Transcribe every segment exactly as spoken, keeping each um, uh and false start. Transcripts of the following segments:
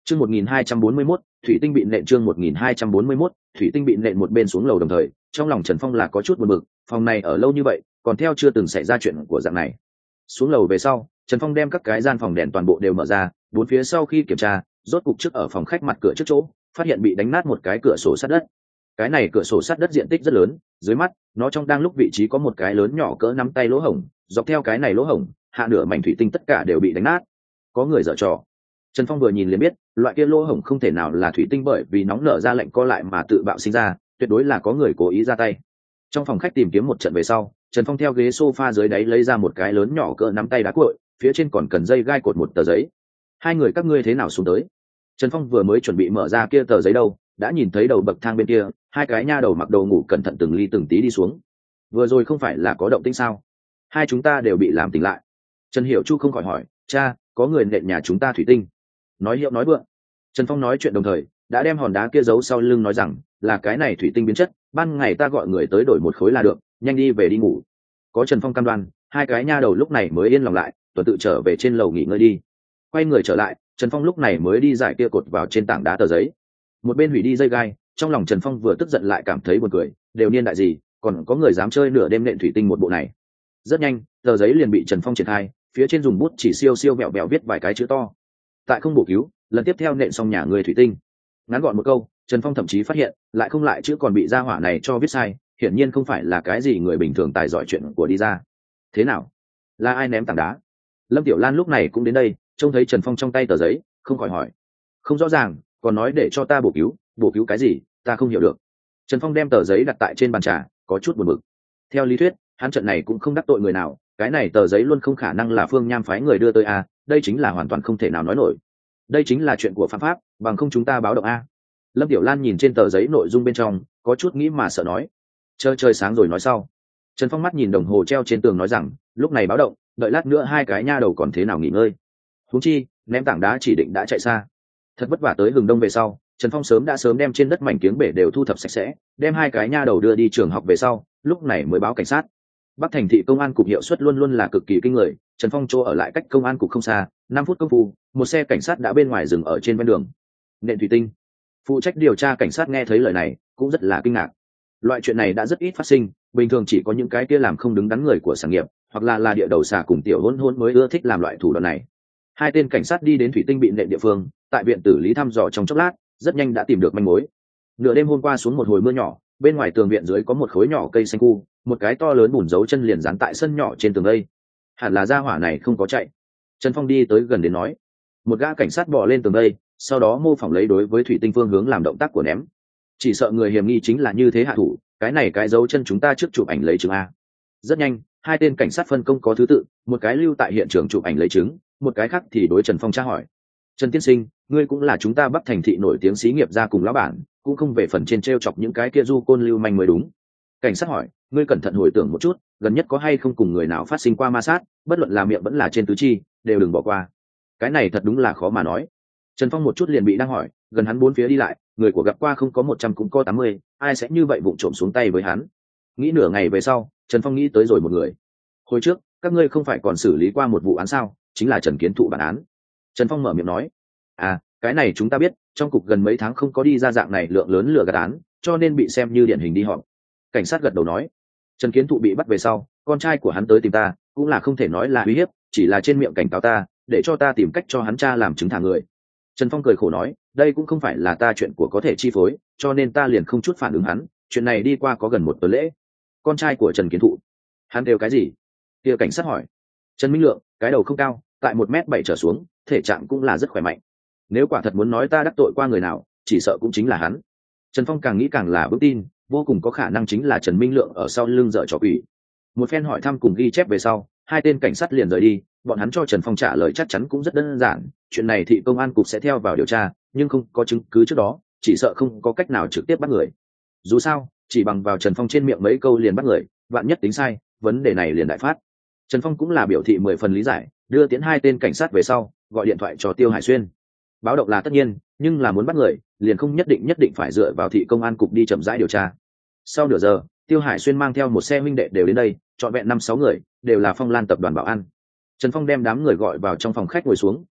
Chương một nghìn hai trăm bốn mươi mốt, thủy tinh bị nện chương một nghìn hai trăm bốn mươi mốt, thủy tinh bị nện một bên xuống lầu đồng thời, trong lòng Trần Phong là có chút buồn bực, phòng này ở lâu như vậy, còn theo chưa từng xảy ra chuyện của dạng này. Xuống lầu về sau, Trần Phong đem các cái gian phòng đèn toàn bộ đều mở ra, bốn phía sau khi kiểm tra, rốt cục trước ở phòng khách mặt cửa trước chỗ, phát hiện bị đánh nát một cái cửa sổ sắt đất. Cái này cửa sổ sắt đất diện tích rất lớn, dưới mắt, nó trong đang lúc vị trí có một cái lớn nhỏ cỡ nắm tay lỗ hổng, dọc theo cái này lỗ hổng, hạ nửa mảnh thủy tinh tất cả đều bị đánh nát. Có người giở trò. Trần Phong vừa nhìn liền biết, loại kia lỗ hổng không thể nào là thủy tinh bởi vì nóng nở ra lạnh co lại mà tự bạo sinh ra, tuyệt đối là có người cố ý ra tay. Trong phòng khách tìm kiếm một trận về sau, Trần Phong theo ghế sofa dưới đáy lấy ra một cái lớn nhỏ cỡ nắm tay đá cuội, phía trên còn cần dây gai cột một tờ giấy. Hai người các ngươi thế nào xuống tới? Trần Phong vừa mới chuẩn bị mở ra kia tờ giấy đâu, đã nhìn thấy đầu bậc thang bên kia, hai cái nha đầu mặc đồ ngủ cẩn thận từng ly từng tí đi xuống. Vừa rồi không phải là có động tĩnh sao? Hai chúng ta đều bị làm tỉnh lại. Trần Hiểu Chu không khỏi hỏi, cha, có người nện nhà chúng ta thủy tinh. Nói hiệu nói vượng. Trần Phong nói chuyện đồng thời, đã đem hòn đá kia giấu sau lưng nói rằng, là cái này thủy tinh biến chất, ban ngày ta gọi người tới đổi một khối là được, nhanh đi về đi ngủ. Có Trần Phong cam đoan, hai cái nha đầu lúc này mới yên lòng lại, tuần tự trở về trên lầu nghỉ ngơi đi. Quay người trở lại, Trần Phong lúc này mới đi giải kia cột vào trên tảng đá tờ giấy. Một bên hủy đi dây gai, trong lòng Trần Phong vừa tức giận lại cảm thấy buồn cười, đều niên đại gì, còn có người dám chơi nửa đêm nện thủy tinh một bộ này. Rất nhanh, tờ giấy liền bị Trần Phong triển khai, phía trên dùng bút chỉ siêu siêu mẹo mẹo viết vài cái chữ to. Tại không bổ cứu, lần tiếp theo nện xong nhà người thủy tinh. Ngắn gọn một câu, Trần Phong thậm chí phát hiện, lại không lại chữ còn bị gia hỏa này cho viết sai, hiển nhiên không phải là cái gì người bình thường tài giỏi chuyện của đi ra. Thế nào? Là ai ném tảng đá? Lâm Tiểu Lan lúc này cũng đến đây, trông thấy Trần Phong trong tay tờ giấy, không khỏi hỏi. Không rõ ràng, còn nói để cho ta bổ cứu, bổ cứu cái gì, ta không hiểu được. Trần Phong đem tờ giấy đặt tại trên bàn trà, có chút buồn bực. Theo lý thuyết, hắn trận này cũng không đắc tội người nào, cái này tờ giấy luôn không khả năng là Phương Nham phái người đưa tới a, đây chính là hoàn toàn không thể nào nói nổi. Đây chính là chuyện của phạm pháp, bằng không chúng ta báo động a. Lâm Tiểu Lan nhìn trên tờ giấy nội dung bên trong, có chút nghĩ mà sợ nói. Chơi chơi sáng rồi nói sau. Trần Phong mắt nhìn đồng hồ treo trên tường nói rằng, lúc này báo động, đợi lát nữa hai cái nha đầu còn thế nào nghỉ ngơi. Huống chi, ném tảng đá chỉ định đã chạy xa. Thật vất vả tới hừng đông về sau, Trần Phong sớm đã sớm đem trên đất mảnh kiếng bể đều thu thập sạch sẽ, đem hai cái nha đầu đưa đi trường học về sau, lúc này mới báo cảnh sát. Bắc Thành thị công an cục hiệu suất luôn luôn là cực kỳ kinh người, Trần Phong chỗ ở lại cách công an cục không xa, năm phút công phu, một xe cảnh sát đã bên ngoài dừng ở trên ven đường. Nện thủy tinh. Phụ trách điều tra cảnh sát nghe thấy lời này, cũng rất là kinh ngạc. Loại chuyện này đã rất ít phát sinh, bình thường chỉ có những cái kia làm không đứng đắn người của sản nghiệp, hoặc là là địa đầu xà cùng tiểu hôn hôn mới ưa thích làm loại thủ đoạn này. Hai tên cảnh sát đi đến thủy tinh bị nện địa phương, tại viện tử lý thăm dò trong chốc lát, rất nhanh đã tìm được manh mối. Nửa đêm hôm qua xuống một hồi mưa nhỏ, bên ngoài tường viện dưới có một khối nhỏ cây xanh khu, một cái to lớn bùn dấu chân liền dán tại sân nhỏ trên tường đây. Hẳn là gia hỏa này không có chạy. Trần Phong đi tới gần đến nói. Một gã cảnh sát bò lên tường đây, sau đó mô phỏng lấy đối với thủy tinh phương hướng làm động tác của ném. Chỉ sợ người hiểm nghi chính là như thế hạ thủ, cái này cái dấu chân chúng ta trước chụp ảnh lấy chứng a. Rất nhanh, hai tên cảnh sát phân công có thứ tự, một cái lưu tại hiện trường chụp ảnh lấy chứng, một cái khác thì đối Trần Phong tra hỏi. Trần tiên sinh, ngươi cũng là chúng ta Bắc Thành thị nổi tiếng xí nghiệp gia cùng lão bản, cũng không về phần trên treo chọc những cái kia du côn lưu manh mới đúng. Cảnh sát hỏi, ngươi cẩn thận hồi tưởng một chút, gần nhất có hay không cùng người nào phát sinh qua ma sát, bất luận là miệng vẫn là trên tứ chi, đều đừng bỏ qua. Cái này thật đúng là khó mà nói. Trần Phong một chút liền bị đang hỏi, gần hắn bốn phía đi lại, người của gặp qua không có một trăm cũng có tám mươi, ai sẽ như vậy vụng trộm xuống tay với hắn. Nghĩ nửa ngày về sau, Trần Phong nghĩ tới rồi một người. Hồi trước, các ngươi không phải còn xử lý qua một vụ án sao, chính là Trần Kiến Thụ bản án. Trần Phong mở miệng nói, à, cái này chúng ta biết, trong cục gần mấy tháng không có đi ra dạng này lượng lớn lừa gạt án, cho nên bị xem như điển hình đi họp. Cảnh sát gật đầu nói, Trần Kiến Thụ bị bắt về sau, con trai của hắn tới tìm ta, cũng là không thể nói là uy hiếp, chỉ là trên miệng cảnh cáo ta, để cho ta tìm cách cho hắn cha làm chứng thả người. Trần Phong cười khổ nói, đây cũng không phải là ta chuyện của có thể chi phối, cho nên ta liền không chút phản ứng hắn, chuyện này đi qua có gần một tuần lễ. Con trai của Trần Kiến Thụ, hắn đều cái gì? Kia cảnh sát hỏi. Trần Minh Lượng, cái đầu không cao, tại một mét bảy trở xuống, thể trạng cũng là rất khỏe mạnh. Nếu quả thật muốn nói ta đắc tội qua người nào, chỉ sợ cũng chính là hắn. Trần Phong càng nghĩ càng là vững tin, vô cùng có khả năng chính là Trần Minh Lượng ở sau lưng dở trò quỷ. Một phen hỏi thăm cùng ghi chép về sau, hai tên cảnh sát liền rời đi, bọn hắn cho Trần Phong trả lời chắc chắn cũng rất đơn giản, chuyện này thị công an cục sẽ theo vào điều tra, nhưng không có chứng cứ trước đó, chỉ sợ không có cách nào trực tiếp bắt người. Dù sao, chỉ bằng vào Trần Phong trên miệng mấy câu liền bắt người, vạn nhất tính sai, vấn đề này liền đại phát. Trần Phong cũng là biểu thị mười phần lý giải, đưa tiến hai tên cảnh sát về sau, gọi điện thoại cho Tiêu Hải Xuyên. Báo động là tất nhiên, nhưng là muốn bắt người, liền không nhất định nhất định phải dựa vào thị công an cục đi chậm rãi điều tra. Sau nửa giờ, Tiêu Hải Xuyên mang theo một xe huynh đệ đều đến đây, trọn vẹn năm sáu người, đều là Phong Lan tập đoàn bảo an. Trần Phong đem đám người gọi vào trong phòng khách ngồi xuống,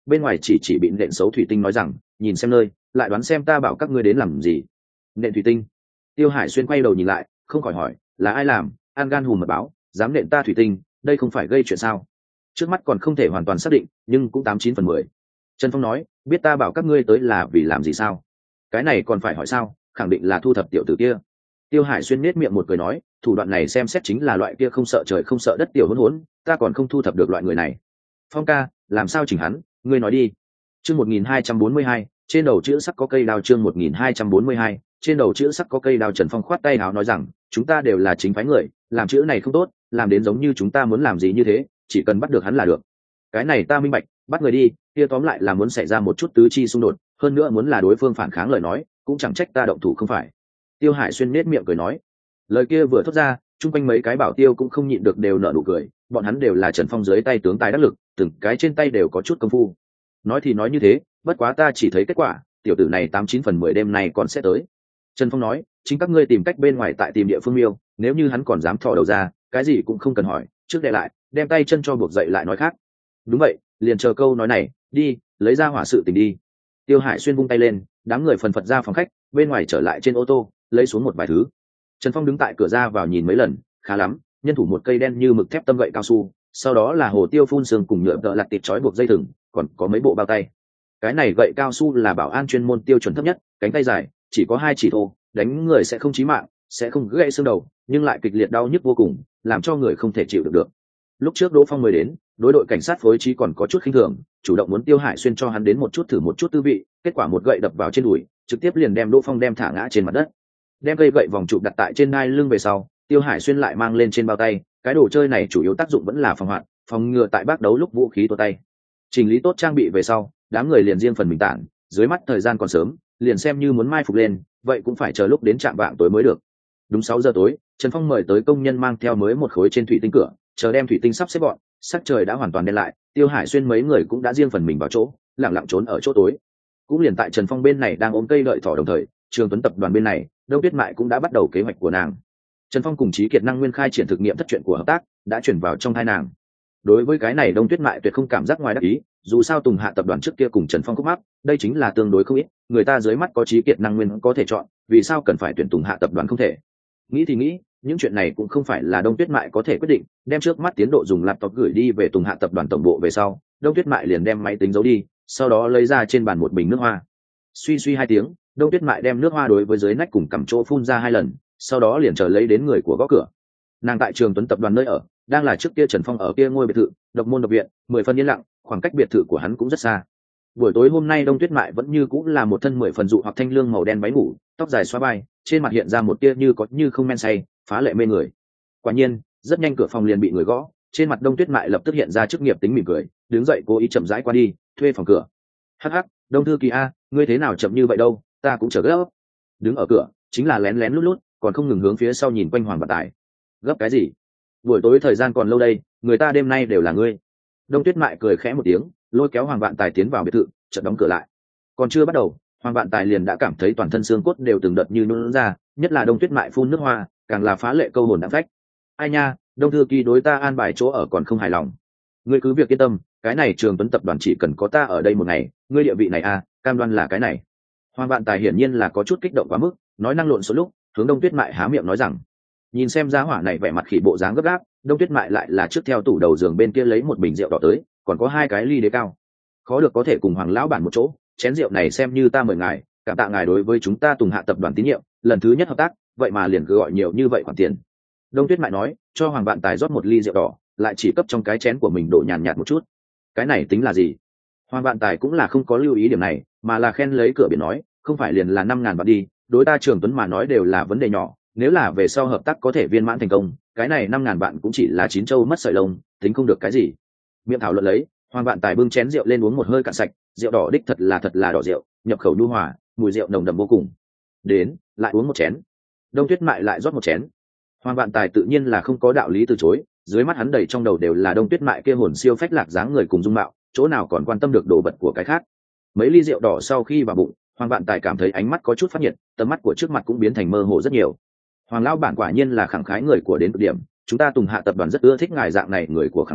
bên ngoài chỉ chỉ bị nện xấu thủy tinh nói rằng nhìn xem nơi lại đoán xem ta bảo các ngươi đến làm gì. Nện thủy tinh. Tiêu Hải Xuyên quay đầu nhìn lại không khỏi hỏi là ai làm, an gan hùm mật báo dám nện ta thủy tinh, đây không phải gây chuyện sao? Trước mắt còn không thể hoàn toàn xác định nhưng cũng tám chín phần mười. Trần Phong nói biết ta bảo các ngươi tới là vì làm gì sao? Cái này còn phải hỏi sao, khẳng định là thu thập tiểu tử kia. Tiêu Hải Xuyên nết miệng một cười nói thủ đoạn này xem xét chính là loại kia không sợ trời không sợ đất tiểu hỗn hỗn, ta còn không thu thập được loại người này. Phong ca làm sao chỉnh hắn, ngươi nói đi. Chương một nghìn hai trăm bốn mươi hai, trên đầu chữ sắc có cây đao. Chương một nghìn hai trăm bốn mươi hai, trên đầu chữ sắc có cây đao. Trần Phong khoát tay áo nói rằng chúng ta đều là chính phái người, làm chữ này không tốt, làm đến giống như chúng ta muốn làm gì như thế, chỉ cần bắt được hắn là được. Cái này ta minh bạch, bắt người đi, kia tóm lại là muốn xảy ra một chút tứ chi xung đột, hơn nữa muốn là đối phương phản kháng lời nói cũng chẳng trách ta động thủ không phải. Tiêu Hải Xuyên nết miệng cười nói, lời kia vừa thốt ra chung quanh mấy cái bảo tiêu cũng không nhịn được đều nở nụ cười, bọn hắn đều là Trần Phong dưới tay tướng tài đắc lực, từng cái trên tay đều có chút công phu. Nói thì nói như thế, bất quá ta chỉ thấy kết quả, tiểu tử này tám chín phần mười đêm nay còn sẽ tới. Trần Phong nói, chính các ngươi tìm cách bên ngoài tại tìm địa phương miêu, nếu như hắn còn dám thò đầu ra, cái gì cũng không cần hỏi, trước đè lại, đem tay chân cho buộc dậy lại nói khác. Đúng vậy, liền chờ câu nói này, đi, lấy ra hỏa sự tình đi. Tiêu Hải Xuyên vung tay lên, đám người phần phật ra phòng khách, bên ngoài trở lại trên ô tô, lấy xuống một vài thứ. Trần Phong đứng tại cửa ra vào nhìn mấy lần, khá lắm, nhân thủ một cây đen như mực thép tâm gậy cao su, sau đó là hồ tiêu phun sương cùng nhựa đỡ lặt tịt trói buộc dây thừng, còn có mấy bộ bao tay. Cái này gậy cao su là bảo an chuyên môn tiêu chuẩn thấp nhất, cánh tay dài, chỉ có hai chỉ thô, đánh người sẽ không chí mạng, sẽ không gãy xương đầu, nhưng lại kịch liệt đau nhức vô cùng, làm cho người không thể chịu được được. Lúc trước Đỗ Phong mới đến, đối đội cảnh sát phối trí còn có chút khinh thường, chủ động muốn Tiêu Hải Xuyên cho hắn đến một chút thử một chút tư vị, kết quả một gậy đập vào trên đùi, trực tiếp liền đem Đỗ Phong đem thả ngã trên mặt đất. Đem cây gậy vòng trụ đặt tại trên đai lưng về sau, Tiêu Hải Xuyên lại mang lên trên bao tay, cái đồ chơi này chủ yếu tác dụng vẫn là phòng hoạn, phòng ngừa tại bác đấu lúc vũ khí tuột tay. Chỉnh lý tốt trang bị về sau, đám người liền riêng phần mình tản, dưới mắt thời gian còn sớm, liền xem như muốn mai phục lên, vậy cũng phải chờ lúc đến trạm vạng tối mới được. Đúng sáu giờ tối, Trần Phong mời tới công nhân mang theo mới một khối trên thủy tinh cửa, chờ đem thủy tinh sắp xếp gọn, sắc trời đã hoàn toàn đen lại, Tiêu Hải Xuyên mấy người cũng đã riêng phần mình vào chỗ, lặng lặng trốn ở chỗ tối. Cũng liền tại Trần Phong bên này đang ôm cây đợi thỏ đồng thời, Trường Tuấn tập đoàn bên này, Đông Tuyết Mại cũng đã bắt đầu kế hoạch của nàng. Trần Phong cùng Trí Kiệt năng nguyên khai triển thực nghiệm thất chuyện của hợp tác, đã chuyển vào trong thai nàng. Đối với cái này Đông Tuyết Mại tuyệt không cảm giác ngoài đắc ý, dù sao Tùng Hạ tập đoàn trước kia cùng Trần Phong khúc mắc, đây chính là tương đối không ít, người ta dưới mắt có Trí Kiệt năng nguyên có thể chọn, vì sao cần phải tuyển Tùng Hạ tập đoàn không thể? Nghĩ thì nghĩ, những chuyện này cũng không phải là Đông Tuyết Mại có thể quyết định, đem trước mắt tiến độ dùng laptop gửi đi về Tùng Hạ tập đoàn tổng bộ về sau, Đông Tuyết Mại liền đem máy tính giấu đi, sau đó lấy ra trên bàn một bình nước hoa. Suy suy hai tiếng, Đông Tuyết Mại đem nước hoa đối với dưới nách cùng cầm chỗ phun ra hai lần, sau đó liền chờ lấy đến người của gõ cửa. Nàng tại Trường Tuấn tập đoàn nơi ở, đang là trước kia Trần Phong ở kia ngôi biệt thự, độc môn độc viện, mười phần yên lặng, khoảng cách biệt thự của hắn cũng rất xa. Buổi tối hôm nay Đông Tuyết Mại vẫn như cũng là một thân mười phần dụ hoặc thanh lương màu đen váy ngủ, tóc dài xóa vai, trên mặt hiện ra một tia như có như không men say, phá lệ mê người. Quả nhiên, rất nhanh cửa phòng liền bị người gõ, trên mặt Đông Tuyết Mại lập tức hiện ra chức nghiệp tính mỉm cười, đứng dậy cố ý chậm rãi qua đi, thuê phòng cửa. Hắc hắc, Đông thư ký a, ngươi thế nào chậm như vậy đâu, ta cũng chờ gấp. Đứng ở cửa, chính là lén lén lút lút, còn không ngừng hướng phía sau nhìn quanh Hoàng Vạn Tài. Gấp cái gì? Buổi tối thời gian còn lâu đây, người ta đêm nay đều là ngươi. Đông Tuyết Mại cười khẽ một tiếng, lôi kéo Hoàng Vạn Tài tiến vào biệt thự, chợt đóng cửa lại. Còn chưa bắt đầu, Hoàng Vạn Tài liền đã cảm thấy toàn thân xương cốt đều từng đợt như nôn ra, nhất là Đông Tuyết Mại phun nước hoa, càng là phá lệ câu hồn đã phách. Ai nha, Đông thư ký đối ta an bài chỗ ở còn không hài lòng. Ngươi cứ việc yên tâm, cái này Trường Tuấn tập đoàn chỉ cần có ta ở đây một ngày, ngươi địa vị này à, cam đoan là cái này. Hoàng Vạn Tài hiển nhiên là có chút kích động quá mức, nói năng lộn số lúc, hướng Đông Tuyết Mại há miệng nói rằng, nhìn xem giá hỏa này vẻ mặt khỉ bộ dáng gấp gáp, Đông Tuyết Mại lại là trước theo tủ đầu giường bên kia lấy một bình rượu đỏ tới, còn có hai cái ly đế cao. Khó được có thể cùng Hoàng lão bản một chỗ, chén rượu này xem như ta mời ngài, cảm tạ ngài đối với chúng ta Tùng Hạ tập đoàn tín nhiệm, lần thứ nhất hợp tác, vậy mà liền cứ gọi nhiều như vậy khoản tiền. Đông Tuyết Mại nói, cho Hoàng Vạn Tài rót một ly rượu đỏ, lại chỉ cấp trong cái chén của mình đổ nhàn nhạt một chút. Cái này tính là gì? Hoàng Vạn Tài cũng là không có lưu ý điểm này, mà là khen lấy cửa biển nói, không phải liền là năm ngàn vạn đi, đối ta Trường Tuấn mà nói đều là vấn đề nhỏ, nếu là về sau hợp tác có thể viên mãn thành công, cái này năm ngàn vạn cũng chỉ là chín châu mất sợi lông, tính không được cái gì. Miệng thảo luận lấy, Hoàng Vạn Tài bưng chén rượu lên uống một hơi cạn sạch, rượu đỏ đích thật là thật là đỏ rượu, nhập khẩu nhu hòa, mùi rượu nồng đậm vô cùng. Đến, lại uống một chén. Đông Tuyết Mại lại rót một chén. Hoàng Vạn Tài tự nhiên là không có đạo lý từ chối, dưới mắt hắn đầy trong đầu đều là Đông Tuyết Mại kia hồn siêu phách lạc dáng người cùng dung mạo, chỗ nào còn quan tâm được đồ vật của cái khác. Mấy ly rượu đỏ sau khi vào bụng, Hoàng Vạn Tài cảm thấy ánh mắt có chút phát nhiệt, tầm mắt của trước mặt cũng biến thành mơ hồ rất nhiều. Hoàng lão bản quả nhiên là khẳng khái người của đến cực điểm, chúng ta Tùng Hạ tập đoàn rất ưa thích ngài dạng này người của khẳng khái,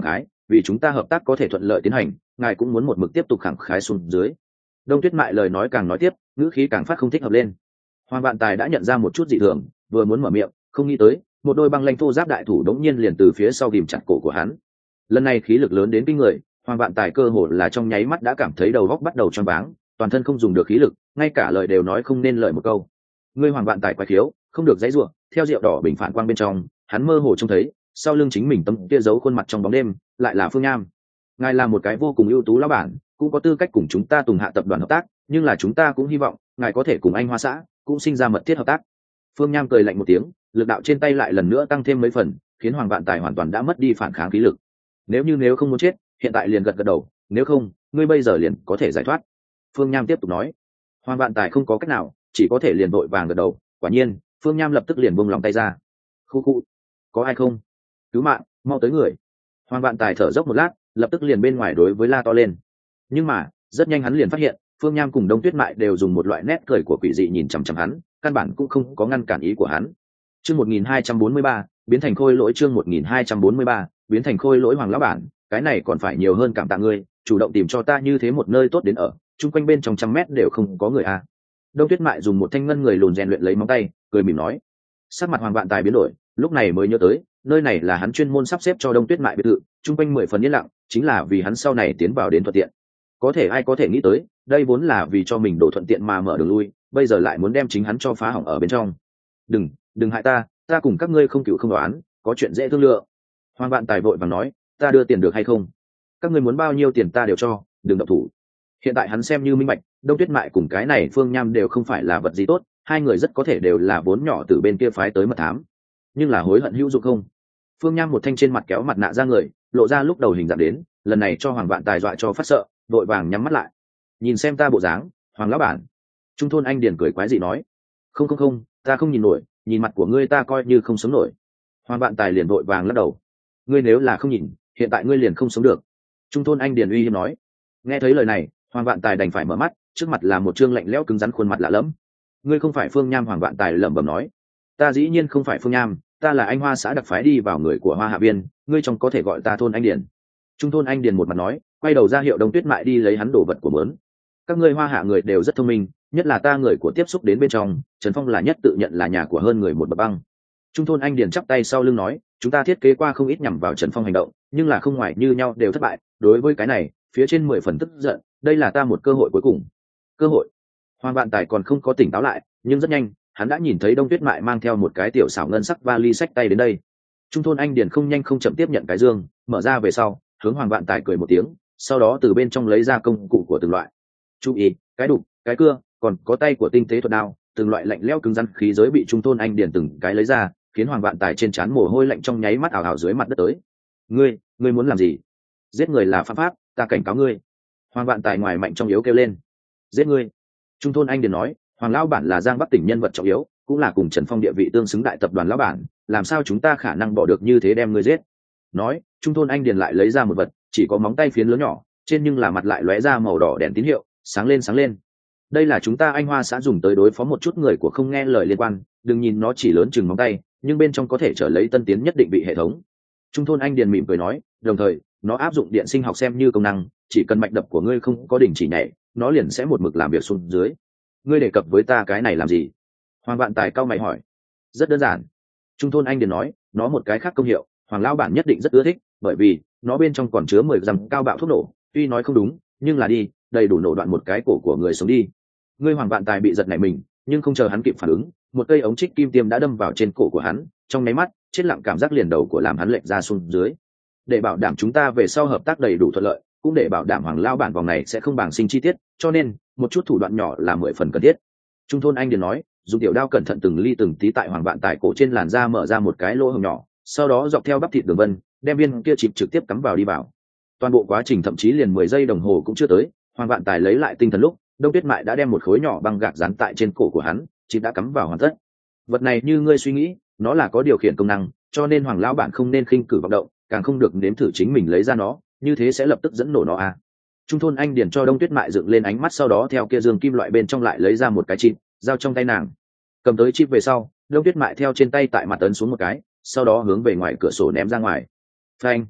vì chúng ta hợp tác có thể thuận lợi tiến hành, ngài cũng muốn một mực tiếp tục khẳng khái xuống dưới. Đông Tuyết Mại lời nói càng nói tiếp, ngữ khí càng phát không thích hợp lên. Hoàng Vạn Tài đã nhận ra một chút dị thường, vừa muốn mở miệng, không nghĩ tới một đôi băng lanh thô giáp đại thủ đống nhiên liền từ phía sau ghìm chặt cổ của hắn. Lần này khí lực lớn đến kinh người, Hoàng Vạn Tài cơ hồ là trong nháy mắt đã cảm thấy đầu óc bắt đầu choáng váng, toàn thân không dùng được khí lực, ngay cả lời đều nói không nên lời một câu. Ngươi Hoàng Vạn Tài quái khiếu, không được dãy rủa, theo rượu đỏ bình phản quang bên trong, hắn mơ hồ trông thấy, sau lưng chính mình tấm kia giấu khuôn mặt trong bóng đêm, lại là Phương Nham. Ngài là một cái vô cùng ưu tú lão bản, cũng có tư cách cùng chúng ta Tùng Hạ tập đoàn hợp tác, nhưng là chúng ta cũng hy vọng ngài có thể cùng anh Hoa xã cũng sinh ra mật thiết hợp tác. Phương Nham cười lạnh một tiếng, lực đạo trên tay lại lần nữa tăng thêm mấy phần, khiến Hoàng Vạn Tài hoàn toàn đã mất đi phản kháng khí lực. Nếu như nếu không muốn chết, hiện tại liền gật gật đầu, nếu không, ngươi bây giờ liền có thể giải thoát. Phương Nham tiếp tục nói. Hoàng Vạn Tài không có cách nào, chỉ có thể liền vội vàng gật đầu. Quả nhiên, Phương Nham lập tức liền buông lòng tay ra. Khu khu, có ai không? Cứu mạng, mau tới người. Hoàng Vạn Tài thở dốc một lát, lập tức liền bên ngoài đối với la to lên. Nhưng mà, rất nhanh hắn liền phát hiện, Phương Nham cùng Đông Tuyết Mại đều dùng một loại nét cười của quỷ dị nhìn chằm chằm hắn, căn bản cũng không có ngăn cản ý của hắn. Chương một nghìn hai trăm bốn mươi ba, biến thành khôi lỗi chương một nghìn hai trăm bốn mươi ba, biến thành khôi lỗi Hoàng lão bản, cái này còn phải nhiều hơn cảm tạ ngươi, chủ động tìm cho ta như thế một nơi tốt đến ở, chung quanh bên trong trăm mét đều không có người à. Đông Tuyết Mại dùng một thanh ngân người lùn rèn luyện lấy móng tay, cười mỉm nói. Sắc mặt Hoàng Vạn Tài biến đổi, lúc này mới nhớ tới, nơi này là hắn chuyên môn sắp xếp cho Đông Tuyết Mại biệt thự, chung quanh mười phần yên lặng, chính là vì hắn sau này tiến vào đến thuận tiện. Có thể ai có thể nghĩ tới, đây vốn là vì cho mình đổ thuận tiện mà mở đường lui, bây giờ lại muốn đem chính hắn cho phá hỏng ở bên trong. Đừng, đừng hại ta, ta cùng các ngươi không cựu không đoán, có chuyện dễ thương lượng. Hoàng Vạn Tài vội vàng nói, ta đưa tiền được hay không? Các ngươi muốn bao nhiêu tiền ta đều cho, đừng động thủ. Hiện tại hắn xem như minh bạch, Đông Tuyết Mại cùng cái này Phương Nham đều không phải là vật gì tốt, hai người rất có thể đều là vốn nhỏ từ bên kia phái tới mật thám. Nhưng là hối hận hữu dụng không? Phương Nham một thanh trên mặt kéo mặt nạ ra người, lộ ra lúc đầu hình dạng đến, lần này cho Hoàng Vạn Tài dọa cho phát sợ, vội vàng nhắm mắt lại. Nhìn xem ta bộ dáng, Hoàng lão bản. Trung thôn anh Điền cười quái dị nói, không không không, ta không nhìn nổi, nhìn mặt của ngươi ta coi như không sống nổi. Hoàng Vạn Tài liền vội vàng lắc đầu, ngươi nếu là không nhìn, hiện tại ngươi liền không sống được. Trung thôn anh Điền uy hiếp nói. Nghe thấy lời này, Hoàng Vạn Tài đành phải mở mắt, trước mặt là một trương lạnh lẽo cứng rắn khuôn mặt lạ lẫm. Ngươi không phải Phương Nham? Hoàng Vạn Tài lẩm bẩm nói. Ta dĩ nhiên không phải Phương Nham, ta là anh Hoa xã đặc phái đi vào người của Hoa Hạ Viên, ngươi trong có thể gọi ta thôn anh Điền. Trung thôn anh Điền một mặt nói, quay đầu ra hiệu Đông Tuyết Mại đi lấy hắn đồ vật của mớn. Các ngươi Hoa Hạ người đều rất thông minh, nhất là ta người của tiếp xúc đến bên trong, Trần Phong là nhất tự nhận là nhà của hơn người một bậc băng. Trung thôn anh Điền chắp tay sau lưng nói, chúng ta thiết kế qua không ít nhằm vào Trần Phong hành động, nhưng là không ngoài như nhau đều thất bại. Đối với cái này, phía trên mười phần tức giận, đây là ta một cơ hội cuối cùng. Cơ hội? Hoàng Vạn Tài còn không có tỉnh táo lại, nhưng rất nhanh, hắn đã nhìn thấy Đông Tuyết Mại mang theo một cái tiểu xảo ngân sắc vali xách tay đến đây. Trung thôn anh Điền không nhanh không chậm tiếp nhận cái dương, mở ra về sau, hướng Hoàng Vạn Tài cười một tiếng, sau đó từ bên trong lấy ra công cụ của từng loại. Chú ý, cái đục, cái cưa, còn có tay của tinh tế thuật đao, từng loại lạnh lẽo cứng rắn khí giới bị Trung thôn anh Điền từng cái lấy ra, khiến Hoàng Vạn Tài trên trán mồ hôi lạnh trong nháy mắt ảo ảo dưới mặt đất tới. Ngươi, ngươi muốn làm gì? Giết người là pháp pháp, ta cảnh cáo ngươi. Hoàng Vạn Tài ngoài mạnh trong yếu kêu lên. Giết ngươi? Trung thôn anh Điền nói, Hoàng lão bản là Giang Bắc tỉnh nhân vật trọng yếu, cũng là cùng Trần Phong địa vị tương xứng đại tập đoàn lão bản, làm sao chúng ta khả năng bỏ được như thế đem ngươi giết? Nói, Trung thôn anh Điền lại lấy ra một vật, chỉ có móng tay phiến lớn nhỏ, trên nhưng là mặt lại lóe ra màu đỏ đèn tín hiệu, sáng lên sáng lên. Đây là chúng ta anh Hoa xã dùng tới đối phó một chút người của không nghe lời liên quan, đừng nhìn nó chỉ lớn chừng móng tay, nhưng bên trong có thể trở lấy tân tiến nhất định vị hệ thống. Trung thôn anh Điền mỉm cười nói, đồng thời nó áp dụng điện sinh học xem như công năng, chỉ cần mạch đập của ngươi không có đình chỉ nhảy, nó liền sẽ một mực làm việc xuống dưới. Ngươi đề cập với ta cái này làm gì? Hoàng Vạn Tài cau mày hỏi. Rất đơn giản. Trung thôn anh Điền nói, nó một cái khác công hiệu, Hoàng lão bản nhất định rất ưa thích, bởi vì nó bên trong còn chứa mười gam cao bạo thuốc nổ, tuy nói không đúng, nhưng là đi, đầy đủ nổ đoạn một cái cổ của người sống đi. Ngươi Hoàng Vạn Tài bị giật nảy mình, nhưng không chờ hắn kịp phản ứng, một cây ống trích kim tiêm đã đâm vào trên cổ của hắn, trong nháy mắt, chết lặng cảm giác liền đầu của làm hắn lệch ra xuống dưới. Để bảo đảm chúng ta về sau hợp tác đầy đủ thuận lợi, cũng để bảo đảm Hoàng lão bản vòng này sẽ không bàng sinh chi tiết, cho nên một chút thủ đoạn nhỏ là mười phần cần thiết. Trung thôn anh Điền nói, dùng tiểu đao cẩn thận từng ly từng tí tại Hoàng Vạn Tài cổ trên làn da mở ra một cái lỗ hổng nhỏ, sau đó dọc theo bắp thịt đường vân, đem viên kia chịp trực tiếp cắm vào đi vào. Toàn bộ quá trình thậm chí liền mười giây đồng hồ cũng chưa tới, Hoàng Vạn Tài lấy lại tinh thần lúc, Đông Tuyết Mại đã đem một khối nhỏ băng gạc dán tại trên cổ của hắn, chịp đã cắm vào hoàn tất. Vật này như ngươi suy nghĩ, nó là có điều khiển công năng, cho nên Hoàng lão bản không nên khinh cử vọng động, càng không được nếm thử chính mình lấy ra nó, như thế sẽ lập tức dẫn nổ nó à. Trung thôn anh Điền cho Đông Tuyết Mại dựng lên ánh mắt, sau đó theo kia dương kim loại bên trong lại lấy ra một cái chip, giao trong tay nàng. Cầm tới chip về sau, Đông Tuyết Mại theo trên tay tại mặt ấn xuống một cái, sau đó hướng về ngoài cửa sổ ném ra ngoài. Phanh!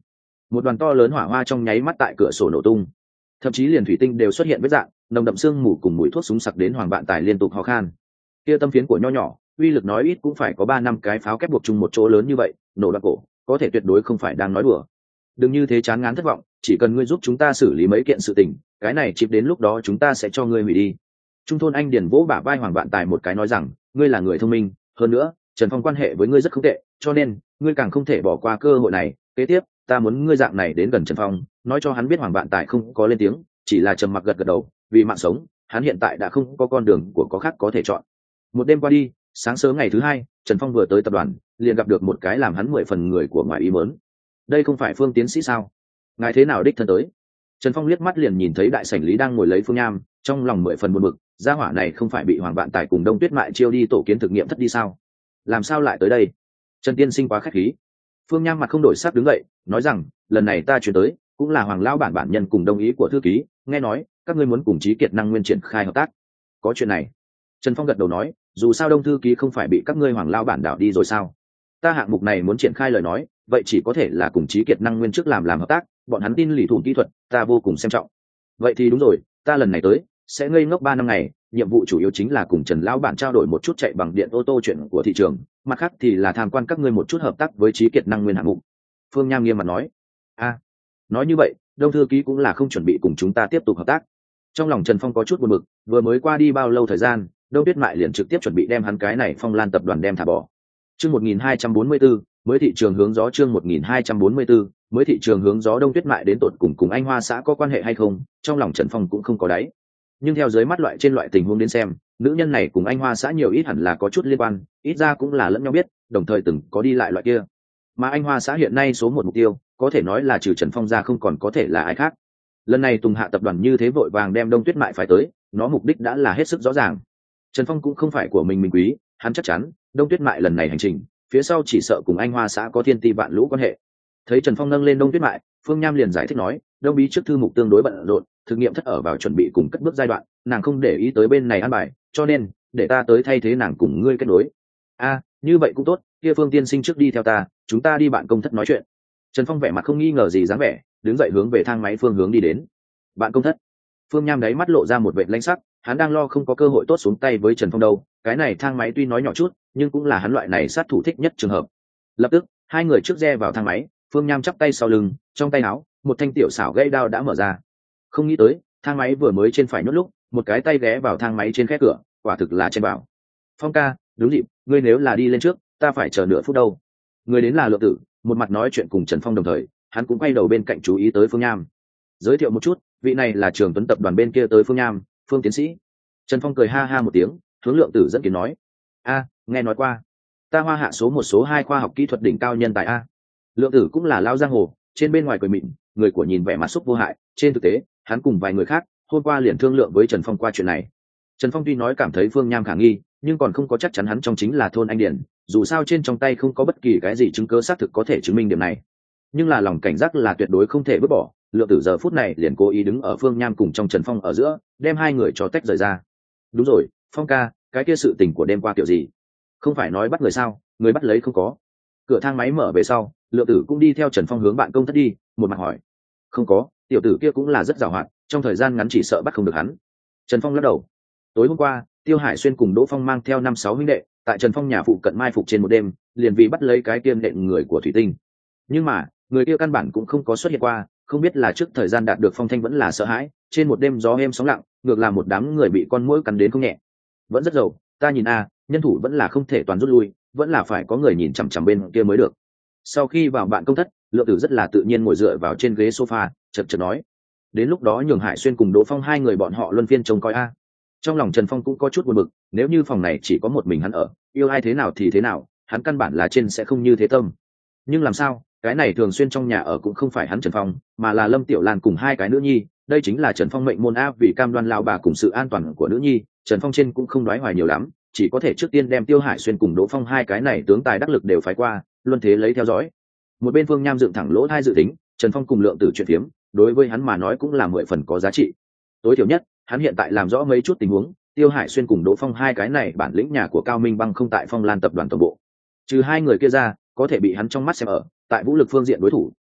một đoàn to lớn hỏa hoa trong nháy mắt tại cửa sổ nổ tung, thậm chí liền thủy tinh đều xuất hiện vết dạng, nồng đậm sương mù cùng mùi thuốc súng sặc đến Hoàng Vạn Tài liên tục ho khan. Kia tâm phiến của nho nhỏ, uy lực nói ít cũng phải có ba năm cái pháo kép buộc chung một chỗ lớn như vậy, nổ đoạn cổ, có thể tuyệt đối không phải đang nói đùa. Đừng như thế chán ngán thất vọng, chỉ cần ngươi giúp chúng ta xử lý mấy kiện sự tình, cái này chịp đến lúc đó chúng ta sẽ cho ngươi hủy đi. Trung thôn anh Điền vỗ bả vai Hoàng Vạn Tài một cái nói rằng, ngươi là người thông minh, hơn nữa, Trần Phong quan hệ với ngươi rất không tệ, cho nên, ngươi càng không thể bỏ qua cơ hội này. Kế tiếp, ta muốn ngươi dạng này đến gần Trần Phong, nói cho hắn biết Hoàng Vạn Tài không có lên tiếng, chỉ là trầm mặc gật gật đầu, vì mạng sống, hắn hiện tại đã không có con đường của có khác có thể chọn. Một đêm qua đi, sáng sớm ngày thứ hai, Trần Phong vừa tới tập đoàn, liền gặp được một cái làm hắn mười phần người của ngoài ý muốn. Đây không phải Phương tiến sĩ sao? Ngài thế nào đích thân tới? Trần Phong liếc mắt liền nhìn thấy đại sảnh lý đang ngồi lấy Phương Nham, trong lòng mười phần buồn bực, gia hỏa này không phải bị Hoàng Vạn Tài cùng Đông Tuyết Mại chiêu đi tổ kiến thực nghiệm thất đi sao? Làm sao lại tới đây? Trần tiên sinh quá khách khí. Phương Nham mặt không đổi sắc đứng dậy, nói rằng, lần này ta chuyển tới, cũng là Hoàng lão bản bản nhân cùng đồng ý của thư ký, nghe nói các ngươi muốn cùng Chí Kiệt Năng Nguyên triển khai hợp tác. Có chuyện này. Trần Phong gật đầu nói, dù sao Đông thư ký không phải bị các ngươi Hoàng lão bản đảo đi rồi sao? Ta hạng mục này muốn triển khai lời nói, vậy chỉ có thể là cùng Chí Kiệt Năng Nguyên trước làm làm hợp tác, bọn hắn tin lì thủ kỹ thuật, ta vô cùng xem trọng. Vậy thì đúng rồi, ta lần này tới sẽ ngây ngốc ba năm ngày, nhiệm vụ chủ yếu chính là cùng Trần lão bản trao đổi một chút chạy bằng điện ô tô chuyện của thị trường, mặt khác thì là tham quan các ngươi một chút hợp tác với Chí Kiệt Năng Nguyên hạng mục. Phương Nham nghiêm mặt nói, a, nói như vậy, Đông thư ký cũng là không chuẩn bị cùng chúng ta tiếp tục hợp tác. Trong lòng Trần Phong có chút buồn bực, vừa mới qua đi bao lâu thời gian, Đông Tuyết Mại liền trực tiếp chuẩn bị đem hắn cái này Phong Lan tập đoàn đem thả bỏ. Chương một nghìn hai trăm bốn mươi tư, mới thị trường hướng gió chương một nghìn hai trăm bốn mươi tư, mới thị trường hướng gió Đông Tuyết Mại đến tột cùng cùng anh Hoa xã có quan hệ hay không, trong lòng Trần Phong cũng không có đáy. Nhưng theo dưới mắt loại trên loại tình huống đến xem, nữ nhân này cùng anh Hoa xã nhiều ít hẳn là có chút liên quan, ít ra cũng là lẫn nhau biết, đồng thời từng có đi lại loại kia. Mà anh Hoa xã hiện nay số một mục tiêu, có thể nói là trừ Trần Phong ra không còn có thể là ai khác. Lần này Tùng Hạ tập đoàn như thế vội vàng đem Đông Tuyết Mại phải tới, nó mục đích đã là hết sức rõ ràng. Trần Phong cũng không phải của mình mình quý, hắn chắc chắn Đông Tuyết Mại lần này hành trình, phía sau chỉ sợ cùng anh Hoa xã có thiên ti vạn lũ quan hệ. Thấy Trần Phong nâng lên Đông Tuyết Mại, Phương Nham liền giải thích nói, Đông bí trước thư mục tương đối bận rộn, thực nghiệm thất ở vào chuẩn bị cùng cất bước giai đoạn, nàng không để ý tới bên này an bài, cho nên để ta tới thay thế nàng cùng ngươi kết nối. A, như vậy cũng tốt, kia Phương tiên sinh trước đi theo ta, chúng ta đi bạn công thất nói chuyện. Trần Phong vẻ mặt không nghi ngờ gì dáng vẻ, đứng dậy hướng về thang máy phương hướng đi đến. Bạn công thất. Phương Nham đáy mắt lộ ra một vệt lãnh sắc, hắn đang lo không có cơ hội tốt xuống tay với Trần Phong đâu, cái này thang máy tuy nói nhỏ chút, nhưng cũng là hắn loại này sát thủ thích nhất trường hợp. Lập tức, hai người trước re vào thang máy, Phương Nham chắp tay sau lưng, trong tay áo, một thanh tiểu xảo gãy đao đã mở ra. Không nghĩ tới, thang máy vừa mới trên phải nhốt lúc, một cái tay ghé vào thang máy trên khe cửa, quả thực là trên bảo. Phong ca, đúng dịp, ngươi nếu là đi lên trước, ta phải chờ nửa phút đâu. Người đến là Lượng Tử, một mặt nói chuyện cùng Trần Phong đồng thời, hắn cũng quay đầu bên cạnh chú ý tới Phương Nham. Giới thiệu một chút, vị này là Trường Tuấn tập đoàn bên kia tới Phương Nham, Phương tiến sĩ. Trần Phong cười ha ha một tiếng, hướng Lượng Tử dẫn kiến nói, a, nghe nói qua, ta Hoa Hạ số một số hai khoa học kỹ thuật đỉnh cao nhân tài a. Lượng Tử cũng là lao giang hồ, trên bên ngoài cười mịn, người của nhìn vẻ mặt xúc vô hại, trên thực tế, hắn cùng vài người khác hôm qua liền thương lượng với Trần Phong qua chuyện này. Trần Phong tuy nói cảm thấy Phương Nham khả nghi, nhưng còn không có chắc chắn hắn trong chính là thôn anh điển, dù sao trên trong tay không có bất kỳ cái gì chứng cứ xác thực có thể chứng minh điểm này. Nhưng là lòng cảnh giác là tuyệt đối không thể vứt bỏ, Lượng Tử giờ phút này liền cố ý đứng ở Phương Nham cùng trong Trần Phong ở giữa, đem hai người cho tách rời ra. Đúng rồi, Phong ca, cái kia sự tình của đêm qua kiểu gì? Không phải nói bắt người sao, người bắt lấy không có. Cửa thang máy mở về sau, Lượng Tử cũng đi theo Trần Phong hướng bạn công thất đi, một mặt hỏi, không có, tiểu tử kia cũng là rất giàu hoạt, trong thời gian ngắn chỉ sợ bắt không được hắn. Trần Phong lắc đầu. Tối hôm qua, Tiêu Hải Xuyên cùng Đỗ Phong mang theo năm sáu huynh đệ, tại Trần Phong nhà phụ cận mai phục trên một đêm, liền vì bắt lấy cái tiêm đệm người của Thủy Tinh. Nhưng mà, người kia căn bản cũng không có xuất hiện qua, không biết là trước thời gian đạt được phong thanh vẫn là sợ hãi, trên một đêm gió êm sóng lặng, ngược là một đám người bị con muỗi cắn đến không nhẹ. Vẫn rất giàu, ta nhìn a, nhân thủ vẫn là không thể toàn rút lui, vẫn là phải có người nhìn chằm chằm bên kia mới được. Sau khi vào bạn công thất, Lượng Tử rất là tự nhiên ngồi dựa vào trên ghế sofa, chật chật nói, đến lúc đó nhường Hải Xuyên cùng Đỗ Phong hai người bọn họ luân phiên trông coi a. Trong lòng Trần Phong cũng có chút buồn bực, nếu như phòng này chỉ có một mình hắn ở, yêu ai thế nào thì thế nào, hắn căn bản là trên sẽ không như thế tâm. Nhưng làm sao, cái này thường xuyên trong nhà ở cũng không phải hắn Trần Phong, mà là Lâm Tiểu Lan cùng hai cái nữ nhi, đây chính là Trần Phong mệnh môn a, vì cam đoan lão bà cùng sự an toàn của nữ nhi, Trần Phong trên cũng không đoái hoài nhiều lắm, chỉ có thể trước tiên đem Tiêu Hải Xuyên cùng Đỗ Phong hai cái này tướng tài đắc lực đều phái qua, luân thế lấy theo dõi. Một bên Phương Nham dựng thẳng lỗ tai dự tính, Trần Phong cùng Lượng Tử chuyện phiếm, đối với hắn mà nói cũng là mười phần có giá trị. Tối thiểu nhất, hắn hiện tại làm rõ mấy chút tình huống, Tiêu Hải Xuyên cùng Đỗ Phong hai cái này bản lĩnh nhà của Cao Minh Băng không tại Phong Lan tập đoàn tổng bộ. Trừ hai người kia ra, có thể bị hắn trong mắt xem ở, tại vũ lực phương diện đối thủ,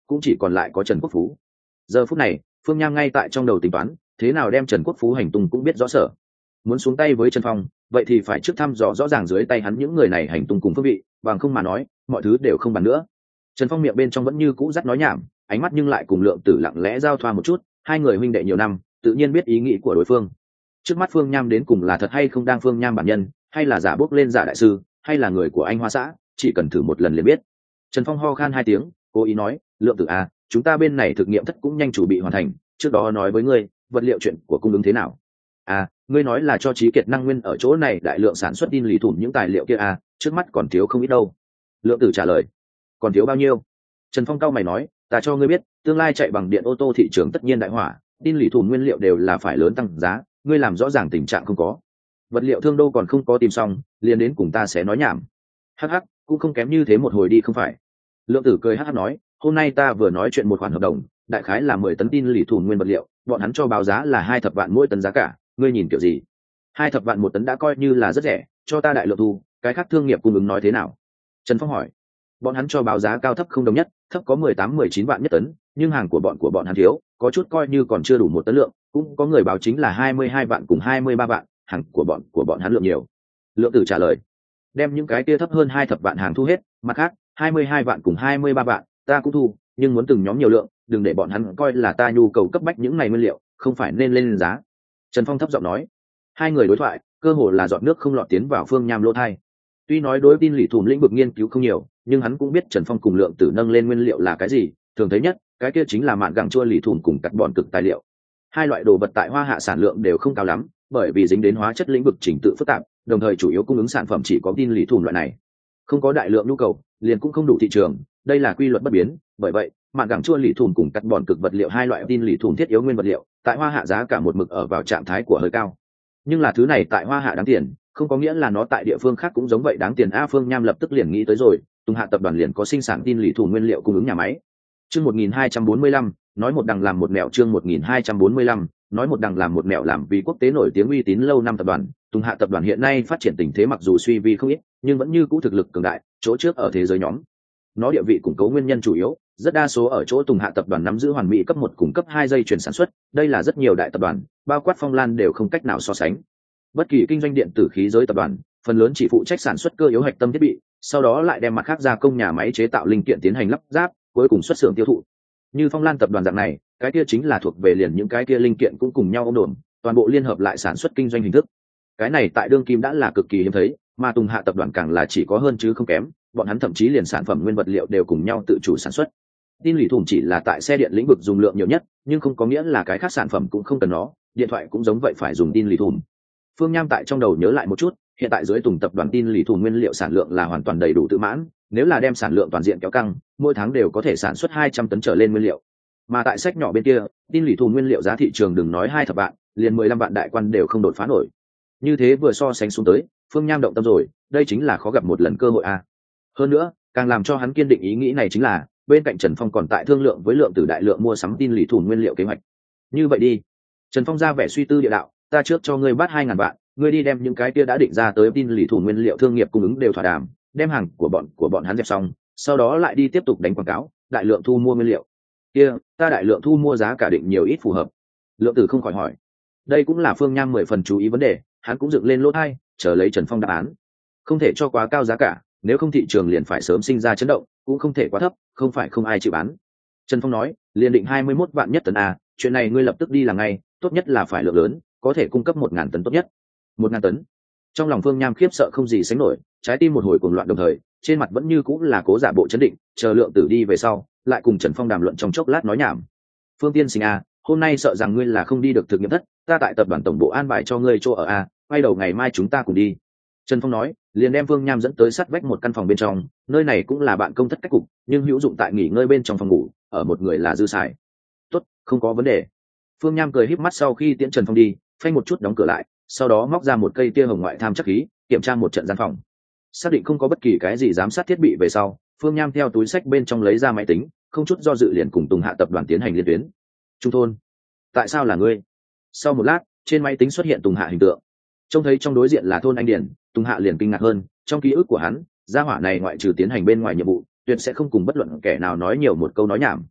cũng chỉ còn lại có Trần Quốc Phú. Giờ phút này Phương Nham ngay tại trong đầu tính toán thế nào đem Trần Quốc Phú hành tung cũng biết rõ sở. Muốn xuống tay với Trần Phong vậy thì phải trước thăm dò rõ ràng dưới tay hắn những người này hành tung cùng phương vị, bằng không mà nói mọi thứ đều không bàn nữa. Trần Phong miệng bên trong vẫn như cũ dắt nói nhảm, ánh mắt nhưng lại cùng Lượng Tử lặng lẽ giao thoa một chút, hai người huynh đệ nhiều năm tự nhiên biết ý nghĩ của đối phương. Trước mắt Phương Nham đến cùng là thật hay không đang Phương Nham bản nhân, hay là giả bước lên giả đại sư, hay là người của anh Hoa xã, chỉ cần thử một lần liền biết. Trần Phong ho khan hai tiếng, cố ý nói, Lượng Tử à, chúng ta bên này thực nghiệm thất cũng nhanh chủ bị hoàn thành, trước đó nói với ngươi vật liệu chuyện của cung ứng thế nào. À, ngươi nói là cho Trí Kiệt năng nguyên ở chỗ này đại lượng sản xuất tin lì thủng những tài liệu kia à, trước mắt còn thiếu không ít đâu. Lượng Tử trả lời, còn thiếu bao nhiêu? Trần Phong cao mày nói, ta cho ngươi biết, tương lai chạy bằng điện ô tô thị trường tất nhiên đại hỏa, tin lì thủng nguyên liệu đều là phải lớn tăng giá, ngươi làm rõ ràng tình trạng không có. Vật liệu thương đô còn không có tìm xong, liền đến cùng ta sẽ nói nhảm. Hắc hắc, cũng không kém như thế một hồi đi không phải. Lượng Tử cười hắc hắc nói, hôm nay ta vừa nói chuyện một khoản hợp đồng, đại khái là mười tấn tin lì thủng nguyên vật liệu, bọn hắn cho báo giá là hai thập vạn mỗi tấn giá cả, ngươi nhìn kiểu gì? Hai thập vạn một tấn đã coi như là rất rẻ, cho ta đại lượng thu, cái khác thương nghiệp cung ứng nói thế nào? Trần Phong hỏi. Bọn hắn cho báo giá cao thấp không đồng nhất, thấp có mười tám mười chín vạn nhất tấn, nhưng hàng của bọn của bọn hắn thiếu, có chút coi như còn chưa đủ một tấn lượng, cũng có người báo chính là hai mươi hai vạn cùng hai mươi ba vạn, hàng của bọn của bọn hắn lượng nhiều. Lượng Tử trả lời, đem những cái kia thấp hơn hai thập vạn hàng thu hết, mặt khác hai mươi hai vạn cùng hai mươi ba vạn ta cũng thu, nhưng muốn từng nhóm nhiều lượng, đừng để bọn hắn coi là ta nhu cầu cấp bách những này nguyên liệu, không phải nên lên giá. Trần Phong thấp giọng nói. Hai người đối thoại cơ hồ là giọt nước không lọt tiến vào Phương Nham lỗ thai. Tuy nói đối tin lì thùm lĩnh vực nghiên cứu không nhiều, nhưng hắn cũng biết Trần Phong cùng Lượng Tử nâng lên nguyên liệu là cái gì, thường thấy nhất cái kia chính là mạn gẳng chua lì thùm cùng cắt bọn cực tài liệu. Hai loại đồ vật tại Hoa Hạ sản lượng đều không cao lắm, bởi vì dính đến hóa chất lĩnh vực trình tự phức tạp, đồng thời chủ yếu cung ứng sản phẩm chỉ có tin lì thùm loại này, không có đại lượng nhu cầu liền cũng không đủ thị trường, đây là quy luật bất biến. Bởi vậy mạn gẳng chua lì thùm cùng cắt bọn cực vật liệu hai loại tin lì thùm thiết yếu nguyên vật liệu tại Hoa Hạ giá cả một mực ở vào trạng thái của hơi cao, nhưng là thứ này tại Hoa Hạ đáng tiền, không có nghĩa là nó tại địa phương khác cũng giống vậy đáng tiền. A Phương Nham lập tức liền nghĩ tới rồi, Tùng Hạ tập đoàn liền có sinh sản tin lì thùm nguyên liệu cung ứng nhà máy. Chương một nghìn hai trăm bốn mươi lăm, nói một đằng làm một mẹo. Chương một nghìn hai trăm bốn mươi lăm, nói một đằng làm một mẹo. Làm vì quốc tế nổi tiếng uy tín lâu năm tập đoàn, Tùng Hạ tập đoàn hiện nay phát triển tình thế mặc dù suy vi không ít, nhưng vẫn như cũ thực lực cường đại, chỗ trước ở thế giới nhóm. Nó địa vị củng cố nguyên nhân chủ yếu rất đa số ở chỗ Tùng Hạ tập đoàn nắm giữ hoàn mỹ cấp một cùng cấp hai dây chuyền sản xuất, đây là rất nhiều đại tập đoàn, bao quát Phong Lan đều không cách nào so sánh. Bất kỳ kinh doanh điện tử khí giới tập đoàn, phần lớn chỉ phụ trách sản xuất cơ yếu hạch tâm thiết bị, sau đó lại đem mặt khác gia công nhà máy chế tạo linh kiện tiến hành lắp ráp, cuối cùng xuất xưởng tiêu thụ. Như Phong Lan tập đoàn dạng này, cái kia chính là thuộc về liền những cái kia linh kiện cũng cùng nhau ôm đồm, toàn bộ liên hợp lại sản xuất kinh doanh hình thức. Cái này tại đương kim đã là cực kỳ hiếm thấy, mà Tùng Hạ tập đoàn càng là chỉ có hơn chứ không kém, bọn hắn thậm chí liền sản phẩm nguyên vật liệu đều cùng nhau tự chủ sản xuất. Tin lì thủng chỉ là tại xe điện lĩnh vực dùng lượng nhiều nhất, nhưng không có nghĩa là cái khác sản phẩm cũng không cần nó, điện thoại cũng giống vậy phải dùng tin lì thủng. Phương Nham tại trong đầu nhớ lại một chút, hiện tại dưới Tùng tập đoàn tin lì thủng nguyên liệu sản lượng là hoàn toàn đầy đủ tự mãn, nếu là đem sản lượng toàn diện kéo căng, mỗi tháng đều có thể sản xuất hai trăm tấn trở lên nguyên liệu. Mà tại sách nhỏ bên kia, tin lì thủng nguyên liệu giá thị trường đừng nói hai thập vạn, liền mười lăm vạn đại quan đều không đột phá nổi. Như thế vừa so sánh xuống tới, Phương Nham động tâm rồi, đây chính là khó gặp một lần cơ hội a. Hơn nữa, càng làm cho hắn kiên định ý nghĩ này chính là, bên cạnh Trần Phong còn tại thương lượng với Lượng Tử đại lượng mua sắm tin lì thủng nguyên liệu kế hoạch. Như vậy đi, Trần Phong ra vẻ suy tư địa đạo, ta trước cho ngươi bắt hai ngàn vạn, ngươi đi đem những cái kia đã định ra tới tin lì thủng nguyên liệu thương nghiệp cung ứng đều thỏa đàm, đem hàng của bọn của bọn hắn dẹp xong, sau đó lại đi tiếp tục đánh quảng cáo, đại lượng thu mua nguyên liệu. Kia, ta đại lượng thu mua giá cả định nhiều ít phù hợp? Lượng Tử không khỏi hỏi. Đây cũng là Phương Nham mười phần chú ý vấn đề, hắn cũng dựng lên lỗ tai, chờ lấy Trần Phong đáp án. Không thể cho quá cao giá cả, nếu không thị trường liền phải sớm sinh ra chấn động, cũng không thể quá thấp, không phải không ai chịu bán. Trần Phong nói, liền định hai mươi mốt vạn nhất tấn a, chuyện này ngươi lập tức đi làm ngay, tốt nhất là phải lượng lớn, có thể cung cấp một ngàn tấn tốt nhất. Một ngàn tấn. Trong lòng Phương Nham khiếp sợ không gì sánh nổi, trái tim một hồi cuồng loạn, đồng thời trên mặt vẫn như cũng là cố giả bộ chấn định, chờ Lượng Tử đi về sau, lại cùng Trần Phong đàm luận trong chốc lát nói nhảm. Phương tiên sinh a, hôm nay sợ rằng ngươi là không đi được thực nghiệm thất, ta tại tập đoàn tổng bộ an bài cho ngươi chỗ ở a, quay đầu ngày mai chúng ta cùng đi. Trần Phong nói, liền đem Phương Nham dẫn tới sát vách một căn phòng bên trong, nơi này cũng là bạn công thất cách cục, nhưng hữu dụng tại nghỉ ngơi bên trong phòng ngủ, ở một người là dư xài. Tốt, không có vấn đề. Phương Nham cười híp mắt sau khi tiễn Trần Phong đi, phanh một chút đóng cửa lại, sau đó móc ra một cây tia hồng ngoại tham chắc khí, kiểm tra một trận gian phòng. Xác định không có bất kỳ cái gì giám sát thiết bị về sau, Phương Nham theo túi sách bên trong lấy ra máy tính, không chút do dự liền cùng Tùng Hạ tập đoàn tiến hành liên tuyến. Trung thôn, tại sao là ngươi? Sau một lát, trên máy tính xuất hiện Tùng Hạ hình tượng. Trông thấy trong đối diện là thôn anh Điền, Tùng Hạ liền kinh ngạc hơn, trong ký ức của hắn, gia hỏa này ngoại trừ tiến hành bên ngoài nhiệm vụ, tuyệt sẽ không cùng bất luận kẻ nào nói nhiều một câu nói nhảm,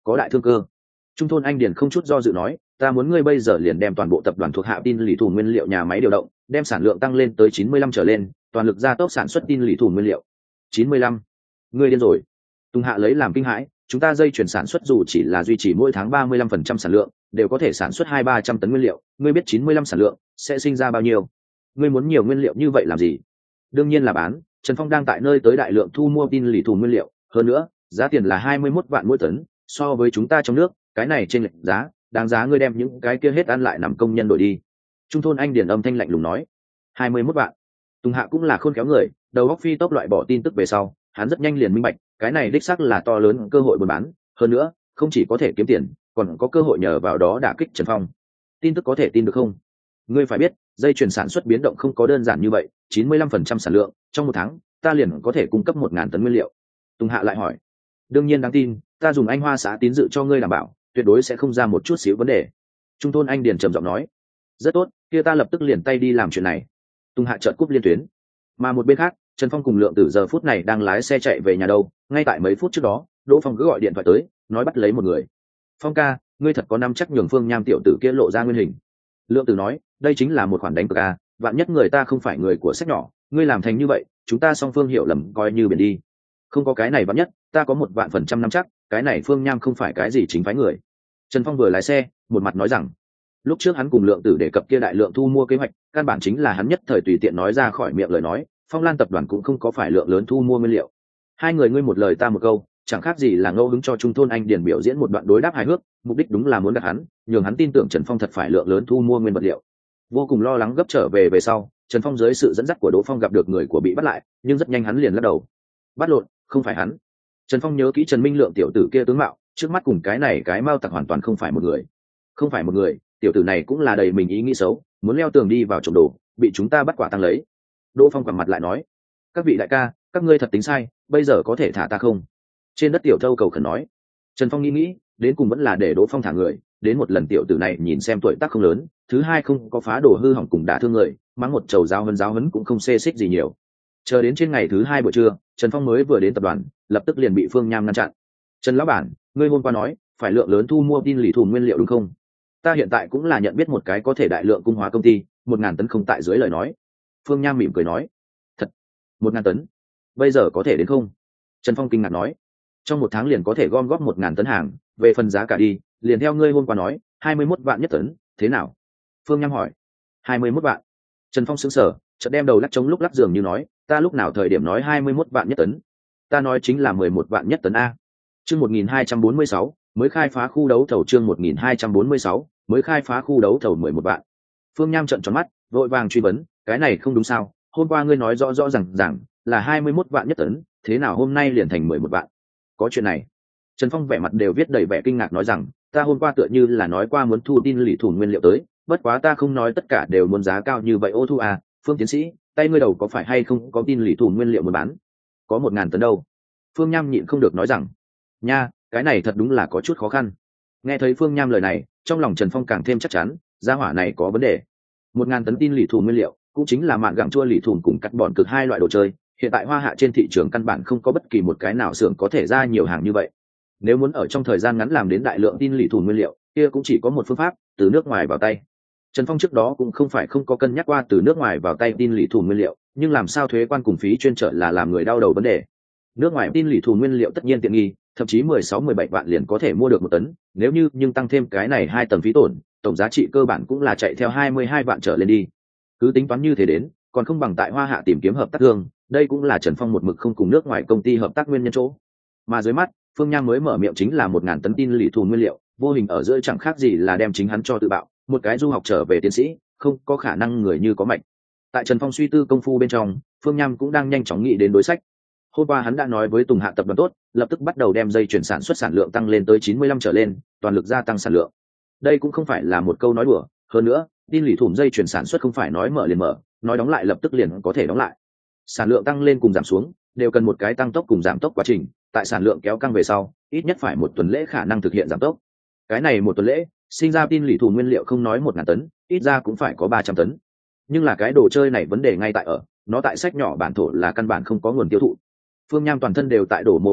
có đại thương cơ. Trung thôn Anh Điền không chút do dự nói, ta muốn ngươi bây giờ liền đem toàn bộ tập đoàn thuộc hạ tin lì thùn nguyên liệu nhà máy điều động, đem sản lượng tăng lên tới chín mươi lăm trở lên, toàn lực gia tốc sản xuất tin lì thùn nguyên liệu. chín mươi lăm? Ngươi điên rồi. Tùng Hạ lấy làm kinh hãi, chúng ta dây chuyển sản xuất dù chỉ là duy trì mỗi tháng ba mươi lăm phần trăm sản lượng, đều có thể sản xuất hai ba trăm tấn nguyên liệu, ngươi biết chín mươi lăm sản lượng sẽ sinh ra bao nhiêu? Ngươi muốn nhiều nguyên liệu như vậy làm gì? Đương nhiên là bán, Trần Phong đang tại nơi tới đại lượng thu mua tin lì thùn nguyên liệu, hơn nữa, giá tiền là hai mươi mốt vạn mỗi tấn, so với chúng ta trong nước, cái này trên lệch giá, đáng giá ngươi đem những cái kia hết ăn lại nằm công nhân đổi đi. Trung thôn Anh Điền âm thanh lạnh lùng nói, hai mươi mốt vạn. Tùng Hạ cũng là khôn khéo người, đầu óc phi tốc loại bỏ tin tức về sau, hắn rất nhanh liền minh bạch, cái này đích xác là to lớn cơ hội buôn bán, hơn nữa, không chỉ có thể kiếm tiền, còn có cơ hội nhờ vào đó đả kích Trần Phong. Tin tức có thể tin được không? Ngươi phải biết, dây chuyền sản xuất biến động không có đơn giản như vậy, chín mươi lăm phần trăm sản lượng, trong một tháng, ta liền có thể cung cấp một ngàn tấn nguyên liệu. Tùng Hạ lại hỏi, đương nhiên đáng tin, ta dùng Anh Hoa xã tín dự cho ngươi đảm bảo, tuyệt đối sẽ không ra một chút xíu vấn đề. Trung thôn Anh Điền trầm giọng nói, rất tốt, kia ta lập tức liền tay đi làm chuyện này. Tùng Hạ chợt cúp liên tuyến. Mà một bên khác, Trần Phong cùng Lượng Tử giờ phút này đang lái xe chạy về nhà đâu, ngay tại mấy phút trước đó, Đỗ Phong cứ gọi điện thoại tới, nói bắt lấy một người. Phong ca, ngươi thật có năm chắc nhường Phương Nham tiểu tử kia lộ ra nguyên hình. Lượng Tử nói, đây chính là một khoản đánh cược a, vạn nhất người ta không phải người của sách nhỏ, ngươi làm thành như vậy, chúng ta song phương hiểu lầm coi như biển đi. Không có cái này vạn nhất, ta có một vạn phần trăm năm chắc, cái này Phương Nham không phải cái gì chính phái người. Trần Phong vừa lái xe, một mặt nói rằng, lúc trước hắn cùng Lượng Tử đề cập kia đại lượng thu mua kế hoạch, căn bản chính là hắn nhất thời tùy tiện nói ra khỏi miệng lời nói, Phong Lan tập đoàn cũng không có phải lượng lớn thu mua nguyên liệu. Hai người ngươi một lời ta một câu, chẳng khác gì là ngẫu hứng cho Trung thôn Anh Điền biểu diễn một đoạn đối đáp hài hước, mục đích đúng là muốn gạt hắn, nhường hắn tin tưởng Trần Phong thật phải lượng lớn thu mua nguyên vật liệu. Vô cùng lo lắng gấp trở về về sau, Trần Phong dưới sự dẫn dắt của Đỗ Phong gặp được người của bị bắt lại, nhưng rất nhanh hắn liền lắc đầu. Bắt lộn, không phải hắn. Trần Phong nhớ kỹ Trần Minh Lượng tiểu tử kia tướng mạo, trước mắt cùng cái này cái mao tặc hoàn toàn không phải một người. Không phải một người, tiểu tử này cũng là đầy mình ý nghĩ xấu, muốn leo tường đi vào trộm đồ, bị chúng ta bắt quả tang lấy. Đỗ Phong quằn mặt lại nói, các vị đại ca, các ngươi thật tính sai, bây giờ có thể thả ta không? Trên đất tiểu thâu cầu khẩn nói. Trần Phong nghĩ nghĩ, đến cùng vẫn là để Đỗ Phong thả người, đến một lần tiểu tử này nhìn xem tuổi tác không lớn, thứ hai không có phá đồ hư hỏng cùng đả thương người, mắng một trầu giáo hấn giáo hấn cũng không xê xích gì nhiều. Chờ đến trên ngày thứ hai buổi trưa, Trần Phong mới vừa đến tập đoàn, lập tức liền bị Phương Nham ngăn chặn. Trần lão bản, ngươi hôm qua nói phải lượng lớn thu mua tin lì thùn nguyên liệu đúng không? Ta hiện tại cũng là nhận biết một cái có thể đại lượng cung hóa công ty, một ngàn tấn không tại dưới lời nói. Phương Nham mỉm cười nói, thật, một ngàn tấn, bây giờ có thể đến không? Trần Phong kinh ngạc nói, trong một tháng liền có thể gom góp một ngàn tấn hàng, về phần giá cả đi, liền theo ngươi hôm qua nói, hai mươi mốt vạn nhất tấn, thế nào? Phương Nham hỏi, hai mươi mốt vạn. Trần Phong sững sờ, chợt đem đầu lắc trống lúc lắc giường như nói, ta lúc nào thời điểm nói hai mươi mốt vạn nhất tấn? Ta nói chính là mười một vạn nhất tấn a. Chương một nghìn hai trăm bốn mươi sáu, mới khai phá khu đấu thầu chương một nghìn hai trăm bốn mươi sáu, mới khai phá khu đấu thầu mười một vạn. Phương Nham trợn tròn mắt, vội vàng truy vấn, cái này không đúng sao, hôm qua ngươi nói rõ rõ ràng rằng là hai mươi mốt vạn nhất tấn, thế nào hôm nay liền thành mười một vạn? Có chuyện này. Trần Phong vẻ mặt đều viết đầy vẻ kinh ngạc nói rằng, ta hôm qua tựa như là nói qua muốn thu tin lì thùn nguyên liệu tới, bất quá ta không nói tất cả đều muốn giá cao như vậy ô thu à, Phương tiến sĩ, tay ngươi đầu có phải hay không có tin lì thùn nguyên liệu muốn bán? Có một ngàn tấn đâu? Phương Nham nhịn không được nói rằng, nha, cái này thật đúng là có chút khó khăn. Nghe thấy Phương Nham lời này, trong lòng Trần Phong càng thêm chắc chắn, gia hỏa này có vấn đề. Một ngàn tấn tin lì thùn nguyên liệu, cũng chính là mạn gặng chua lì thùn cùng cắt bòn cực hai loại đồ chơi, hiện tại Hoa Hạ trên thị trường căn bản không có bất kỳ một cái nào xưởng có thể ra nhiều hàng như vậy. Nếu muốn ở trong thời gian ngắn làm đến đại lượng tin lì thùn nguyên liệu, kia cũng chỉ có một phương pháp, từ nước ngoài vào tay. Trần Phong trước đó cũng không phải không có cân nhắc qua từ nước ngoài vào tay tin lì thùn nguyên liệu, nhưng làm sao thuế quan cùng phí chuyên trở là làm người đau đầu vấn đề. Nước ngoài tin lì thùn nguyên liệu tất nhiên tiện nghi, thậm chí mười sáu mười bảy vạn liền có thể mua được một tấn, nếu như nhưng tăng thêm cái này hai tầng phí tổn, tổng giá trị cơ bản cũng là chạy theo hai mươi hai vạn trở lên đi. Cứ tính toán như thế đến, còn không bằng tại Hoa Hạ tìm kiếm hợp tác thương, đây cũng là Trần Phong một mực không cùng nước ngoài công ty hợp tác nguyên nhân chỗ. Mà dưới mắt, Phương Nham mới mở miệng chính là một ngàn tấn tin lì thùn nguyên liệu, vô hình ở giữa chẳng khác gì là đem chính hắn cho tự bạo, một cái du học trở về tiến sĩ, không có khả năng người như có mệnh. Tại Trần Phong suy tư công phu bên trong, Phương Nham cũng đang nhanh chóng nghĩ đến đối sách. Hôm qua hắn đã nói với Tùng Hạ tập đoàn tốt, lập tức bắt đầu đem dây chuyển sản xuất sản lượng tăng lên tới chín mươi lăm trở lên, toàn lực gia tăng sản lượng. Đây cũng không phải là một câu nói đùa, hơn nữa, tin lì thùn dây chuyển sản xuất không phải nói mở liền mở, nói đóng lại lập tức liền có thể đóng lại. Sản lượng tăng lên cùng giảm xuống, đều cần một cái tăng tốc cùng giảm tốc quá trình, tại sản lượng kéo căng về sau, ít nhất phải một tuần lễ khả năng thực hiện giảm tốc. Cái này một tuần lễ, sinh ra tin lì thùn nguyên liệu không nói một ngàn tấn, ít ra cũng phải có ba trăm tấn. Nhưng là cái đồ chơi này vấn đề ngay tại ở, nó tại sách nhỏ bản thổ là căn bản không có nguồn tiêu thụ. Phương Nham toàn thân đều tại đổ mồ hôi lạnh,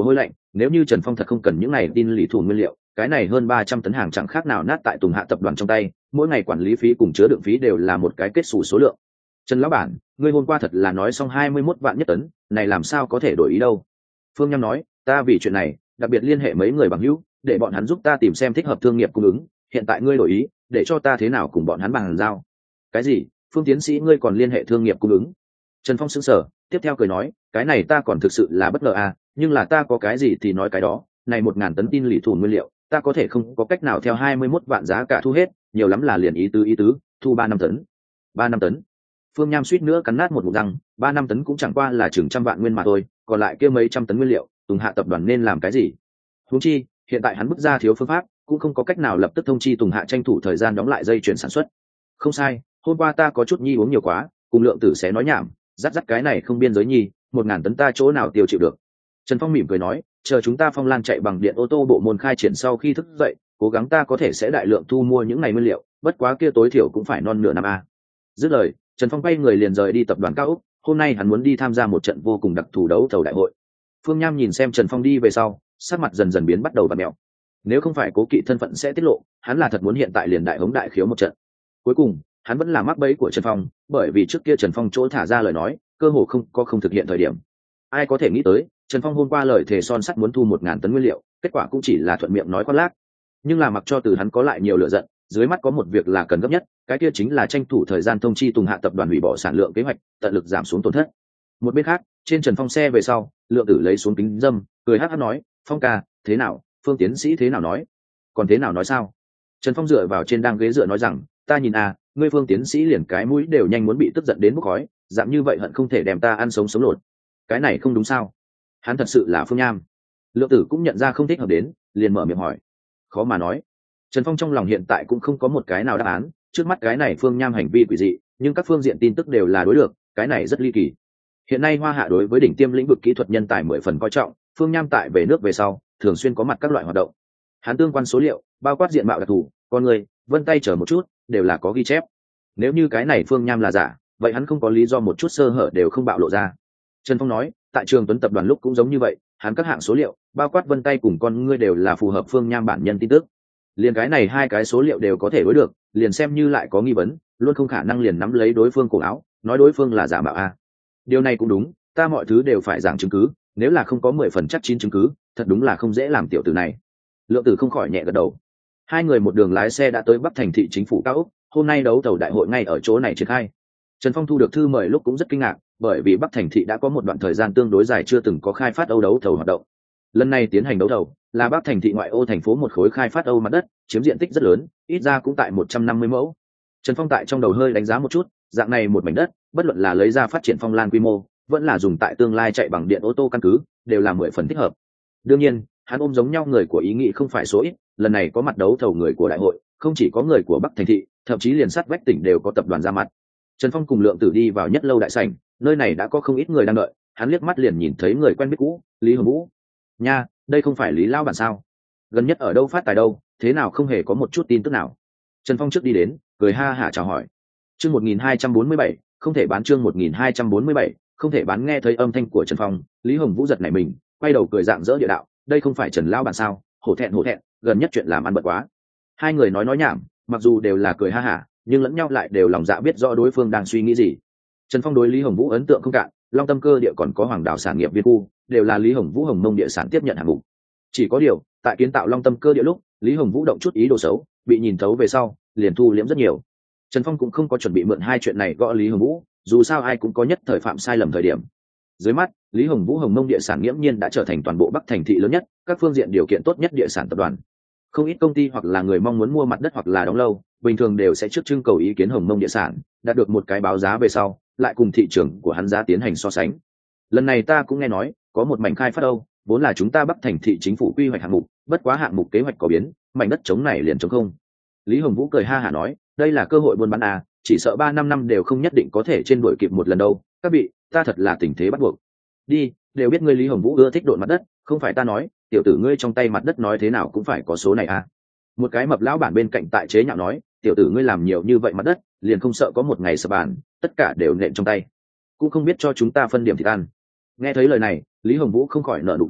nếu như Trần Phong thật không cần những này tin lý thủ nguyên liệu, cái này hơn ba trăm tấn hàng chẳng khác nào nát tại Tùng Hạ tập đoàn trong tay, mỗi ngày quản lý phí cùng chứa đựng phí đều là một cái kết xù số lượng. Trần lão bản, ngươi hôm qua thật là nói xong hai mươi mốt vạn nhất tấn, này làm sao có thể đổi ý đâu? Phương Nham nói, ta vì chuyện này, đặc biệt liên hệ mấy người bằng hữu, để bọn hắn giúp ta tìm xem thích hợp thương nghiệp cung ứng, hiện tại ngươi đổi ý, để cho ta thế nào cùng bọn hắn bàn giao? Cái gì? Phương tiến sĩ ngươi còn liên hệ thương nghiệp cung ứng? Trần Phong sững sờ, tiếp theo cười nói, cái này ta còn thực sự là bất ngờ à, nhưng là ta có cái gì thì nói cái đó, này một ngàn tấn tin lì thủ nguyên liệu, ta có thể không có cách nào theo hai mươi mốt vạn giá cả thu hết, nhiều lắm là liền ý tứ ý tứ, thu ba năm tấn. ba năm tấn. Phương Nham suýt nữa cắn nát một ngụm răng, ba năm tấn cũng chẳng qua là chừng trăm vạn nguyên mà thôi, còn lại kia mấy trăm tấn nguyên liệu, Tùng Hạ tập đoàn nên làm cái gì? Huống chi, hiện tại hắn bức ra thiếu phương pháp, cũng không có cách nào lập tức thông chi Tùng Hạ tranh thủ thời gian đóng lại dây chuyển sản xuất. Không sai, hôm qua ta có chút nhi uống nhiều quá, cùng Lượng Tử sẽ nói nhảm, dắt dắt cái này không biên giới nhi, một ngàn tấn ta chỗ nào tiêu chịu được. Trần Phong mỉm cười nói, chờ chúng ta Phong Lan chạy bằng điện ô tô bộ môn khai triển sau khi thức dậy, cố gắng ta có thể sẽ đại lượng thu mua những này nguyên liệu, bất quá kia tối thiểu cũng phải non nửa năm a. Dứt lời, Trần Phong quay người liền rời đi tập đoàn Cao Úc, hôm nay hắn muốn đi tham gia một trận vô cùng đặc thù đấu thầu đại hội. Phương Nham nhìn xem Trần Phong đi về sau, sắc mặt dần dần biến bắt đầu vặn mèo. Nếu không phải cố kỵ thân phận sẽ tiết lộ, hắn là thật muốn hiện tại liền đại hống đại khiếu một trận. Cuối cùng, hắn vẫn là mắc bẫy của Trần Phong, bởi vì trước kia Trần Phong chỗ thả ra lời nói, cơ hồ không có không thực hiện thời điểm. Ai có thể nghĩ tới, Trần Phong hôm qua lời thề son sắt muốn thu một ngàn tấn nguyên liệu, kết quả cũng chỉ là thuận miệng nói khoác lác. Nhưng là mặc cho từ hắn có lại nhiều lửa giận, dưới mắt có một việc là cần gấp nhất, cái kia chính là tranh thủ thời gian thông chi Tùng Hạ tập đoàn hủy bỏ sản lượng kế hoạch, tận lực giảm xuống tổn thất. Một bên khác, trên Trần Phong xe về sau, Lượng Tử lấy xuống kính dâm, cười hắc hắc nói, Phong ca, thế nào, Phương tiến sĩ thế nào nói? Còn thế nào nói sao? Trần Phong dựa vào trên đang ghế dựa nói rằng, ta nhìn à, ngươi Phương tiến sĩ liền cái mũi đều nhanh muốn bị tức giận đến bốc khói, dạng như vậy hận không thể đem ta ăn sống sống lột. Cái này không đúng sao? Hắn thật sự là Phương Nham. Lượng Tử cũng nhận ra không thích hợp đến, liền mở miệng hỏi. Khó mà nói. Trần Phong trong lòng hiện tại cũng không có một cái nào đáp án, trước mắt cái này Phương Nham hành vi quỷ dị, nhưng các phương diện tin tức đều là đối được, cái này rất ly kỳ. Hiện nay Hoa Hạ đối với đỉnh tiêm lĩnh vực kỹ thuật nhân tài mười phần coi trọng, Phương Nham tại về nước về sau, thường xuyên có mặt các loại hoạt động. Hắn tương quan số liệu, bao quát diện mạo đặc thù, con người, vân tay chờ một chút, đều là có ghi chép. Nếu như cái này Phương Nham là giả, vậy hắn không có lý do một chút sơ hở đều không bạo lộ ra. Trần Phong nói, tại Trường Tuấn tập đoàn lúc cũng giống như vậy, hắn các hạng số liệu, bao quát vân tay cùng con ngươi đều là phù hợp Phương Nham bản nhân tin tức. Liền cái này hai cái số liệu đều có thể đối được, liền xem như lại có nghi vấn, luôn không khả năng liền nắm lấy đối phương cổ áo, nói đối phương là giả mạo a. Điều này cũng đúng, ta mọi thứ đều phải giảng chứng cứ, nếu là không có mười phần chắc chín chứng cứ, thật đúng là không dễ làm tiểu tử này. Lượng Tử không khỏi nhẹ gật đầu. Hai người một đường lái xe đã tới Bắc Thành thị chính phủ Cao Úc, hôm nay đấu thầu đại hội ngay ở chỗ này triển khai. Trần Phong thu được thư mời lúc cũng rất kinh ngạc, bởi vì Bắc Thành thị đã có một đoạn thời gian tương đối dài chưa từng có khai phát Âu đấu thầu hoạt động. Lần này tiến hành đấu thầu, là Bắc Thành thị ngoại ô thành phố một khối khai phát Âu mặt đất, chiếm diện tích rất lớn, ít ra cũng tại một trăm năm mươi mẫu. Trần Phong tại trong đầu hơi đánh giá một chút, dạng này một mảnh đất, bất luận là lấy ra phát triển Phong Lan quy mô, vẫn là dùng tại tương lai chạy bằng điện ô tô căn cứ, đều là mười phần thích hợp. Đương nhiên, hắn ôm giống nhau người của ý nghĩ không phải số ít, lần này có mặt đấu thầu người của đại hội, không chỉ có người của Bắc Thành thị, thậm chí liền sát vách tỉnh đều có tập đoàn ra mặt. Trần Phong cùng Lượng Tử đi vào nhất lâu đại sảnh, nơi này đã có không ít người đang đợi, hắn liếc mắt liền nhìn thấy người quen biết cũ, Lý Hồng Vũ. Nha, đây không phải Lý lão bản sao? Gần nhất ở đâu phát tài đâu, thế nào không hề có một chút tin tức nào? Trần Phong trước đi đến, cười ha hả chào hỏi. Chương một nghìn hai trăm bốn mươi bảy, không thể bán chương một nghìn hai trăm bốn mươi bảy, không thể bán. Nghe thấy âm thanh của Trần Phong, Lý Hồng Vũ giật nảy mình, quay đầu cười rạng rỡ địa đạo, đây không phải Trần lão bản sao? Hổ thẹn hổ thẹn, gần nhất chuyện làm ăn bận quá. Hai người nói nói nhảm, mặc dù đều là cười ha hả, nhưng lẫn nhau lại đều lòng dạ biết rõ đối phương đang suy nghĩ gì. Trần Phong đối Lý Hồng Vũ ấn tượng không cạn, Long Tâm Cơ địa còn có Hoàng Đảo sản nghiệp viên khu, đều là Lý Hồng Vũ Hồng Mông địa sản tiếp nhận hạng mục. Chỉ có điều, tại kiến tạo Long Tâm Cơ địa lúc, Lý Hồng Vũ động chút ý đồ xấu, bị nhìn thấu về sau, liền thu liễm rất nhiều. Trần Phong cũng không có chuẩn bị mượn hai chuyện này gõ Lý Hồng Vũ, dù sao ai cũng có nhất thời phạm sai lầm thời điểm. Dưới mắt, Lý Hồng Vũ Hồng Mông địa sản nghiễm nhiên đã trở thành toàn bộ Bắc Thành thị lớn nhất, các phương diện điều kiện tốt nhất địa sản tập đoàn. Không ít công ty hoặc là người mong muốn mua mặt đất hoặc là đóng lâu, bình thường đều sẽ trước trưng cầu ý kiến Hồng Mông địa sản, đạt được một cái báo giá về sau, lại cùng thị trường của hắn giá tiến hành so sánh. Lần này ta cũng nghe nói, có một mảnh khai phát Âu, vốn là chúng ta Bắc Thành thị chính phủ quy hoạch hạng mục, bất quá hạng mục kế hoạch có biến, mảnh đất trống này liền trống không. Lý Hồng Vũ cười ha hả nói, đây là cơ hội buôn bán à, chỉ sợ ba năm năm đều không nhất định có thể trên đuổi kịp một lần đâu, các vị, ta thật là tình thế bắt buộc. Đi, đều biết ngươi Lý Hồng Vũ ưa thích độn mặt đất, không phải ta nói, tiểu tử ngươi trong tay mặt đất nói thế nào cũng phải có số này à. Một cái mập lão bản bên cạnh tại chế nhạo nói, tiểu tử ngươi làm nhiều như vậy mặt đất, liền không sợ có một ngày sập bàn, tất cả đều nện trong tay, cũng không biết cho chúng ta phân điểm thịt ăn. Nghe thấy lời này, Lý Hồng Vũ không khỏi nở nụ cười,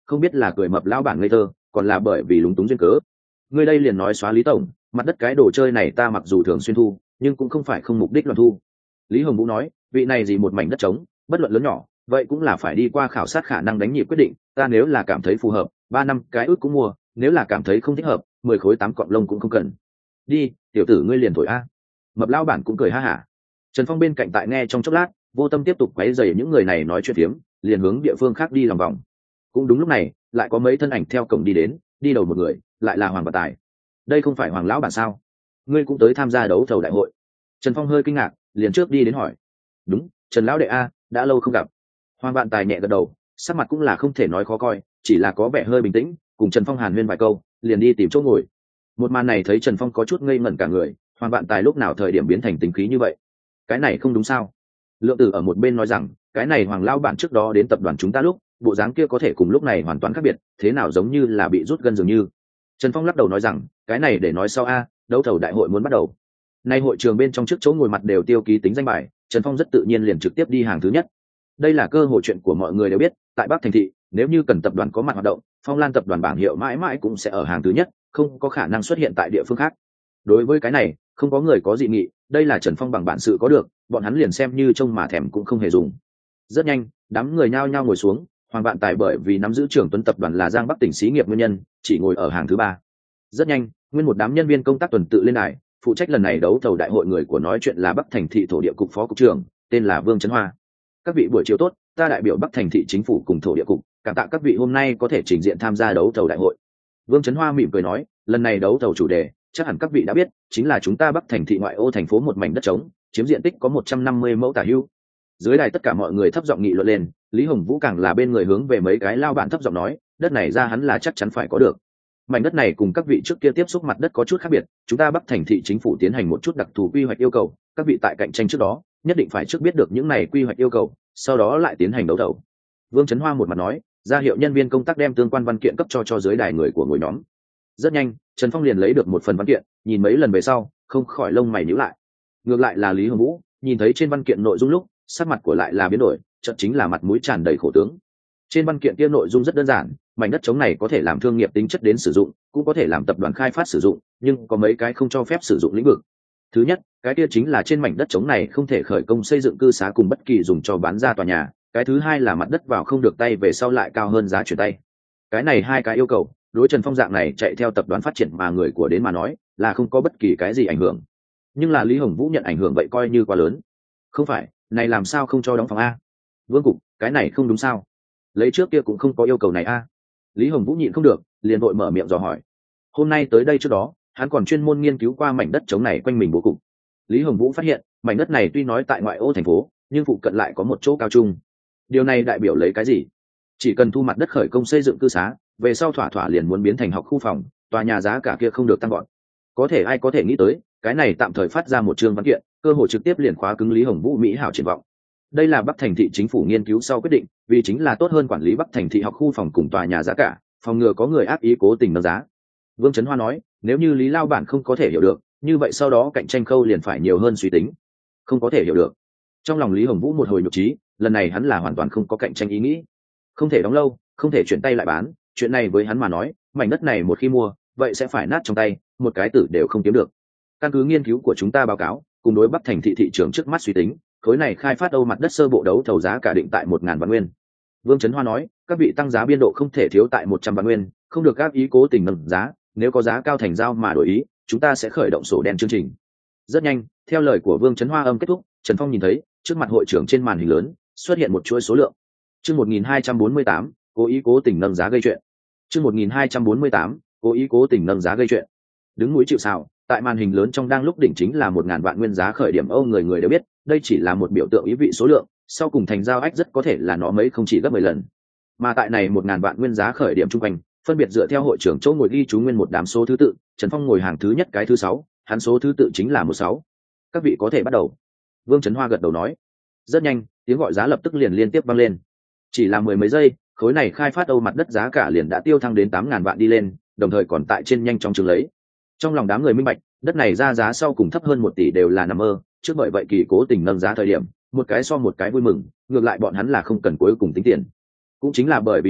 không biết là cười mập lão bản ngây thơ còn là bởi vì lúng túng duyên cớ. Ngươi đây liền nói xóa Lý tổng, mặt đất cái đồ chơi này ta mặc dù thường xuyên thu nhưng cũng không phải không mục đích luận thu. Lý Hồng Vũ nói, vị này gì một mảnh đất trống, bất luận lớn nhỏ vậy cũng là phải đi qua khảo sát khả năng đánh nhịp quyết định, ta nếu là cảm thấy phù hợp ba năm cái ước cũng mua, nếu là cảm thấy không thích hợp mười khối tám cọng lông cũng không cần. Đi tiểu tử ngươi liền thổi a. Mập lão bản cũng cười ha hả. Trần Phong bên cạnh tại nghe trong chốc lát, vô tâm tiếp tục quấy rầy những người này nói chuyện phiếm, liền hướng địa phương khác đi lòng vòng. Cũng đúng lúc này lại có mấy thân ảnh theo cổng đi đến, đi đầu một người lại là Hoàng Vạn Tài. Đây không phải Hoàng lão bản sao? Ngươi cũng tới tham gia đấu thầu đại hội? Trần Phong hơi kinh ngạc, liền trước đi đến hỏi. Đúng, Trần lão đệ a, đã lâu không gặp. Hoàng Vạn Tài nhẹ gật đầu, sắc mặt cũng là không thể nói khó coi, chỉ là có vẻ hơi bình tĩnh, cùng Trần Phong hàn huyên vài câu, liền đi tìm chỗ ngồi. Một màn này thấy Trần Phong có chút ngây ngẩn cả người, Hoàng Vạn Tài lúc nào thời điểm biến thành tính khí như vậy? Cái này không đúng sao? Lượng Tử ở một bên nói rằng, cái này Hoàng lão bản trước đó đến tập đoàn chúng ta lúc, bộ dáng kia có thể cùng lúc này hoàn toàn khác biệt, thế nào giống như là bị rút gân dường như. Trần Phong lắc đầu nói rằng, cái này để nói sau a, đấu thầu đại hội muốn bắt đầu. Nay hội trường bên trong trước chỗ ngồi mặt đều tiêu ký tính danh bài, Trần Phong rất tự nhiên liền trực tiếp đi hàng thứ nhất. Đây là cơ hội chuyện của mọi người đều biết, tại Bắc Thành thị, nếu như cần tập đoàn có mặt hoạt động, Phong Lan tập đoàn bảng hiệu mãi mãi cũng sẽ ở hàng thứ nhất, không có khả năng xuất hiện tại địa phương khác. Đối với cái này, không có người có dị nghị, đây là Trần Phong bằng bản sự có được, bọn hắn liền xem như trông mà thèm cũng không hề dùng. Rất nhanh, đám người nhao nhao ngồi xuống, Hoàng Vạn Tài bởi vì nắm giữ trưởng tuấn tập đoàn là Giang Bắc tỉnh xí nghiệp nguyên nhân, chỉ ngồi ở hàng thứ ba. Rất nhanh, nguyên một đám nhân viên công tác tuần tự lên đài, phụ trách lần này đấu thầu đại hội người của nói chuyện là Bắc Thành thị thổ địa cục phó cục trưởng, tên là Vương Chấn Hoa. Các vị buổi chiều tốt, ta đại biểu Bắc Thành thị chính phủ cùng thổ địa cục, cảm tạ các vị hôm nay có thể trình diện tham gia đấu thầu đại hội. Vương Chấn Hoa mỉm cười nói, lần này đấu thầu chủ đề, chắc hẳn các vị đã biết, chính là chúng ta Bắc Thành thị ngoại ô thành phố một mảnh đất trống, chiếm diện tích có một trăm năm mươi mẫu tả hữu. Dưới đài tất cả mọi người thấp giọng nghị luận lên, Lý Hồng Vũ càng là bên người hướng về mấy cái lao bản thấp giọng nói, đất này ra hắn là chắc chắn phải có được. Mảnh đất này cùng các vị trước kia tiếp xúc mặt đất có chút khác biệt, chúng ta Bắc Thành thị chính phủ tiến hành một chút đặc thù quy hoạch yêu cầu, các vị tại cạnh tranh trước đó, nhất định phải trước biết được những này quy hoạch yêu cầu, sau đó lại tiến hành đấu thầu. Vương Chấn Hoa một mặt nói, ra hiệu nhân viên công tác đem tương quan văn kiện cấp cho cho dưới đài người của ngồi nhóm. Rất nhanh, Trần Phong liền lấy được một phần văn kiện, nhìn mấy lần về sau, không khỏi lông mày nhíu lại. Ngược lại là Lý Hồng Vũ, nhìn thấy trên văn kiện nội dung lúc, sắc mặt của lại là biến đổi, chợt chính là mặt mũi tràn đầy khổ tướng. Trên văn kiện kia nội dung rất đơn giản, mảnh đất trống này có thể làm thương nghiệp tính chất đến sử dụng, cũng có thể làm tập đoàn khai phát sử dụng, nhưng có mấy cái không cho phép sử dụng lĩnh vực. Thứ nhất, cái kia chính là trên mảnh đất trống này không thể khởi công xây dựng cư xá cùng bất kỳ dùng cho bán ra tòa nhà, cái thứ hai là mặt đất vào không được tay về sau lại cao hơn giá chuyển tay. Cái này hai cái yêu cầu, đối Trần Phong dạng này chạy theo tập đoàn phát triển mà người của đến mà nói, là không có bất kỳ cái gì ảnh hưởng. Nhưng là Lý Hồng Vũ nhận ảnh hưởng vậy coi như quá lớn. Không phải, này làm sao không cho đóng phòng a? Vương cục, cái này không đúng sao? Lấy trước kia cũng không có yêu cầu này a. Lý Hồng Vũ nhịn không được, liền vội mở miệng dò hỏi. Hôm nay tới đây trước đó, hắn còn chuyên môn nghiên cứu qua mảnh đất trống này quanh mình bố cục. Lý Hồng Vũ phát hiện, mảnh đất này tuy nói tại ngoại ô thành phố, nhưng phụ cận lại có một chỗ cao trung. Điều này đại biểu lấy cái gì? Chỉ cần thu mặt đất khởi công xây dựng cư xá, về sau thỏa thỏa liền muốn biến thành học khu phòng, tòa nhà giá cả kia không được tăng gọn. Có thể ai có thể nghĩ tới, cái này tạm thời phát ra một chương văn kiện, cơ hội trực tiếp liền khóa cứng Lý Hồng Vũ mỹ hảo triển vọng. Đây là Bắc Thành thị chính phủ nghiên cứu sau quyết định, vì chính là tốt hơn quản lý Bắc Thành thị học khu phòng cùng tòa nhà giá cả, phòng ngừa có người ác ý cố tình nâng giá. Vương Chấn Hoa nói, nếu như Lý lao bản không có thể hiểu được, như vậy sau đó cạnh tranh khâu liền phải nhiều hơn suy tính. Không có thể hiểu được. Trong lòng Lý Hồng Vũ một hồi nhục trí, lần này hắn là hoàn toàn không có cạnh tranh ý nghĩ. Không thể đóng lâu, không thể chuyển tay lại bán, chuyện này với hắn mà nói, mảnh đất này một khi mua, vậy sẽ phải nát trong tay, một cái tử đều không kiếm được. Căn cứ nghiên cứu của chúng ta báo cáo, cùng đối Bắc Thành thị thị trường trước mắt suy tính, khối này khai phát Âu mặt đất sơ bộ đấu thầu giá cả định tại một ngàn vạn nguyên. Vương Chấn Hoa nói, các vị tăng giá biên độ không thể thiếu tại một trăm vạn nguyên, không được áp ý cố tình nâng giá, nếu có giá cao thành giao mà đổi ý, chúng ta sẽ khởi động sổ đen chương trình. Rất nhanh, theo lời của Vương Chấn Hoa âm kết thúc, Trần Phong nhìn thấy, trước mặt hội trưởng trên màn hình lớn, xuất hiện một chuỗi số lượng. Chương một nghìn hai trăm bốn mươi tám, cố ý cố tình nâng giá gây chuyện. Chương một nghìn hai trăm bốn mươi tám, cố ý cố tình nâng giá gây chuyện. Đứng mũi chịu sào, tại màn hình lớn trong đang lúc đỉnh chính là một ngàn vạn nguyên giá khởi điểm Âu, người người đều biết, đây chỉ là một biểu tượng ý vị số lượng, sau cùng thành giao ách rất có thể là nó mấy không chỉ gấp mười lần. Mà tại này một ngàn vạn nguyên giá khởi điểm trung quanh, phân biệt dựa theo hội trưởng chỗ ngồi ghi chú nguyên một đám số thứ tự, Trần Phong ngồi hàng thứ nhất cái thứ sáu, hắn số thứ tự chính là một sáu. Các vị có thể bắt đầu. Vương Chấn Hoa gật đầu nói. Rất nhanh, tiếng gọi giá lập tức liền liên tiếp vang lên. Chỉ là mười mấy giây, khối này khai phát Âu mặt đất giá cả liền đã tiêu thăng đến tám ngàn vạn đi lên, đồng thời còn tại trên nhanh chóng trường lấy. Trong lòng đám người minh bạch, đất này ra giá sau cùng thấp hơn một tỷ đều là nằm mơ, trước bởi vậy kỳ cố tình nâng giá thời điểm, một cái so một cái vui mừng, ngược lại bọn hắn là không cần cuối cùng tính tiền. Cũng chính là bởi vì này,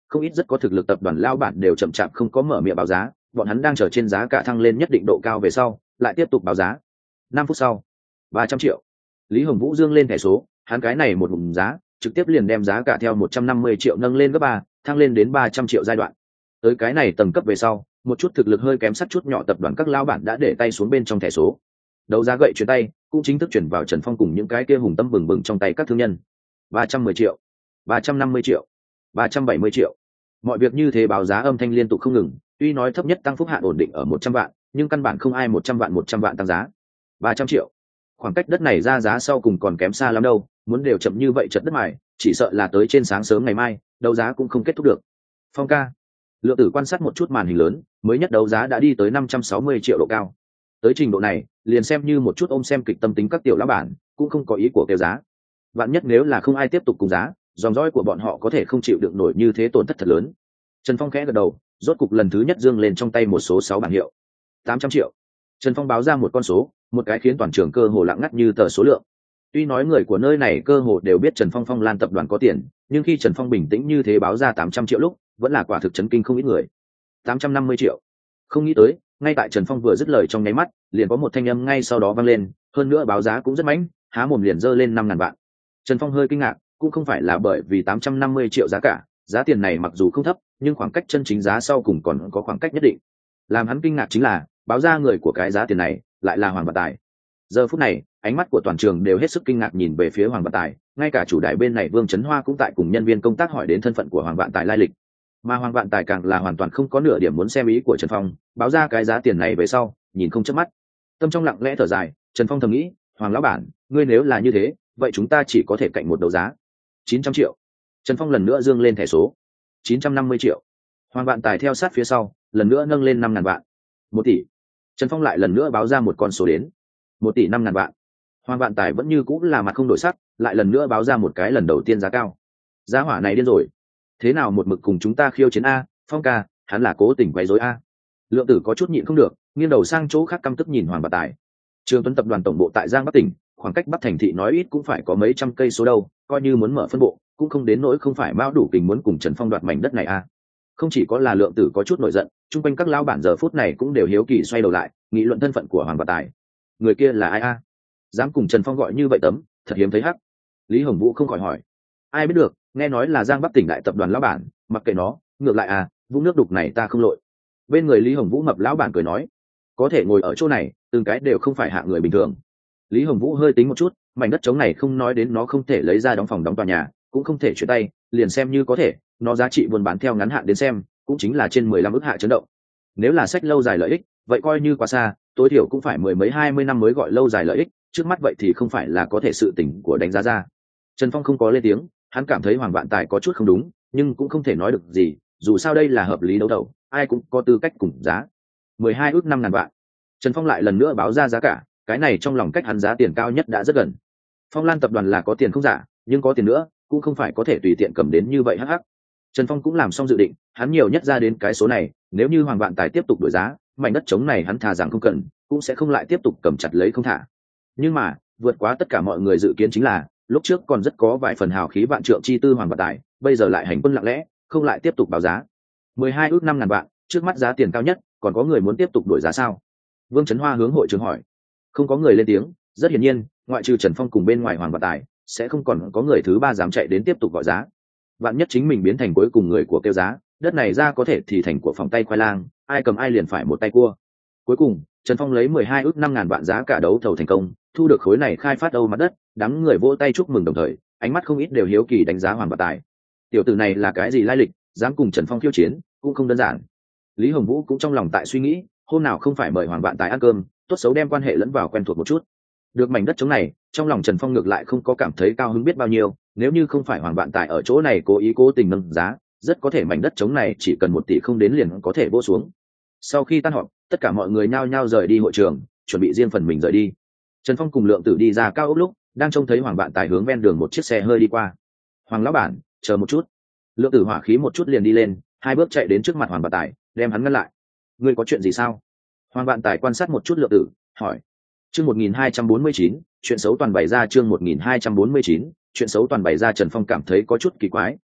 không ít rất có thực lực tập đoàn lao bản đều chậm chạp không có mở miệng báo giá, bọn hắn đang chờ trên giá cả thăng lên nhất định độ cao về sau lại tiếp tục báo giá. Năm phút sau, ba trăm triệu. Lý Hồng Vũ dương lên thẻ số, hắn cái này một ngụm giá trực tiếp liền đem giá cả theo một trăm năm mươi triệu nâng lên gấp ba, thăng lên đến ba trăm triệu giai đoạn. Tới cái này tầng cấp về sau, một chút thực lực hơi kém sắc chút nhỏ tập đoàn các lao bản đã để tay xuống bên trong thẻ số. Đấu giá gậy chuyển tay cũng chính thức chuyển vào Trần Phong cùng những cái kia hùng tâm bừng bừng trong tay các thương nhân. ba trăm mười triệu, ba trăm năm mươi triệu, ba trăm bảy mươi triệu. Mọi việc như thế báo giá âm thanh liên tục không ngừng, tuy nói thấp nhất tăng phúc hạn ổn định ở một trăm vạn, nhưng căn bản không ai một trăm vạn một trăm vạn tăng giá. ba trăm triệu. Khoảng cách đất này ra giá sau cùng còn kém xa lắm đâu, muốn đều chậm như vậy chật đất mài, chỉ sợ là tới trên sáng sớm ngày mai, đấu giá cũng không kết thúc được. Phong ca. Lượng Tử quan sát một chút màn hình lớn, mới nhất đấu giá đã đi tới năm trăm sáu mươi triệu độ cao. Tới trình độ này, liền xem như một chút ôm xem kịch tâm tính các tiểu lão bản, cũng không có ý của kêu giá. Vạn nhất nếu là không ai tiếp tục cùng giá, dòng dõi của bọn họ có thể không chịu được nổi như thế tổn thất thật lớn. Trần Phong khẽ gật đầu, rốt cục lần thứ nhất dương lên trong tay một số sáu bảng hiệu. tám trăm triệu. Trần Phong báo ra một con số, một cái khiến toàn trường cơ hồ lặng ngắt như tờ số lượng. Tuy nói người của nơi này cơ hồ đều biết Trần Phong Phong Lan tập đoàn có tiền, nhưng khi Trần Phong bình tĩnh như thế báo ra tám trăm triệu lúc, vẫn là quả thực chấn kinh không ít người. tám trăm năm mươi triệu. Không nghĩ tới, ngay tại Trần Phong vừa dứt lời trong nháy mắt, liền có một thanh âm ngay sau đó vang lên, hơn nữa báo giá cũng rất mãnh, há mồm liền giơ lên năm ngàn vạn. Trần Phong hơi kinh ngạc, cũng không phải là bởi vì tám trăm năm mươi triệu giá cả, giá tiền này mặc dù không thấp, nhưng khoảng cách chân chính giá sau cùng còn có khoảng cách nhất định. Làm hắn kinh ngạc chính là, báo ra người của cái giá tiền này lại là Hoàng Vạn Tài. Giờ phút này, ánh mắt của toàn trường đều hết sức kinh ngạc nhìn về phía Hoàng Vạn Tài, ngay cả chủ đại bên này Vương Chấn Hoa cũng tại cùng nhân viên công tác hỏi đến thân phận của Hoàng Vạn Tài lai lịch. Mà Hoàng Vạn Tài càng là hoàn toàn không có nửa điểm muốn xem ý của Trần Phong, báo ra cái giá tiền này về sau, nhìn không chớp mắt. Tâm trong lặng lẽ thở dài, Trần Phong thầm nghĩ, Hoàng lão bản, ngươi nếu là như thế, vậy chúng ta chỉ có thể cạnh một đấu giá. chín trăm triệu. Trần Phong lần nữa dương lên thẻ số. chín trăm năm mươi triệu. Hoàng Vạn Tài theo sát phía sau, lần nữa nâng lên năm ngàn vạn. một tỷ. Trần Phong lại lần nữa báo ra một con số đến. một tỷ năm ngàn vạn. Hoàng Vạn Tài vẫn như cũng là mặt không đổi sắc, lại lần nữa báo ra một cái lần đầu tiên giá cao. Giá hỏa này điên rồi. Thế nào một mực cùng chúng ta khiêu chiến a, Phong ca, hắn là cố tình quấy rối a. Lượng Tử có chút nhịn không được, nghiêng đầu sang chỗ khác căm tức nhìn Hoàng Vạn Tài. Trường Tuấn tập đoàn tổng bộ tại Giang Bắc tỉnh, khoảng cách Bắc thành thị nói ít cũng phải có mấy trăm cây số đâu, coi như muốn mở phân bộ, cũng không đến nỗi không phải mao đủ kình muốn cùng Trần Phong đoạt mảnh đất này a. Không chỉ có là Lượng Tử có chút nổi giận, chung quanh các lão bản giờ phút này cũng đều hiếu kỳ xoay đầu lại, nghị luận thân phận của Hoàng Vạn Tài. Người kia là ai a? Dám cùng Trần Phong gọi như vậy tấm, thật hiếm thấy hắc. Lý Hồng Vũ không khỏi hỏi. Ai biết được, nghe nói là Giang Bắc tỉnh đại tập đoàn lão bản, mặc kệ nó, ngược lại à, vũng nước đục này ta không lội. Bên người Lý Hồng Vũ mập lão bản cười nói, có thể ngồi ở chỗ này, từng cái đều không phải hạng người bình thường. Lý Hồng Vũ hơi tính một chút, mảnh đất trống này không nói đến nó không thể lấy ra đóng phòng đóng tòa nhà, cũng không thể chuyển tay, liền xem như có thể, nó giá trị buôn bán theo ngắn hạn đến xem, cũng chính là trên mười lăm ức hạ chấn động. Nếu là sách lâu dài lợi ích, vậy coi như quá xa, tối thiểu cũng phải mười mấy hai mươi năm mới gọi lâu dài lợi ích, trước mắt vậy thì không phải là có thể sự tỉnh của đánh giá ra. Trần Phong không có lên tiếng, hắn cảm thấy Hoàng Vạn Tài có chút không đúng, nhưng cũng không thể nói được gì, dù sao đây là hợp lý đấu thầu, ai cũng có tư cách cùng giá. mười hai ước năm ngàn vạn. Trần Phong lại lần nữa báo ra giá cả, cái này trong lòng cách hắn giá tiền cao nhất đã rất gần. Phong Lan tập đoàn là có tiền không giả, nhưng có tiền nữa, cũng không phải có thể tùy tiện cầm đến như vậy hắc hắc. Trần Phong cũng làm xong dự định, hắn nhiều nhất ra đến cái số này, nếu như Hoàng Vạn Tài tiếp tục đổi giá, mảnh đất trống này hắn thà rằng không cần, cũng sẽ không lại tiếp tục cầm chặt lấy không thả. Nhưng mà, vượt quá tất cả mọi người dự kiến chính là, lúc trước còn rất có vài phần hào khí vạn trượng chi tư Hoàng Vạn Tài, bây giờ lại hành quân lặng lẽ, không lại tiếp tục báo giá. mười hai ước năm ngàn vạn, trước mắt giá tiền cao nhất, còn có người muốn tiếp tục đổi giá sao? Vương Chấn Hoa hướng hội trường hỏi. Không có người lên tiếng, rất hiển nhiên, ngoại trừ Trần Phong cùng bên ngoài Hoàng Vạn Tài, sẽ không còn có người thứ ba dám chạy đến tiếp tục gọi giá. Vạn nhất chính mình biến thành cuối cùng người của kêu giá, đất này ra có thể thì thành của phòng tay khoai lang, ai cầm ai liền phải một tay cua. Cuối cùng, Trần Phong lấy mười hai ước năm ngàn vạn giá cả đấu thầu thành công, thu được khối này khai phát âu mặt đất, đám người vỗ tay chúc mừng đồng thời, ánh mắt không ít đều hiếu kỳ đánh giá Hoàng Vạn Tài. Tiểu tử này là cái gì lai lịch, dám cùng Trần Phong khiêu chiến, cũng không đơn giản. Lý Hồng Vũ cũng trong lòng tại suy nghĩ, hôm nào không phải mời Hoàng Vạn Tài ăn cơm, tốt xấu đem quan hệ lẫn vào quen thuộc một chút. Được mảnh đất trống này, trong lòng Trần Phong ngược lại không có cảm thấy cao hứng biết bao nhiêu, nếu như không phải Hoàng Vạn Tài ở chỗ này cố ý cố tình nâng giá, rất có thể mảnh đất trống này chỉ cần một tỷ không đến liền có thể vỗ xuống. Sau khi tan họp, tất cả mọi người nhao nhao rời đi hội trường, chuẩn bị riêng phần mình rời đi. Trần Phong cùng Lượng Tử đi ra cao ốc lúc, đang trông thấy Hoàng Vạn Tài hướng ven đường một chiếc xe hơi đi qua. Hoàng lão bản, chờ một chút. Lượng Tử hỏa khí một chút liền đi lên, hai bước chạy đến trước mặt Hoàng Vạn Tài, đem hắn ngăn lại. Ngươi có chuyện gì sao? Hoàng Vạn Tài quan sát một chút Lượng Tử, hỏi. Chương một nghìn hai trăm bốn mươi chín, chuyện xấu toàn bày ra chương một nghìn hai trăm bốn mươi chín, chuyện xấu toàn bày ra. Trần Phong cảm thấy có chút kỳ quái,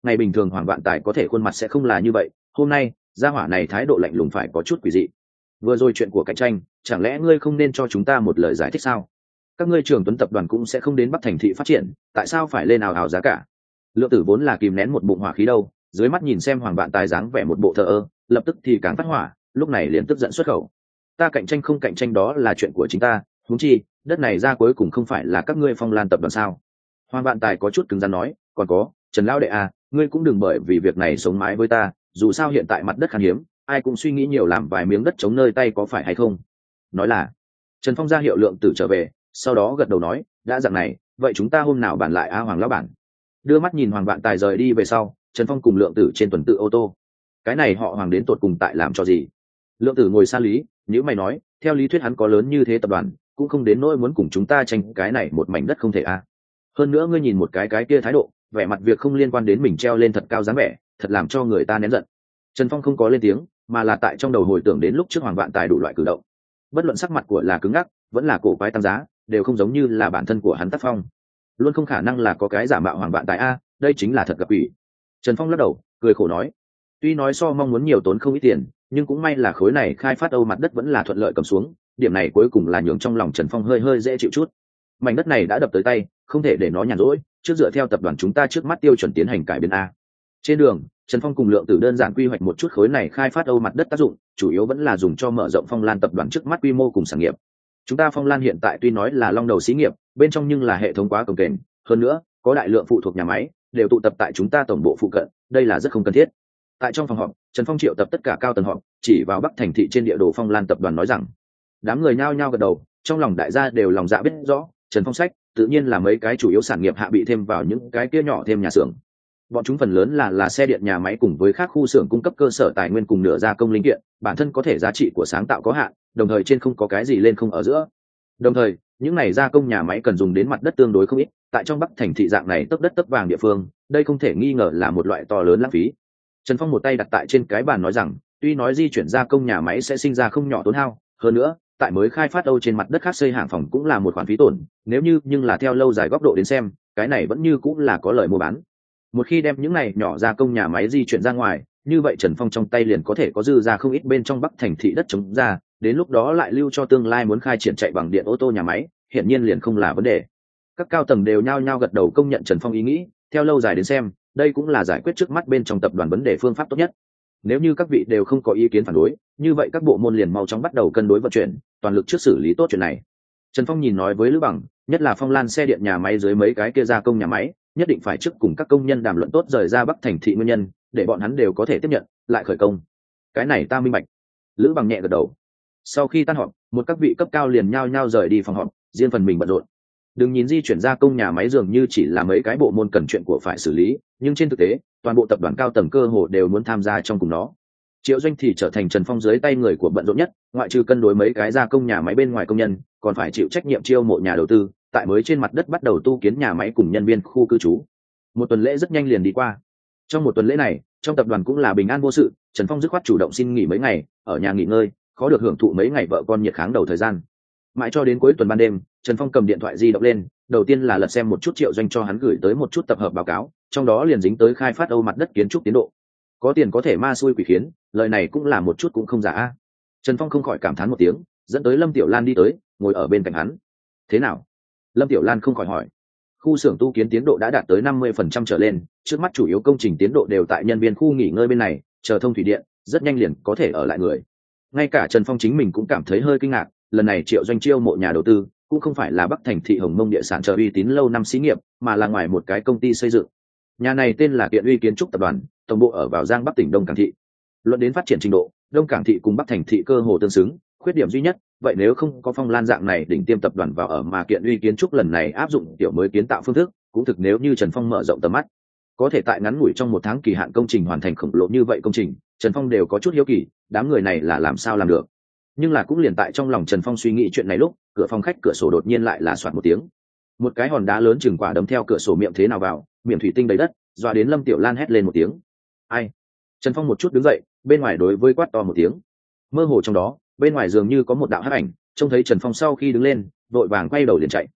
ngày bình thường Hoàng Vạn Tài có thể khuôn mặt sẽ không là như vậy, hôm nay gia hỏa này thái độ lạnh lùng phải có chút quỷ dị. Vừa rồi chuyện của cạnh tranh, chẳng lẽ ngươi không nên cho chúng ta một lời giải thích sao? Các ngươi Trường Tuấn tập đoàn cũng sẽ không đến Bắc Thành thị phát triển, tại sao phải lên ào ào giá cả? Lượng Tử vốn là kìm nén một bụng hỏa khí đâu, dưới mắt nhìn xem Hoàng Vạn Tài dáng vẻ một bộ thờ ơ, lập tức thì càng phát hỏa, lúc này liền tức giận xuất khẩu. Ta cạnh tranh không cạnh tranh đó là chuyện của chính ta, huống chi đất này ra cuối cùng không phải là các ngươi Phong Lan tập đoàn sao? Hoàng Vạn Tài có chút cứng rắn nói, còn có Trần lão đệ à, ngươi cũng đừng bởi vì việc này sống mái với ta, dù sao hiện tại mặt đất khan hiếm, ai cũng suy nghĩ nhiều làm vài miếng đất chống nơi tay có phải hay không. Nói là Trần Phong ra hiệu Lượng Tử trở về, sau đó gật đầu nói, đã dạng này, vậy chúng ta hôm nào bàn lại a Hoàng lão bản. Đưa mắt nhìn Hoàng Vạn Tài rời đi về sau, Trần Phong cùng Lượng Tử trên tuần tự ô tô. Cái này họ Hoàng đến tột cùng tại làm cho gì? Lượng Tử ngồi xa lý, nếu mày nói, theo lý thuyết hắn có lớn như thế tập đoàn, cũng không đến nỗi muốn cùng chúng ta tranh cái này một mảnh đất không thể a. Hơn nữa ngươi nhìn một cái cái kia thái độ, vẻ mặt việc không liên quan đến mình treo lên thật cao dáng vẻ, thật làm cho người ta nén giận. Trần Phong không có lên tiếng, mà là tại trong đầu hồi tưởng đến lúc trước Hoàng Vạn Tài đủ loại cử động. Bất luận sắc mặt của là cứng ngắc, vẫn là cổ quái tăng giá, đều không giống như là bản thân của hắn tác phong. Luôn không khả năng là có cái giả mạo Hoàng Vạn Tài a, đây chính là thật gặp ủy. Trần Phong lắc đầu, cười khổ nói, tuy nói so mong muốn nhiều tốn không ít tiền, nhưng cũng may là khối này khai phát Âu mặt đất vẫn là thuận lợi cầm xuống, điểm này cuối cùng là nhường trong lòng Trần Phong hơi hơi dễ chịu chút. Mảnh đất này đã đập tới tay, không thể để nó nhàn rỗi, trước dựa theo tập đoàn chúng ta trước mắt tiêu chuẩn tiến hành cải biến a. Trên đường, Trần Phong cùng Lượng Tử đơn giản quy hoạch một chút khối này khai phát Âu mặt đất tác dụng, chủ yếu vẫn là dùng cho mở rộng Phong Lan tập đoàn trước mắt quy mô cùng sản nghiệp. Chúng ta Phong Lan hiện tại tuy nói là long đầu xí nghiệp, bên trong nhưng là hệ thống quá cồng kềnh, hơn nữa, có đại lượng phụ thuộc nhà máy đều tụ tập tại chúng ta tổng bộ phụ cận, đây là rất không cần thiết. Tại trong phòng họp, Trần Phong triệu tập tất cả cao tầng họp, chỉ vào Bắc Thành thị trên địa đồ Phong Lan tập đoàn nói rằng, đám người nhao nhao gật đầu, trong lòng đại gia đều lòng dạ biết rõ, Trần Phong sách, tự nhiên là mấy cái chủ yếu sản nghiệp hạ bị thêm vào những cái kia nhỏ thêm nhà xưởng. Bọn chúng phần lớn là là xe điện nhà máy cùng với các khu xưởng cung cấp cơ sở tài nguyên cùng nửa gia công linh kiện, bản thân có thể giá trị của sáng tạo có hạn, đồng thời trên không có cái gì lên không ở giữa. Đồng thời, những này gia công nhà máy cần dùng đến mặt đất tương đối không ít, tại trong Bắc Thành thị dạng này tấp đất tấp vàng địa phương, đây không thể nghi ngờ là một loại to lớn lãng phí. Trần Phong một tay đặt tại trên cái bàn nói rằng, tuy nói di chuyển gia công nhà máy sẽ sinh ra không nhỏ tốn hao, hơn nữa, tại mới khai phát Âu trên mặt đất khác xây hàng phòng cũng là một khoản phí tổn, nếu như nhưng là theo lâu dài góc độ đến xem, cái này vẫn như cũng là có lợi mua bán. Một khi đem những này nhỏ gia công nhà máy di chuyển ra ngoài, như vậy Trần Phong trong tay liền có thể có dư ra không ít bên trong Bắc Thành thị đất trống ra, đến lúc đó lại lưu cho tương lai muốn khai triển chạy bằng điện ô tô nhà máy, hiển nhiên liền không là vấn đề. Các cao tầng đều nhao nhao gật đầu công nhận Trần Phong ý nghĩ, theo lâu dài đến xem, đây cũng là giải quyết trước mắt bên trong tập đoàn vấn đề phương pháp tốt nhất. Nếu như các vị đều không có ý kiến phản đối, như vậy các bộ môn liền mau chóng bắt đầu cân đối vận chuyển, toàn lực trước xử lý tốt chuyện này. Trần Phong nhìn nói với Lữ Bằng, nhất là Phong Lan xe điện nhà máy dưới mấy cái kia gia công nhà máy, nhất định phải trước cùng các công nhân đàm luận tốt rời ra Bắc Thành thị nguyên nhân, để bọn hắn đều có thể tiếp nhận, lại khởi công. Cái này ta minh bạch. Lữ Bằng nhẹ gật đầu. Sau khi tan họp, một các vị cấp cao liền nhao nhao rời đi phòng họp, riêng phần mình bận rộn. Đừng nhìn di chuyển gia công nhà máy dường như chỉ là mấy cái bộ môn cần chuyện của phải xử lý, nhưng trên thực tế, toàn bộ tập đoàn cao tầng cơ hồ đều muốn tham gia trong cùng nó. Triệu Doanh thì trở thành Trần Phong dưới tay người của bận rộn nhất, ngoại trừ cân đối mấy cái gia công nhà máy bên ngoài công nhân, còn phải chịu trách nhiệm chiêu mộ nhà đầu tư, tại mới trên mặt đất bắt đầu tu kiến nhà máy cùng nhân viên khu cư trú. Một tuần lễ rất nhanh liền đi qua. Trong một tuần lễ này, trong tập đoàn cũng là bình an vô sự, Trần Phong dứt khoát chủ động xin nghỉ mấy ngày, ở nhà nghỉ ngơi, khó được hưởng thụ mấy ngày vợ con nhiệt kháng đầu thời gian. Mãi cho đến cuối tuần ban đêm, Trần Phong cầm điện thoại di động lên, đầu tiên là lật xem một chút Triệu Doanh cho hắn gửi tới một chút tập hợp báo cáo, trong đó liền dính tới khai phát Âu mặt đất kiến trúc tiến độ. Có tiền có thể ma xui quỷ khiến, lời này cũng là một chút cũng không giả a. Trần Phong không khỏi cảm thán một tiếng, dẫn tới Lâm Tiểu Lan đi tới, ngồi ở bên cạnh hắn. Thế nào? Lâm Tiểu Lan không khỏi hỏi. Khu xưởng tu kiến tiến độ đã đạt tới năm mươi phần trăm trở lên, trước mắt chủ yếu công trình tiến độ đều tại nhân viên khu nghỉ ngơi bên này, chờ thông thủy điện, rất nhanh liền có thể ở lại người. Ngay cả Trần Phong chính mình cũng cảm thấy hơi kinh ngạc, lần này Triệu Doanh chiêu mộ nhà đầu tư, cũng không phải là Bắc Thành thị Hồng Mông địa sản chờ uy tín lâu năm xí nghiệp, mà là ngoài một cái công ty xây dựng. Nhà này tên là Kiện Uy Kiến trúc tập đoàn, tổng bộ ở vào Giang Bắc tỉnh Đông Cảng thị. Luận đến phát triển trình độ, Đông Cảng thị cùng Bắc Thành thị cơ hồ tương xứng, khuyết điểm duy nhất, vậy nếu không có Phong Lan dạng này đỉnh tiêm tập đoàn vào ở mà Kiện Uy Kiến trúc lần này áp dụng tiểu mới kiến tạo phương thức, cũng thực nếu như Trần Phong mở rộng tầm mắt, có thể tại ngắn ngủi trong một tháng kỳ hạn công trình hoàn thành khổng lồ như vậy công trình, Trần Phong đều có chút hiếu kỳ, đám người này là làm sao làm được. Nhưng là cũng liền tại trong lòng Trần Phong suy nghĩ chuyện này lúc, cửa phòng khách cửa sổ đột nhiên lại là soạt một tiếng. Một cái hòn đá lớn chừng quả đấm theo cửa sổ miệng thế nào vào, miệng thủy tinh đầy đất, dọa đến Lâm Tiểu Lan hét lên một tiếng. Ai? Trần Phong một chút đứng dậy, bên ngoài đối với quát to một tiếng. Mơ hồ trong đó, bên ngoài dường như có một đạo hắc ảnh, trông thấy Trần Phong sau khi đứng lên, vội vàng quay đầu liền chạy.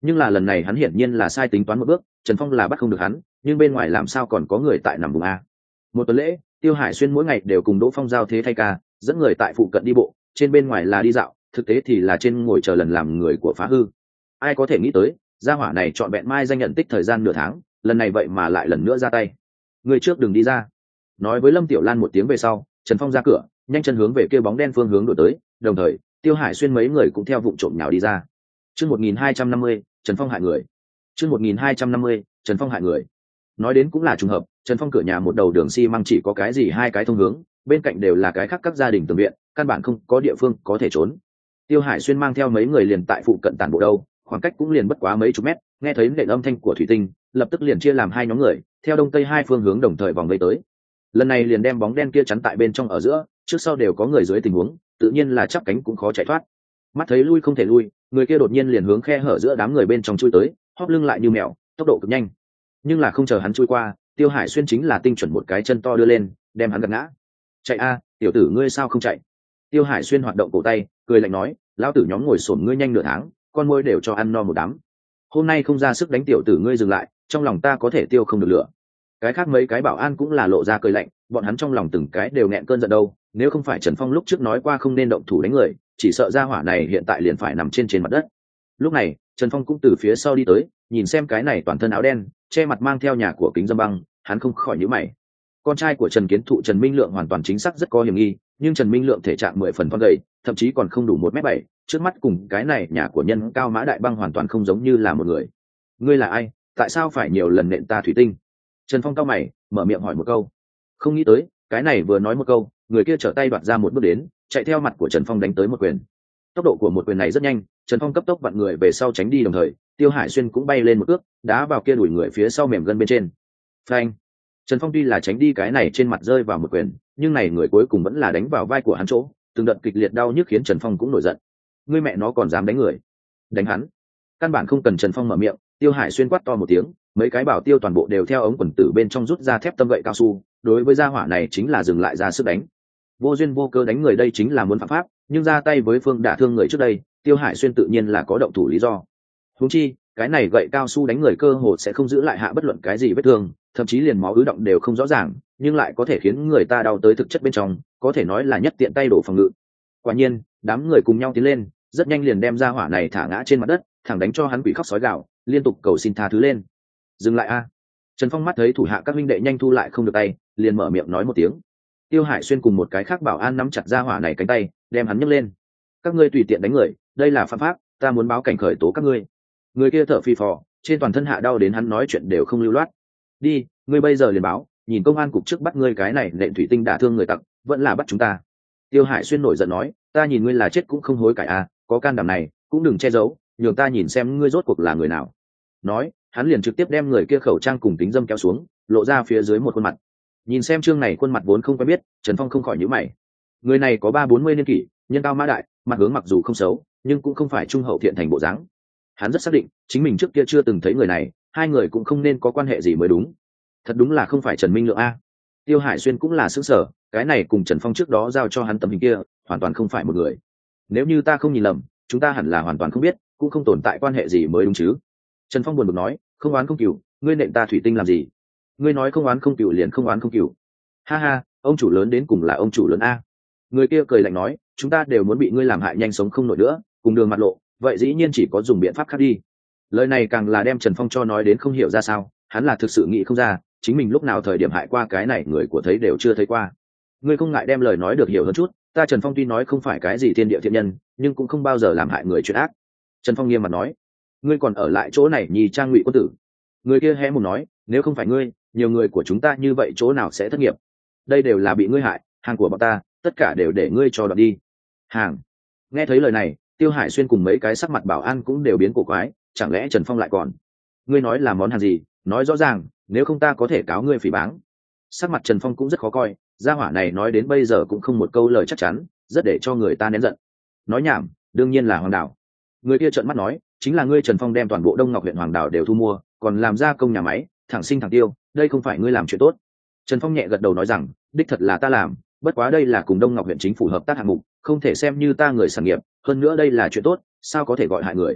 nhưng là lần này hắn hiển nhiên là sai tính toán một bước, Trần Phong là bắt không được hắn, nhưng bên ngoài làm sao còn có người tại nằm vùng a. Một tuần lễ, Tiêu Hải Xuyên mỗi ngày đều cùng Đỗ Phong giao thế thay ca, dẫn người tại phụ cận đi bộ, trên bên ngoài là đi dạo, thực tế thì là trên ngồi chờ lần làm người của phá hư. Ai có thể nghĩ tới, gia hỏa này chọn vẹn mai danh nhận tích thời gian nửa tháng, lần này vậy mà lại lần nữa ra tay. Người trước đừng đi ra. Nói với Lâm Tiểu Lan một tiếng về sau, Trần Phong ra cửa, nhanh chân hướng về kia bóng đen phương hướng đổi tới, đồng thời, Tiêu Hải Xuyên mấy người cũng theo vụng trộm nhào đi ra. Chương một nghìn hai trăm năm mươi, Trần Phong hại người. Chương một nghìn hai trăm năm mươi, Trần Phong hại người. Nói đến cũng là trùng hợp, Trần Phong cửa nhà một đầu đường xi măng chỉ có cái gì hai cái thông hướng, bên cạnh đều là cái khác các gia đình tường viện, căn bản không có địa phương có thể trốn. Tiêu Hải Xuyên mang theo mấy người liền tại phụ cận tản bộ đâu, khoảng cách cũng liền bất quá mấy chục mét, nghe thấy nền âm thanh của thủy tinh, lập tức liền chia làm hai nhóm người, theo đông tây hai phương hướng đồng thời vòng vây tới. Lần này liền đem bóng đen kia chắn tại bên trong ở giữa, trước sau đều có người dưới tình huống, tự nhiên là chắp cánh cũng khó chạy thoát. Mắt thấy lui không thể lui, người kia đột nhiên liền hướng khe hở giữa đám người bên trong chui tới, hóp lưng lại như mèo, tốc độ cực nhanh. Nhưng là không chờ hắn chui qua, Tiêu Hải Xuyên chính là tinh chuẩn một cái chân to đưa lên, đem hắn gạt ngã. Chạy a, tiểu tử ngươi sao không chạy? Tiêu Hải Xuyên hoạt động cổ tay, cười lạnh nói, lão tử nhóm ngồi xổm ngươi nhanh nửa tháng, con môi đều cho ăn no một đám. Hôm nay không ra sức đánh tiểu tử ngươi dừng lại, trong lòng ta có thể tiêu không được lửa. Cái khác mấy cái bảo an cũng là lộ ra cười lạnh, bọn hắn trong lòng từng cái đều nghẹn cơn giận đâu, nếu không phải Trần Phong lúc trước nói qua không nên động thủ đánh người, chỉ sợ ra hỏa này hiện tại liền phải nằm trên trên mặt đất. Lúc này, Trần Phong cũng từ phía sau đi tới, nhìn xem cái này toàn thân áo đen, che mặt mang theo nhà của kính dâm băng, hắn không khỏi nhíu mày. Con trai của Trần Kiến Thụ Trần Minh Lượng hoàn toàn chính xác rất có hiểm nghi, nhưng Trần Minh Lượng thể trạng mười phần con gầy, thậm chí còn không đủ một mét bảy, trước mắt cùng cái này nhà của nhân cao mã đại băng hoàn toàn không giống như là một người. Ngươi là ai? Tại sao phải nhiều lần nện ta thủy tinh? Trần Phong cao mày, mở miệng hỏi một câu. Không nghĩ tới, cái này vừa nói một câu, người kia trở tay đoạt ra một bước đến, chạy theo mặt của Trần Phong đánh tới một quyền. Tốc độ của một quyền này rất nhanh, Trần Phong cấp tốc vặn người về sau tránh đi, đồng thời Tiêu Hải Xuyên cũng bay lên một cước, đá vào kia đùi người phía sau mềm gân bên trên. Phanh! Trần Phong tuy là tránh đi cái này trên mặt rơi vào một quyền, nhưng này người cuối cùng vẫn là đánh vào vai của hắn chỗ, từng đợt kịch liệt đau nhức khiến Trần Phong cũng nổi giận. Ngươi mẹ nó còn dám đánh người? Đánh hắn! Căn bản không cần Trần Phong mở miệng, Tiêu Hải Xuyên quát to một tiếng, mấy cái bảo tiêu toàn bộ đều theo ống quần tử bên trong rút ra thép tâm gậy cao su, đối với gia hỏa này chính là dừng lại ra sức đánh. Vô duyên vô cơ đánh người đây chính là muốn phạm pháp, nhưng ra tay với phương đả thương người trước đây, Tiêu Hải Xuyên tự nhiên là có động thủ lý do. Huống chi, cái này gậy cao su đánh người cơ hồ sẽ không giữ lại hạ bất luận cái gì vết thương, thậm chí liền máu ứ động đều không rõ ràng, nhưng lại có thể khiến người ta đau tới thực chất bên trong, có thể nói là nhất tiện tay đổ phòng ngự. Quả nhiên, đám người cùng nhau tiến lên, rất nhanh liền đem gia hỏa này thả ngã trên mặt đất, thẳng đánh cho hắn quỷ khóc sói gào, liên tục cầu xin tha thứ lên. Dừng lại a! Trần Phong mắt thấy thủ hạ các huynh đệ nhanh thu lại không được tay, liền mở miệng nói một tiếng. Tiêu Hải Xuyên cùng một cái khác bảo an nắm chặt gia hỏa này cánh tay, đem hắn nhấc lên. Các ngươi tùy tiện đánh người, đây là phạm pháp, ta muốn báo cảnh khởi tố các ngươi. Người kia thở phì phò, trên toàn thân hạ đau đến hắn nói chuyện đều không lưu loát. Đi, ngươi bây giờ liền báo, nhìn công an cục trước bắt ngươi cái này nện thủy tinh đả thương người tặc, vẫn là bắt chúng ta. Tiêu Hải Xuyên nổi giận nói, ta nhìn ngươi là chết cũng không hối cải à, có can đảm này, cũng đừng che giấu, nhường ta nhìn xem ngươi rốt cuộc là người nào. Nói, hắn liền trực tiếp đem người kia khẩu trang cùng kính dâm kéo xuống, lộ ra phía dưới một khuôn mặt. Nhìn xem chương này khuôn mặt vốn không quen biết, Trần Phong không khỏi nhíu mày. Người này có ba bốn mươi niên kỷ, nhân cao mã đại, mặt hướng mặc dù không xấu, nhưng cũng không phải trung hậu thiện thành bộ dáng. Hắn rất xác định, chính mình trước kia chưa từng thấy người này, hai người cũng không nên có quan hệ gì mới đúng. Thật đúng là không phải Trần Minh Lượng a. Tiêu Hải Xuyên cũng là sững sờ, cái này cùng Trần Phong trước đó giao cho hắn tấm hình kia, hoàn toàn không phải một người. Nếu như ta không nhìn lầm, chúng ta hẳn là hoàn toàn không biết, cũng không tồn tại quan hệ gì mới đúng chứ. Trần Phong buồn bực nói, không oán không cừu, ngươi nện ta thủy tinh làm gì? Ngươi nói không oán không cừu liền không oán không cừu. Ha ha, ông chủ lớn đến cùng là ông chủ lớn a. Người kia cười lạnh nói, chúng ta đều muốn bị ngươi làm hại nhanh sống không nổi nữa, cùng đường mặt lộ, vậy dĩ nhiên chỉ có dùng biện pháp khác đi. Lời này càng là đem Trần Phong cho nói đến không hiểu ra sao, hắn là thực sự nghĩ không ra, chính mình lúc nào thời điểm hại qua cái này người của thấy đều chưa thấy qua. Ngươi không ngại đem lời nói được hiểu hơn chút, ta Trần Phong tuy nói không phải cái gì thiên địa thiện nhân, nhưng cũng không bao giờ làm hại người chuyện ác. Trần Phong nghiêm mặt nói, ngươi còn ở lại chỗ này nhì trang ngụy quân tử. Người kia hé mồm nói, nếu không phải ngươi, nhiều người của chúng ta như vậy chỗ nào sẽ thất nghiệp. Đây đều là bị ngươi hại, hàng của bọn ta, tất cả đều để ngươi cho đoạt đi. Hàng. Nghe thấy lời này, Tiêu Hải Xuyên cùng mấy cái sắc mặt bảo an cũng đều biến cổ quái, chẳng lẽ Trần Phong lại còn? Ngươi nói là món hàng gì, nói rõ ràng, nếu không ta có thể cáo ngươi phỉ báng. Sắc mặt Trần Phong cũng rất khó coi, gia hỏa này nói đến bây giờ cũng không một câu lời chắc chắn, rất để cho người ta nén giận. Nói nhảm, đương nhiên là Hoàng Đảo. Người kia trợn mắt nói, chính là ngươi Trần Phong đem toàn bộ Đông Ngọc huyện Hoàng Đảo đều thu mua, còn làm ra công nhà máy, thẳng sinh thẳng tiêu, đây không phải ngươi làm chuyện tốt. Trần Phong nhẹ gật đầu nói rằng, đích thật là ta làm, bất quá đây là cùng Đông Ngọc huyện chính phủ hợp tác hạng mục, không thể xem như ta người sản nghiệp, hơn nữa đây là chuyện tốt, sao có thể gọi hại người.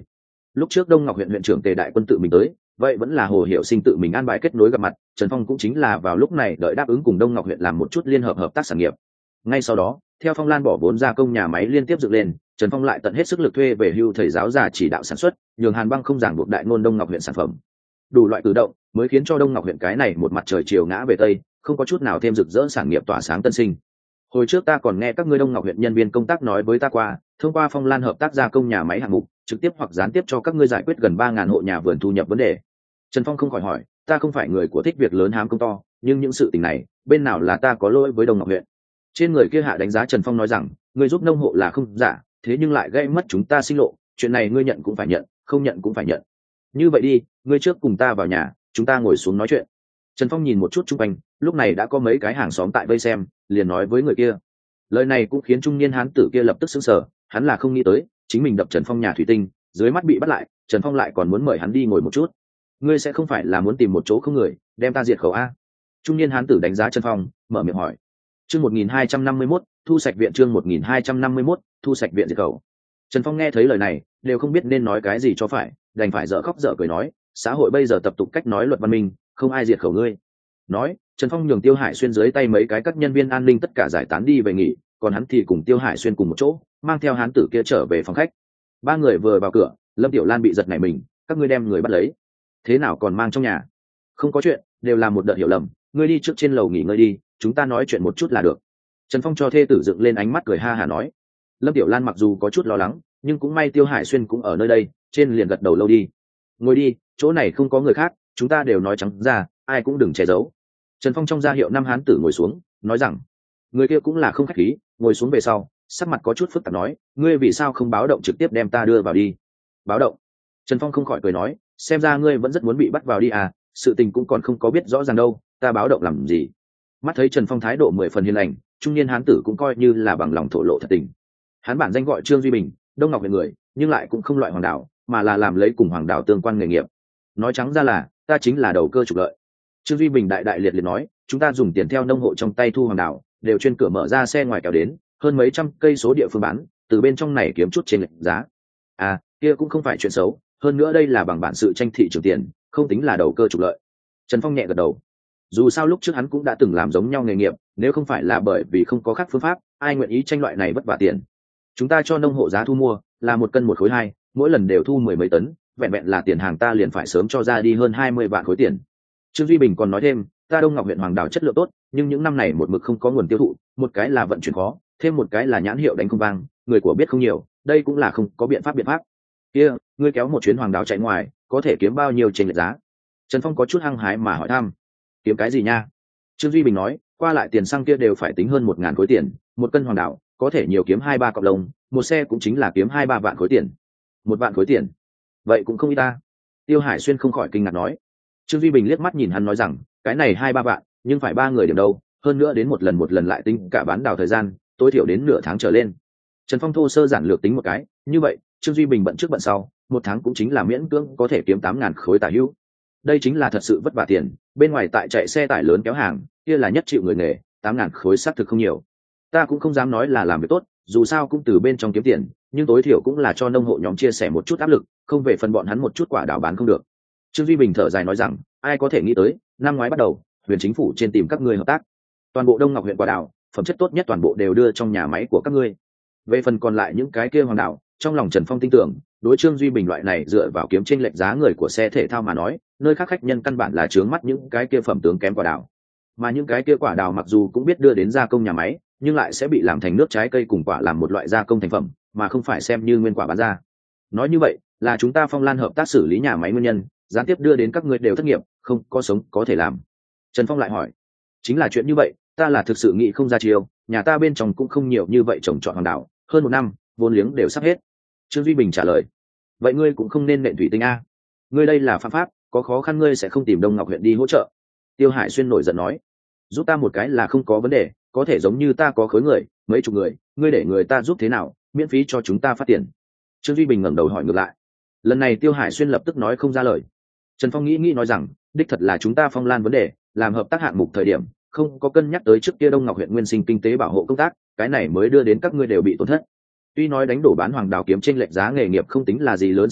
lúc trước đông ngọc huyện huyện trưởng tề đại quân tự mình tới, vậy vẫn là hồ hiệu sinh tự mình an bài kết nối gặp mặt. Trần Phong cũng chính là vào lúc này đợi đáp ứng cùng đông ngọc huyện làm một chút liên hợp hợp tác sản nghiệp. Ngay sau đó, theo Phong Lan bỏ vốn gia công nhà máy liên tiếp dựng lên, Trần Phong lại tận hết sức lực thuê về hưu thầy giáo già chỉ đạo sản xuất, nhường Hàn Băng không giảng buộc đại ngôn đông ngọc huyện sản phẩm. Đủ loại cử động mới khiến cho đông ngọc huyện cái này một mặt trời chiều ngã về tây, không có chút nào thêm rực rỡ sản nghiệp tỏa sáng tân sinh. Hồi trước ta còn nghe các ngươi đông ngọc huyện nhân viên công tác nói với ta qua, thông qua Phong Lan hợp tác gia công nhà máy hạng mục, trực tiếp hoặc gián tiếp cho các ngươi giải quyết gần ba ngàn hộ nhà vườn thu nhập vấn đề. Trần Phong không khỏi hỏi, ta không phải người của thích việc lớn hám công to, nhưng những sự tình này, bên nào là ta có lỗi với đông ngọc huyện? Trên người kia hạ đánh giá Trần Phong nói rằng, ngươi giúp nông hộ là không giả, thế nhưng lại gây mất chúng ta sinh lộ, chuyện này ngươi nhận cũng phải nhận, không nhận cũng phải nhận. Như vậy đi, ngươi trước cùng ta vào nhà, chúng ta ngồi xuống nói chuyện. Trần Phong nhìn một chút chung quanh, lúc này đã có mấy cái hàng xóm tại vây xem, liền nói với người kia. Lời này cũng khiến trung niên hán tử kia lập tức sững sờ, hắn là không nghĩ tới, chính mình đập Trần Phong nhà thủy tinh, dưới mắt bị bắt lại, Trần Phong lại còn muốn mời hắn đi ngồi một chút. Ngươi sẽ không phải là muốn tìm một chỗ không người, đem ta diệt khẩu a? Trung niên hán tử đánh giá Trần Phong, mở miệng hỏi. Chương một nghìn hai trăm năm mươi mốt, thu sạch viện chương một nghìn hai trăm năm mươi mốt, thu sạch viện diệt khẩu. Trần Phong nghe thấy lời này, đều không biết nên nói cái gì cho phải, đành phải dở khóc dở cười nói, xã hội bây giờ tập tục cách nói luật văn minh, không ai diệt khẩu ngươi. Nói, Trần Phong nhường Tiêu Hải Xuyên dưới tay mấy cái các nhân viên an ninh tất cả giải tán đi về nghỉ, còn hắn thì cùng Tiêu Hải Xuyên cùng một chỗ, mang theo hán tử kia trở về phòng khách. Ba người vừa vào cửa, Lâm Tiểu Lan bị giật nảy mình, các ngươi đem người bắt lấy, thế nào còn mang trong nhà? Không có chuyện, đều là một đợt hiểu lầm, ngươi đi trước trên lầu nghỉ ngơi đi, chúng ta nói chuyện một chút là được. Trần Phong cho thê tử dựng lên ánh mắt cười ha hả nói. Lâm Tiểu Lan mặc dù có chút lo lắng, nhưng cũng may Tiêu Hải Xuyên cũng ở nơi đây, trên liền gật đầu lâu đi. Ngồi đi, chỗ này không có người khác, chúng ta đều nói trắng ra, ai cũng đừng che giấu. Trần Phong trong ra hiệu năm hán tử ngồi xuống, nói rằng, người kia cũng là không khách khí, ngồi xuống về sau, sắc mặt có chút phức tạp nói, ngươi vì sao không báo động trực tiếp đem ta đưa vào đi? Báo động? Trần Phong không khỏi cười nói, xem ra ngươi vẫn rất muốn bị bắt vào đi à, sự tình cũng còn không có biết rõ ràng đâu, ta báo động làm gì? Mắt thấy Trần Phong thái độ mười phần hiền lành, trung niên hán tử cũng coi như là bằng lòng thổ lộ thật tình. Hắn bản danh gọi Trương Duy Bình, Đông Ngọc huyện người, nhưng lại cũng không loại hoàng đảo, mà là làm lấy cùng hoàng đảo tương quan nghề nghiệp. Nói trắng ra là, ta chính là đầu cơ trục lợi. Trương Duy Bình đại đại liệt liệt nói, chúng ta dùng tiền theo nông hộ trong tay thu hoàng đảo, đều chuyên cửa mở ra xe ngoài kéo đến, hơn mấy trăm cây số địa phương bán, từ bên trong này kiếm chút trên lệch giá. À, kia cũng không phải chuyện xấu, hơn nữa đây là bằng bản sự tranh thị trường tiền, không tính là đầu cơ trục lợi. Trần Phong nhẹ gật đầu. Dù sao lúc trước hắn cũng đã từng làm giống nhau nghề nghiệp, nếu không phải là bởi vì không có khác phương pháp, ai nguyện ý tranh loại này vất vả tiền. Chúng ta cho nông hộ giá thu mua là một cân một khối hai, mỗi lần đều thu mười mấy tấn, vẹn vẹn là tiền hàng ta liền phải sớm cho ra đi hơn hai mươi vạn khối tiền. Trương Duy Bình còn nói thêm, ta Đông Ngọc huyện hoàng đảo chất lượng tốt, nhưng những năm này một mực không có nguồn tiêu thụ, một cái là vận chuyển khó, thêm một cái là nhãn hiệu đánh không vang, người của biết không nhiều, đây cũng là không có biện pháp biện pháp. Kia, ngươi kéo một chuyến hoàng đảo chạy ngoài, có thể kiếm bao nhiêu trên lệch giá? Trần Phong có chút hăng hái mà hỏi thăm. Kiếm cái gì nha? Trương Duy Bình nói, qua lại tiền xăng kia đều phải tính hơn một ngàn khối tiền, một cân hoàng đảo có thể nhiều kiếm hai ba cọc lông, một xe cũng chính là kiếm hai ba vạn khối tiền. Một vạn khối tiền, vậy cũng không ít ta. Tiêu Hải Xuyên không khỏi kinh ngạc nói. Trương Duy Bình liếc mắt nhìn hắn nói rằng, cái này hai ba vạn, nhưng phải ba người điểm đâu, hơn nữa đến một lần một lần lại tính cả bán đào thời gian, tối thiểu đến nửa tháng trở lên. Trần Phong thô sơ giản lược tính một cái, như vậy, Trương Duy Bình bận trước bận sau, một tháng cũng chính là miễn cưỡng có thể kiếm tám ngàn khối tả hữu. Đây chính là thật sự vất vả tiền, bên ngoài tại chạy xe tải lớn kéo hàng, kia là nhất chịu người nghề, tám ngàn khối xác thực không nhiều. Ta cũng không dám nói là làm việc tốt, dù sao cũng từ bên trong kiếm tiền, nhưng tối thiểu cũng là cho nông hộ nhóm chia sẻ một chút áp lực, không về phần bọn hắn một chút quả đào bán không được. Trương Duy Bình thở dài nói rằng, ai có thể nghĩ tới, năm ngoái bắt đầu, huyện chính phủ trên tìm các ngươi hợp tác, toàn bộ Đông Ngọc huyện quả đào, phẩm chất tốt nhất toàn bộ đều đưa trong nhà máy của các ngươi. Về phần còn lại những cái kia hoàng đảo, trong lòng Trần Phong tin tưởng, đối Trương Duy Bình loại này dựa vào kiếm chênh lệch giá người của xe thể thao mà nói, nơi khác khách nhân căn bản là trướng mắt những cái kia phẩm tướng kém quả đào. Mà những cái kia quả đào mặc dù cũng biết đưa đến gia công nhà máy, nhưng lại sẽ bị làm thành nước trái cây cùng quả làm một loại gia công thành phẩm, mà không phải xem như nguyên quả bán ra. Nói như vậy, là chúng ta Phong Lan hợp tác xử lý nhà máy nguyên nhân, gián tiếp đưa đến các ngươi đều thất nghiệp, không có sống có thể làm. Trần Phong lại hỏi, chính là chuyện như vậy, ta là thực sự nghĩ không ra chiêu, nhà ta bên trong cũng không nhiều như vậy trồng trọt hoàng đảo, hơn một năm, vốn liếng đều sắp hết. Trương Duy Bình trả lời, vậy ngươi cũng không nên nện thủy tinh a, ngươi đây là phạm pháp, có khó khăn ngươi sẽ không tìm Đông Ngọc huyện đi hỗ trợ. Tiêu Hải Xuyên nổi giận nói, giúp ta một cái là không có vấn đề, có thể giống như ta có khối người, mấy chục người, ngươi để người ta giúp thế nào, miễn phí cho chúng ta phát tiền. Trương Duy Bình ngẩng đầu hỏi ngược lại. Lần này Tiêu Hải Xuyên lập tức nói không ra lời. Trần Phong nghĩ nghĩ nói rằng, đích thật là chúng ta Phong Lan vấn đề, làm hợp tác hạng mục thời điểm, không có cân nhắc tới trước kia Đông Ngọc huyện nguyên sinh kinh tế bảo hộ công tác, cái này mới đưa đến các ngươi đều bị tổn thất. Tuy nói đánh đổ bán hoàng đào kiếm trên lệch giá nghề nghiệp không tính là gì lớn sản nghiệp,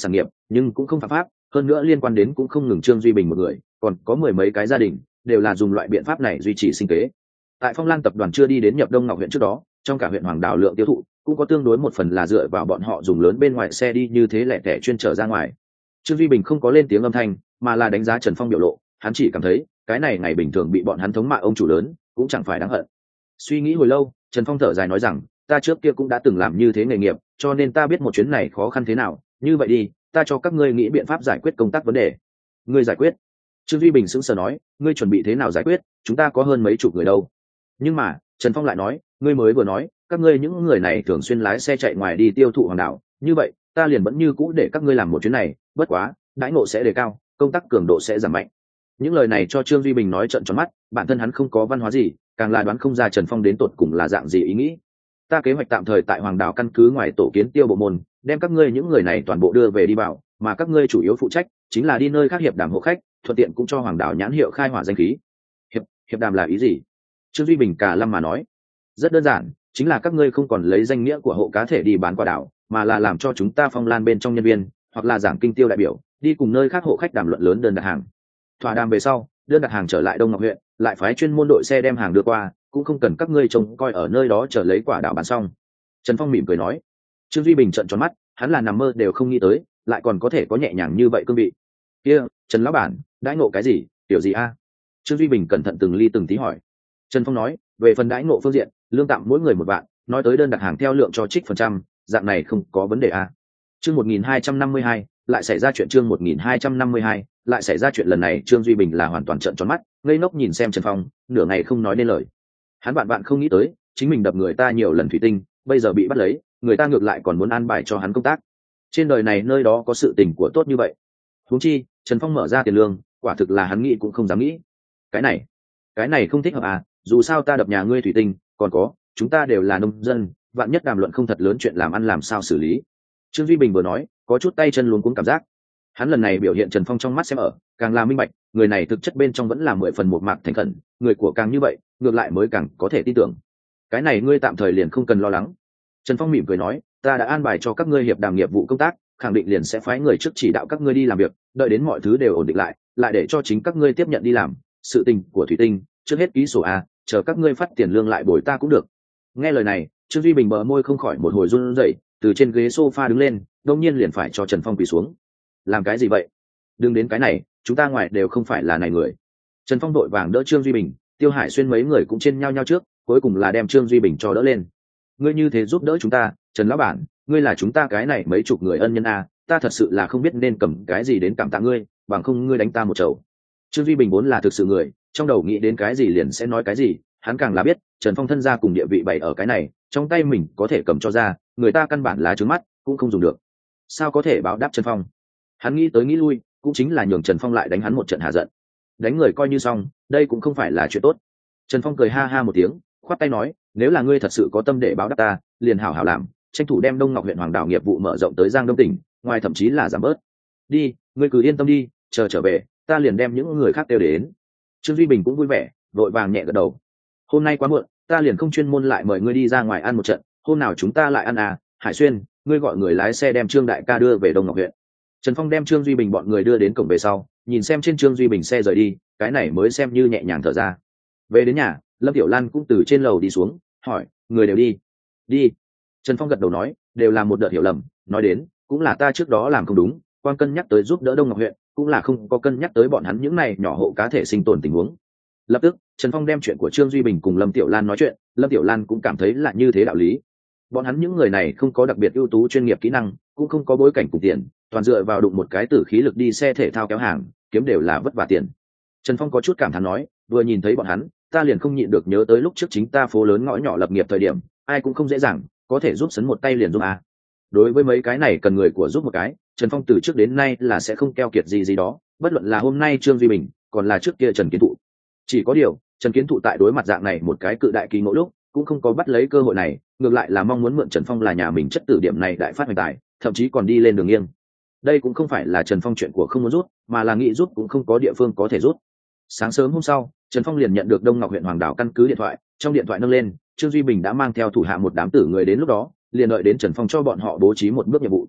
nhưng cũng không phạm pháp, hơn nữa liên quan đến cũng không ngừng Trương Duy Bình một người, còn có mười mấy cái gia đình đều là dùng loại biện pháp này duy trì sinh kế. Tại Phong Lan tập đoàn chưa đi đến nhập Đông Ngọc huyện trước đó, trong cả huyện Hoàng Đào lượng tiêu thụ cũng có tương đối một phần là dựa vào bọn họ dùng lớn bên ngoài xe đi như thế lẻ tẻ chuyên trở ra ngoài. Trương Duy Bình không có lên tiếng âm thanh, mà là đánh giá Trần Phong biểu lộ, hắn chỉ cảm thấy cái này ngày bình thường bị bọn hắn thống mạ ông chủ lớn cũng chẳng phải đáng hận. Suy nghĩ hồi lâu, Trần Phong thở dài nói rằng, ta trước kia cũng đã từng làm như thế nghề nghiệp, cho nên ta biết một chuyến này khó khăn thế nào. Như vậy đi, ta cho các ngươi nghĩ biện pháp giải quyết công tác vấn đề. Ngươi giải quyết? Trương Duy Bình sững sờ nói, ngươi chuẩn bị thế nào giải quyết? Chúng ta có hơn mấy chục người đâu. Nhưng mà Trần Phong lại nói, ngươi mới vừa nói các ngươi những người này thường xuyên lái xe chạy ngoài đi tiêu thụ Hoàng Đảo, như vậy ta liền vẫn như cũ để các ngươi làm một chuyến này, bất quá đãi ngộ sẽ đề cao, công tác cường độ sẽ giảm mạnh. Những lời này cho Trương Duy Bình nói trợn tròn mắt, bản thân hắn không có văn hóa gì, càng là đoán không ra Trần Phong đến tột cùng là dạng gì ý nghĩ. Ta kế hoạch tạm thời tại Hoàng Đảo căn cứ ngoài tổ kiến tiêu bộ môn, đem các ngươi những người này toàn bộ đưa về đi vào, mà các ngươi chủ yếu phụ trách chính là đi nơi khác hiệp đàm hộ khách, thuận tiện cũng cho Hoàng Đảo nhãn hiệu khai hỏa danh khí. Hiệp hiệp đàm là ý gì? Trương Duy Bình cả lâm mà nói, rất đơn giản, chính là các ngươi không còn lấy danh nghĩa của hộ cá thể đi bán qua đảo, mà là làm cho chúng ta Phong Lan bên trong nhân viên hoặc là giảng kinh tiêu đại biểu đi cùng nơi khác hộ khách đàm luận lớn đơn đặt hàng. Thỏa đàm về sau, đơn đặt hàng trở lại Đông Ngọc huyện, lại phái chuyên môn đội xe đem hàng đưa qua, cũng không cần các ngươi trông coi ở nơi đó chờ lấy quả đảo bán xong. Trần Phong mỉm cười nói. Trương Duy Bình trợn tròn mắt, hắn là nằm mơ đều không nghĩ tới, lại còn có thể có nhẹ nhàng như vậy cương vị. Kia, Trần lão bản, đãi ngộ cái gì, tiểu gì a? Trương Duy Bình cẩn thận từng ly từng tí hỏi. Trần Phong nói, về phần đãi ngộ phương diện, lương tạm mỗi người một vạn, nói tới đơn đặt hàng theo lượng cho trích phần trăm, dạng này không có vấn đề a. Chương một nghìn hai trăm năm mươi hai, lại xảy ra chuyện chương một nghìn hai trăm năm mươi hai, lại xảy ra chuyện lần này Trương Duy Bình là hoàn toàn trợn tròn mắt, ngây ngốc nhìn xem Trần Phong, nửa ngày không nói nên lời. Hắn bạn bạn không nghĩ tới, chính mình đập người ta nhiều lần thủy tinh, bây giờ bị bắt lấy, người ta ngược lại còn muốn an bài cho hắn công tác. Trên đời này nơi đó có sự tình của tốt như vậy. Huống chi, Trần Phong mở ra tiền lương, quả thực là hắn nghĩ cũng không dám nghĩ. Cái này, cái này không thích hợp à, dù sao ta đập nhà ngươi thủy tinh, còn có, chúng ta đều là nông dân, vạn nhất đàm luận không thật lớn chuyện làm ăn làm sao xử lý. Trương Duy Bình vừa nói, có chút tay chân luống cuống cảm giác. Hắn lần này biểu hiện Trần Phong trong mắt xem ở, càng là minh bạch, người này thực chất bên trong vẫn là mười phần một mạc thành khẩn, người của càng như vậy, ngược lại mới càng có thể tin tưởng. Cái này ngươi tạm thời liền không cần lo lắng. Trần Phong mỉm cười nói, ta đã an bài cho các ngươi hiệp đàm nghiệp vụ công tác, khẳng định liền sẽ phái người trước chỉ đạo các ngươi đi làm việc, đợi đến mọi thứ đều ổn định lại, lại để cho chính các ngươi tiếp nhận đi làm. Sự tình của thủy tinh, trước hết ký sổ a, chờ các ngươi phát tiền lương lại bồi ta cũng được. Nghe lời này, Trương Duy Bình bờ môi không khỏi một hồi run rẩy, từ trên ghế sofa đứng lên, đương nhiên liền phải cho Trần Phong quỳ xuống. Làm cái gì vậy? Đừng đến cái này, chúng ta ngoài đều không phải là này người. Trần Phong đội vàng đỡ Trương Duy Bình, Tiêu Hải Xuyên mấy người cũng trên nhau nhau trước, cuối cùng là đem Trương Duy Bình cho đỡ lên. Ngươi như thế giúp đỡ chúng ta, Trần lão bản, ngươi là chúng ta cái này mấy chục người ân nhân a, ta thật sự là không biết nên cầm cái gì đến cảm tạ ngươi, bằng không ngươi đánh ta một chầu. Trương Duy Bình vốn là thực sự người, trong đầu nghĩ đến cái gì liền sẽ nói cái gì, hắn càng là biết, Trần Phong thân gia cùng địa vị bày ở cái này, trong tay mình có thể cầm cho ra, người ta căn bản là trướng mắt, cũng không dùng được. Sao có thể báo đáp Trần Phong? Hắn nghĩ tới nghĩ lui, cũng chính là nhường Trần Phong lại đánh hắn một trận hạ giận. Đánh người coi như xong, đây cũng không phải là chuyện tốt. Trần Phong cười ha ha một tiếng, khoát tay nói, nếu là ngươi thật sự có tâm để báo đáp ta, liền hảo hảo làm, tranh thủ đem Đông Ngọc huyện Hoàng Đảo nghiệp vụ mở rộng tới Giang Đông tỉnh, ngoài thậm chí là giảm bớt. Đi, ngươi cứ yên tâm đi, chờ trở về, ta liền đem những người khác đều đến. Trương Duy Bình cũng vui vẻ, vội vàng nhẹ gật đầu. Hôm nay quá muộn, ta liền không chuyên môn lại mời ngươi đi ra ngoài ăn một trận, hôm nào chúng ta lại ăn à? Hải Xuyên, ngươi gọi người lái xe đem Trương đại ca đưa về Đông Ngọc huyện. Trần Phong đem Trương Duy Bình bọn người đưa đến cổng về sau, nhìn xem trên Trương Duy Bình xe rời đi, cái này mới xem như nhẹ nhàng thở ra. Về đến nhà, Lâm Tiểu Lan cũng từ trên lầu đi xuống, hỏi, người đều đi? Đi. Trần Phong gật đầu nói, đều là một đợt hiểu lầm, nói đến, cũng là ta trước đó làm không đúng, quan cân nhắc tới giúp đỡ Đông Ngọc huyện, cũng là không có cân nhắc tới bọn hắn những này nhỏ hộ cá thể sinh tồn tình huống. Lập tức, Trần Phong đem chuyện của Trương Duy Bình cùng Lâm Tiểu Lan nói chuyện, Lâm Tiểu Lan cũng cảm thấy là như thế đạo lý. Bọn hắn những người này không có đặc biệt ưu tú chuyên nghiệp kỹ năng, cũng không có bối cảnh cùng tiền, toàn dựa vào đụng một cái tử khí lực đi xe thể thao kéo hàng, kiếm đều là vất vả tiền. Trần Phong có chút cảm thán nói, vừa nhìn thấy bọn hắn, ta liền không nhịn được nhớ tới lúc trước chính ta phố lớn ngõ nhỏ lập nghiệp thời điểm, ai cũng không dễ dàng, có thể giúp sấn một tay liền giúp à. Đối với mấy cái này cần người của giúp một cái, Trần Phong từ trước đến nay là sẽ không keo kiệt gì gì đó, bất luận là hôm nay Trương Duy Bình, còn là trước kia Trần Kiến Thụ. Chỉ có điều, Trần Kiến Thụ tại đối mặt dạng này một cái cự đại kỳ ngộ lúc, cũng không có bắt lấy cơ hội này, ngược lại là mong muốn mượn Trần Phong là nhà mình chất tử điểm này đại phát hoành tài, thậm chí còn đi lên đường nghiêng. Đây cũng không phải là Trần Phong chuyện của không muốn rút, mà là nghĩ rút cũng không có địa phương có thể rút. Sáng sớm hôm sau, Trần Phong liền nhận được Đông Ngọc huyện Hoàng Đảo căn cứ điện thoại, trong điện thoại nâng lên, Trương Duy Bình đã mang theo thủ hạ một đám tử người đến, lúc đó liền đợi đến Trần Phong cho bọn họ bố trí một bước nhiệm vụ.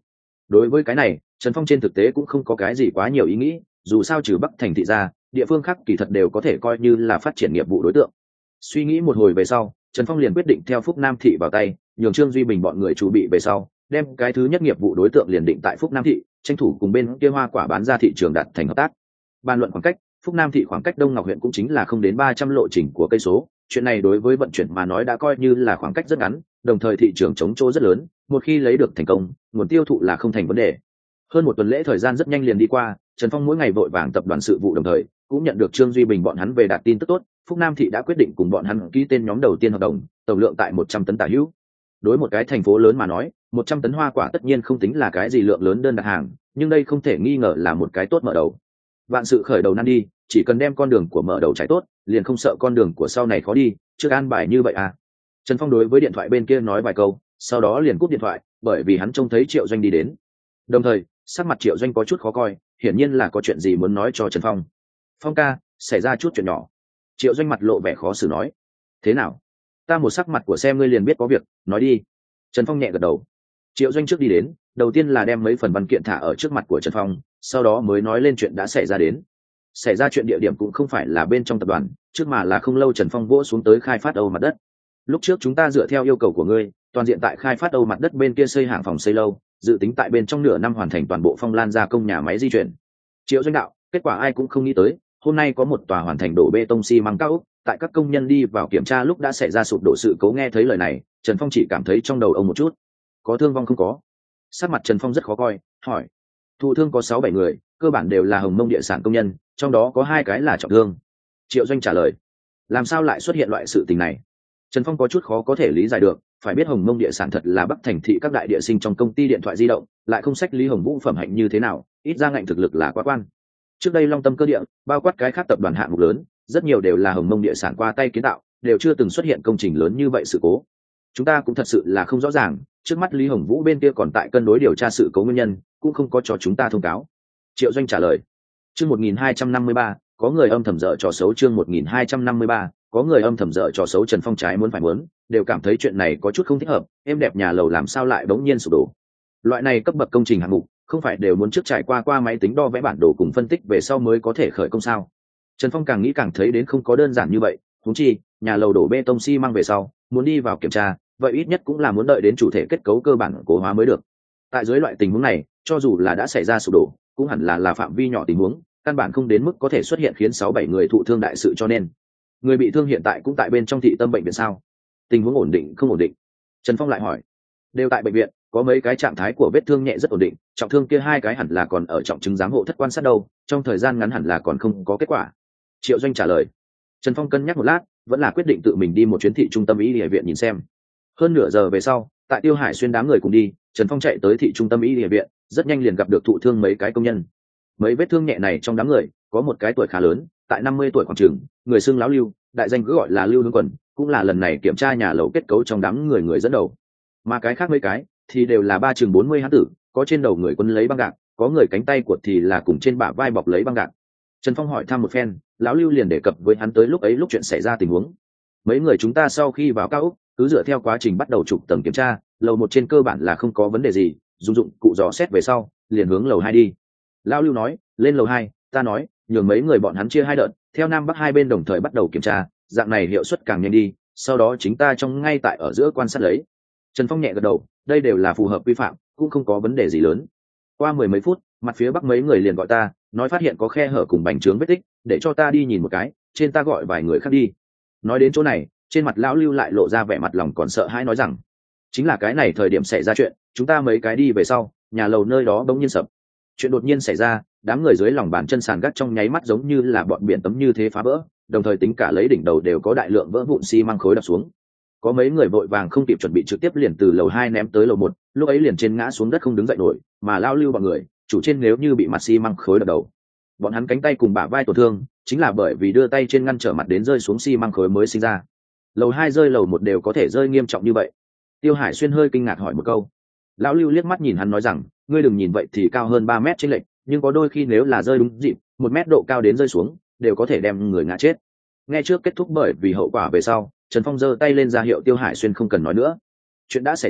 Đối với cái này Trần Phong trên thực tế cũng không có cái gì quá nhiều ý nghĩ, dù sao trừ Bắc thành thị ra địa phương khác kỳ thật đều có thể coi như là phát triển nghiệp vụ đối tượng. Suy nghĩ một hồi về sau, Trần Phong liền quyết định theo Phúc Nam thị vào tay, nhường Trương Duy Bình bọn người chuẩn bị về sau, đem cái thứ nhất nghiệp vụ đối tượng liền định tại Phúc Nam thị, tranh thủ cùng bên kia hoa quả bán ra thị trường đạt thành hợp tác. Bàn luận khoảng cách, Phúc Nam thị khoảng cách Đông Ngọc huyện cũng chính là không đến ba trăm lộ trình của cây số, chuyện này đối với vận chuyển mà nói đã coi như là khoảng cách rất ngắn, đồng thời thị trường chống chỗ rất lớn, một khi lấy được thành công, nguồn tiêu thụ là không thành vấn đề. Hơn một tuần lễ thời gian rất nhanh liền đi qua, Trần Phong mỗi ngày vội vàng tập đoàn sự vụ đồng thời cũng nhận được Trương Duy Bình bọn hắn về đạt tin tức tốt, Phúc Nam thị đã quyết định cùng bọn hắn ký tên nhóm đầu tiên hợp đồng, tổng lượng tại một trăm tấn tả hữu. Đối một cái thành phố lớn mà nói, một trăm tấn hoa quả tất nhiên không tính là cái gì lượng lớn đơn đặt hàng, nhưng đây không thể nghi ngờ là một cái tốt mở đầu. Vạn sự khởi đầu nan đi, chỉ cần đem con đường của mở đầu trải tốt, liền không sợ con đường của sau này khó đi, trước an bài như vậy à. Trần Phong đối với điện thoại bên kia nói vài câu, sau đó liền cúp điện thoại, bởi vì hắn trông thấy Triệu Doanh đi đến. Đồng thời, sắc mặt Triệu Doanh có chút khó coi, hiển nhiên là có chuyện gì muốn nói cho Trần Phong. Phong ca, xảy ra chút chuyện nhỏ. Triệu Doanh mặt lộ vẻ khó xử nói. Thế nào? Ta một sắc mặt của xem ngươi liền biết có việc, nói đi. Trần Phong nhẹ gật đầu. Triệu Doanh trước đi đến, đầu tiên là đem mấy phần văn kiện thả ở trước mặt của Trần Phong, sau đó mới nói lên chuyện đã xảy ra đến. Xảy ra chuyện địa điểm cũng không phải là bên trong tập đoàn, trước mà là không lâu Trần Phong vỗ xuống tới khai phát Âu mặt đất. Lúc trước chúng ta dựa theo yêu cầu của ngươi, toàn diện tại khai phát Âu mặt đất bên kia xây hàng phòng xây lâu, dự tính tại bên trong nửa năm hoàn thành toàn bộ phong lan gia công nhà máy di chuyển. Triệu Doanh đạo, kết quả ai cũng không nghĩ tới, hôm nay có một tòa hoàn thành đổ bê tông xi măng cao ốc, tại các công nhân đi vào kiểm tra lúc đã xảy ra sụp đổ sự cố. Nghe thấy lời này, Trần Phong chỉ cảm thấy trong đầu ông một chút. Có thương vong không có? Sắc mặt Trần Phong rất khó coi, hỏi. Thụ thương có sáu bảy người, cơ bản đều là Hồng Mông địa sản công nhân, trong đó có hai cái là trọng thương. Triệu Doanh trả lời. Làm sao lại xuất hiện loại sự tình này? Trần Phong có chút khó có thể lý giải được, phải biết Hồng Mông địa sản thật là Bắc thành thị các đại địa sinh trong công ty điện thoại di động, lại không sách Lý Hồng Vũ phẩm hạnh như thế nào, ít ra ngạnh thực lực là quá quan. Trước đây Long Tâm cơ địa, bao quát cái khác tập đoàn hạng mục lớn, rất nhiều đều là Hồng Mông địa sản qua tay kiến tạo, đều chưa từng xuất hiện công trình lớn như vậy sự cố. Chúng ta cũng thật sự là không rõ ràng, trước mắt Lý Hồng Vũ bên kia còn tại cân đối điều tra sự cố nguyên nhân, cũng không có cho chúng ta thông cáo. Triệu Doanh trả lời. Chương một nghìn hai trăm năm mươi ba, có người âm thầm dở trò xấu. Chương một nghìn hai trăm năm mươi ba, có người âm thầm dở trò xấu. Trần Phong trái muốn phải muốn, đều cảm thấy chuyện này có chút không thích hợp, em đẹp nhà lầu làm sao lại bỗng nhiên sụp đổ. Loại này cấp bậc công trình hạng mục, không phải đều muốn trước trải qua qua máy tính đo vẽ bản đồ cùng phân tích về sau mới có thể khởi công sao? Trần Phong càng nghĩ càng thấy đến không có đơn giản như vậy, huống chi, nhà lầu đổ bê tông xi măng về sau, muốn đi vào kiểm tra, vậy ít nhất cũng là muốn đợi đến chủ thể kết cấu cơ bản cố hóa mới được. Tại dưới loại tình huống này, cho dù là đã xảy ra sụp đổ, cũng hẳn là là phạm vi nhỏ tình huống, căn bản không đến mức có thể xuất hiện khiến sáu bảy người thụ thương đại sự. Cho nên người bị thương hiện tại cũng tại bên trong thị tâm bệnh viện sao? Tình huống ổn định không ổn định? Trần Phong lại hỏi. Đều tại bệnh viện, có mấy cái trạng thái của vết thương nhẹ rất ổn định, trọng thương kia hai cái hẳn là còn ở trọng chứng giám hộ thất quan sát đâu, trong thời gian ngắn hẳn là còn không có kết quả. Triệu Doanh trả lời. Trần Phong cân nhắc một lát, vẫn là quyết định tự mình đi một chuyến thị trung tâm y địa viện nhìn xem. Hơn nửa giờ về sau, tại Tiêu Hải Xuyên đám người cùng đi, Trần Phong chạy tới thị trung tâm y địa viện, rất nhanh liền gặp được thụ thương mấy cái công nhân. Mấy vết thương nhẹ này trong đám người, có một cái tuổi khá lớn, tại năm mươi tuổi khoảng chừng, người xưng lão Lưu, đại danh cứ gọi là Lưu Hướng Quần, cũng là lần này kiểm tra nhà lầu kết cấu trong đám người người dẫn đầu. Mà cái khác mấy cái thì đều là ba chừng bốn mươi hán tử, có trên đầu người quấn lấy băng gạc, có người cánh tay của thì là cùng trên bả vai bọc lấy băng gạc. Trần Phong hỏi thăm một phen, lão Lưu liền đề cập với hắn tới lúc ấy lúc chuyện xảy ra tình huống. Mấy người chúng ta sau khi vào cao ốc, cứ dựa theo quá trình bắt đầu chụp tầng kiểm tra, lầu một trên cơ bản là không có vấn đề gì, dùng dụng cụ dò xét về sau, liền hướng lầu hai đi. Lão Lưu nói, lên lầu hai, ta nói, nhường mấy người bọn hắn chia hai đợt, theo nam bắc hai bên đồng thời bắt đầu kiểm tra, dạng này hiệu suất càng nhanh đi, sau đó chính ta trong ngay tại ở giữa quan sát lấy. Trần Phong nhẹ gật đầu, đây đều là phù hợp quy phạm, cũng không có vấn đề gì lớn. Qua mười mấy phút, mặt phía bắc mấy người liền gọi ta, nói phát hiện có khe hở cùng bành trướng vết tích, để cho ta đi nhìn một cái, trên ta gọi vài người khác đi. Nói đến chỗ này, trên mặt lão Lưu lại lộ ra vẻ mặt lòng còn sợ hãi, nói rằng chính là cái này thời điểm xảy ra chuyện, chúng ta mấy cái đi về sau, nhà lầu nơi đó bỗng nhiên sập. Chuyện đột nhiên xảy ra, đám người dưới lòng bàn chân sàn gác trong nháy mắt giống như là bọn biển tấm như thế phá vỡ, đồng thời tính cả lấy đỉnh đầu đều có đại lượng vỡ vụn xi măng khối đập xuống. Có mấy người vội vàng không kịp chuẩn bị trực tiếp liền từ lầu hai ném tới lầu một, lúc ấy liền trên ngã xuống đất không đứng dậy nổi, mà lao Lưu bọn người chủ trên nếu như bị mặt xi măng khối đập đầu, bọn hắn cánh tay cùng bả vai tổn thương chính là bởi vì đưa tay trên ngăn trở mặt đến rơi xuống xi măng khối mới sinh ra. Lầu hai rơi lầu một đều có thể rơi nghiêm trọng như vậy. Tiêu Hải Xuyên hơi kinh ngạc hỏi một câu. Lão Lưu liếc mắt nhìn hắn nói rằng, ngươi đừng nhìn vậy thì cao hơn ba mét trên lệch, nhưng có đôi khi nếu là rơi đúng dịp, một mét độ cao đến rơi xuống đều có thể đem người ngã chết. Nghe trước kết thúc bởi vì hậu quả về sau, Trần Phong giơ tay lên ra hiệu Tiêu Hải Xuyên không cần nói nữa. Chuyện đã xảy ra,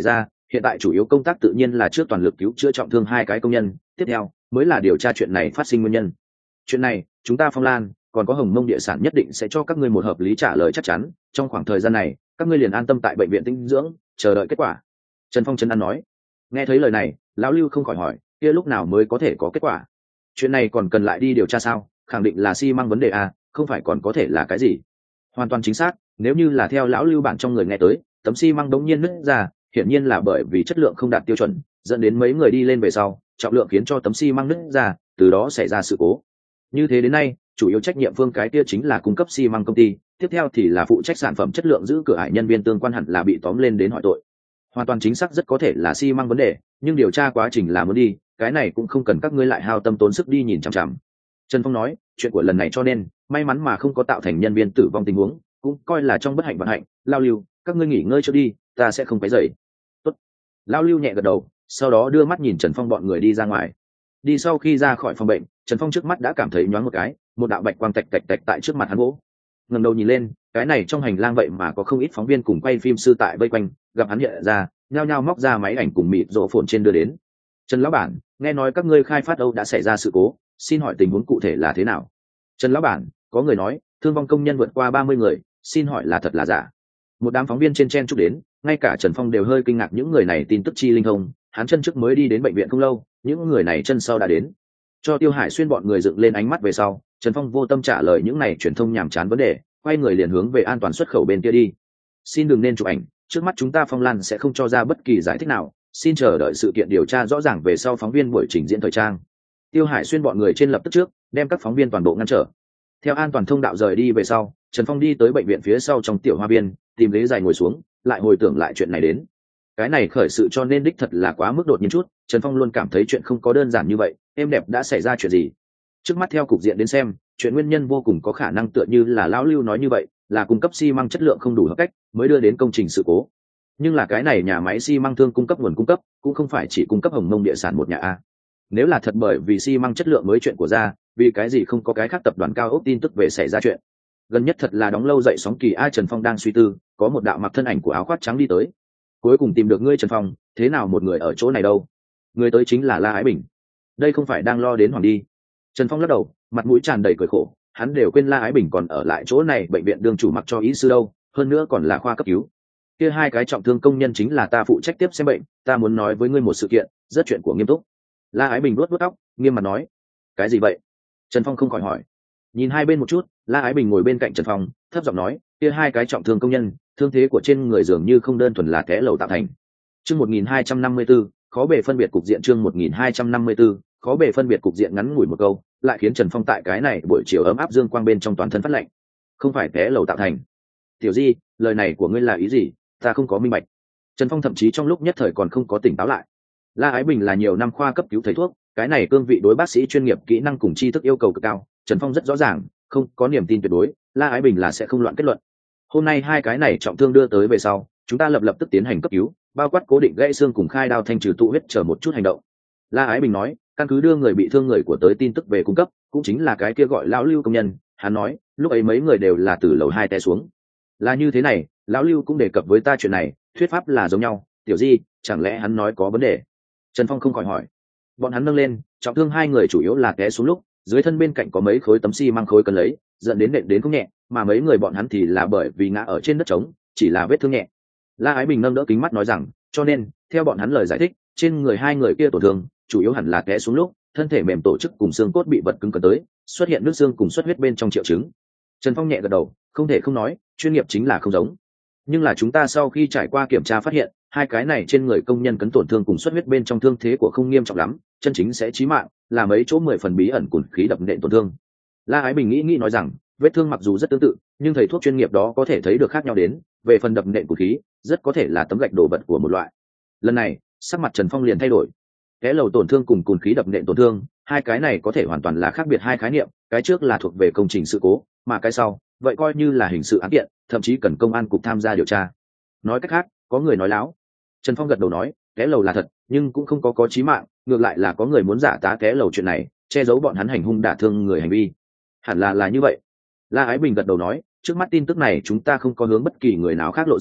hiện tại chủ yếu công tác tự nhiên là trước toàn lực cứu chữa trọng thương hai cái công nhân, tiếp theo mới là điều tra chuyện này phát sinh nguyên nhân. Chuyện này chúng ta Phong Lan còn có Hồng Mông địa sản nhất định sẽ cho các ngươi một hợp lý trả lời chắc chắn, trong khoảng thời gian này các ngươi liền an tâm tại bệnh viện tĩnh dưỡng, chờ đợi kết quả. Trần Phong trấn an nói. Nghe thấy lời này, lão Lưu không khỏi hỏi, kia lúc nào mới có thể có kết quả? Chuyện này còn cần lại đi điều tra sao? Khẳng định là xi măng vấn đề à, không phải còn có thể là cái gì? Hoàn toàn chính xác, nếu như là theo lão Lưu bản trong người nghe tới, tấm xi măng đống nhiên nứt ra, hiển nhiên là bởi vì chất lượng không đạt tiêu chuẩn, dẫn đến mấy người đi lên về sau, trọng lượng khiến cho tấm xi măng nứt ra, từ đó xảy ra sự cố. Như thế đến nay, chủ yếu trách nhiệm phương cái kia chính là cung cấp xi măng công ty, tiếp theo thì là phụ trách sản phẩm chất lượng giữ cửa ải nhân viên tương quan hẳn là bị tóm lên đến hỏi tội. Hoàn toàn chính xác rất có thể là xi măng vấn đề, nhưng điều tra quá trình là muốn đi, cái này cũng không cần các ngươi lại hao tâm tốn sức đi nhìn chằm chằm. Trần Phong nói, chuyện của lần này cho nên may mắn mà không có tạo thành nhân viên tử vong tình huống, cũng coi là trong bất hạnh vận hạnh. Lao Lưu, các ngươi nghỉ ngơi trước đi, ta sẽ không quấy rầy. Tốt. Lao Lưu nhẹ gật đầu, sau đó đưa mắt nhìn Trần Phong bọn người đi ra ngoài. Đi sau khi ra khỏi phòng bệnh, Trần Phong trước mắt đã cảm thấy nhoáng một cái, một đạo bạch quang tạch tạch tạch tại trước mặt hắn vỗ. Ngẩng đầu nhìn lên, cái này trong hành lang vậy mà có không ít phóng viên cùng quay phim sư tại vây quanh, gặp hắn hiện ra, nhao nhao móc ra máy ảnh cùng mịt rộ phồn trên đưa đến. Trần lão bản, nghe nói các ngươi khai phát Âu đã xảy ra sự cố, xin hỏi tình huống cụ thể là thế nào? Trần lão bản, có người nói thương vong công nhân vượt qua ba mươi người, xin hỏi là thật là giả? Một đám phóng viên trên chen chúc đến, ngay cả Trần Phong đều hơi kinh ngạc những người này tin tức chi linh thông, hắn chân trước mới đi đến bệnh viện không lâu, những người này chân sau đã đến. Cho Tiêu Hải Xuyên bọn người dựng lên ánh mắt về sau, Trần Phong vô tâm trả lời những này truyền thông nhảm chán vấn đề, quay người liền hướng về an toàn xuất khẩu bên kia đi. Xin đừng nên chụp ảnh, trước mắt chúng ta Phong Lan sẽ không cho ra bất kỳ giải thích nào, xin chờ đợi sự kiện điều tra rõ ràng về sau phóng viên buổi trình diễn thời trang. Tiêu Hải Xuyên bọn người trên lập tức trước, đem các phóng viên toàn bộ ngăn trở. Theo an toàn thông đạo rời đi về sau, Trần Phong đi tới bệnh viện phía sau trong tiểu hoa viên, tìm ghế dài ngồi xuống, lại hồi tưởng lại chuyện này đến. Cái này khởi sự cho nên đích thật là quá mức đột nhiên chút, Trần Phong luôn cảm thấy chuyện không có đơn giản như vậy, êm đẹp đã xảy ra chuyện gì. Trước mắt theo cục diện đến xem, chuyện nguyên nhân vô cùng có khả năng tựa như là lão Lưu nói như vậy, là cung cấp xi măng chất lượng không đủ hợp cách, mới đưa đến công trình sự cố. Nhưng là cái này nhà máy xi măng thương cung cấp nguồn cung cấp, cũng không phải chỉ cung cấp Hồng Mông địa sản một nhà a. Nếu là thật bởi vì xi măng chất lượng mới chuyện của ra, vì cái gì không có cái khác tập đoàn cao ốc tin tức về xảy ra chuyện. Gần nhất thật là đóng lâu dậy sóng kỳ ai. Trần Phong đang suy tư, có một đạo mặc thân ảnh của áo khoác trắng đi tới. Cuối cùng tìm được ngươi Trần Phong, thế nào một người ở chỗ này đâu? Người tới chính là La Ái Bình. Đây không phải đang lo đến hoàng đi. Trần Phong lắc đầu, mặt mũi tràn đầy cười khổ, hắn đều quên La Ái Bình còn ở lại chỗ này bệnh viện đương chủ mặc cho ý sư đâu, hơn nữa còn là khoa cấp cứu. Kia hai cái trọng thương công nhân chính là ta phụ trách tiếp xem bệnh, ta muốn nói với ngươi một sự kiện, rất chuyện của nghiêm túc. La Ái Bình vuốt vuốt tóc, nghiêm mặt nói. Cái gì vậy? Trần Phong không khỏi hỏi. Nhìn hai bên một chút, La Ái Bình ngồi bên cạnh Trần Phong, thấp giọng nói, kia hai cái trọng thương công nhân, thương thế của trên người dường như không đơn thuần là té lầu tạo thành. Chương một nghìn hai trăm năm mươi tư, khó bề phân biệt cục diện. Chương một nghìn hai trăm năm mươi tư, khó bề phân biệt cục diện. Ngắn ngủi một câu, lại khiến Trần Phong tại cái này buổi chiều ấm áp dương quang bên trong toàn thân phát lạnh. Không phải té lầu tạo thành. Tiểu Di, lời này của ngươi là ý gì? Ta không có minh bạch. Trần Phong thậm chí trong lúc nhất thời còn không có tỉnh táo lại. La Ái Bình là nhiều năm khoa cấp cứu thầy thuốc, cái này cương vị đối bác sĩ chuyên nghiệp, kỹ năng cùng tri thức yêu cầu cực cao. Trần Phong rất rõ ràng, không có niềm tin tuyệt đối, La Ái Bình là sẽ không loạn kết luận. Hôm nay hai cái này trọng thương đưa tới về sau, chúng ta lập lập tức tiến hành cấp cứu, bao quát cố định gãy xương cùng khai đao thanh trừ tụ huyết chờ một chút hành động. La Ái Bình nói, căn cứ đưa người bị thương người của tới tin tức về cung cấp, cũng chính là cái kia gọi lão Lưu công nhân, hắn nói, lúc ấy mấy người đều là từ lầu hai té xuống. Là như thế này, lão Lưu cũng đề cập với ta chuyện này, thuyết pháp là giống nhau. Tiểu Di, chẳng lẽ hắn nói có vấn đề? Trần Phong không khỏi hỏi. Bọn hắn nâng lên, trọng thương hai người chủ yếu là té xuống lúc dưới thân bên cạnh có mấy khối tấm xi măng khối cần lấy, dẫn đến nện đến không nhẹ, mà mấy người bọn hắn thì là bởi vì ngã ở trên đất trống, chỉ là vết thương nhẹ. La Ái Bình nâng đỡ kính mắt nói rằng, cho nên theo bọn hắn lời giải thích, trên người hai người kia tổn thương chủ yếu hẳn là té xuống lúc thân thể mềm tổ chức cùng xương cốt bị vật cứng cần tới, xuất hiện nước xương cùng xuất huyết bên trong triệu chứng. Trần Phong nhẹ gật đầu, không thể không nói, chuyên nghiệp chính là không giống. Nhưng là chúng ta sau khi trải qua kiểm tra phát hiện, hai cái này trên người công nhân cấn tổn thương cùng xuất huyết bên trong thương thế của không nghiêm trọng lắm, chân chính sẽ chí mạng, là mấy chỗ mười phần bí ẩn cùn khí đập nện tổn thương. La Ái Bình nghĩ nghĩ nói rằng, vết thương mặc dù rất tương tự, nhưng thầy thuốc chuyên nghiệp đó có thể thấy được khác nhau đến, về phần đập nện cùn khí, rất có thể là tấm gạch đổ vật của một loại. Lần này, sắc mặt Trần Phong liền thay đổi. Cái lầu tổn thương cùng cùn khí đập nện tổn thương, hai cái này có thể hoàn toàn là khác biệt hai khái niệm, cái trước là thuộc về công trình sự cố, mà cái sau, vậy coi như là hình sự án kiện, thậm chí cần công an cục tham gia điều tra. Nói cách khác, có người nói láo. Trần Phong gật đầu nói, té lầu là thật, nhưng cũng không có có chí mạng, ngược lại là có người muốn giả tá té lầu chuyện này, che giấu bọn hắn hành hung đả thương người hành vi. Hẳn là là như vậy. La Ái Bình gật đầu nói, trước mắt tin tức này chúng ta không có hướng bất kỳ người nào khác lộ ra,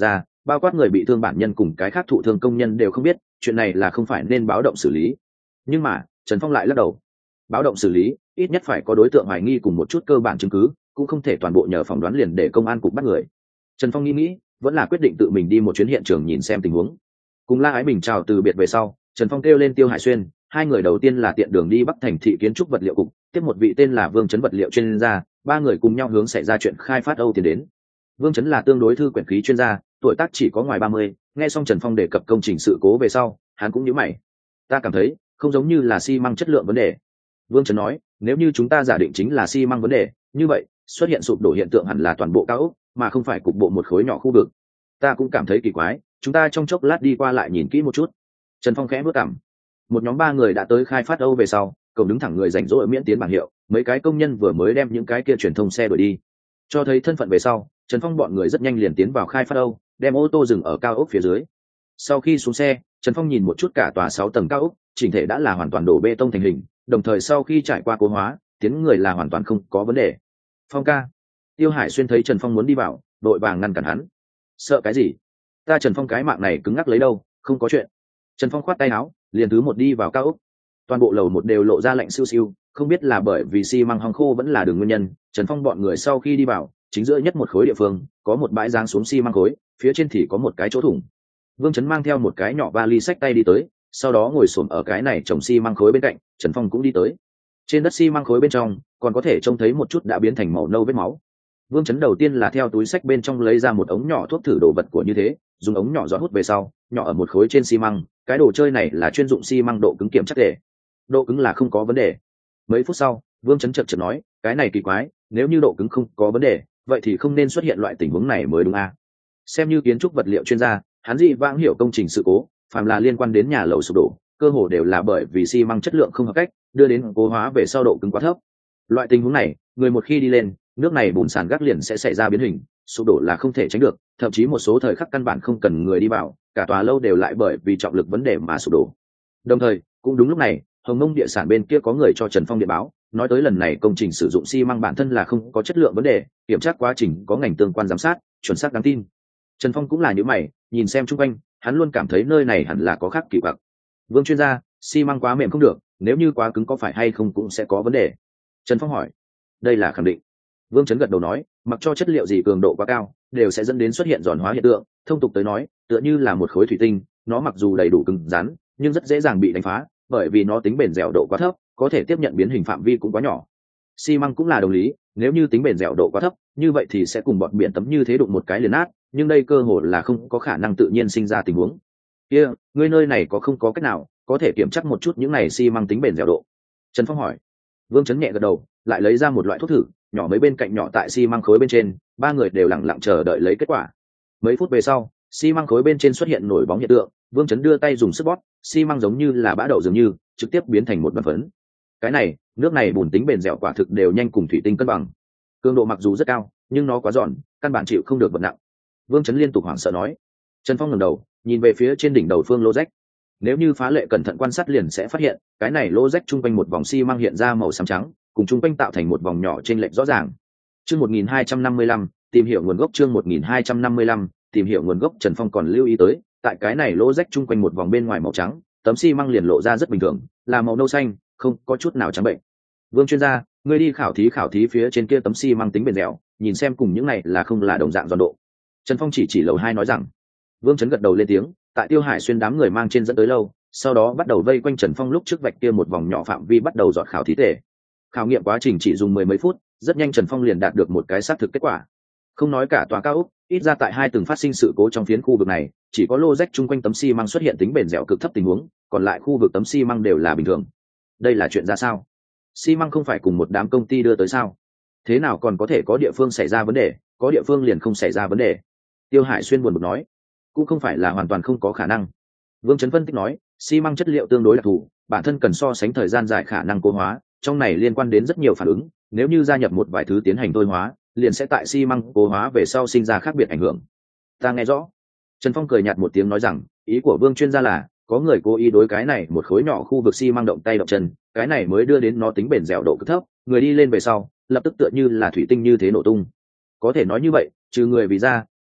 bao quát người bị thương bản nhân cùng cái khác thụ thương công nhân đều không biết, chuyện này là không phải nên báo động xử lý. Nhưng mà Trần Phong lại lắc đầu. Báo động xử lý ít nhất phải có đối tượng hoài nghi cùng một chút cơ bản chứng cứ, cũng không thể toàn bộ nhờ phỏng đoán liền để công an cục bắt người. Trần Phong nghĩ nghĩ vẫn là quyết định tự mình đi một chuyến hiện trường nhìn xem tình huống. Cùng La Ái Bình chào từ biệt về sau, Trần Phong kêu lên Tiêu Hải Xuyên, hai người đầu tiên là tiện đường đi Bắc Thành thị kiến trúc vật liệu cục, tiếp một vị tên là Vương Chấn vật liệu chuyên gia, ba người cùng nhau hướng xảy ra chuyện khai phát Âu tiến đến. Vương Chấn là tương đối thư quyển khí chuyên gia, tuổi tác chỉ có ngoài ba mươi, nghe xong Trần Phong đề cập công trình sự cố về sau, hắn cũng nhíu mày. Ta cảm thấy, không giống như là xi măng chất lượng vấn đề. Vương Chấn nói, nếu như chúng ta giả định chính là xi măng vấn đề, như vậy, xuất hiện sụp đổ hiện tượng hẳn là toàn bộ cao ốc, mà không phải cục bộ một khối nhỏ khu vực. Ta cũng cảm thấy kỳ quái, chúng ta trong chốc lát đi qua lại nhìn kỹ một chút. Trần Phong khẽ bước cằm. Một nhóm ba người đã tới khai phát Âu về sau, cổng đứng thẳng người rảnh rỗi miễn tiến bảng hiệu, mấy cái công nhân vừa mới đem những cái kia truyền thông xe đuổi đi. Cho thấy thân phận về sau, Trần Phong bọn người rất nhanh liền tiến vào khai phát Âu, đem ô tô dừng ở cao ốc phía dưới. Sau khi xuống xe, Trần Phong nhìn một chút cả tòa sáu tầng cao ốc, chỉnh thể đã là hoàn toàn đổ bê tông thành hình, đồng thời sau khi trải qua cố hóa, tiến người là hoàn toàn không có vấn đề. Phong ca. Tiêu Hải Xuyên thấy Trần Phong muốn đi vào, đội vàng ngăn cản hắn. Sợ cái gì? Ta Trần Phong cái mạng này cứng ngắc lấy đâu, không có chuyện. Trần Phong khoát tay áo, liền thứ một đi vào cao ốc. Toàn bộ lầu một đều lộ ra lạnh siêu siêu, không biết là bởi vì xi măng hong khô vẫn là đường nguyên nhân. Trần Phong bọn người sau khi đi vào, chính giữa nhất một khối địa phương, có một bãi giáng xuống xi măng khối, phía trên thì có một cái chỗ thủng. Vương Chấn mang theo một cái nhỏ vali xách tay đi tới, sau đó ngồi xổm ở cái này trồng xi măng khối bên cạnh. Trần Phong cũng đi tới. Trên đất xi măng khối bên trong, còn có thể trông thấy một chút đã biến thành màu nâu vết máu. Vương Chấn đầu tiên là theo túi xách bên trong lấy ra một ống nhỏ thuốc thử đồ vật của như thế, dùng ống nhỏ giọt hút về sau, nhỏ ở một khối trên xi măng. Cái đồ chơi này là chuyên dụng xi măng độ cứng kiểm chắc để, độ cứng là không có vấn đề. Mấy phút sau, Vương Chấn chợt chợt nói, cái này kỳ quái, nếu như độ cứng không có vấn đề, vậy thì không nên xuất hiện loại tình huống này mới đúng à? Xem như kiến trúc vật liệu chuyên gia, hắn dị vãng hiểu công trình sự cố, phàm là liên quan đến nhà lầu sụp đổ, cơ hồ đều là bởi vì xi măng chất lượng không hợp cách, đưa đến cố hóa về sau độ cứng quá thấp. Loại tình huống này, người một khi đi lên, nước này bùn sàn gác liền sẽ xảy ra biến hình, sụp đổ là không thể tránh được, thậm chí một số thời khắc căn bản không cần người đi vào, cả tòa lâu đều lại bởi vì trọng lực vấn đề mà sụp đổ. Đồng thời, cũng đúng lúc này, Hồng Mông địa sản bên kia có người cho Trần Phong điện báo, nói tới lần này công trình sử dụng xi măng bản thân là không có chất lượng vấn đề, kiểm tra quá trình có ngành tương quan giám sát, chuẩn xác đáng tin. Trần Phong cũng là như mày, nhìn xem xung quanh, hắn luôn cảm thấy nơi này hẳn là có khác kỳ quặc. Vương chuyên gia, xi măng quá mềm không được, nếu như quá cứng có phải hay không cũng sẽ có vấn đề. Trần Phong hỏi. Đây là khẳng định. Vương Chấn gật đầu nói, mặc cho chất liệu gì cường độ quá cao, đều sẽ dẫn đến xuất hiện giòn hóa hiện tượng. Thông tục tới nói, tựa như là một khối thủy tinh, nó mặc dù đầy đủ cứng rắn, nhưng rất dễ dàng bị đánh phá, bởi vì nó tính bền dẻo độ quá thấp, có thể tiếp nhận biến hình phạm vi cũng quá nhỏ. Xi măng cũng là đồng lý, nếu như tính bền dẻo độ quá thấp, như vậy thì sẽ cùng bọt biển tấm như thế đụng một cái liền nát, nhưng đây cơ hội là không có khả năng tự nhiên sinh ra tình huống. Kia, yeah, ngươi nơi này có không có cách nào có thể kiểm tra một chút những này xi măng tính bền dẻo độ? Trần Phong hỏi. Vương Chấn nhẹ gật đầu, lại lấy ra một loại thuốc thử, nhỏ mấy bên cạnh nhỏ tại xi măng khối bên trên, ba người đều lặng lặng chờ đợi lấy kết quả. Mấy phút về sau, xi măng khối bên trên xuất hiện nổi bóng hiện tượng, Vương Chấn đưa tay dùng sức bóp, xi măng giống như là bã đậu dường như, trực tiếp biến thành một đoàn phấn. Cái này, nước này bùn tính bền dẻo quả thực đều nhanh cùng thủy tinh cân bằng. Cường độ mặc dù rất cao, nhưng nó quá giòn, căn bản chịu không được vật nặng. Vương Chấn liên tục hoảng sợ nói. Trần Phong ngẩng đầu, nhìn về phía trên đỉnh đầu phương lô rách. Nếu như phá lệ cẩn thận quan sát liền sẽ phát hiện, cái này lô rách trung quanh một vòng xi măng hiện ra màu xám trắng, cùng trung quanh tạo thành một vòng nhỏ trên lệch rõ ràng. Chương một nghìn hai trăm năm mươi lăm, tìm hiểu nguồn gốc chương một nghìn hai trăm năm mươi lăm, tìm hiểu nguồn gốc Trần Phong còn lưu ý tới, tại cái này lô rách trung quanh một vòng bên ngoài màu trắng, tấm xi măng liền lộ ra rất bình thường, là màu nâu xanh, không có chút nào trắng bệnh. Vương chuyên gia, ngươi đi khảo thí khảo thí phía trên kia tấm xi măng tính bền dẻo, nhìn xem cùng những này là không là đồng dạng giòn độ. Trần Phong chỉ chỉ lầu hai nói rằng. Vương Chấn gật đầu lên tiếng, tại Tiêu Hải Xuyên đám người mang trên dẫn tới lâu, sau đó bắt đầu vây quanh Trần Phong lúc trước vạch kia một vòng nhỏ phạm vi bắt đầu dọn khảo thí tể. Khảo nghiệm quá trình chỉ dùng mười mấy phút, rất nhanh Trần Phong liền đạt được một cái xác thực kết quả. Không nói cả tòa cao ốc, ít ra tại hai từng phát sinh sự cố trong phiến khu vực này, chỉ có lô rách chung quanh tấm xi măng xuất hiện tính bền dẻo cực thấp tình huống, còn lại khu vực tấm xi măng đều là bình thường. Đây là chuyện ra sao? Xi măng không phải cùng một đám công ty đưa tới sao? Thế nào còn có thể có địa phương xảy ra vấn đề, có địa phương liền không xảy ra vấn đề? Tiêu Hải Xuyên buồn bực nói. Cũng không phải là hoàn toàn không có khả năng. Vương Chấn phân tích nói, xi măng chất liệu tương đối đặc thù, bản thân cần so sánh thời gian dài khả năng cố hóa, trong này liên quan đến rất nhiều phản ứng, nếu như gia nhập một vài thứ tiến hành thôi hóa, liền sẽ tại xi măng cố hóa về sau sinh ra khác biệt ảnh hưởng. Ta nghe rõ. Trần Phong cười nhạt một tiếng nói rằng, ý của Vương chuyên gia là, có người cố ý đối cái này một khối nhỏ khu vực xi măng động tay động chân, cái này mới đưa đến nó tính bền dẻo độ cực thấp, người đi lên về sau, lập tức tựa như là thủy tinh như thế nổ tung. Có thể nói như vậy, trừ người vì ra,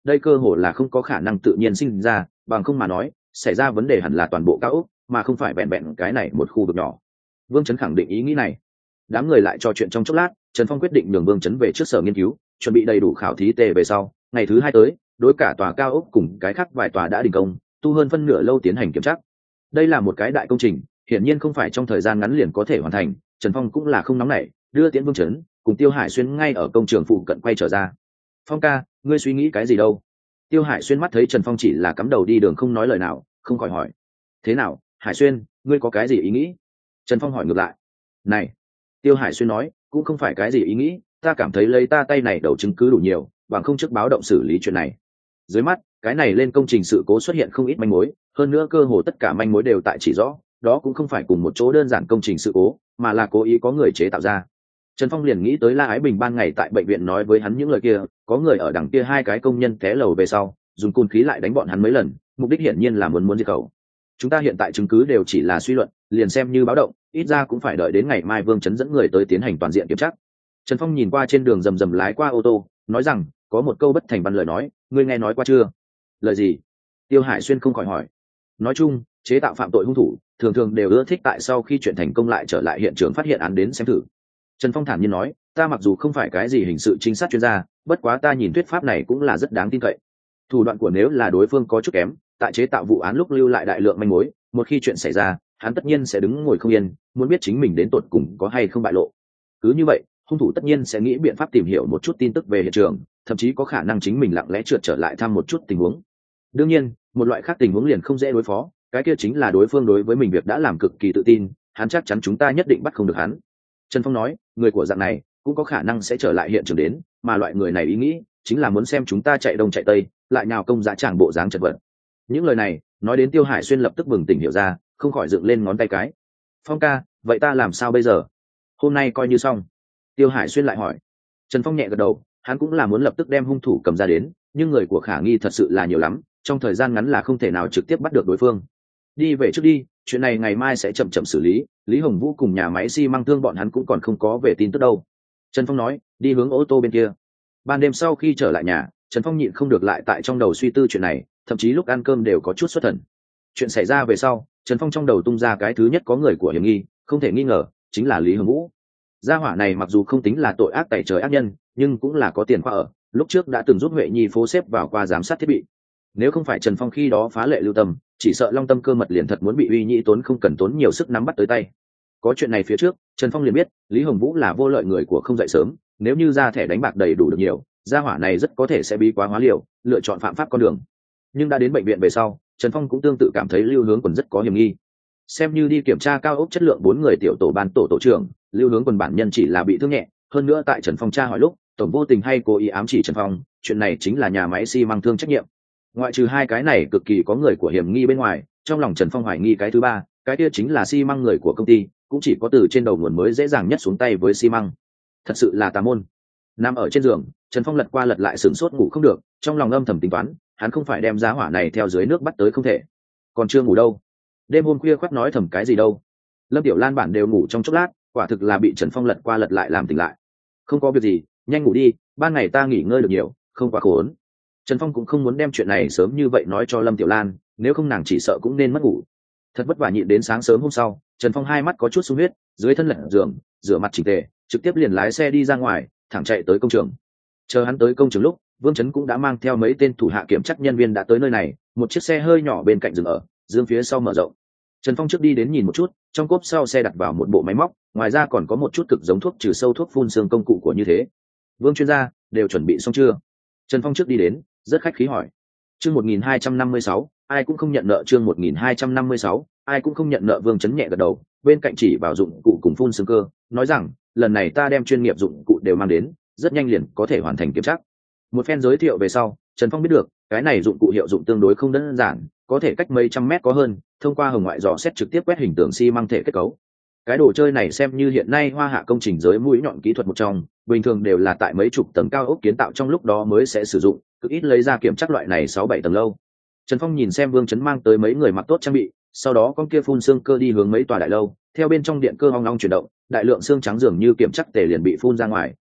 đây cơ hồ là không có khả năng tự nhiên sinh ra, bằng không mà nói xảy ra vấn đề hẳn là toàn bộ cao ốc mà không phải vẹn vẹn cái này một khu vực nhỏ. Vương Chấn khẳng định ý nghĩ này. Đám người lại trò chuyện trong chốc lát, Trần Phong quyết định nhường Vương Chấn về trước sở nghiên cứu, chuẩn bị đầy đủ khảo thí tề về sau, ngày thứ hai tới, đối cả tòa cao ốc cùng cái khác vài tòa đã đình công, tu hơn phân nửa lâu tiến hành kiểm tra. Đây là một cái đại công trình, hiển nhiên không phải trong thời gian ngắn liền có thể hoàn thành, Trần Phong cũng là không nóng nảy, đưa Tiễn Vương Chấn cùng Tiêu Hải Xuyên ngay ở công trường phụ cận quay trở ra. Phong ca, ngươi suy nghĩ cái gì đâu? Tiêu Hải Xuyên mắt thấy Trần Phong chỉ là cắm đầu đi đường không nói lời nào, không khỏi hỏi. Thế nào, Hải Xuyên, ngươi có cái gì ý nghĩ? Trần Phong hỏi ngược lại. Này, Tiêu Hải Xuyên nói, cũng không phải cái gì ý nghĩ, ta cảm thấy lấy ta tay này đầu chứng cứ đủ nhiều, bằng không trước báo động xử lý chuyện này. Dưới mắt, cái này lên công trình sự cố xuất hiện không ít manh mối, hơn nữa cơ hồ tất cả manh mối đều tại chỉ rõ, đó cũng không phải cùng một chỗ đơn giản công trình sự cố, mà là cố ý có người chế tạo ra. Trần Phong liền nghĩ tới La Ái Bình ban ngày tại bệnh viện nói với hắn những lời kia, có người ở đằng kia hai cái công nhân té lầu về sau, dùng côn khí lại đánh bọn hắn mấy lần, mục đích hiển nhiên là muốn muốn diệt khẩu. Chúng ta hiện tại chứng cứ đều chỉ là suy luận, liền xem như báo động, ít ra cũng phải đợi đến ngày mai Vương Chấn dẫn người tới tiến hành toàn diện kiểm tra. Trần Phong nhìn qua trên đường rầm rầm lái qua ô tô, nói rằng, có một câu bất thành văn lời nói, ngươi nghe nói qua chưa? Lời gì? Tiêu Hải Xuyên không khỏi hỏi. Nói chung, chế tạo phạm tội hung thủ thường thường đều ưa thích tại sau khi chuyện thành công lại trở lại hiện trường phát hiện án đến xem thử. Trần Phong thản nhiên nói, ta mặc dù không phải cái gì hình sự trinh sát chuyên gia, bất quá ta nhìn thuyết pháp này cũng là rất đáng tin cậy. Thủ đoạn của nếu là đối phương có chút kém, tại chế tạo vụ án lúc lưu lại đại lượng manh mối, một khi chuyện xảy ra, hắn tất nhiên sẽ đứng ngồi không yên, muốn biết chính mình đến tột cùng có hay không bại lộ. Cứ như vậy, hung thủ tất nhiên sẽ nghĩ biện pháp tìm hiểu một chút tin tức về hiện trường, thậm chí có khả năng chính mình lặng lẽ trượt trở lại thăm một chút tình huống. Đương nhiên, một loại khác tình huống liền không dễ đối phó, cái kia chính là đối phương đối với mình việc đã làm cực kỳ tự tin, hắn chắc chắn chúng ta nhất định bắt không được hắn. Trần Phong nói, người của dạng này cũng có khả năng sẽ trở lại hiện trường đến, mà loại người này ý nghĩ chính là muốn xem chúng ta chạy đông chạy tây, lại nào công dã tràng bộ dáng chật vật. Những lời này nói đến Tiêu Hải Xuyên lập tức bừng tỉnh hiểu ra, không khỏi dựng lên ngón tay cái. Phong ca, vậy ta làm sao bây giờ? Hôm nay coi như xong. Tiêu Hải Xuyên lại hỏi. Trần Phong nhẹ gật đầu, hắn cũng là muốn lập tức đem hung thủ cầm ra đến, nhưng người của khả nghi thật sự là nhiều lắm, trong thời gian ngắn là không thể nào trực tiếp bắt được đối phương. Đi về trước đi, chuyện này ngày mai sẽ chậm chậm xử lý, Lý Hồng Vũ cùng nhà máy xi măng thương bọn hắn cũng còn không có về tin tức đâu. Trần Phong nói, đi hướng ô tô bên kia. Ban đêm sau khi trở lại nhà, Trần Phong nhịn không được lại tại trong đầu suy tư chuyện này, thậm chí lúc ăn cơm đều có chút xuất thần. Chuyện xảy ra về sau, Trần Phong trong đầu tung ra cái thứ nhất có người của hiểm nghi, không thể nghi ngờ, chính là Lý Hồng Vũ. Gia hỏa này mặc dù không tính là tội ác tày trời ác nhân, nhưng cũng là có tiền khoa ở, lúc trước đã từng giúp Huệ Nhi phố xếp vào qua giám sát thiết bị. Nếu không phải Trần Phong khi đó phá lệ lưu tâm, chỉ sợ Long Tâm cơ mật liền thật muốn bị Uy Nhĩ tốn không cần tốn nhiều sức nắm bắt tới tay. Có chuyện này phía trước, Trần Phong liền biết Lý Hồng Vũ là vô lợi người của không dậy sớm, nếu như ra thẻ đánh bạc đầy đủ được nhiều, gia hỏa này rất có thể sẽ bí quá hóa liều, lựa chọn phạm pháp con đường. Nhưng đã đến bệnh viện về sau, Trần Phong cũng tương tự cảm thấy Lưu Hướng Quần rất có hiểm nghi. Xem như đi kiểm tra cao ốc chất lượng bốn người tiểu tổ ban tổ tổ trưởng, Lưu Hướng Quần bản nhân chỉ là bị thương nhẹ, hơn nữa tại Trần Phong tra hỏi lúc, tổng vô tình hay cố ý ám chỉ Trần Phong, chuyện này chính là nhà máy xi măng thương trách nhiệm. Ngoại trừ hai cái này cực kỳ có người của hiểm nghi bên ngoài, trong lòng Trần Phong hoài nghi cái thứ ba, cái kia chính là xi măng người của công ty, cũng chỉ có từ trên đầu nguồn mới dễ dàng nhất xuống tay với xi măng. Thật sự là tà môn. Nằm ở trên giường, Trần Phong lật qua lật lại sửng sốt ngủ không được, trong lòng âm thầm tính toán, hắn không phải đem giá hỏa này theo dưới nước bắt tới không thể. Còn chưa ngủ đâu. Đêm hôm khuya khoắt nói thầm cái gì đâu. Lâm Tiểu Lan bản đều ngủ trong chốc lát, quả thực là bị Trần Phong lật qua lật lại làm tỉnh lại. Không có việc gì, nhanh ngủ đi, ban ngày ta nghỉ ngơi được nhiều, không quá khốn. Trần Phong cũng không muốn đem chuyện này sớm như vậy nói cho Lâm Tiểu Lan, nếu không nàng chỉ sợ cũng nên mất ngủ. Thật vất vả nhịn đến sáng sớm hôm sau, Trần Phong hai mắt có chút sung huyết, dưới thân lật giường, rửa mặt chỉnh tề, trực tiếp liền lái xe đi ra ngoài, thẳng chạy tới công trường. Chờ hắn tới công trường lúc, Vương Chấn cũng đã mang theo mấy tên thủ hạ kiểm trắc nhân viên đã tới nơi này, một chiếc xe hơi nhỏ bên cạnh dừng ở, dương phía sau mở rộng. Trần Phong trước đi đến nhìn một chút, trong cốp sau xe đặt vào một bộ máy móc, ngoài ra còn có một chút cực giống thuốc trừ sâu thuốc phun xương công cụ của như thế. Vương chuyên gia, đều chuẩn bị xong chưa? Trần Phong trước đi đến, rất khách khí hỏi. Chương một nghìn hai trăm năm mươi sáu, ai cũng không nhận nợ. Chương một nghìn hai trăm năm mươi sáu, ai cũng không nhận nợ. Vương Chấn nhẹ gật đầu, bên cạnh chỉ vào dụng cụ cùng phun xương cơ, nói rằng, lần này ta đem chuyên nghiệp dụng cụ đều mang đến, rất nhanh liền có thể hoàn thành kiểm tra. Một phen giới thiệu về sau, Trần Phong biết được, cái này dụng cụ hiệu dụng tương đối không đơn giản, có thể cách mấy trăm mét có hơn, thông qua hồng ngoại dò xét trực tiếp quét hình tường xi măng thể kết cấu. Cái đồ chơi này xem như hiện nay hoa hạ công trình giới mũi nhọn kỹ thuật một trong, bình thường đều là tại mấy chục tầng cao ốc kiến tạo trong lúc đó mới sẽ sử dụng, cực ít lấy ra kiểm tra loại này sáu bảy tầng lâu. Trần Phong nhìn xem Vương Chấn mang tới mấy người mặc tốt trang bị, sau đó con kia phun xương cơ đi hướng mấy tòa đại lâu, theo bên trong điện cơ ong ong chuyển động, đại lượng xương trắng dường như kiểm chắc tề liền bị phun ra ngoài.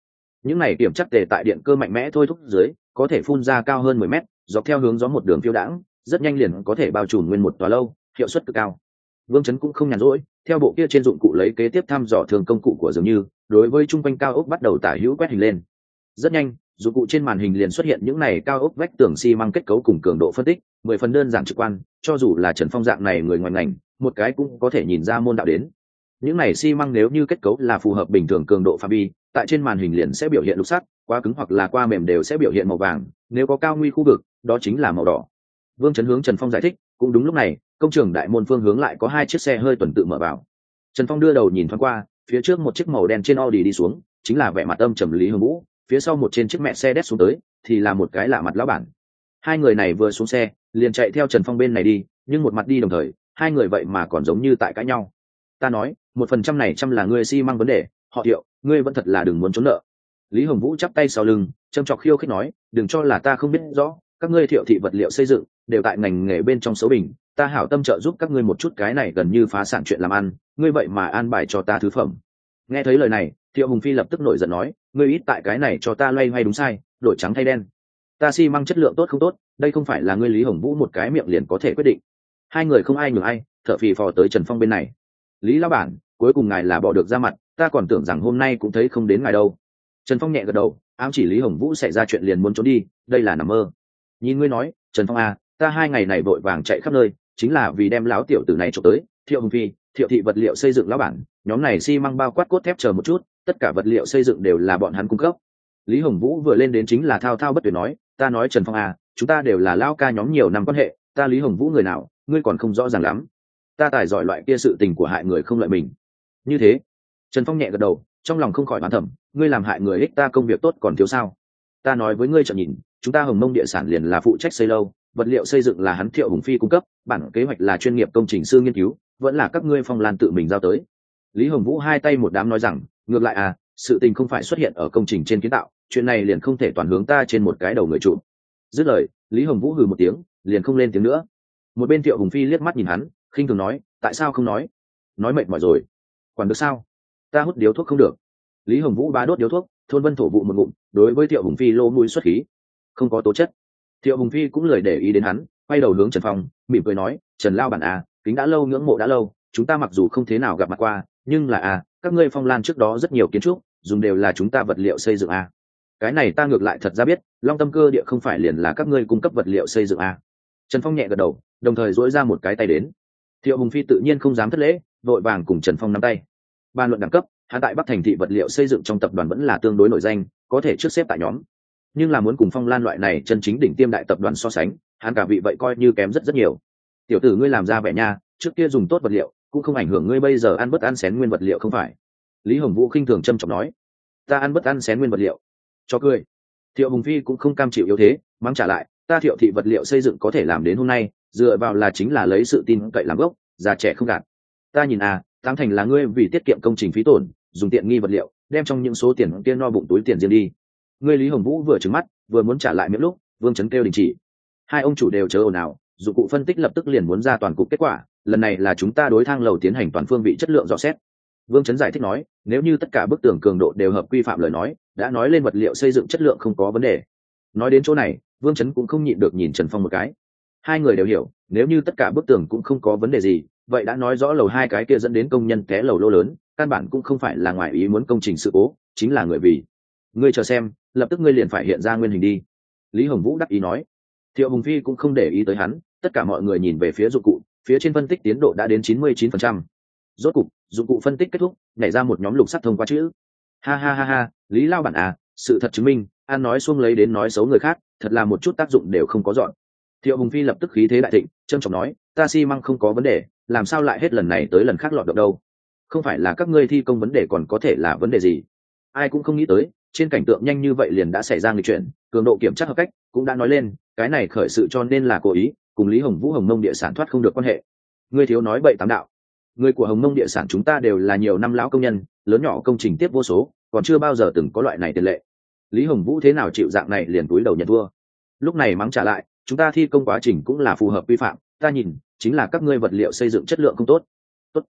những này kiểm chắc tề tại điện cơ mạnh mẽ thôi thúc dưới có thể phun ra cao hơn mười mét, dọc theo hướng gió một đường phiêu đãng, rất nhanh liền có thể bao trùm nguyên một tòa lâu, hiệu suất cực cao. Vương Chấn cũng không nhàn rỗi, theo bộ kia trên dụng cụ lấy kế tiếp thăm dò thường công cụ của dường như, đối với trung quanh cao ốc bắt đầu tả hữu quét hình lên. Rất nhanh, dụng cụ trên màn hình liền xuất hiện những này cao ốc vách tường xi măng kết cấu cùng cường độ phân tích, mười phần đơn giản trực quan, cho dù là Trần Phong dạng này người ngoài ngành, một cái cũng có thể nhìn ra môn đạo đến. Những này xi măng nếu như kết cấu là phù hợp bình thường cường độ phạm vi, tại trên màn hình liền sẽ biểu hiện lục sắc, quá cứng hoặc là qua mềm đều sẽ biểu hiện màu vàng, nếu có cao nguy khu vực, đó chính là màu đỏ. Vương Chấn hướng Trần Phong giải thích, cũng đúng lúc này, công trường đại môn phương hướng lại có hai chiếc xe hơi tuần tự mở vào. Trần Phong đưa đầu nhìn thoáng qua, phía trước một chiếc màu đen trên Audi đi xuống, chính là vẻ mặt âm trầm Lý Hồng Vũ, phía sau một trên chiếc mẹ xe đét xuống tới, thì là một cái lạ mặt lão bản. Hai người này vừa xuống xe, liền chạy theo Trần Phong bên này đi, nhưng một mặt đi đồng thời, hai người vậy mà còn giống như tại cãi nhau. Ta nói, một phần trăm này trăm là ngươi xi măng vấn đề, họ Thiệu, ngươi vẫn thật là đừng muốn trốn nợ. Lý Hồng Vũ chắp tay sau lưng, châm chọc khiêu khích nói, đừng cho là ta không biết rõ, các ngươi Thiệu thị vật liệu xây dựng đều tại ngành nghề bên trong xấu bình, ta hảo tâm trợ giúp các ngươi một chút, cái này gần như phá sản chuyện làm ăn, ngươi vậy mà an bài cho ta thứ phẩm. Nghe thấy lời này, Thiệu Hùng Phi lập tức nổi giận nói, ngươi ít tại cái này cho ta loay hoay đúng sai, đổi trắng thay đen. Ta xi măng chất lượng tốt không tốt, đây không phải là ngươi Lý Hồng Vũ một cái miệng liền có thể quyết định. Hai người không ai nhường ai, thở phì phò tới Trần Phong bên này. Lý lão bản, cuối cùng ngài là bỏ được ra mặt, ta còn tưởng rằng hôm nay cũng thấy không đến ngài đâu. Trần Phong nhẹ gật đầu, ám chỉ Lý Hồng Vũ xảy ra chuyện liền muốn trốn đi, đây là nằm mơ. Nhìn ngươi nói, Trần Phong à, ta hai ngày này vội vàng chạy khắp nơi, chính là vì đem láo tiểu tử này trộm tới. Thiệu Hồng Phi, Thiệu thị vật liệu xây dựng lão bản, nhóm này xi măng bao quát cốt thép chờ một chút, tất cả vật liệu xây dựng đều là bọn hắn cung cấp. Lý Hồng Vũ vừa lên đến chính là thao thao bất tuyệt nói, ta nói Trần Phong à, chúng ta đều là lao ca nhóm nhiều năm quan hệ, ta Lý Hồng Vũ người nào, ngươi còn không rõ ràng lắm. Ta tài giỏi loại kia sự tình của hại người không lợi mình. Như thế, Trần Phong nhẹ gật đầu, trong lòng không khỏi oán thầm, ngươi làm hại người ích ta công việc tốt còn thiếu sao? Ta nói với ngươi chậm nhìn, chúng ta Hồng Mông địa sản liền là phụ trách xây lâu, vật liệu xây dựng là hắn Thiệu Hùng Phi cung cấp, bản kế hoạch là chuyên nghiệp công trình sư nghiên cứu, vẫn là các ngươi Phong Lan tự mình giao tới. Lý Hồng Vũ hai tay một đám nói rằng, ngược lại à, sự tình không phải xuất hiện ở công trình trên kiến tạo, chuyện này liền không thể toàn hướng ta trên một cái đầu người trụ. Dứt lời, Lý Hồng Vũ hừ một tiếng, liền không lên tiếng nữa. Một bên Thiệu Hùng Phi liếc mắt nhìn hắn, khinh thường nói, tại sao không nói? Nói mệt mỏi rồi, quản được sao? Ta hút điếu thuốc không được. Lý Hồng Vũ bá đốt điếu thuốc, thôn vân thổ vụ một ngụm, đối với Thiệu Hùng Phi lô mũi xuất khí, không có tố chất. Thiệu Hùng Phi cũng lười để ý đến hắn, quay đầu hướng Trần Phong, mỉm cười nói, Trần lao bản à, kính đã lâu ngưỡng mộ đã lâu, chúng ta mặc dù không thế nào gặp mặt qua, nhưng là à, các ngươi Phong Lan trước đó rất nhiều kiến trúc, dùng đều là chúng ta vật liệu xây dựng à. Cái này ta ngược lại thật ra biết, Long Tâm Cơ địa không phải liền là các ngươi cung cấp vật liệu xây dựng à. Trần Phong nhẹ gật đầu, đồng thời duỗi ra một cái tay đến. Thiệu Hùng Phi tự nhiên không dám thất lễ, vội vàng cùng Trần Phong nắm tay. Bàn luận đẳng cấp, hắn tại Bắc Thành thị vật liệu xây dựng trong tập đoàn vẫn là tương đối nổi danh, có thể trước xếp tại nhóm. Nhưng là muốn cùng Phong Lan loại này chân chính đỉnh tiêm đại tập đoàn so sánh, hắn cả vị vậy coi như kém rất rất nhiều. Tiểu tử ngươi làm ra vẻ nha, trước kia dùng tốt vật liệu, cũng không ảnh hưởng ngươi bây giờ ăn bất ăn xén nguyên vật liệu không phải? Lý Hồng Vũ khinh thường trâm trọng nói, ta ăn bất ăn xén nguyên vật liệu, cho cười. Thiệu Hùng Phi cũng không cam chịu yếu thế, mắng trả lại, ta Thiệu thị vật liệu xây dựng có thể làm đến hôm nay, dựa vào là chính là lấy sự tin cậy làm gốc, già trẻ không gạt. Ta nhìn à, tám thành là ngươi vì tiết kiệm công trình phí tổn, dùng tiện nghi vật liệu, đem trong những số tiền kia no bụng túi tiền riêng đi. Ngươi Lý Hồng Vũ vừa trừng mắt, vừa muốn trả lại miệng lúc, Vương Chấn kêu đình chỉ. Hai ông chủ đều chớ ồn ào, dụng cụ phân tích lập tức liền muốn ra toàn cục kết quả, lần này là chúng ta đối thang lầu tiến hành toàn phương vị chất lượng dò xét. Vương Chấn giải thích nói, nếu như tất cả bức tường cường độ đều hợp quy phạm lời nói, đã nói lên vật liệu xây dựng chất lượng không có vấn đề. Nói đến chỗ này, Vương Chấn cũng không nhịn được nhìn Trần Phong một cái. Hai người đều hiểu, nếu như tất cả bức tường cũng không có vấn đề gì, vậy đã nói rõ lầu hai cái kia dẫn đến công nhân té lầu lô lớn, căn bản cũng không phải là ngoài ý muốn công trình sự cố, chính là người vì. Ngươi chờ xem, lập tức ngươi liền phải hiện ra nguyên hình đi. Lý Hồng Vũ đắc ý nói. Thiệu Hùng Phi cũng không để ý tới hắn, tất cả mọi người nhìn về phía dụng cụ, phía trên phân tích tiến độ đã đến chín mươi chín phần trăm. Rốt cục, dụng cụ phân tích kết thúc, nhảy ra một nhóm lục sắt thông qua chữ. Ha ha ha ha, Lý lao bản à, sự thật chứng minh, an nói xuông lấy đến nói xấu người khác, thật là một chút tác dụng đều không có dọn. Thiệu Hùng Phi lập tức khí thế đại thịnh, trân trọng nói, ta xi măng không có vấn đề, làm sao lại hết lần này tới lần khác lọt được đâu? Không phải là các ngươi thi công vấn đề còn có thể là vấn đề gì? Ai cũng không nghĩ tới, trên cảnh tượng nhanh như vậy liền đã xảy ra nghịch chuyển, cường độ kiểm tra hợp cách cũng đã nói lên, cái này khởi sự cho nên là cố ý, cùng Lý Hồng Vũ Hồng Mông địa sản thoát không được quan hệ. Ngươi thiếu nói bậy tám đạo. Người của Hồng Mông địa sản chúng ta đều là nhiều năm lão công nhân, lớn nhỏ công trình tiếp vô số, còn chưa bao giờ từng có loại này tiền lệ. Lý Hồng Vũ thế nào chịu dạng này liền túi đầu nhận thua. Lúc này mắng trả lại, chúng ta thi công quá trình cũng là phù hợp quy phạm, ta nhìn chính là các ngươi vật liệu xây dựng chất lượng không tốt. Tốt.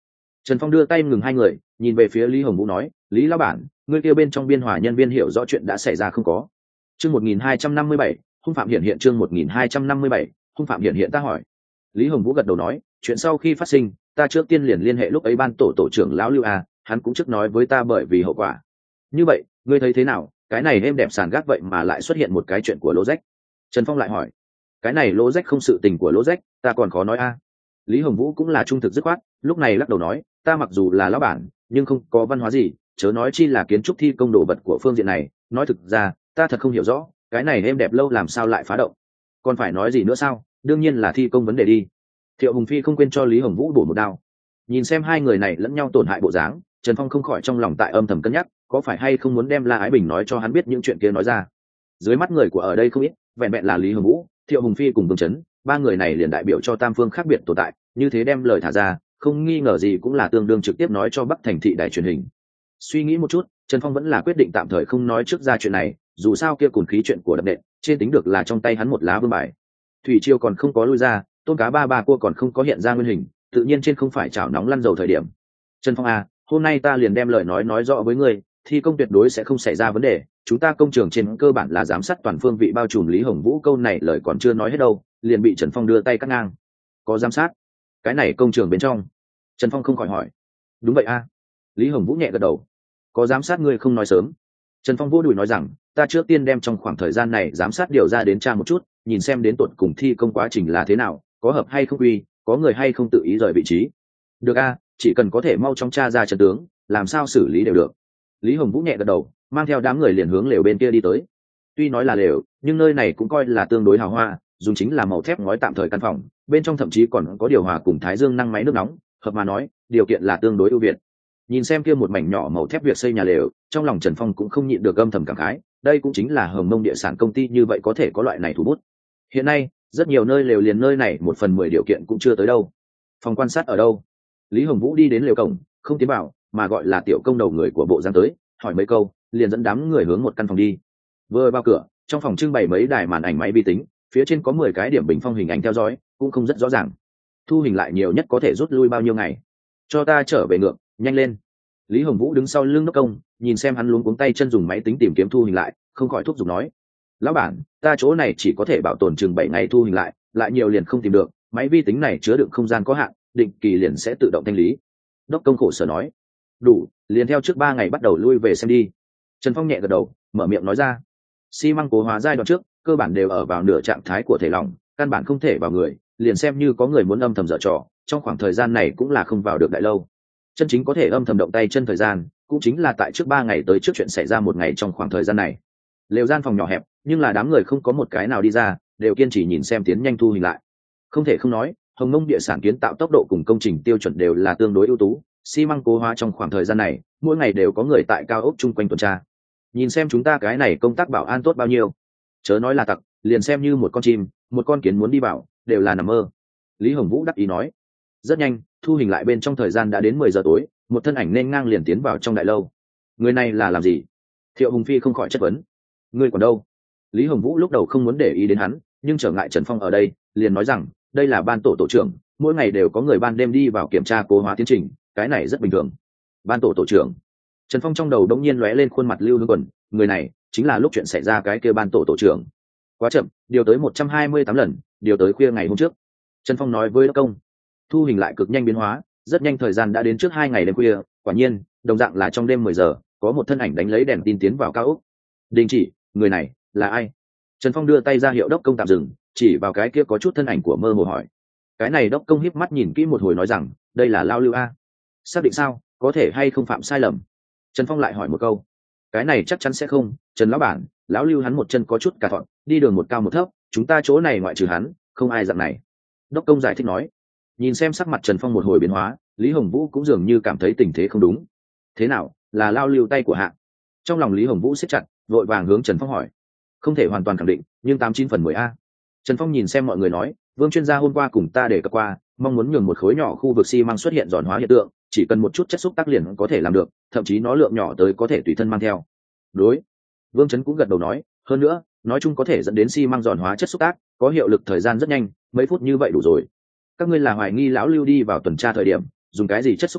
Trần Phong đưa tay ngừng hai người, nhìn về phía Lý Hồng Vũ nói, Lý lão bản, ngươi kia bên trong biên hòa nhân viên hiểu rõ chuyện đã xảy ra không có? Chương một nghìn hai trăm năm mươi bảy, hung phạm hiện hiện. Chương một nghìn hai trăm năm mươi bảy, hung phạm hiện hiện. Ta hỏi. Lý Hồng Vũ gật đầu nói, chuyện sau khi phát sinh, ta trước tiên liền liên hệ lúc ấy ban tổ tổ trưởng lão Lưu A, hắn cũng trước nói với ta bởi vì hậu quả. Như vậy, ngươi thấy thế nào? Cái này êm đẹp sàn gác vậy mà lại xuất hiện một cái chuyện của lỗ rách. Trần Phong lại hỏi, cái này lỗ rách không sự tình của lỗ rách, ta còn khó nói a. Lý Hồng Vũ cũng là trung thực dứt khoát, lúc này lắc đầu nói, ta mặc dù là lão bản, nhưng không có văn hóa gì, chớ nói chi là kiến trúc thi công đồ vật của phương diện này, nói thực ra, ta thật không hiểu rõ, cái này êm đẹp lâu làm sao lại phá động. Còn phải nói gì nữa sao? Đương nhiên là thi công vấn đề đi. Thiệu Hùng Phi không quên cho Lý Hồng Vũ bổ một đao. Nhìn xem hai người này lẫn nhau tổn hại bộ dáng, Trần Phong không khỏi trong lòng tại âm thầm cân nhắc, có phải hay không muốn đem La Ái Bình nói cho hắn biết những chuyện kia nói ra. Dưới mắt người của ở đây không ít, vẹn vẹn là Lý Hồng Vũ, Thiệu Hùng Phi cùng Vương Chấn, ba người này liền đại biểu cho tam phương khác biệt tồn tại, như thế đem lời thả ra, không nghi ngờ gì cũng là tương đương trực tiếp nói cho Bắc Thành thị đài truyền hình. Suy nghĩ một chút, Trần Phong vẫn là quyết định tạm thời không nói trước ra chuyện này, dù sao kia cùn khí chuyện của đập nện, trên tính được là trong tay hắn một lá vương bài. Thủy triều còn không có lui ra, tôm cá ba ba cua còn không có hiện ra nguyên hình, tự nhiên trên không phải chảo nóng lăn dầu thời điểm. Trần Phong à, hôm nay ta liền đem lời nói nói rõ với ngươi, thi công tuyệt đối sẽ không xảy ra vấn đề, chúng ta công trường trên cơ bản là giám sát toàn phương vị bao trùm. Lý Hồng Vũ câu này lời còn chưa nói hết đâu, liền bị Trần Phong đưa tay cắt ngang. Có giám sát? Cái này công trường bên trong? Trần Phong không khỏi hỏi. Đúng vậy a. À. Lý Hồng Vũ nhẹ gật đầu. Có giám sát ngươi không nói sớm. Trần Phong vô đùi nói rằng, ta trước tiên đem trong khoảng thời gian này giám sát điều ra đến tra một chút, nhìn xem đến tận cùng thi công quá trình là thế nào, có hợp hay không quy, có người hay không tự ý rời vị trí. Được a, à, chỉ cần có thể mau chóng tra ra trận tướng, làm sao xử lý đều được. Lý Hồng Vũ nhẹ gật đầu, mang theo đám người liền hướng lều bên kia đi tới. Tuy nói là lều, nhưng nơi này cũng coi là tương đối hào hoa, dùng chính là màu thép ngói tạm thời căn phòng, bên trong thậm chí còn có điều hòa cùng thái dương năng máy nước nóng, hợp mà nói, điều kiện là tương đối ưu việt. Nhìn xem kia một mảnh nhỏ màu thép việc xây nhà lều, trong lòng Trần Phong cũng không nhịn được âm thầm cảm khái, đây cũng chính là Hồng Mông địa sản công ty như vậy có thể có loại này thủ bút. Hiện nay, rất nhiều nơi lều liền nơi này một phần mười điều kiện cũng chưa tới đâu. Phòng quan sát ở đâu? Lý Hồng Vũ đi đến lều cổng, không tiến vào, mà gọi là tiểu công đầu người của bộ giang tới, hỏi mấy câu, liền dẫn đám người hướng một căn phòng đi. Vừa vào cửa, trong phòng trưng bày mấy đài màn ảnh máy vi tính, phía trên có mười cái điểm bình phong hình ảnh theo dõi, cũng không rất rõ ràng. Thu hình lại nhiều nhất có thể rút lui bao nhiêu ngày? Cho ta trở về ngược, nhanh lên. Lý Hồng Vũ đứng sau lưng đốc công, nhìn xem hắn luống cuống tay chân dùng máy tính tìm kiếm thu hình lại, không khỏi thúc giục nói, lão bản, ta chỗ này chỉ có thể bảo tồn chừng bảy ngày thu hình lại, lại nhiều liền không tìm được, máy vi tính này chứa đựng không gian có hạn, định kỳ liền sẽ tự động thanh lý. Đốc công khổ sở nói, đủ, liền theo trước ba ngày bắt đầu lui về xem đi. Trần Phong nhẹ gật đầu, mở miệng nói ra, xi măng cố hóa giai đoạn trước cơ bản đều ở vào nửa trạng thái của thể lỏng, căn bản không thể vào người, liền xem như có người muốn âm thầm dở trò, trong khoảng thời gian này cũng là không vào được đại lâu. Chân chính có thể âm thầm động tay chân thời gian, cũng chính là tại trước ba ngày tới trước chuyện xảy ra một ngày trong khoảng thời gian này. Lều gian phòng nhỏ hẹp, nhưng là đám người không có một cái nào đi ra, đều kiên trì nhìn xem tiến nhanh thu hình lại. Không thể không nói, Hồng Mông địa sản kiến tạo tốc độ cùng công trình tiêu chuẩn đều là tương đối ưu tú, xi măng cố hóa trong khoảng thời gian này, mỗi ngày đều có người tại cao ốc chung quanh tuần tra. Nhìn xem chúng ta cái này công tác bảo an tốt bao nhiêu. Chớ nói là tặc, liền xem như một con chim, một con kiến muốn đi vào, đều là nằm mơ. Lý Hồng Vũ đắc ý nói. Rất nhanh, thu hình lại bên trong thời gian đã đến mười giờ tối, một thân ảnh nên ngang liền tiến vào trong đại lâu. Người này là làm gì? Thiệu Hùng Phi không khỏi chất vấn. Người còn đâu? Lý Hồng Vũ lúc đầu không muốn để ý đến hắn, nhưng trở ngại Trần Phong ở đây, liền nói rằng, đây là ban tổ tổ trưởng, mỗi ngày đều có người ban đêm đi vào kiểm tra cố hóa tiến trình, cái này rất bình thường. Ban tổ tổ trưởng. Trần Phong trong đầu đống nhiên lóe lên khuôn mặt Lưu Hương Quần, người này chính là lúc chuyện xảy ra cái kia ban tổ tổ trưởng. Quá chậm, điều tới một trăm hai mươi tám lần, điều tới khuya ngày hôm trước. Trần Phong nói với đốc công. Thu hình lại cực nhanh biến hóa, rất nhanh thời gian đã đến trước hai ngày đêm khuya, quả nhiên, đồng dạng là trong đêm mười giờ, có một thân ảnh đánh lấy đèn tin tiến vào cao ốc. Đình chỉ, người này là ai? Trần Phong đưa tay ra hiệu đốc công tạm dừng, chỉ vào cái kia có chút thân ảnh của mơ hồ hỏi. Cái này đốc công híp mắt nhìn kỹ một hồi nói rằng, đây là Lao Lưu a. Xác định sao, có thể hay không phạm sai lầm? Trần Phong lại hỏi một câu. Cái này chắc chắn sẽ không, Trần lão bản, lão Lưu hắn một chân có chút cả thọn, đi đường một cao một thấp, chúng ta chỗ này ngoại trừ hắn, không ai dạng này. Đốc công giải thích nói. Nhìn xem sắc mặt Trần Phong một hồi biến hóa, Lý Hồng Vũ cũng dường như cảm thấy tình thế không đúng. Thế nào, là Lao Lưu tay của hạ? Trong lòng Lý Hồng Vũ siết chặt, vội vàng hướng Trần Phong hỏi. Không thể hoàn toàn khẳng định, nhưng tám chín phần mười a. Trần Phong nhìn xem mọi người nói, Vương chuyên gia hôm qua cùng ta để cập qua, mong muốn nhường một khối nhỏ khu vực xi măng xuất hiện giòn hóa hiện tượng, chỉ cần một chút chất xúc tác liền có thể làm được, thậm chí nó lượng nhỏ tới có thể tùy thân mang theo. Đối. Vương Chấn cũng gật đầu nói, hơn nữa, nói chung có thể dẫn đến xi măng giòn hóa chất xúc tác, có hiệu lực thời gian rất nhanh, mấy phút như vậy đủ rồi. Các ngươi là hoài nghi lão Lưu đi vào tuần tra thời điểm, dùng cái gì chất xúc tác,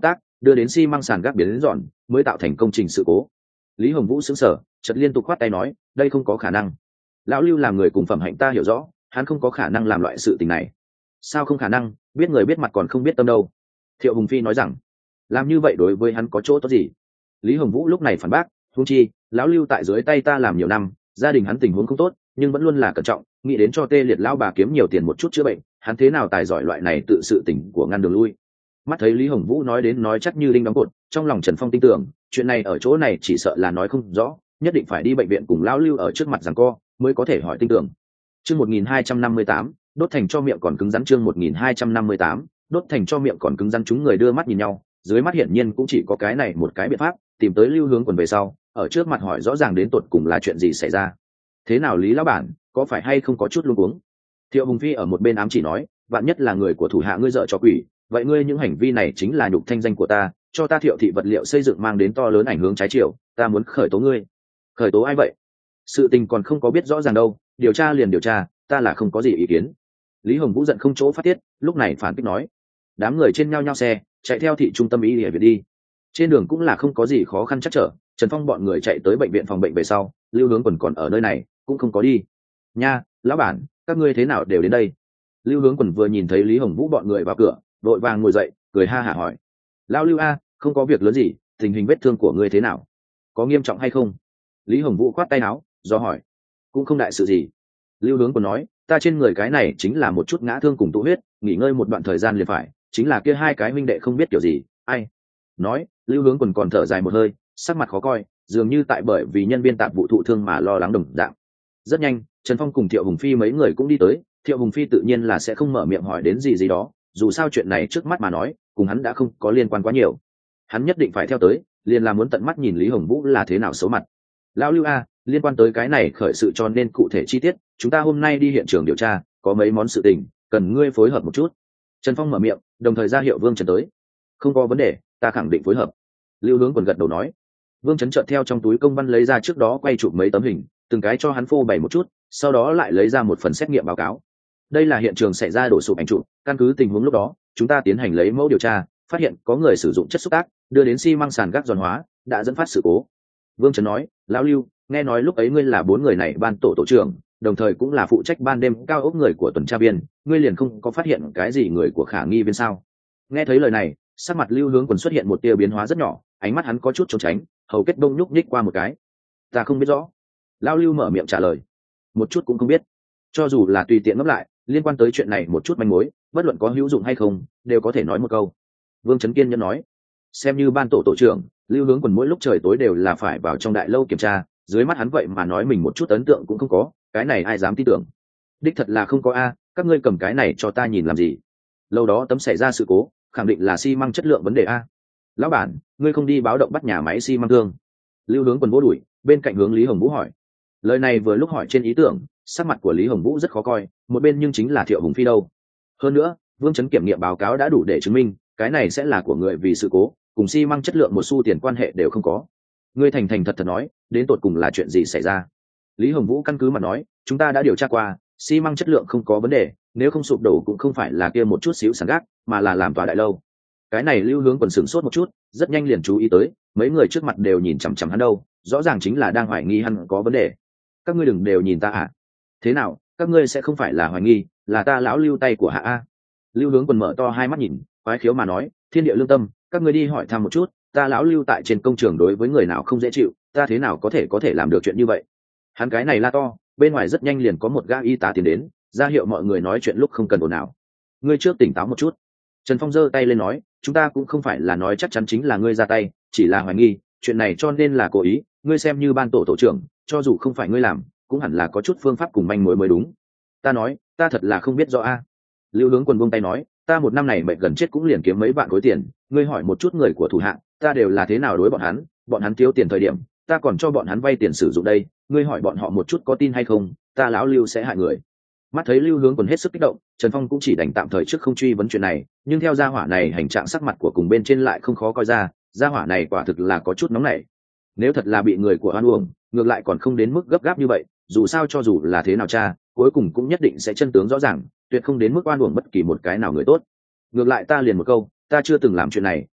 đưa đến xi măng sàn gác biến đến dọn mới tạo thành công trình sự cố. Lý Hồng Vũ sững sờ, chợt liên tục khoát tay nói, đây không có khả năng. Lão Lưu làm người cùng phẩm hạnh ta hiểu rõ, hắn không có khả năng làm loại sự tình này. Sao không khả năng, biết người biết mặt còn không biết tâm đâu. Thiệu Hùng Phi nói rằng, làm như vậy đối với hắn có chỗ tốt gì? Lý Hồng Vũ lúc này phản bác, huống chi lão Lưu tại dưới tay ta làm nhiều năm, gia đình hắn tình huống không tốt, nhưng vẫn luôn là cẩn trọng, nghĩ đến cho tê liệt lão bà kiếm nhiều tiền một chút chữa bệnh, hắn thế nào tài giỏi loại này tự sự tình của ngăn đường lui. Mắt thấy Lý Hồng Vũ nói đến nói chắc như đinh đóng cột, trong lòng Trần Phong tin tưởng chuyện này ở chỗ này chỉ sợ là nói không rõ, nhất định phải đi bệnh viện cùng lão Lưu ở trước mặt giằng co mới có thể hỏi tin tưởng. Chương một nghìn hai trăm năm mươi tám, đốt thành cho miệng còn cứng rắn. Chương một nghìn hai trăm năm mươi tám, đốt thành cho miệng còn cứng rắn. Chúng người đưa mắt nhìn nhau, dưới mắt hiển nhiên cũng chỉ có cái này một cái biện pháp, tìm tới Lưu Hướng Quần về sau, ở trước mặt hỏi rõ ràng đến tột cùng là chuyện gì xảy ra. Thế nào Lý lão bản, có phải hay không có chút luống cuống? Thiệu Hùng Phi ở một bên ám chỉ nói, vạn nhất là người của thủ hạ ngươi dợ cho quỷ, vậy ngươi những hành vi này chính là nhục thanh danh của ta, cho ta Thiệu thị vật liệu xây dựng mang đến to lớn ảnh hưởng trái chiều, ta muốn khởi tố ngươi. Khởi tố ai vậy? Sự tình còn không có biết rõ ràng đâu, điều tra liền điều tra, ta là không có gì ý kiến. Lý Hồng Vũ giận không chỗ phát tiết, lúc này phản kích nói. Đám người trên nhau nhau xe chạy theo thị trung tâm y địa viện đi. Trên đường cũng là không có gì khó khăn chắc trở, Trần Phong bọn người chạy tới bệnh viện phòng bệnh về sau, Lưu Hướng Quần còn ở nơi này cũng không có đi. Nha, lão bản, các ngươi thế nào đều đến đây? Lưu Hướng Quần vừa nhìn thấy Lý Hồng Vũ bọn người vào cửa, vội vàng ngồi dậy, cười ha hả hỏi. Lão Lưu a, không có việc lớn gì, tình hình vết thương của ngươi thế nào? Có nghiêm trọng hay không? Lý Hồng Vũ khoát tay áo, do hỏi. Cũng không đại sự gì. Lưu Hướng Quần nói, ta trên người cái này chính là một chút ngã thương cùng tụ huyết, nghỉ ngơi một đoạn thời gian liền phải, chính là kia hai cái huynh đệ không biết kiểu gì, ai. Nói, Lưu Hướng Quần còn thở dài một hơi, sắc mặt khó coi, dường như tại bởi vì nhân viên tạp vụ thụ thương mà lo lắng đồng dạng. Rất nhanh, Trần Phong cùng Thiệu Hùng Phi mấy người cũng đi tới, Thiệu Hùng Phi tự nhiên là sẽ không mở miệng hỏi đến gì gì đó, dù sao chuyện này trước mắt mà nói, cùng hắn đã không có liên quan quá nhiều. Hắn nhất định phải theo tới, liền là muốn tận mắt nhìn Lý Hồng Vũ là thế nào xấu mặt. Lão Lưu a, liên quan tới cái này khởi sự cho nên cụ thể chi tiết, chúng ta hôm nay đi hiện trường điều tra, có mấy món sự tình, cần ngươi phối hợp một chút. Trần Phong mở miệng, đồng thời ra hiệu Vương Trần tới. Không có vấn đề, ta khẳng định phối hợp. Lưu Hướng Quần gật đầu nói. Vương Trấn chợt theo trong túi công văn lấy ra trước đó quay chụp mấy tấm hình, từng cái cho hắn phô bày một chút, sau đó lại lấy ra một phần xét nghiệm báo cáo. Đây là hiện trường xảy ra đổ sụp ảnh chụp, căn cứ tình huống lúc đó, chúng ta tiến hành lấy mẫu điều tra, phát hiện có người sử dụng chất xúc tác, đưa đến xi măng sàn gác giòn hóa, đã dẫn phát sự cố. Vương Trấn nói, lão Lưu, nghe nói lúc ấy ngươi là bốn người này ban tổ tổ trưởng, đồng thời cũng là phụ trách ban đêm cao ốc người của tuần tra viên, ngươi liền không có phát hiện cái gì người của khả nghi viên sao? Nghe thấy lời này, sắc mặt Lưu Hướng Quần xuất hiện một tia biến hóa rất nhỏ, ánh mắt hắn có chút trốn tránh, hầu kết đông nhúc nhích qua một cái. Ta không biết rõ. Lão Lưu mở miệng trả lời. Một chút cũng không biết. Cho dù là tùy tiện ngấp lại, liên quan tới chuyện này một chút manh mối, bất luận có hữu dụng hay không, đều có thể nói một câu. Vương Trấn Kiên nhẫn nói. Xem như ban tổ tổ trưởng, Lưu Hướng Quần mỗi lúc trời tối đều là phải vào trong đại lâu kiểm tra, dưới mắt hắn vậy mà nói mình một chút ấn tượng cũng không có, cái này ai dám tin tưởng? Đích thật là không có a, các ngươi cầm cái này cho ta nhìn làm gì? Lâu đó tấm xảy ra sự cố, khẳng định là xi măng chất lượng vấn đề a. Lão bản, ngươi không đi báo động bắt nhà máy xi măng thương? Lưu Hướng Quần vỗ đuổi, bên cạnh hướng Lý Hồng Vũ hỏi. Lời này vừa lúc hỏi trên ý tưởng, sắc mặt của Lý Hồng Vũ rất khó coi, một bên nhưng chính là Thiệu Hùng Phi đâu. Hơn nữa, Vương Trấn kiểm nghiệm báo cáo đã đủ để chứng minh, cái này sẽ là của người vì sự cố, cùng xi măng chất lượng một xu tiền quan hệ đều không có. Ngươi thành thành thật thật nói, đến tột cùng là chuyện gì xảy ra? Lý Hồng Vũ căn cứ mà nói, chúng ta đã điều tra qua, xi măng chất lượng không có vấn đề, nếu không sụp đổ cũng không phải là kia một chút xíu sàn gác, mà là làm tòa đại lâu. Cái này Lưu Hướng Quần sửng sốt một chút, rất nhanh liền chú ý tới, mấy người trước mặt đều nhìn chằm chằm hắn đâu, rõ ràng chính là đang hoài nghi hắn có vấn đề. Các ngươi đừng đều nhìn ta à? Thế nào, các ngươi sẽ không phải là hoài nghi, là ta lão Lưu tay của hạ a? Lưu Hướng Quần mở to hai mắt nhìn, quái khiếu mà nói, thiên địa lương tâm, các ngươi đi hỏi thăm một chút, ta lão Lưu tại trên công trường đối với người nào không dễ chịu, ta thế nào có thể có thể làm được chuyện như vậy? Hắn cái này la to, bên ngoài rất nhanh liền có một gã y tá tiến đến, ra hiệu mọi người nói chuyện lúc không cần ồn ào. Ngươi trước tỉnh táo một chút. Trần Phong giơ tay lên nói, chúng ta cũng không phải là nói chắc chắn chính là ngươi ra tay, chỉ là hoài nghi, chuyện này cho nên là cố ý, ngươi xem như ban tổ tổ trưởng, cho dù không phải ngươi làm, cũng hẳn là có chút phương pháp cùng manh mối mới đúng. Ta nói, ta thật là không biết rõ a. Lưu Hướng Quần buông tay nói, ta một năm này mệt gần chết cũng liền kiếm mấy vạn khối tiền, ngươi hỏi một chút người của thủ hạ, ta đều là thế nào đối bọn hắn, bọn hắn thiếu tiền thời điểm, ta còn cho bọn hắn vay tiền sử dụng đây, ngươi hỏi bọn họ một chút có tin hay không, ta lão Lưu sẽ hại người. Mắt thấy Lưu Hướng Quần hết sức kích động, Trần Phong cũng chỉ đành tạm thời trước không truy vấn chuyện này, nhưng theo gia hỏa này hành trạng sắc mặt của cùng bên trên lại không khó coi ra, gia hỏa này quả thực là có chút nóng nảy. Nếu thật là bị người của oan uổng, ngược lại còn không đến mức gấp gáp như vậy, dù sao cho dù là thế nào cha, cuối cùng cũng nhất định sẽ chân tướng rõ ràng, tuyệt không đến mức oan uổng bất kỳ một cái nào người tốt. Ngược lại ta liền một câu, ta chưa từng làm chuyện này,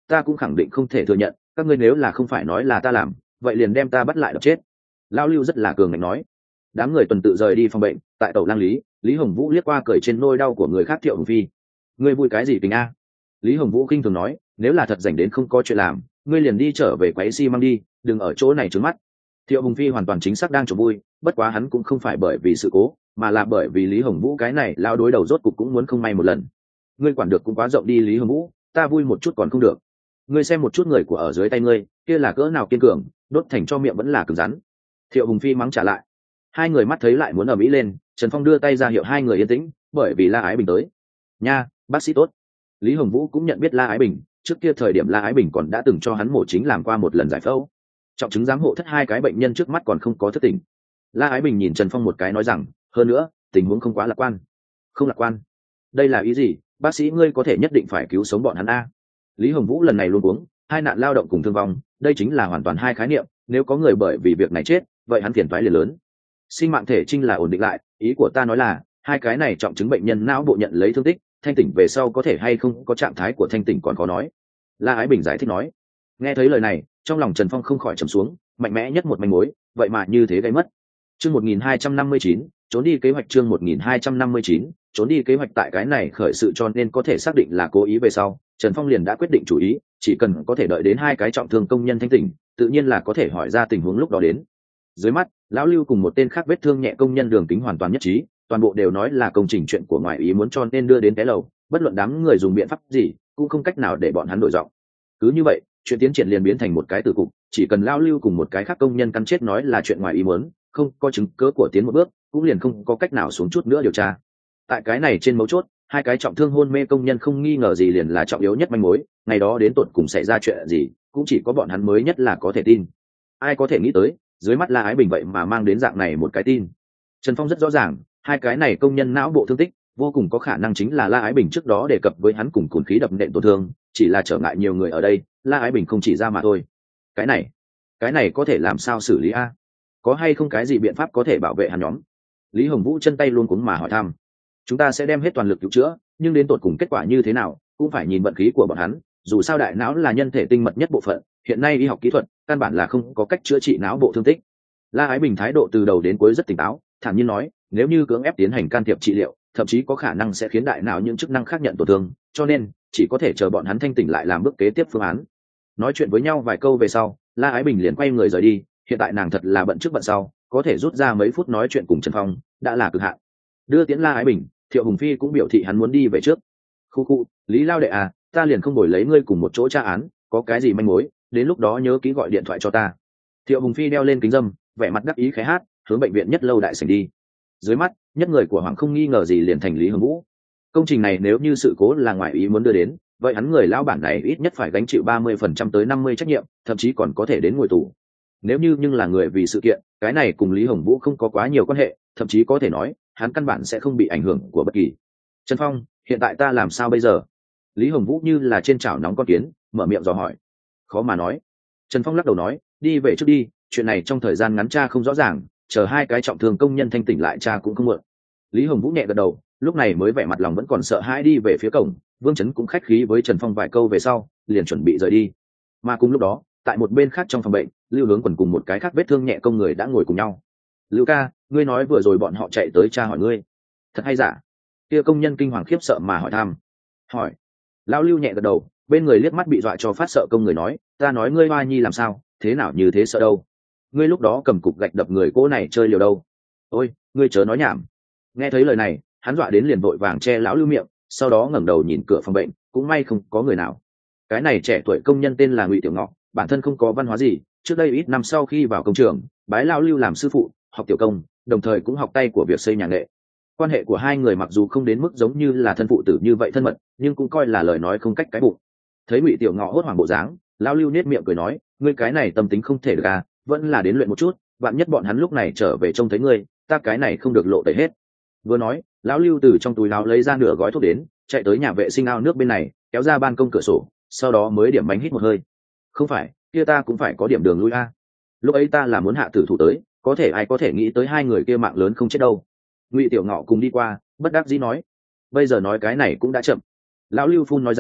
ta cũng khẳng định không thể thừa nhận, các ngươi nếu là không phải nói là ta làm, vậy liền đem ta bắt lại đập chết. Lão Lưu rất là cường ngạnh nói. Đám người tuần tự rời đi phòng bệnh. Tại tàu lang lý, Lý Hồng Vũ liếc qua cười trên nôi đau của người khác Thiệu Hồng Phi. Ngươi vui cái gì tình a? Lý Hồng Vũ khinh thường nói, nếu là thật rảnh đến không có chuyện làm, ngươi liền đi trở về quấy xi măng đi, đừng ở chỗ này trướng mắt. Thiệu Hồng Phi hoàn toàn chính xác đang trộm vui, bất quá hắn cũng không phải bởi vì sự cố, mà là bởi vì Lý Hồng Vũ cái này lao đối đầu rốt cục cũng muốn không may một lần. Ngươi quản được cũng quá rộng đi Lý Hồng Vũ, ta vui một chút còn không được. Ngươi xem một chút người của ở dưới tay ngươi, kia là cỡ nào kiên cường, đốt thành cho miệng vẫn là cứng rắn. Thiệu Hồng Phi mắng trả lại. Hai người mắt thấy lại muốn ở mỹ lên, Trần Phong đưa tay ra hiệu hai người yên tĩnh, bởi vì La Ái Bình tới. Nha, bác sĩ tốt. Lý Hồng Vũ cũng nhận biết La Ái Bình, trước kia thời điểm La Ái Bình còn đã từng cho hắn mổ chính làm qua một lần giải phẫu. Trọng chứng giám hộ thất hai cái bệnh nhân trước mắt còn không có thất tỉnh. La Ái Bình nhìn Trần Phong một cái nói rằng, hơn nữa, tình huống không quá lạc quan. Không lạc quan? Đây là ý gì? Bác sĩ ngươi có thể nhất định phải cứu sống bọn hắn a. Lý Hồng Vũ lần này luôn uống, hai nạn lao động cùng thương vong, đây chính là hoàn toàn hai khái niệm, nếu có người bởi vì việc này chết, vậy hắn phiền toái liền lớn. Sinh mạng thể trinh là ổn định lại, ý của ta nói là, hai cái này trọng chứng bệnh nhân não bộ nhận lấy thương tích, thanh tỉnh về sau có thể hay không có trạng thái của thanh tỉnh còn khó nói. La Ái Bình giải thích nói. Nghe thấy lời này, trong lòng Trần Phong không khỏi trầm xuống, mạnh mẽ nhất một manh mối, vậy mà như thế gây mất. Chương một nghìn hai trăm năm mươi chín, trốn đi kế hoạch chương một nghìn hai trăm năm mươi chín, trốn đi kế hoạch tại cái này khởi sự cho nên có thể xác định là cố ý về sau, Trần Phong liền đã quyết định chủ ý, chỉ cần có thể đợi đến hai cái trọng thương công nhân thanh tỉnh, tự nhiên là có thể hỏi ra tình huống lúc đó đến. Dưới mắt, lão Lưu cùng một tên khác vết thương nhẹ công nhân Đường Kính hoàn toàn nhất trí, toàn bộ đều nói là công trình chuyện của ngoại ý muốn cho nên đưa đến cái lầu, bất luận đám người dùng biện pháp gì, cũng không cách nào để bọn hắn đổi giọng. Cứ như vậy, chuyện tiến triển liền biến thành một cái tử cục, chỉ cần lão Lưu cùng một cái khác công nhân căn chết nói là chuyện ngoài ý muốn, không có chứng cứ của tiến một bước, cũng liền không có cách nào xuống chút nữa điều tra. Tại cái này trên mấu chốt, hai cái trọng thương hôn mê công nhân không nghi ngờ gì liền là trọng yếu nhất manh mối, ngày đó đến tột cùng xảy ra chuyện gì, cũng chỉ có bọn hắn mới nhất là có thể tin. Ai có thể nghĩ tới, dưới mắt La Ái Bình vậy mà mang đến dạng này một cái tin. Trần Phong rất rõ ràng, hai cái này công nhân não bộ thương tích, vô cùng có khả năng chính là La Ái Bình trước đó đề cập với hắn cùng cồn khí đập nện tổn thương, chỉ là trở ngại nhiều người ở đây, La Ái Bình không chỉ ra mà thôi. Cái này, cái này có thể làm sao xử lý a? Có hay không cái gì biện pháp có thể bảo vệ hắn nhóm? Lý Hồng Vũ chân tay luôn cuống mà hỏi thăm. Chúng ta sẽ đem hết toàn lực cứu chữa, nhưng đến tột cùng kết quả như thế nào, cũng phải nhìn vận khí của bọn hắn, dù sao đại não là nhân thể tinh mật nhất bộ phận, hiện nay y học kỹ thuật căn bản là không có cách chữa trị não bộ thương tích. La Ái Bình thái độ từ đầu đến cuối rất tỉnh táo, thản nhiên nói, nếu như cưỡng ép tiến hành can thiệp trị liệu, thậm chí có khả năng sẽ khiến đại não những chức năng khác nhận tổn thương, cho nên chỉ có thể chờ bọn hắn thanh tỉnh lại làm bước kế tiếp phương án. Nói chuyện với nhau vài câu về sau, La Ái Bình liền quay người rời đi, hiện tại nàng thật là bận trước bận sau, có thể rút ra mấy phút nói chuyện cùng Trần Phong, đã là cực hạn. Đưa tiễn La Ái Bình, Thiệu Hùng Phi cũng biểu thị hắn muốn đi về trước. Khu khu, Lý Lao đệ à, ta liền không bồi lấy ngươi cùng một chỗ tra án, có cái gì manh mối, đến lúc đó nhớ ký gọi điện thoại cho ta. Thiệu Hùng Phi đeo lên kính dâm, vẻ mặt đắc ý khẽ hát, hướng bệnh viện Nhất Lâu đại sảnh đi. Dưới mắt, nhất người của Hoàng không nghi ngờ gì liền thành Lý Hồng Vũ. Công trình này nếu như sự cố là ngoại ý muốn đưa đến, vậy hắn người lão bản này ít nhất phải gánh chịu ba mươi phần trăm tới năm mươi trách nhiệm, thậm chí còn có thể đến ngồi tù. Nếu như nhưng là người vì sự kiện, cái này cùng Lý Hồng Vũ không có quá nhiều quan hệ, thậm chí có thể nói, hắn căn bản sẽ không bị ảnh hưởng của bất kỳ. Trần Phong, hiện tại ta làm sao bây giờ? Lý Hồng Vũ như là trên chảo nóng con kiến, mở miệng dò hỏi. Khó mà nói. Trần Phong lắc đầu nói, đi về trước đi, chuyện này trong thời gian ngắn tra không rõ ràng, chờ hai cái trọng thương công nhân thanh tỉnh lại tra cũng không muộn. Lý Hồng Vũ nhẹ gật đầu, lúc này mới vẻ mặt lòng vẫn còn sợ hãi đi về phía cổng. Vương Chấn cũng khách khí với Trần Phong vài câu về sau, liền chuẩn bị rời đi. Mà cùng lúc đó, tại một bên khác trong phòng bệnh, Lưu Hướng Quần cùng một cái khác vết thương nhẹ công người đã ngồi cùng nhau. Lưu ca, ngươi nói vừa rồi bọn họ chạy tới tra hỏi ngươi, thật hay giả? Kia công nhân kinh hoàng khiếp sợ mà hỏi thăm. Hỏi. Lão Lưu nhẹ gật đầu, bên người liếc mắt bị dọa cho phát sợ công người nói, ta nói ngươi hoa nhi làm sao, thế nào như thế sợ đâu? Ngươi lúc đó cầm cục gạch đập người cô này chơi liều đâu? Ôi, ngươi chớ nói nhảm. Nghe thấy lời này, hắn dọa đến liền vội vàng che lão Lưu miệng, sau đó ngẩng đầu nhìn cửa phòng bệnh, cũng may không có người nào. Cái này trẻ tuổi công nhân tên là Ngụy Tiểu Ngọ, bản thân không có văn hóa gì, trước đây ít năm sau khi vào công trường, bái lão Lưu làm sư phụ, học tiểu công, đồng thời cũng học tay của việc xây nhà nghệ. Quan hệ của hai người mặc dù không đến mức giống như là thân phụ tử như vậy thân mật, nhưng cũng coi là lời nói không cách cái bụng. Thấy Ngụy Tiểu Ngọ hốt hoảng bộ dáng, lão Lưu nết miệng cười nói, ngươi cái này tâm tính không thể được à, vẫn là đến luyện một chút, vạn nhất bọn hắn lúc này trở về trông thấy ngươi, ta cái này không được lộ tẩy hết. Vừa nói, lão Lưu từ trong túi áo lấy ra nửa gói thuốc đến, chạy tới nhà vệ sinh ao nước bên này, kéo ra ban công cửa sổ, sau đó mới điểm bánh hít một hơi. Không phải, kia ta cũng phải có điểm đường lui a. Lúc ấy ta là muốn hạ tử thủ tới, có thể ai có thể nghĩ tới hai người kia mạng lớn không chết đâu. Ngụy Tiểu Ngọ cùng đi qua, bất đắc dĩ nói, bây giờ nói cái này cũng đã chậm. Lão Lưu phun nói rằng,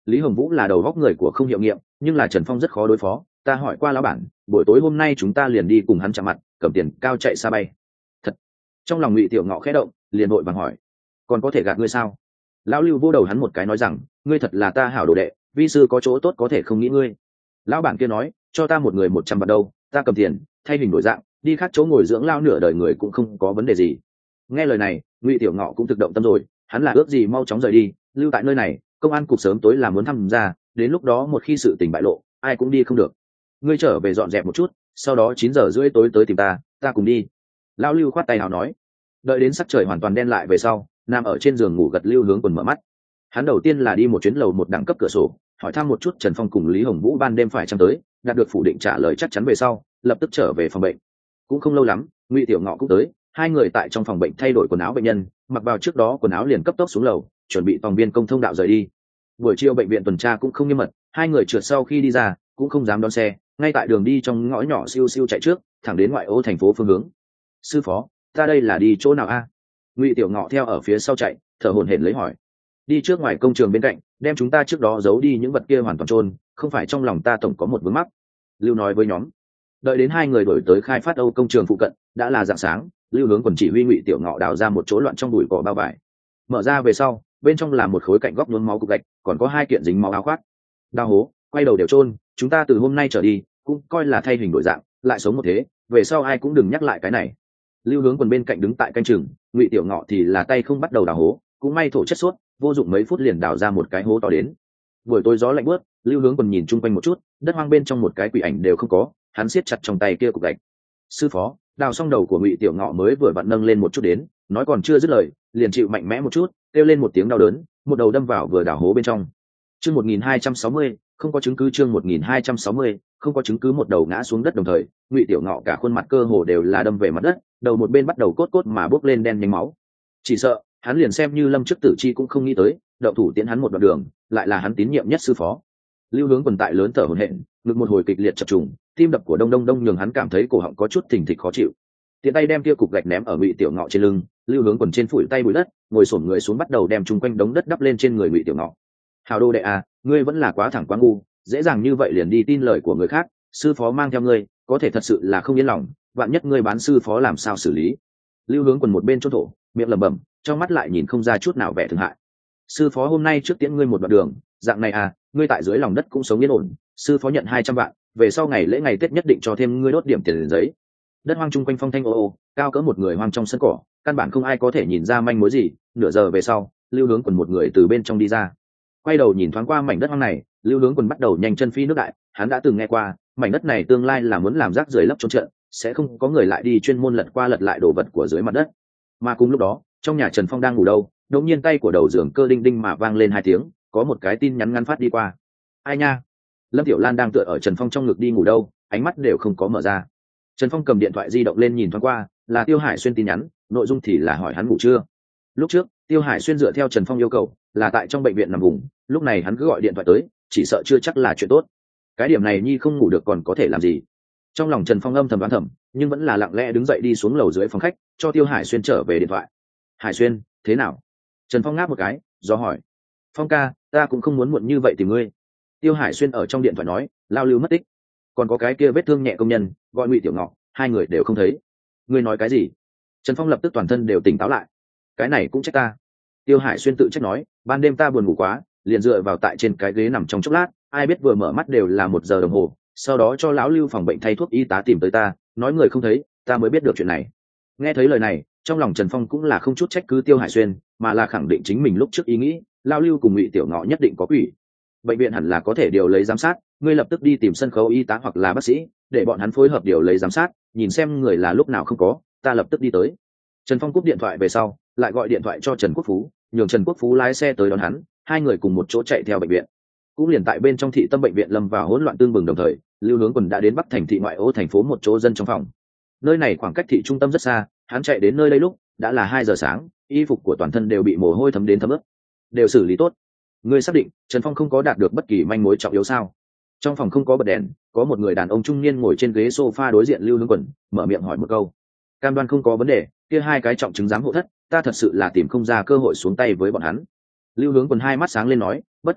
Lý Hồng Vũ là đầu góc người của không hiệu nghiệm, nhưng là Trần Phong rất khó đối phó. Ta hỏi qua lão bản, buổi tối hôm nay chúng ta liền đi cùng hắn chạm mặt, cầm tiền cao chạy xa bay. Thật. Trong lòng Ngụy Tiểu Ngọ khẽ động, liền vội vàng hỏi, còn có thể gạt ngươi sao? Lão Lưu vô đầu hắn một cái nói rằng, ngươi thật là ta hảo đồ đệ, vi sư có chỗ tốt có thể không nghĩ ngươi. Lão bản kia nói, cho ta một người một trăm bạc đâu, ta cầm tiền, thay hình đổi dạng, đi khác chỗ ngồi dưỡng lao nửa đời người cũng không có vấn đề gì. Nghe lời này, Ngụy Tiểu Ngọ cũng thực động tâm rồi, hắn là ước gì mau chóng rời đi, lưu tại nơi này, công an cục sớm tối là muốn thăm ra, đến lúc đó một khi sự tình bại lộ, ai cũng đi không được. Ngươi trở về dọn dẹp một chút, sau đó chín giờ rưỡi tối tới tìm ta, ta cùng đi. Lão Lưu khoát tay nào nói. Đợi đến sắc trời hoàn toàn đen lại về sau, nằm ở trên giường ngủ gật Lưu Hướng Quần mở mắt. Hắn đầu tiên là đi một chuyến lầu một đẳng cấp cửa sổ, hỏi thăm một chút Trần Phong cùng Lý Hồng Vũ ban đêm phải chăng tới, đạt được phủ định trả lời chắc chắn về sau, lập tức trở về phòng bệnh. Cũng không lâu lắm, Ngụy Tiểu Ngọ cũng tới, hai người tại trong phòng bệnh thay đổi quần áo bệnh nhân, mặc vào trước đó quần áo liền cấp tốc xuống lầu, chuẩn bị phòng viên công thông đạo rời đi. Buổi chiều bệnh viện tuần tra cũng không nghiêm mật, hai người trượt sau khi đi ra cũng không dám đón xe, ngay tại đường đi trong ngõ nhỏ siêu siêu chạy trước, thẳng đến ngoại ô thành phố phương hướng. Sư phó, ta đây là đi chỗ nào a? Ngụy Tiểu Ngọ theo ở phía sau chạy, thở hổn hển lấy hỏi. Đi trước ngoài công trường bên cạnh, đem chúng ta trước đó giấu đi những vật kia hoàn toàn trôn, không phải trong lòng ta tổng có một vướng mắc. Lưu nói với nhóm. Đợi đến hai người đổi tới khai phát Âu công trường phụ cận, đã là rạng sáng. Lưu Hướng Quần chỉ huy Ngụy Tiểu Ngọ đào ra một chỗ loạn trong bụi cỏ bao vải, mở ra về sau, bên trong là một khối cạnh góc nhuốm máu cục gạch, còn có hai kiện dính máu áo khoác. Đào hố, quay đầu đều trôn, chúng ta từ hôm nay trở đi cũng coi là thay hình đổi dạng, lại sống một thế, về sau ai cũng đừng nhắc lại cái này. Lưu Hướng Quần bên cạnh đứng tại canh chừng, Ngụy Tiểu Ngọ thì là tay không bắt đầu đào hố, cũng may thổ chất suốt, vô dụng mấy phút liền đào ra một cái hố to đến. Buổi tối gió lạnh buốt, Lưu Hướng Quần nhìn chung quanh một chút, đất hoang bên trong một cái quỷ ảnh đều không có, hắn siết chặt trong tay kia cục gạch. Sư phó, đào xong đầu của Ngụy Tiểu Ngọ mới vừa vặn nâng lên một chút đến, nói còn chưa dứt lời, liền chịu mạnh mẽ một chút, kêu lên một tiếng đau đớn, một đầu đâm vào vừa đào hố bên trong. Chương một nghìn hai trăm sáu mươi, không có chứng cứ. Chương một nghìn hai trăm sáu mươi, không có chứng cứ. Một đầu ngã xuống đất đồng thời, Ngụy Tiểu Ngọ cả khuôn mặt cơ hồ đều là đâm về mặt đất, đầu một bên bắt đầu cốt cốt mà bốc lên đen nhánh máu. Chỉ sợ, hắn liền xem như Lâm Trước Tử Chi cũng không nghĩ tới, động thủ tiến hắn một đoạn đường, lại là hắn tín nhiệm nhất sư phó. Lưu Hướng Quần tại lớn thở hổn hển, ngực một hồi kịch liệt chập trùng, tim đập của đông đông đông nhường hắn cảm thấy cổ họng có chút thình thịch khó chịu. Tiện tay đem kia cục gạch ném ở Ngụy Tiểu Ngọ trên lưng, Lưu Hướng Quần trên phủi tay bụi đất, ngồi xổm người xuống bắt đầu đem chung quanh đống đất đắp lên trên người Ngụy Tiểu Ngọ. Hào đô đệ à, ngươi vẫn là quá thẳng quá ngu, dễ dàng như vậy liền đi tin lời của người khác, sư phó mang theo ngươi, có thể thật sự là không yên lòng, vạn nhất ngươi bán sư phó làm sao xử lý? Lưu Hướng Quần một bên chốt thổ, miệng lẩm bẩm, trong mắt lại nhìn không ra chút nào vẻ thương hại. Sư phó hôm nay trước tiễn ngươi một đoạn đường, dạng này à, ngươi tại dưới lòng đất cũng sống yên ổn, sư phó nhận hai trăm vạn, về sau ngày lễ ngày Tết nhất định cho thêm ngươi đốt điểm tiền giấy. Đất hoang chung quanh phong thanh ô ô, cao cỡ một người hoang trong sân cỏ, căn bản không ai có thể nhìn ra manh mối gì. Nửa giờ về sau, Lưu Hướng Quần một người từ bên trong đi ra, quay đầu nhìn thoáng qua mảnh đất hoang này, Lưu Hướng Quần bắt đầu nhanh chân phi nước đại. Hắn đã từng nghe qua, mảnh đất này tương lai là muốn làm rác rưởi lấp trốn trận, sẽ không có người lại đi chuyên môn lật qua lật lại đồ vật của dưới mặt đất. Mà cùng lúc đó, trong nhà Trần Phong đang ngủ đâu, đột nhiên tay của đầu giường cơ đinh đinh mà vang lên hai tiếng, có một cái tin nhắn ngắn phát đi qua. Ai nha? Lâm Tiểu Lan đang tựa ở Trần Phong trong ngực đi ngủ đâu, ánh mắt đều không có mở ra. Trần Phong cầm điện thoại di động lên nhìn thoáng qua, là Tiêu Hải Xuyên tin nhắn, nội dung thì là hỏi hắn ngủ chưa. Lúc trước, Tiêu Hải Xuyên dựa theo Trần Phong yêu cầu, là tại trong bệnh viện nằm vùng, lúc này hắn cứ gọi điện thoại tới, chỉ sợ chưa chắc là chuyện tốt. Cái điểm này nhi không ngủ được còn có thể làm gì? Trong lòng Trần Phong âm thầm đoán thầm, nhưng vẫn là lặng lẽ đứng dậy đi xuống lầu dưới phòng khách, cho Tiêu Hải Xuyên trở về điện thoại. Hải Xuyên, thế nào? Trần Phong ngáp một cái, do hỏi. Phong ca, ta cũng không muốn muộn như vậy tìm ngươi. Tiêu Hải Xuyên ở trong điện thoại nói, Lao Lưu mất tích, còn có cái kia vết thương nhẹ công nhân gọi Ngụy Tiểu Ngọ, hai người đều không thấy. Ngươi nói cái gì? Trần Phong lập tức toàn thân đều tỉnh táo lại. Cái này cũng trách ta. Tiêu Hải Xuyên tự trách nói, ban đêm ta buồn ngủ quá, liền dựa vào tại trên cái ghế nằm trong chốc lát, ai biết vừa mở mắt đều là một giờ đồng hồ, sau đó cho lão Lưu phòng bệnh thay thuốc y tá tìm tới ta, nói người không thấy, ta mới biết được chuyện này. Nghe thấy lời này, trong lòng Trần Phong cũng là không chút trách cứ Tiêu Hải Xuyên, mà là khẳng định chính mình lúc trước ý nghĩ, Lao Lưu cùng Ngụy Tiểu Ngọ nhất định có quỷ. Bệnh viện hẳn là có thể điều lấy giám sát, ngươi lập tức đi tìm sân khấu y tá hoặc là bác sĩ, để bọn hắn phối hợp điều lấy giám sát, nhìn xem người là lúc nào không có, ta lập tức đi tới. Trần Phong cúp điện thoại về sau, lại gọi điện thoại cho Trần Quốc Phú, nhường Trần Quốc Phú lái xe tới đón hắn, hai người cùng một chỗ chạy theo bệnh viện. Cũng liền tại bên trong thị tâm bệnh viện lâm vào hỗn loạn tương bừng đồng thời, Lưu Hướng Quần đã đến Bắc thành thị ngoại ô thành phố một chỗ dân trong phòng. Nơi này khoảng cách thị trung tâm rất xa, hắn chạy đến nơi đây lúc đã là hai giờ sáng, y phục của toàn thân đều bị mồ hôi thấm đến thấm ướt. Đều xử lý tốt. Ngươi xác định Trần Phong không có đạt được bất kỳ manh mối trọng yếu sao? Trong phòng không có bật đèn, có một người đàn ông trung niên ngồi trên ghế sofa đối diện Lưu Hướng Quần, mở miệng hỏi một câu. Cam đoan không có vấn đề, kia hai cái trọng chứng giám hộ thất, ta thật sự là tìm không ra cơ hội xuống tay với bọn hắn. Lưu Hướng Quần hai mắt sáng lên nói, bất quá,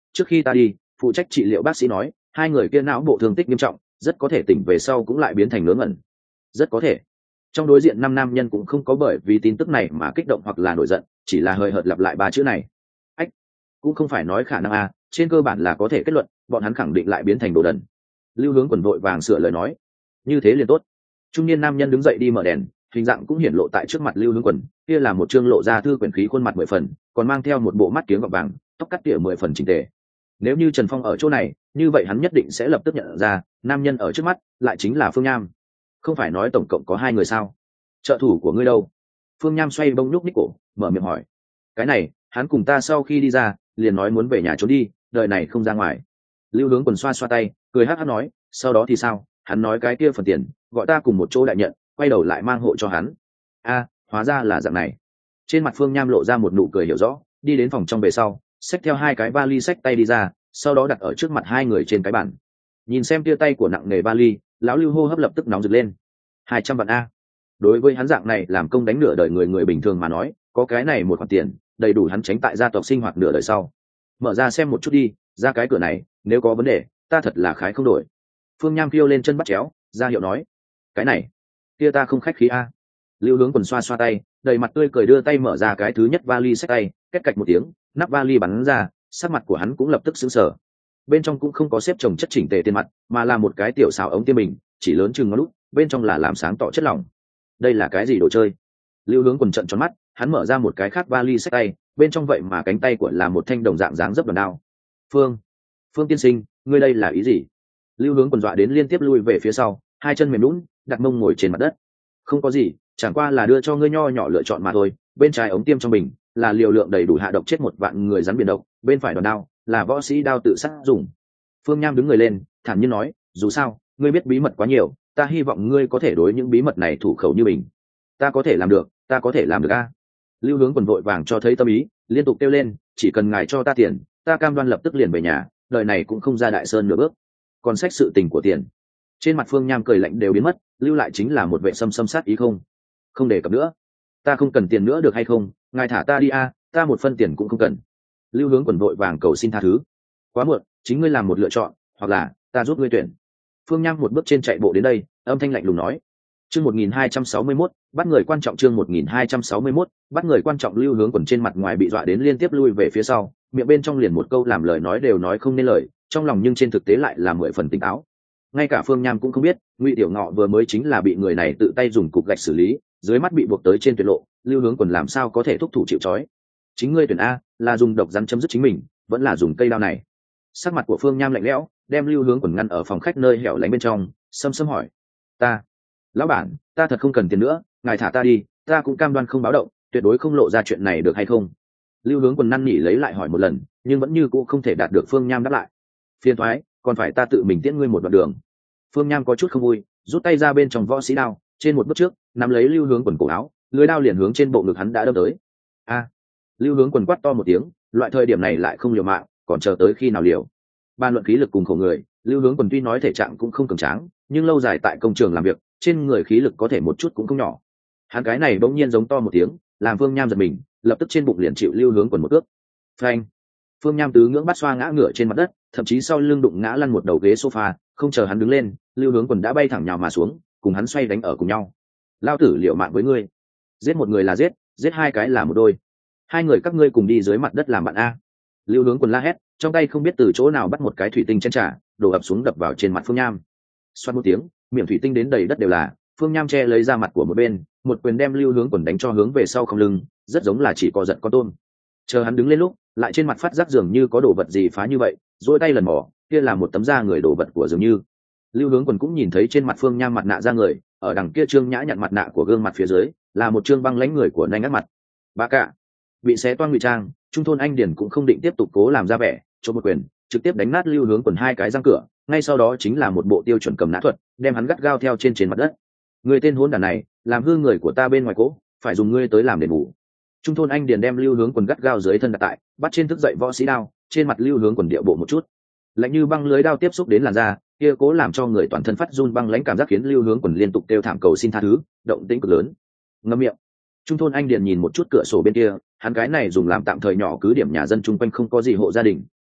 trước khi ta đi phụ trách trị liệu bác sĩ nói hai người kia não bộ thương tích nghiêm trọng, rất có thể tỉnh về sau cũng lại biến thành ngớ ngẩn. Rất có thể. Trong đối diện năm nam nhân cũng không có bởi vì tin tức này mà kích động hoặc là nổi giận, chỉ là hơi hợt lặp lại ba chữ này. Ách, cũng không phải nói khả năng a, trên cơ bản là có thể kết luận bọn hắn khẳng định lại biến thành đồ đần. Lưu Hướng Quần vội vàng sửa lời nói, như thế liền tốt. Trung niên nam nhân đứng dậy đi mở đèn, hình dạng cũng hiển lộ tại trước mặt Lưu Hướng Quần, kia là một trương lộ ra thư quyển khí khuôn mặt mười phần, còn mang theo một bộ mắt kiếng gọt vàng, tóc cắt tỉa mười phần chỉnh tề. Nếu như Trần Phong ở chỗ này, như vậy hắn nhất định sẽ lập tức nhận ra, nam nhân ở trước mắt lại chính là Phương Nham. Không phải nói tổng cộng có hai người sao? Trợ thủ của ngươi đâu? Phương Nham xoay bông nhúc nhích cổ, mở miệng hỏi. Cái này, hắn cùng ta sau khi đi ra, liền nói muốn về nhà trốn đi, đời này không ra ngoài. Lưu Hướng Quần xoa xoa tay, cười hắc hắc nói, sau đó thì sao? Hắn nói cái kia phần tiền, gọi ta cùng một chỗ đại nhận, quay đầu lại mang hộ cho hắn. A, hóa ra là dạng này. Trên mặt Phương Nham lộ ra một nụ cười hiểu rõ, đi đến phòng trong về sau, xách theo hai cái vali xách tay đi ra, sau đó đặt ở trước mặt hai người trên cái bàn. Nhìn xem tia tay của nặng nghề vali, lão Lưu hô hấp lập tức nóng rực lên. Hai trăm vạn a. Đối với hắn dạng này làm công đánh nửa đời người người bình thường mà nói, có cái này một khoản tiền, đầy đủ hắn tránh tại gia tộc sinh hoạt nửa đời sau. Mở ra xem một chút đi, ra cái cửa này, nếu có vấn đề, ta thật là khái không đổi. Phương Nham kêu lên chân bắt chéo, ra hiệu nói, cái này, kia ta không khách khí a. Lưu Hướng Quần xoa xoa tay, đầy mặt tươi cười đưa tay mở ra cái thứ nhất vali xách tay, két cạch một tiếng, nắp vali bắn ra, sắc mặt của hắn cũng lập tức sững sờ. Bên trong cũng không có xếp chồng chất chỉnh tề tiền mặt, mà là một cái tiểu xào ống tiêm bình, chỉ lớn chừng ngón út, bên trong là làm sáng tỏ chất lỏng. Đây là cái gì đồ chơi? Lưu Hướng Quần trợn tròn mắt, hắn mở ra một cái khác vali xách tay, bên trong vậy mà cánh tay của là một thanh đồng dạng dáng dấp đòn đao. Phương, Phương tiên sinh, ngươi đây là ý gì? Lưu Hướng Quần dọa đến liên tiếp lui về phía sau, hai chân mềm lún, đặt mông ngồi trên mặt đất. Không có gì, chẳng qua là đưa cho ngươi nho nhỏ lựa chọn mà thôi. Bên trái ống tiêm trong bình là liều lượng đầy đủ hạ độc chết một vạn người rắn biển độc, bên phải đòn đao là võ sĩ đao tự sát dùng. Phương Nham đứng người lên, thản nhiên nói, dù sao, ngươi biết bí mật quá nhiều, ta hy vọng ngươi có thể đối những bí mật này thủ khẩu như mình. Ta có thể làm được, ta có thể làm được a. Lưu Hướng Quần vội vàng cho thấy tâm ý, liên tục kêu lên, chỉ cần ngài cho ta tiền, ta cam đoan lập tức liền về nhà, đời này cũng không ra Đại Sơn nửa bước. Còn sách sự tình của tiền. Trên mặt Phương Nham cười lạnh đều biến mất, lưu lại chính là một vệ xâm xâm sát ý không. Không để cập nữa. Ta không cần tiền nữa được hay không, ngài thả ta đi a, ta một phân tiền cũng không cần. Lưu Hướng Quần vội vàng cầu xin tha thứ. Quá muộn, chính ngươi làm một lựa chọn, hoặc là ta giúp ngươi tuyển. Phương Nham một bước trên chạy bộ đến đây, âm thanh lạnh lùng nói. Chương một nghìn hai trăm sáu mươi mốt, bắt người quan trọng. Chương một nghìn hai trăm sáu mươi mốt, bắt người quan trọng. Lưu Hướng Quần trên mặt ngoài bị dọa đến liên tiếp lui về phía sau, miệng bên trong liền một câu làm lời nói đều nói không nên lời, trong lòng nhưng trên thực tế lại là mười phần tỉnh táo. Ngay cả Phương Nham cũng không biết, Ngụy Tiểu Ngọ vừa mới chính là bị người này tự tay dùng cục gạch xử lý, dưới mắt bị buộc tới trên tuyệt lộ, Lưu Hướng Quần làm sao có thể thúc thủ chịu trói. Chính ngươi tuyển a, là dùng độc rắn chấm dứt chính mình, vẫn là dùng cây đao này? Sắc mặt của Phương Nham lạnh lẽo, đem Lưu Hướng Quần ngăn ở phòng khách nơi hẻo lánh bên trong, sâm sâm hỏi, ta, lão bản, ta thật không cần tiền nữa, ngài thả ta đi, ta cũng cam đoan không báo động, tuyệt đối không lộ ra chuyện này được hay không? Lưu Hướng Quần năn nỉ lấy lại hỏi một lần, nhưng vẫn như cũ không thể đạt được Phương Nham đáp lại. Phiền thoái, còn phải ta tự mình tiễn ngươi một đoạn đường. Phương Nham có chút không vui, rút tay ra bên trong võ sĩ đao, trên một bước trước nắm lấy Lưu Hướng Quần cổ áo, lưỡi đao liền hướng trên bộ ngực hắn đã đâm tới. A! Lưu Hướng Quần quát to một tiếng, loại thời điểm này lại không liều mạng, còn chờ tới khi nào liều? Ban luận khí lực cùng khổ người, Lưu Hướng Quần tuy nói thể trạng cũng không cường tráng, nhưng lâu dài tại công trường làm việc, trên người khí lực có thể một chút cũng không nhỏ. Hắn cái này bỗng nhiên giống to một tiếng, làm Phương Nham giật mình, lập tức trên bụng liền chịu Lưu Hướng Quần một cước. Phanh! Phương Nham tứ ngưỡng bắt xoa ngã ngửa trên mặt đất, thậm chí sau lưng đụng ngã lăn một đầu ghế sofa, không chờ hắn đứng lên, Lưu Hướng Quần đã bay thẳng nhào mà xuống, cùng hắn xoay đánh ở cùng nhau. Lao tử liều mạng với ngươi, giết một người là giết, giết hai cái là một đôi, hai người các ngươi cùng đi dưới mặt đất làm bạn a. Lưu Hướng Quần la hét, trong tay không biết từ chỗ nào bắt một cái thủy tinh chén trà, đổ ập xuống đập vào trên mặt Phương Nham. Xoát một tiếng, miệng thủy tinh đến đầy đất đều là. Phương Nham che lấy ra mặt của một bên, một quyền đem Lưu Hướng Quần đánh cho hướng về sau không lưng, rất giống là chỉ có giận con tôm. Chờ hắn đứng lên lúc, lại trên mặt phát giác dường như có đồ vật gì phá như vậy, duỗi tay lần mò, kia là một tấm da người đồ vật của dường như. Lưu Hướng Quần cũng nhìn thấy trên mặt Phương Nham mặt nạ da người, ở đằng kia trương nhã nhận mặt nạ của gương mặt phía dưới, là một trương băng lãnh người của nanh ngắt mặt. Ba cả bị xé toang ngụy trang, Trung thôn Anh Điển cũng không định tiếp tục cố làm ra vẻ, cho một quyền, trực tiếp đánh nát Lưu Hướng Quần hai cái răng cửa, ngay sau đó chính là một bộ tiêu chuẩn cầm nã thuật, đem hắn gắt gao theo trên trên mặt đất. Người tên hỗn đản này, làm hư người của ta bên ngoài cố, phải dùng ngươi tới làm đền bù. Trung thôn Anh Điền đem Lưu Hướng Quần gắt gao dưới thân đặt tại, bắt trên thức dậy võ sĩ đao, trên mặt Lưu Hướng Quần điệu bộ một chút, lạnh như băng lưới đao tiếp xúc đến làn da, kia cố làm cho người toàn thân phát run băng lãnh cảm giác khiến Lưu Hướng Quần liên tục kêu thảm cầu xin tha thứ, động tĩnh cực lớn. Ngậm miệng. Trung thôn Anh Điền nhìn một chút cửa sổ bên kia, hắn cái này dùng làm tạm thời nhỏ cứ điểm nhà dân chung quanh không có gì hộ gia đình,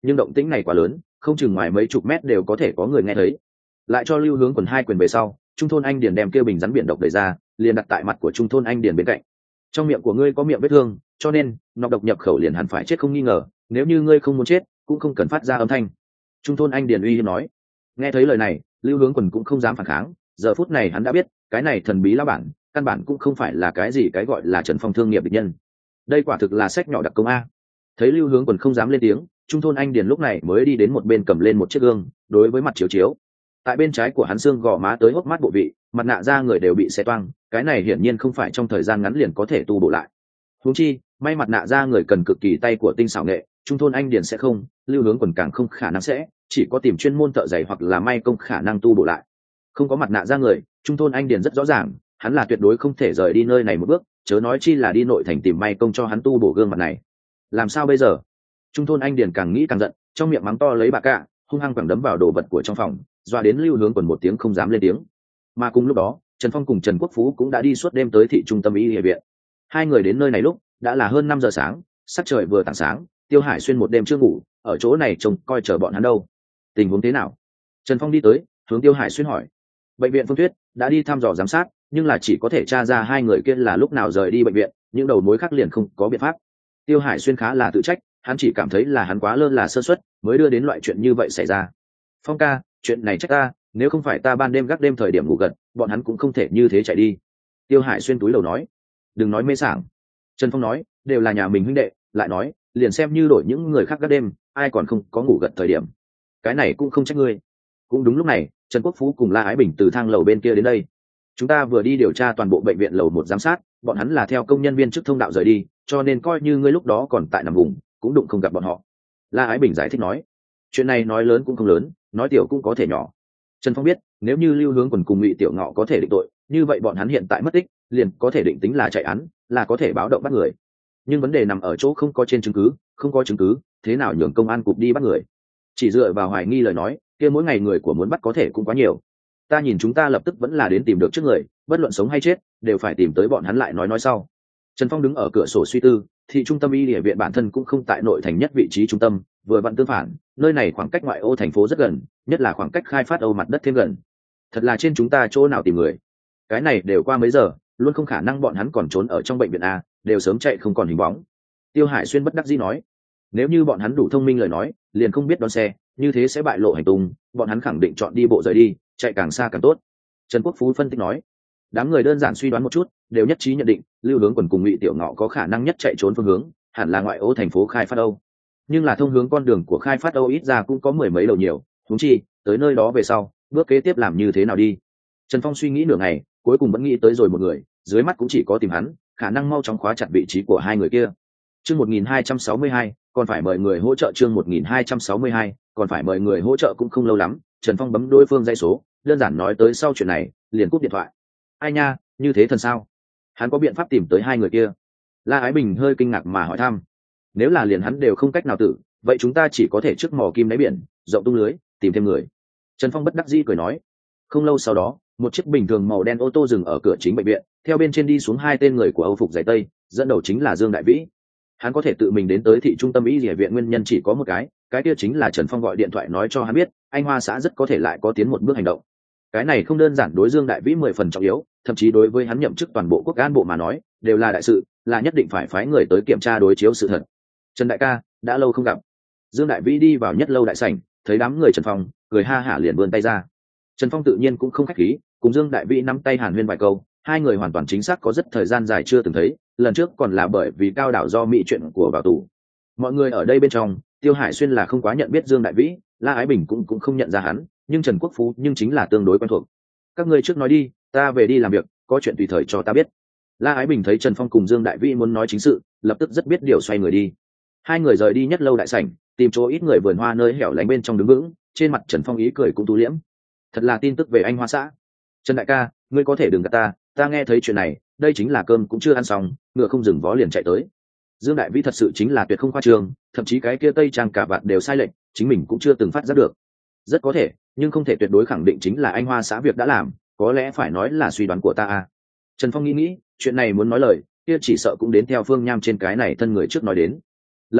nhưng động tĩnh này quá lớn, không chừng ngoài mấy chục mét đều có thể có người nghe thấy. Lại cho Lưu Hướng Quần hai quyền về sau, Trung thôn Anh Điền đem kêu bình rắn biển độc đẩy ra, liền đặt tại mặt của Trung thôn Anh Điền bên cạnh. Trong miệng của ngươi có miệng vết thương, cho nên nọc độc nhập khẩu liền hẳn phải chết không nghi ngờ, nếu như ngươi không muốn chết cũng không cần phát ra âm thanh. Trung thôn Anh Điền uy hiếp nói. Nghe thấy lời này, Lưu Hướng Quần cũng không dám phản kháng, giờ phút này hắn đã biết cái này thần bí lão bản căn bản cũng không phải là cái gì cái gọi là Trần Phong thương nghiệp địch nhân. Đây quả thực là sách nhỏ đặc công a. Thấy Lưu Hướng Quần không dám lên tiếng, Trung thôn Anh Điền lúc này mới đi đến một bên cầm lên một chiếc gương, đối với mặt chiếu chiếu. Tại bên trái của hắn xương gò má tới hốc mắt bộ vị, mặt nạ da người đều bị xé toang, cái này hiển nhiên không phải trong thời gian ngắn liền có thể tu bổ lại. Huống chi, may mặt nạ da người cần cực kỳ tay của tinh xảo nghệ, Trung thôn Anh Điền sẽ không, Lưu Hướng Quần càng không khả năng sẽ, chỉ có tìm chuyên môn thợ giày hoặc là may công khả năng tu bổ lại. Không có mặt nạ da người, Trung thôn Anh Điền rất rõ ràng, hắn là tuyệt đối không thể rời đi nơi này một bước, chớ nói chi là đi nội thành tìm may công cho hắn tu bổ gương mặt này. Làm sao bây giờ? Trung thôn Anh Điền càng nghĩ càng giận, trong miệng mắng to lấy bà cạ, hung hăng quẳng đấm vào đồ vật của trong phòng, doa đến Lưu Hướng Quần một tiếng không dám lên tiếng. Mà cùng lúc đó, Trần Phong cùng Trần Quốc Phú cũng đã đi suốt đêm tới thị trung tâm y y viện. Hai người đến nơi này lúc đã là hơn năm giờ sáng, sắc trời vừa tảng sáng, Tiêu Hải Xuyên một đêm chưa ngủ, ở chỗ này trông coi chờ bọn hắn đâu. Tình huống thế nào? Trần Phong đi tới, hướng Tiêu Hải Xuyên hỏi. Bệnh viện Phương Tuyết đã đi thăm dò giám sát, nhưng là chỉ có thể tra ra hai người kia là lúc nào rời đi bệnh viện, những đầu mối khác liền không có biện pháp. Tiêu Hải Xuyên khá là tự trách, hắn chỉ cảm thấy là hắn quá lơ là sơ suất, mới đưa đến loại chuyện như vậy xảy ra. Phong ca, chuyện này trách ta, nếu không phải ta ban đêm gác đêm thời điểm ngủ gật, bọn hắn cũng không thể như thế chạy đi. Tiêu Hải Xuyên túi đầu nói. Đừng nói mê sảng. Trần Phong nói, đều là nhà mình huynh đệ, lại nói, liền xem như đổi những người khác gác đêm, ai còn không có ngủ gật thời điểm. Cái này cũng không trách ngươi. Cũng đúng lúc này, Trần Quốc Phú cùng La Ái Bình từ thang lầu bên kia đến đây. Chúng ta vừa đi điều tra toàn bộ bệnh viện lầu một giám sát, bọn hắn là theo công nhân viên chức thông đạo rời đi, cho nên coi như ngươi lúc đó còn tại nằm vùng, cũng đụng không gặp bọn họ. La Ái Bình giải thích nói. Chuyện này nói lớn cũng không lớn, nói tiểu cũng có thể nhỏ. Trần Phong biết, nếu như Lưu Hướng Quần cùng Ngụy Tiểu Ngọ có thể định tội, như vậy bọn hắn hiện tại mất tích, liền có thể định tính là chạy án, là có thể báo động bắt người. Nhưng vấn đề nằm ở chỗ không có trên chứng cứ, không có chứng cứ, thế nào nhường công an cục đi bắt người? Chỉ dựa vào hoài nghi lời nói, kia mỗi ngày người của muốn bắt có thể cũng quá nhiều. Ta nhìn chúng ta lập tức vẫn là đến tìm được trước người, bất luận sống hay chết, đều phải tìm tới bọn hắn lại nói nói sau. Trần Phong đứng ở cửa sổ suy tư, thị trung tâm y địa viện bản thân cũng không tại nội thành nhất vị trí trung tâm, vừa vặn tương phản, nơi này khoảng cách ngoại ô thành phố rất gần, nhất là khoảng cách khai phát Âu mặt đất thêm gần. Thật là trên chúng ta chỗ nào tìm người? Cái này đều qua mấy giờ, luôn không khả năng bọn hắn còn trốn ở trong bệnh viện a, đều sớm chạy không còn hình bóng. Tiêu Hải Xuyên bất đắc dĩ nói, nếu như bọn hắn đủ thông minh lời nói, liền không biết đón xe, như thế sẽ bại lộ hành tung, bọn hắn khẳng định chọn đi bộ rời đi, chạy càng xa càng tốt. Trần Quốc Phú phân tích nói. Đám người đơn giản suy đoán một chút, đều nhất trí nhận định Lưu Hướng Quần cùng Ngụy Tiểu Ngọ có khả năng nhất chạy trốn phương hướng hẳn là ngoại ô thành phố khai phát Âu. Nhưng là thông hướng con đường của khai phát Âu ít ra cũng có mười mấy đầu nhiều, huống chi tới nơi đó về sau, bước kế tiếp làm như thế nào đi? Trần Phong suy nghĩ nửa ngày, cuối cùng vẫn nghĩ tới rồi một người, dưới mắt cũng chỉ có tìm hắn, khả năng mau chóng khóa chặt vị trí của hai người kia. Chương một nghìn hai trăm sáu mươi hai, còn phải mời người hỗ trợ chương một nghìn hai trăm sáu mươi hai, còn phải mời người hỗ trợ cũng không lâu lắm, Trần Phong bấm đối phương dây số, đơn giản nói tới sau chuyện này, liền cúp điện thoại. Ai nha, như thế thần sao? Hắn có biện pháp tìm tới hai người kia? La Ái Bình hơi kinh ngạc mà hỏi thăm. Nếu là liền hắn đều không cách nào tự, vậy chúng ta chỉ có thể trước mò kim đáy biển, rộng tung lưới, tìm thêm người. Trần Phong bất đắc dĩ cười nói. Không lâu sau đó, một chiếc bình thường màu đen ô tô dừng ở cửa chính bệnh viện, theo bên trên đi xuống hai tên người của Âu phục giày tây, dẫn đầu chính là Dương Đại Vĩ. Hắn có thể tự mình đến tới thị trung tâm y y viện nguyên nhân chỉ có một cái, cái kia chính là Trần Phong gọi điện thoại nói cho hắn biết, anh Hoa xã rất có thể lại có tiến một bước hành động. Cái này không đơn giản đối Dương Đại Vĩ mười phần trọng yếu, thậm chí đối với hắn nhậm chức toàn bộ quốc an bộ mà nói, đều là đại sự, là nhất định phải phái người tới kiểm tra đối chiếu sự thật. Trần đại ca, đã lâu không gặp. Dương Đại Vĩ đi vào nhất lâu đại sảnh, thấy đám người Trần Phong, cười ha hả liền vươn tay ra. Trần Phong tự nhiên cũng không khách khí, cùng Dương Đại Vĩ nắm tay hàn huyên vài câu, hai người hoàn toàn chính xác có rất thời gian dài chưa từng thấy, lần trước còn là bởi vì cao đảo do mỹ chuyện của vào tù. Mọi người ở đây bên trong, Tiêu Hải Xuyên là không quá nhận biết Dương Đại Vĩ, La Ái Bình cũng cũng không nhận ra hắn, nhưng Trần Quốc Phú nhưng chính là tương đối quen thuộc. Các ngươi trước nói đi, ta về đi làm việc, có chuyện tùy thời cho ta biết. La Ái Bình thấy Trần Phong cùng Dương Đại Vĩ muốn nói chính sự, lập tức rất biết điều xoay người đi. Hai người rời đi nhất lâu đại sảnh, tìm chỗ ít người vườn hoa nơi hẻo lánh bên trong đứng vững, trên mặt Trần Phong ý cười cũng tu liễm. Thật là tin tức về anh Hoa xã. Trần đại ca, ngươi có thể đừng gạt ta, ta nghe thấy chuyện này, đây chính là cơm cũng chưa ăn xong, ngựa không dừng vó liền chạy tới. Dương Đại Vĩ thật sự chính là tuyệt không khoa trương, thậm chí cái kia tây trang cả vạt đều sai lệch, chính mình cũng chưa từng phát giác được. Rất có thể, nhưng không thể tuyệt đối khẳng định chính là anh Hoa xã việc đã làm, có lẽ phải nói là suy đoán của ta à. Trần Phong nghĩ nghĩ, chuyện này muốn nói lời, kia chỉ sợ cũng đến theo Phương Nham trên cái này thân người trước nói đến. Lập tức,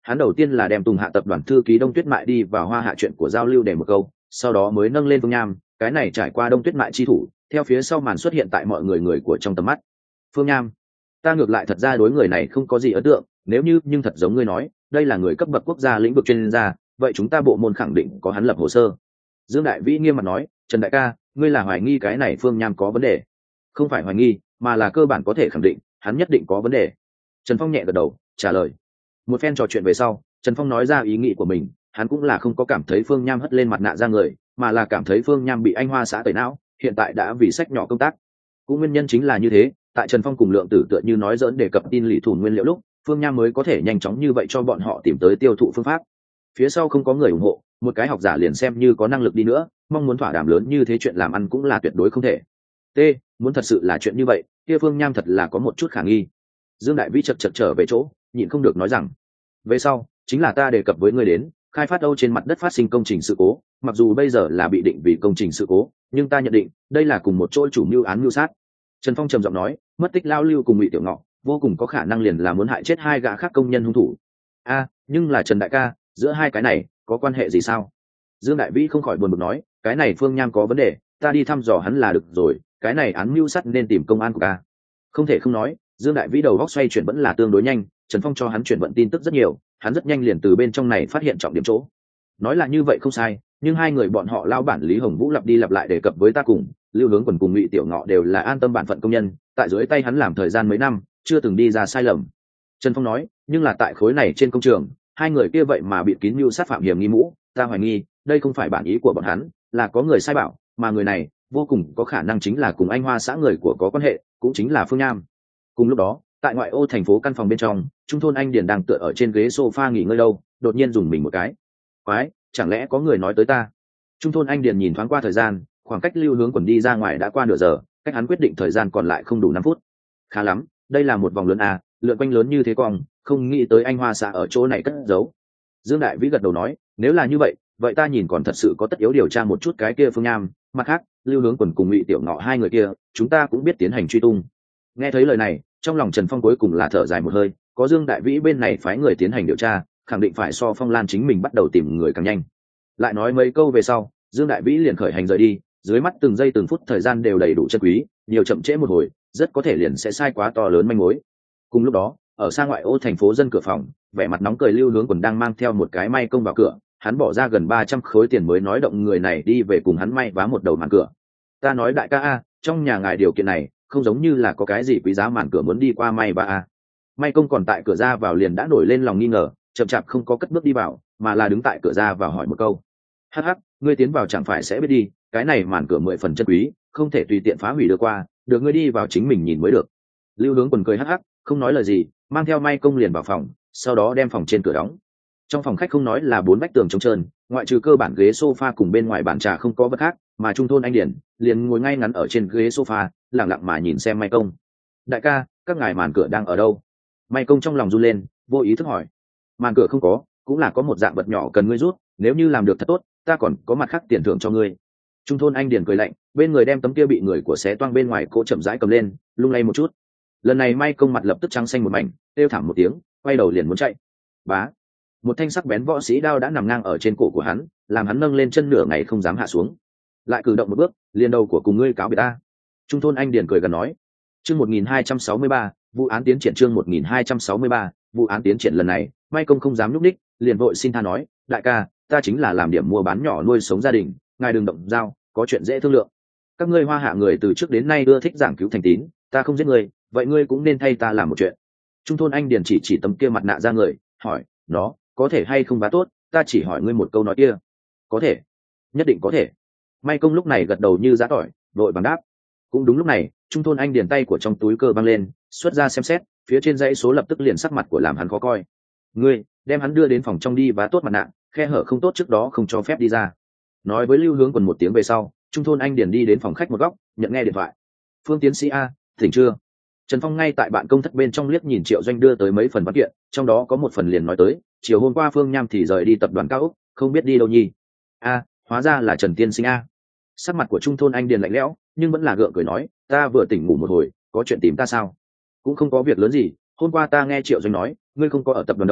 Hắn đầu tiên là đem Tùng Hạ tập đoàn thư ký Đông Tuyết Mại đi vào Hoa Hạ chuyện của giao lưu để một câu, sau đó mới nâng lên Phương Nham, cái này trải qua Đông Tuyết Mại chi thủ, theo phía sau màn xuất hiện tại mọi người người của trong tầm mắt. Phương Nham, ta ngược lại thật ra đối người này không có gì ấn tượng, nếu như nhưng thật giống ngươi nói, đây là người cấp bậc quốc gia lĩnh vực chuyên gia, vậy chúng ta bộ môn khẳng định có hắn lập hồ sơ. Dương Đại Vĩ nghiêm mặt nói, Trần đại ca, ngươi là hoài nghi cái này Phương Nham có vấn đề? Không phải hoài nghi, mà là cơ bản có thể khẳng định, hắn nhất định có vấn đề. Trần Phong nhẹ gật đầu, trả lời. Một phen trò chuyện về sau, Trần Phong nói ra ý nghĩ của mình, hắn cũng là không có cảm thấy Phương Nham hất lên mặt nạ ra người, mà là cảm thấy Phương Nham bị anh Hoa xã tẩy não, hiện tại đã vì sách nhỏ công tác. Cũng nguyên nhân chính là như thế, tại Trần Phong cùng Lượng Tử tựa như nói dỡn đề cập tin lì thủ nguyên liệu lúc, Phương Nham mới có thể nhanh chóng như vậy cho bọn họ tìm tới tiêu thụ phương pháp. Phía sau không có người ủng hộ, một cái học giả liền xem như có năng lực đi nữa, mong muốn thỏa đàm lớn như thế chuyện làm ăn cũng là tuyệt đối không thể. T, muốn thật sự là chuyện như vậy, kia Phương Nham thật là có một chút khả nghi. Dương Đại Vĩ chật chật trở về chỗ, nhịn không được nói rằng, về sau chính là ta đề cập với ngươi đến khai phát Âu trên mặt đất phát sinh công trình sự cố, mặc dù bây giờ là bị định vì công trình sự cố, nhưng ta nhận định đây là cùng một chỗ chủ mưu án mưu sát. Trần Phong trầm giọng nói, mất tích lao lưu cùng Ngụy Tiểu Ngọ vô cùng có khả năng liền là muốn hại chết hai gã khác công nhân hung thủ. A, nhưng là Trần đại ca, giữa hai cái này có quan hệ gì sao? Dương Đại Vĩ không khỏi buồn bực nói, cái này Phương Nham có vấn đề, ta đi thăm dò hắn là được rồi, cái này án mưu sát nên tìm công an của ta. Không thể không nói, Dương Đại Vĩ đầu góc xoay chuyển vẫn là tương đối nhanh, Trần Phong cho hắn chuyển vận tin tức rất nhiều, hắn rất nhanh liền từ bên trong này phát hiện trọng điểm chỗ. Nói là như vậy không sai, nhưng hai người bọn họ lao bản Lý Hồng Vũ lặp đi lặp lại đề cập với ta cùng, Lưu Hướng Quần cùng Ngụy Tiểu Ngọ đều là an tâm bản phận công nhân, tại dưới tay hắn làm thời gian mấy năm, chưa từng đi ra sai lầm. Trần Phong nói, nhưng là tại khối này trên công trường, hai người kia vậy mà bị kín mưu sát phạm hiểm nghi mũ, ta hoài nghi, đây không phải bản ý của bọn hắn, là có người sai bảo, mà người này vô cùng có khả năng chính là cùng anh Hoa xã người của có quan hệ, cũng chính là Phương Nham. Cùng lúc đó, tại ngoại ô thành phố căn phòng bên trong, Trung thôn Anh Điền đang tựa ở trên ghế sofa nghỉ ngơi đâu, đột nhiên dùng mình một cái. Quái, chẳng lẽ có người nói tới ta? Trung thôn Anh Điền nhìn thoáng qua thời gian, khoảng cách Lưu Hướng Quần đi ra ngoài đã qua nửa giờ, cách hắn quyết định thời gian còn lại không đủ năm phút. Khá lắm, đây là một vòng lớn à, lượn quanh lớn như thế cong, không nghĩ tới anh Hoa xã ở chỗ này cất giấu. Dương Đại Vĩ gật đầu nói, nếu là như vậy, vậy ta nhìn còn thật sự có tất yếu điều tra một chút cái kia Phương Nham, mặt khác, Lưu Hướng Quần cùng Ngụy Tiểu Ngọ hai người kia, chúng ta cũng biết tiến hành truy tung. Nghe thấy lời này, trong lòng Trần Phong cuối cùng là thở dài một hơi, có Dương Đại Vĩ bên này phái người tiến hành điều tra, khẳng định phải so Phong Lan chính mình bắt đầu tìm người càng nhanh. Lại nói mấy câu về sau, Dương Đại Vĩ liền khởi hành rời đi, dưới mắt từng giây từng phút thời gian đều đầy đủ chân quý, nhiều chậm trễ một hồi, rất có thể liền sẽ sai quá to lớn manh mối. Cùng lúc đó, ở xa ngoại ô thành phố dân cửa phòng, vẻ mặt nóng cười Lưu Hướng Quần đang mang theo một cái may công vào cửa, hắn bỏ ra gần ba trăm khối tiền mới nói động người này đi về cùng hắn may vá một đầu màn cửa. Ta nói đại ca a, trong nhà ngài điều kiện này, không giống như là có cái gì quý giá màn cửa muốn đi qua may vá a. May công còn tại cửa ra vào liền đã nổi lên lòng nghi ngờ, chậm chạp không có cất bước đi vào, mà là đứng tại cửa ra vào hỏi một câu. Hắc hắc, ngươi tiến vào chẳng phải sẽ biết đi, cái này màn cửa mười phần chân quý, không thể tùy tiện phá hủy được qua, được ngươi đi vào chính mình nhìn mới được. Lưu Hướng Quần cười hắc hắc, không nói lời gì, mang theo may công liền vào phòng, sau đó đem phòng trên cửa đóng. Trong phòng khách không nói là bốn vách tường trống trơn, ngoại trừ cơ bản ghế sofa cùng bên ngoài bàn trà không có vật khác, mà Trung thôn Anh Điển liền ngồi ngay ngắn ở trên ghế sofa, lặng lặng mà nhìn xem may công. Đại ca, các ngài màn cửa đang ở đâu? May công trong lòng run lên, vô ý thức hỏi. Màn cửa không có, cũng là có một dạng vật nhỏ cần ngươi rút, nếu như làm được thật tốt, ta còn có mặt khác tiền thưởng cho ngươi. Trung thôn Anh Điển cười lạnh, bên người đem tấm kia bị người của xé toang bên ngoài cỗ chậm rãi cầm lên, lung lay một chút. Lần này may công mặt lập tức trắng xanh một mảnh, kêu thảm một tiếng, quay đầu liền muốn chạy. Bá, một thanh sắc bén võ sĩ đao đã nằm ngang ở trên cổ của hắn, làm hắn nâng lên chân nửa ngày không dám hạ xuống. Lại cử động một bước, liền đầu của cùng ngươi cáo biệt ta. Trung thôn Anh Điền cười gần nói. Chương một nghìn hai trăm sáu mươi ba, vụ án tiến triển chương một nghìn hai trăm sáu mươi ba, vụ án tiến triển lần này, may công không dám nhúc đích, liền vội xin tha nói, đại ca, ta chính là làm điểm mua bán nhỏ nuôi sống gia đình, ngài đừng động dao, có chuyện dễ thương lượng. Các ngươi Hoa Hạ người từ trước đến nay ưa thích giảng cứu thành tín, ta không giết ngươi, vậy ngươi cũng nên thay ta làm một chuyện. Trung thôn Anh Điền chỉ chỉ tấm kia mặt nạ ra người, hỏi, nó có thể hay không vá tốt, ta chỉ hỏi ngươi một câu nói kia. Có thể, nhất định có thể. May công lúc này gật đầu như giã tỏi, đội bằng đáp. Cũng đúng lúc này, Trung thôn Anh Điền tay của trong túi cơ băng lên, xuất ra xem xét, phía trên dãy số lập tức liền sắc mặt của làm hắn khó coi. Ngươi đem hắn đưa đến phòng trong đi vá tốt mặt nạ, khe hở không tốt trước đó không cho phép đi ra. Nói với Lưu Hướng Quần một tiếng về sau, Trung thôn Anh Điền đi đến phòng khách một góc, nhận nghe điện thoại. Phương tiến sĩ a, tỉnh chưa? Trần Phong ngay tại bạn công thất bên trong liếc nhìn Triệu Doanh đưa tới mấy phần văn kiện, trong đó có một phần liền nói tới, chiều hôm qua Phương Nham thì rời đi tập đoàn Cao Úc, không biết đi đâu nhi. A, hóa ra là Trần tiên sinh a. Sắc mặt của Trung thôn Anh Điền lạnh lẽo, nhưng vẫn là gượng cười nói, ta vừa tỉnh ngủ một hồi, có chuyện tìm ta sao? Cũng không có việc lớn gì, hôm qua ta nghe Triệu Doanh nói, ngươi không có ở tập đoàn đâu,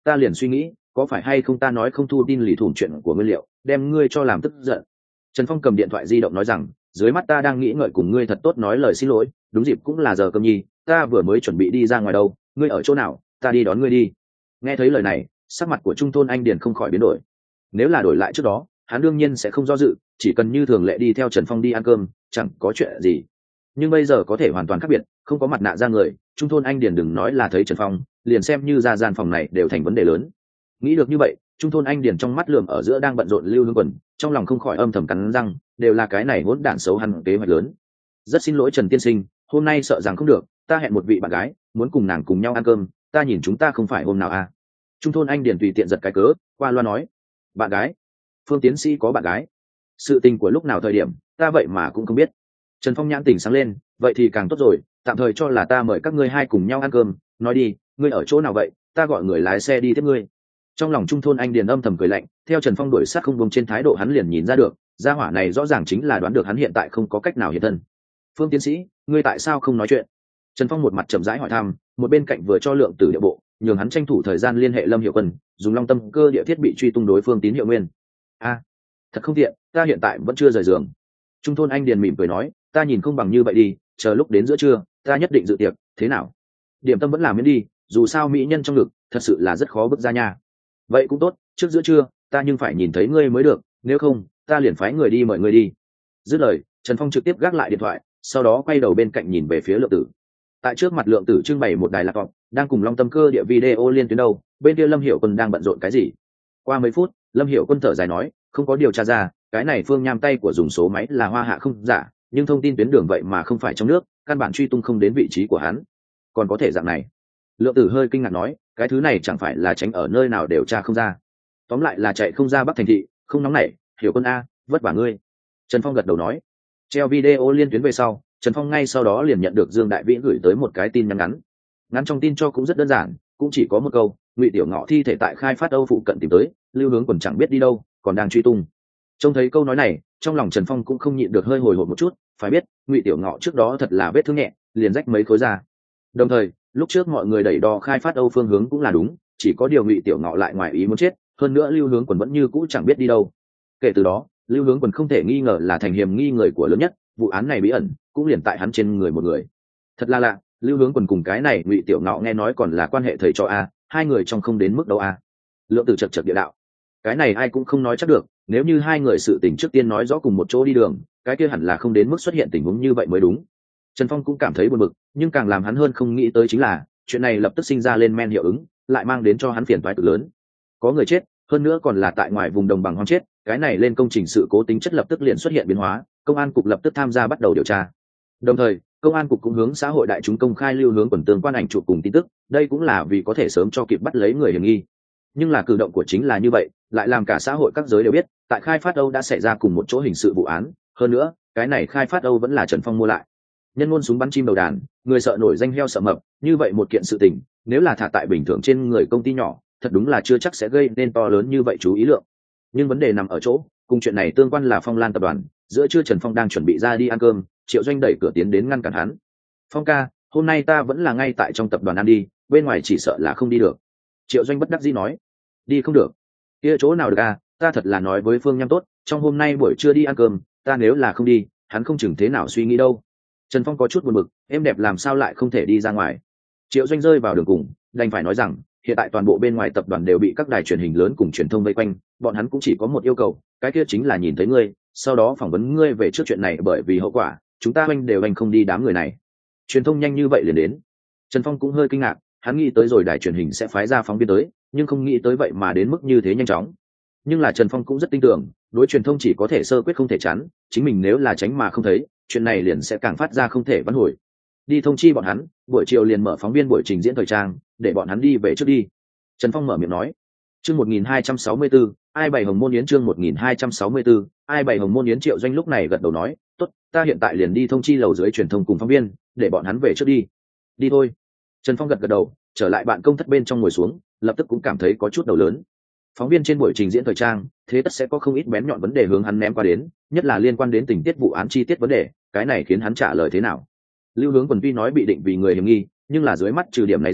ta liền suy nghĩ có phải hay không ta nói không thu tin lì thủng chuyện của nguyên liệu đem ngươi cho làm tức giận. Trần Phong cầm điện thoại di động nói rằng dưới mắt ta đang nghĩ ngợi cùng ngươi thật tốt nói lời xin lỗi, đúng dịp cũng là giờ cơm nhi, ta vừa mới chuẩn bị đi ra ngoài đâu, ngươi ở chỗ nào, ta đi đón ngươi đi. Nghe thấy lời này, sắc mặt của Trung Thôn Anh Điền không khỏi biến đổi. Nếu là đổi lại trước đó, hắn đương nhiên sẽ không do dự, chỉ cần như thường lệ đi theo Trần Phong đi ăn cơm, chẳng có chuyện gì. Nhưng bây giờ có thể hoàn toàn khác biệt, không có mặt nạ ra người, Trung Thôn Anh Điền đừng nói là thấy Trần Phong, liền xem như ra gian phòng này đều thành vấn đề lớn. Nghĩ được như vậy, Trung Thôn Anh Điền trong mắt lườm ở giữa đang bận rộn Lưu Hướng Quần, trong lòng không khỏi âm thầm cắn răng, đều là cái này hỗn đản xấu hằn kế hoạch lớn. Rất xin lỗi Trần tiên sinh, hôm nay sợ rằng không được, ta hẹn một vị bạn gái, muốn cùng nàng cùng nhau ăn cơm, ta nhìn chúng ta không phải hôm nào à. Trung Thôn Anh Điền tùy tiện giật cái cớ, qua loa nói, bạn gái? Phương tiến sĩ có bạn gái? Sự tình của lúc nào thời điểm, ta vậy mà cũng không biết. Trần Phong nhãn tỉnh sáng lên, vậy thì càng tốt rồi, tạm thời cho là ta mời các ngươi hai cùng nhau ăn cơm, nói đi, ngươi ở chỗ nào vậy, ta gọi người lái xe đi tiếp ngươi. Trong lòng Trung Thôn Anh Điền âm thầm cười lạnh, theo Trần Phong đuổi sát không buông trên thái độ hắn liền nhìn ra được, gia hỏa này rõ ràng chính là đoán được hắn hiện tại không có cách nào hiện thân. Phương tiến sĩ, ngươi tại sao không nói chuyện? Trần Phong một mặt chậm rãi hỏi thăm, một bên cạnh vừa cho lượng tử địa bộ, nhường hắn tranh thủ thời gian liên hệ Lâm Hiệu Quân, dùng long tâm cơ địa thiết bị truy tung đối phương tín hiệu nguyên. A, thật không tiện, ta hiện tại vẫn chưa rời giường. Trung Thôn Anh Điền mỉm cười nói, ta nhìn không bằng như vậy đi, chờ lúc đến giữa trưa, ta nhất định dự tiệc, thế nào? Điểm tâm vẫn làm miễn đi, dù sao mỹ nhân trong ngực, thật sự là rất khó bước ra nha. Vậy cũng tốt, trước giữa trưa, ta nhưng phải nhìn thấy ngươi mới được, nếu không, ta liền phái người đi mời ngươi đi. Dứt lời, Trần Phong trực tiếp gác lại điện thoại, sau đó quay đầu bên cạnh nhìn về phía Lượng Tử. Tại trước mặt Lượng Tử trưng bày một đài laptop, đang cùng Long Tâm Cơ địa video liên tuyến đâu, bên kia Lâm Hiểu Quân đang bận rộn cái gì? Qua mấy phút, Lâm Hiểu Quân thở dài nói, không có điều tra ra, cái này Phương Nham tay của dùng số máy là Hoa Hạ không giả, nhưng thông tin tuyến đường vậy mà không phải trong nước, căn bản truy tung không đến vị trí của hắn. Còn có thể dạng này? Lượng Tử hơi kinh ngạc nói, cái thứ này chẳng phải là tránh ở nơi nào đều tra không ra. Tóm lại là chạy không ra Bắc thành thị, không nóng nảy, Hiểu Quân a, vất vả ngươi. Trần Phong gật đầu nói. Treo video liên tuyến về sau, Trần Phong ngay sau đó liền nhận được Dương Đại Vĩ gửi tới một cái tin nhắn ngắn. Ngắn trong tin cho cũng rất đơn giản, cũng chỉ có một câu, Ngụy Tiểu Ngọ thi thể tại khai phát Âu phụ cận tìm tới, Lưu Hướng Quần chẳng biết đi đâu, còn đang truy tung. Trông thấy câu nói này, trong lòng Trần Phong cũng không nhịn được hơi hồi hộp một chút, phải biết, Ngụy Tiểu Ngọ trước đó thật là vết thương nhẹ, liền rách mấy khối da. Đồng thời, lúc trước mọi người đẩy đo khai phát Âu phương hướng cũng là đúng, chỉ có điều Ngụy Tiểu Ngọ lại ngoài ý muốn chết, hơn nữa Lưu Hướng Quần vẫn như cũ chẳng biết đi đâu. Kể từ đó, Lưu Hướng Quần không thể nghi ngờ là thành hiểm nghi người của lớn nhất, vụ án này bí ẩn cũng liền tại hắn trên người một người. Thật là lạ, Lưu Hướng Quần cùng cái này Ngụy Tiểu Ngọ nghe nói còn là quan hệ thầy trò a, hai người trong không đến mức đâu a. Lượng Tử chật chật địa đạo, cái này ai cũng không nói chắc được, nếu như hai người sự tình trước tiên nói rõ cùng một chỗ đi đường, cái kia hẳn là không đến mức xuất hiện tình huống như vậy mới đúng. Trần Phong cũng cảm thấy buồn bực, nhưng càng làm hắn hơn không nghĩ tới chính là chuyện này lập tức sinh ra lên men hiệu ứng, lại mang đến cho hắn phiền toái cực lớn. Có người chết, hơn nữa còn là tại ngoài vùng đồng bằng hoang chết, cái này lên công trình sự cố tính chất lập tức liền xuất hiện biến hóa, công an cục lập tức tham gia bắt đầu điều tra. Đồng thời, công an cục cũng hướng xã hội đại chúng công khai Lưu Hướng Quần tương quan ảnh chụp cùng tin tức, đây cũng là vì có thể sớm cho kịp bắt lấy người hiểm nghi. Nhưng là cử động của chính là như vậy, lại làm cả xã hội các giới đều biết, tại khai phát Âu đã xảy ra cùng một chỗ hình sự vụ án, hơn nữa, cái này khai phát Âu vẫn là Trần Phong mua lại. Nhân ngôn súng bắn chim đầu đàn, người sợ nổi danh heo sợ mập, như vậy một kiện sự tình, nếu là thả tại bình thường trên người công ty nhỏ, thật đúng là chưa chắc sẽ gây nên to lớn như vậy chú ý lượng. Nhưng vấn đề nằm ở chỗ, cùng chuyện này tương quan là Phong Lan tập đoàn, giữa trưa Trần Phong đang chuẩn bị ra đi ăn cơm, Triệu Doanh đẩy cửa tiến đến ngăn cản hắn. Phong ca, hôm nay ta vẫn là ngay tại trong tập đoàn ăn đi, bên ngoài chỉ sợ là không đi được. Triệu Doanh bất đắc dĩ nói. Đi không được? Kia chỗ nào được à, ta thật là nói với Phương Nham tốt, trong hôm nay buổi trưa đi ăn cơm, ta nếu là không đi, hắn không chừng thế nào suy nghĩ đâu. Trần Phong có chút buồn bực, em đẹp làm sao lại không thể đi ra ngoài. Triệu Doanh rơi vào đường cùng, đành phải nói rằng hiện tại toàn bộ bên ngoài tập đoàn đều bị các đài truyền hình lớn cùng truyền thông vây quanh, bọn hắn cũng chỉ có một yêu cầu, cái kia chính là nhìn thấy ngươi, sau đó phỏng vấn ngươi về trước chuyện này, bởi vì hậu quả chúng ta anh đều anh không đi đám người này. Truyền thông nhanh như vậy liền đến. Trần Phong cũng hơi kinh ngạc, hắn nghĩ tới rồi đài truyền hình sẽ phái ra phóng viên tới, nhưng không nghĩ tới vậy mà đến mức như thế nhanh chóng. Nhưng là Trần Phong cũng rất tin tưởng, đối truyền thông chỉ có thể sơ quyết không thể chắn, chính mình nếu là tránh mà không thấy, chuyện này liền sẽ càng phát ra không thể vãn hồi. Đi thông chi bọn hắn, buổi chiều liền mở phóng viên buổi trình diễn thời trang, để bọn hắn đi về trước đi. Trần Phong mở miệng nói. Chương một nghìn hai trăm sáu mươi tư, ai bày hồng môn yến chương một nghìn hai trăm sáu mươi tư, ai bày hồng môn yến. Triệu Doanh lúc này gật đầu nói, tốt, ta hiện tại liền đi thông chi lầu dưới truyền thông cùng phóng viên, để bọn hắn về trước đi. Đi thôi. Trần Phong gật gật đầu, trở lại bạn công thất bên trong ngồi xuống, lập tức cũng cảm thấy có chút đầu lớn. Phóng viên trên buổi trình diễn thời trang, thế tất sẽ có không ít bén nhọn vấn đề hướng hắn ném qua đến, nhất là liên quan đến tình tiết vụ án chi tiết vấn đề, cái này khiến hắn trả lời thế nào. Lưu Hướng Quần tuy nói bị định vì người hiểm nghi, nhưng là dưới mắt trừ điểm này ra,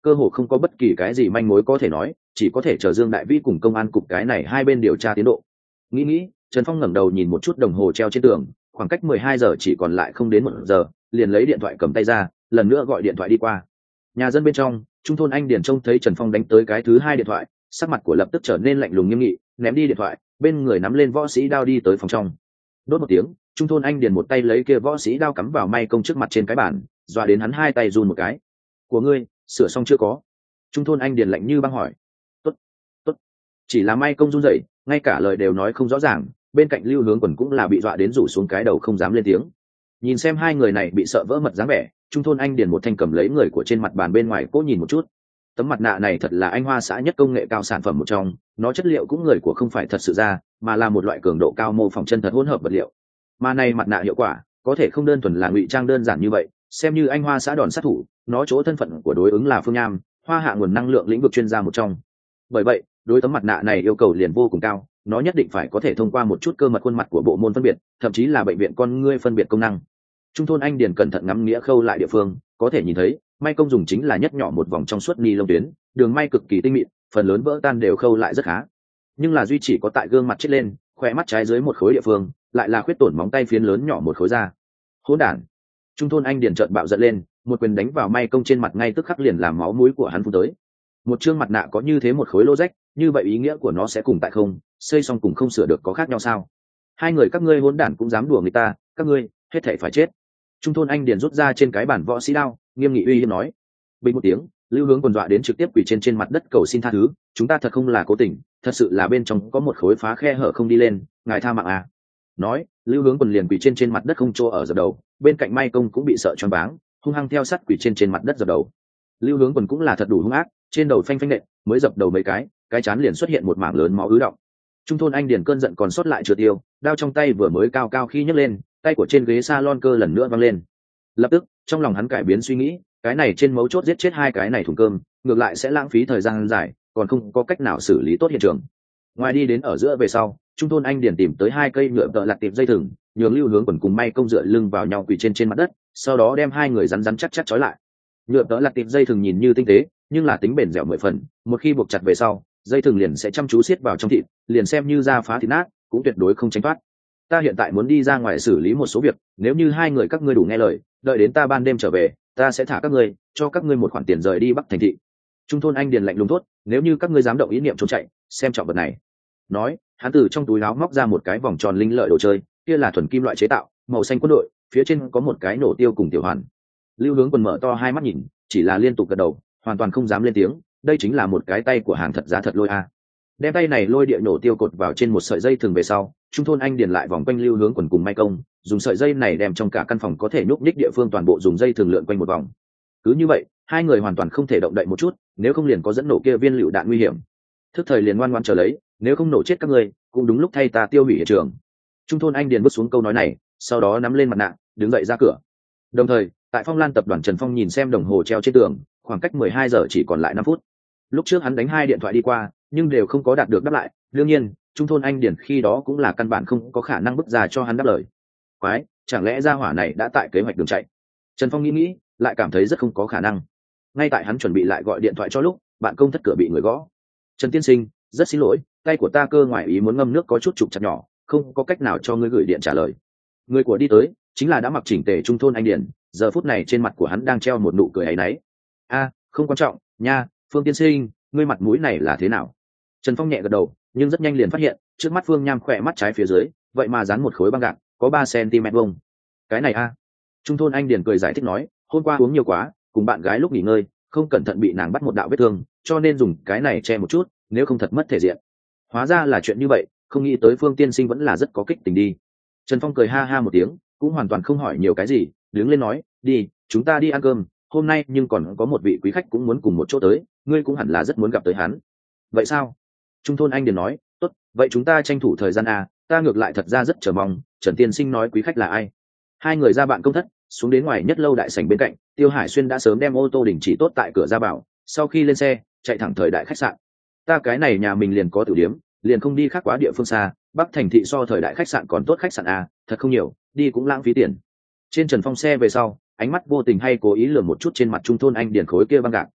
cơ hồ không có bất kỳ cái gì manh mối có thể nói, chỉ có thể chờ Dương Đại Vĩ cùng công an cục cái này hai bên điều tra tiến độ. Nghĩ nghĩ, Trần Phong ngẩng đầu nhìn một chút đồng hồ treo trên tường, khoảng cách mười hai giờ chỉ còn lại không đến một giờ, liền lấy điện thoại cầm tay ra, lần nữa gọi điện thoại đi qua. Nhà dân bên trong, trung thôn anh Điền trông thấy Trần Phong đánh tới cái thứ hai điện thoại, sắc mặt của lập tức trở nên lạnh lùng nghiêm nghị, ném đi điện thoại, bên người nắm lên võ sĩ đao đi tới phòng trong. Đốt một tiếng, trung thôn anh Điền một tay lấy kia võ sĩ đao cắm vào may công trước mặt trên cái bàn, dọa đến hắn hai tay run một cái. Của ngươi, sửa xong chưa có? Trung thôn anh Điền lạnh như băng hỏi. Tốt, tốt. Chỉ là may công run rẩy, ngay cả lời đều nói không rõ ràng, bên cạnh Lưu Hướng Quần cũng là bị dọa đến rủ xuống cái đầu không dám lên tiếng. Nhìn xem hai người này bị sợ vỡ mật dáng vẻ, trung thôn anh Điền một thanh cầm lấy người của trên mặt bàn bên ngoài cố nhìn một chút. Tấm mặt nạ này thật là anh hoa xã nhất công nghệ cao sản phẩm một trong, nó chất liệu cũng người của không phải thật sự ra, mà là một loại cường độ cao mô phỏng chân thật hỗn hợp vật liệu. Mà này mặt nạ hiệu quả, có thể không đơn thuần là ngụy trang đơn giản như vậy, xem như anh hoa xã đòn sát thủ, nó chỗ thân phận của đối ứng là Phương Nham, hoa hạ nguồn năng lượng lĩnh vực chuyên gia một trong. Bởi vậy, đối tấm mặt nạ này yêu cầu liền vô cùng cao, nó nhất định phải có thể thông qua một chút cơ mật khuôn mặt của bộ môn phân biệt, thậm chí là bệnh viện con ngươi phân biệt công năng. Trung thôn anh Điền cẩn thận ngắm nghĩa khâu lại địa phương, có thể nhìn thấy may công dùng chính là nhất nhỏ một vòng trong suốt ni lông tuyến, đường may cực kỳ tinh mịn, phần lớn vỡ tan đều khâu lại rất khá. Nhưng là duy chỉ có tại gương mặt chết lên, khỏe mắt trái dưới một khối địa phương, lại là khuyết tổn móng tay phiến lớn nhỏ một khối da. Hỗn đản! Trung thôn anh Điền trợn bạo giận lên, một quyền đánh vào may công trên mặt ngay tức khắc liền làm máu mũi của hắn phun tới. Một trương mặt nạ có như thế một khối lỗ rách, như vậy ý nghĩa của nó sẽ cùng tại không, xây xong cùng không sửa được có khác nhau sao? Hai người các ngươi hỗn đản cũng dám đùa người ta, các ngươi hết thảy phải chết. Trung thôn anh Điền rút ra trên cái bản võ sĩ đao, nghiêm nghị uy hiếp nói. Bình một tiếng, Lưu Hướng Quần dọa đến trực tiếp quỳ trên trên mặt đất cầu xin tha thứ, chúng ta thật không là cố tình, thật sự là bên trong có một khối phá khe hở không đi lên, ngài tha mạng à. Nói, Lưu Hướng Quần liền quỳ trên trên mặt đất không chỗ ở dập đầu, bên cạnh may công cũng bị sợ choáng váng, hung hăng theo sát quỳ trên trên mặt đất dập đầu. Lưu Hướng Quần cũng là thật đủ hung ác, trên đầu phanh phanh nện, mới dập đầu mấy cái, cái chán liền xuất hiện một mảng lớn máu ứ đọng. Trung thôn anh Điền cơn giận còn sót lại chưa tiêu, đao trong tay vừa mới cao cao khi nhấc lên, tay của trên ghế salon cơ lần nữa văng lên. Lập tức, trong lòng hắn cải biến suy nghĩ, cái này trên mấu chốt giết chết hai cái này thùng cơm, ngược lại sẽ lãng phí thời gian dài, còn không có cách nào xử lý tốt hiện trường. Ngoài đi đến ở giữa về sau, trung thôn anh Điền tìm tới hai cây nhựa tợ lặt tiệp dây thừng, nhường Lưu Hướng Quần cùng may công dựa lưng vào nhau quỳ trên trên mặt đất, sau đó đem hai người rắn rắn chắc chắc trói lại. Nhựa tợ lặt tiệp dây thừng nhìn như tinh tế, nhưng là tính bền dẻo mười phần, một khi buộc chặt về sau, dây thừng liền sẽ chăm chú siết vào trong thịt, liền xem như da phá thịt nát, cũng tuyệt đối không tránh thoát. Ta hiện tại muốn đi ra ngoài xử lý một số việc, nếu như hai người các ngươi đủ nghe lời, đợi đến ta ban đêm trở về, ta sẽ thả các ngươi, cho các ngươi một khoản tiền rời đi Bắc thành thị. Trung thôn anh Điền lạnh lùng thốt, nếu như các ngươi dám động ý niệm trốn chạy, xem trọng vật này. Nói, hắn từ trong túi áo móc ra một cái vòng tròn linh lợi đồ chơi, kia là thuần kim loại chế tạo, màu xanh quân đội, phía trên có một cái nổ tiêu cùng tiểu hoàn. Lưu Hướng Quần mở to hai mắt nhìn, chỉ là liên tục gật đầu, hoàn toàn không dám lên tiếng, đây chính là một cái tay của hàng thật giá thật lôi a. Đem tay này lôi địa nổ tiêu cột vào trên một sợi dây thừng về sau, trung thôn anh Điền lại vòng quanh Lưu Hướng Quần cùng may công, dùng sợi dây này đem trong cả căn phòng có thể nhúc nhích địa phương toàn bộ dùng dây thừng lượn quanh một vòng. Cứ như vậy, hai người hoàn toàn không thể động đậy một chút, nếu không liền có dẫn nổ kia viên lựu đạn nguy hiểm. Thức thời liền ngoan ngoãn chờ lấy, nếu không nổ chết các ngươi, cũng đúng lúc thay ta tiêu hủy hiện trường. Trung thôn anh Điền bước xuống câu nói này, sau đó nắm lên mặt nạ, đứng dậy ra cửa. Đồng thời, tại Phong Lan tập đoàn Trần Phong nhìn xem đồng hồ treo trên tường, khoảng cách mười hai giờ chỉ còn lại năm phút. Lúc trước hắn đánh hai điện thoại đi qua, nhưng đều không có đạt được đáp lại, đương nhiên, trung thôn anh Điền khi đó cũng là căn bản không có khả năng bức ra cho hắn đáp lời. Quái, chẳng lẽ gia hỏa này đã tại kế hoạch đường chạy? Trần Phong nghĩ nghĩ, lại cảm thấy rất không có khả năng. Ngay tại hắn chuẩn bị lại gọi điện thoại cho lúc, bạn công thất cửa bị người gõ. Trần tiên sinh, rất xin lỗi, tay của ta cơ ngoài ý muốn ngâm nước có chút trục chặt nhỏ, không có cách nào cho ngươi gửi điện trả lời. Người của đi tới, chính là đã mặc chỉnh tề trung thôn anh Điền, giờ phút này trên mặt của hắn đang treo một nụ cười áy náy. A, không quan trọng, nha, Phương tiên sinh, ngươi mặt mũi này là thế nào? Trần Phong nhẹ gật đầu, nhưng rất nhanh liền phát hiện, trước mắt Phương Nham khỏe mắt trái phía dưới, vậy mà dán một khối băng gạc, có ba xăng-ti-mét vuông. Cái này a? Trung thôn anh Điền cười giải thích nói, hôm qua uống nhiều quá, cùng bạn gái lúc nghỉ ngơi, không cẩn thận bị nàng bắt một đạo vết thương, cho nên dùng cái này che một chút, nếu không thật mất thể diện. Hóa ra là chuyện như vậy, không nghĩ tới Phương tiên sinh vẫn là rất có kích tình đi. Trần Phong cười ha ha một tiếng, cũng hoàn toàn không hỏi nhiều cái gì, đứng lên nói, đi, chúng ta đi ăn cơm, hôm nay nhưng còn có một vị quý khách cũng muốn cùng một chỗ tới, ngươi cũng hẳn là rất muốn gặp tới hắn. Vậy sao? Trung thôn anh Điền nói, tốt, vậy chúng ta tranh thủ thời gian à, ta ngược lại thật ra rất chờ mong, Trần tiên sinh nói quý khách là ai. Hai người ra bạn công thất, xuống đến ngoài nhất lâu đại sảnh bên cạnh, Tiêu Hải Xuyên đã sớm đem ô tô đình chỉ tốt tại cửa ra bảo, sau khi lên xe, chạy thẳng thời đại khách sạn. Ta cái này nhà mình liền có tử điếm, liền không đi khác quá địa phương xa, Bắc thành thị so thời đại khách sạn còn tốt khách sạn à, thật không nhiều, đi cũng lãng phí tiền. Trên Trần Phong xe về sau, ánh mắt vô tình hay cố ý lườm một chút trên mặt trung thôn anh Điền khối kia băng gạc.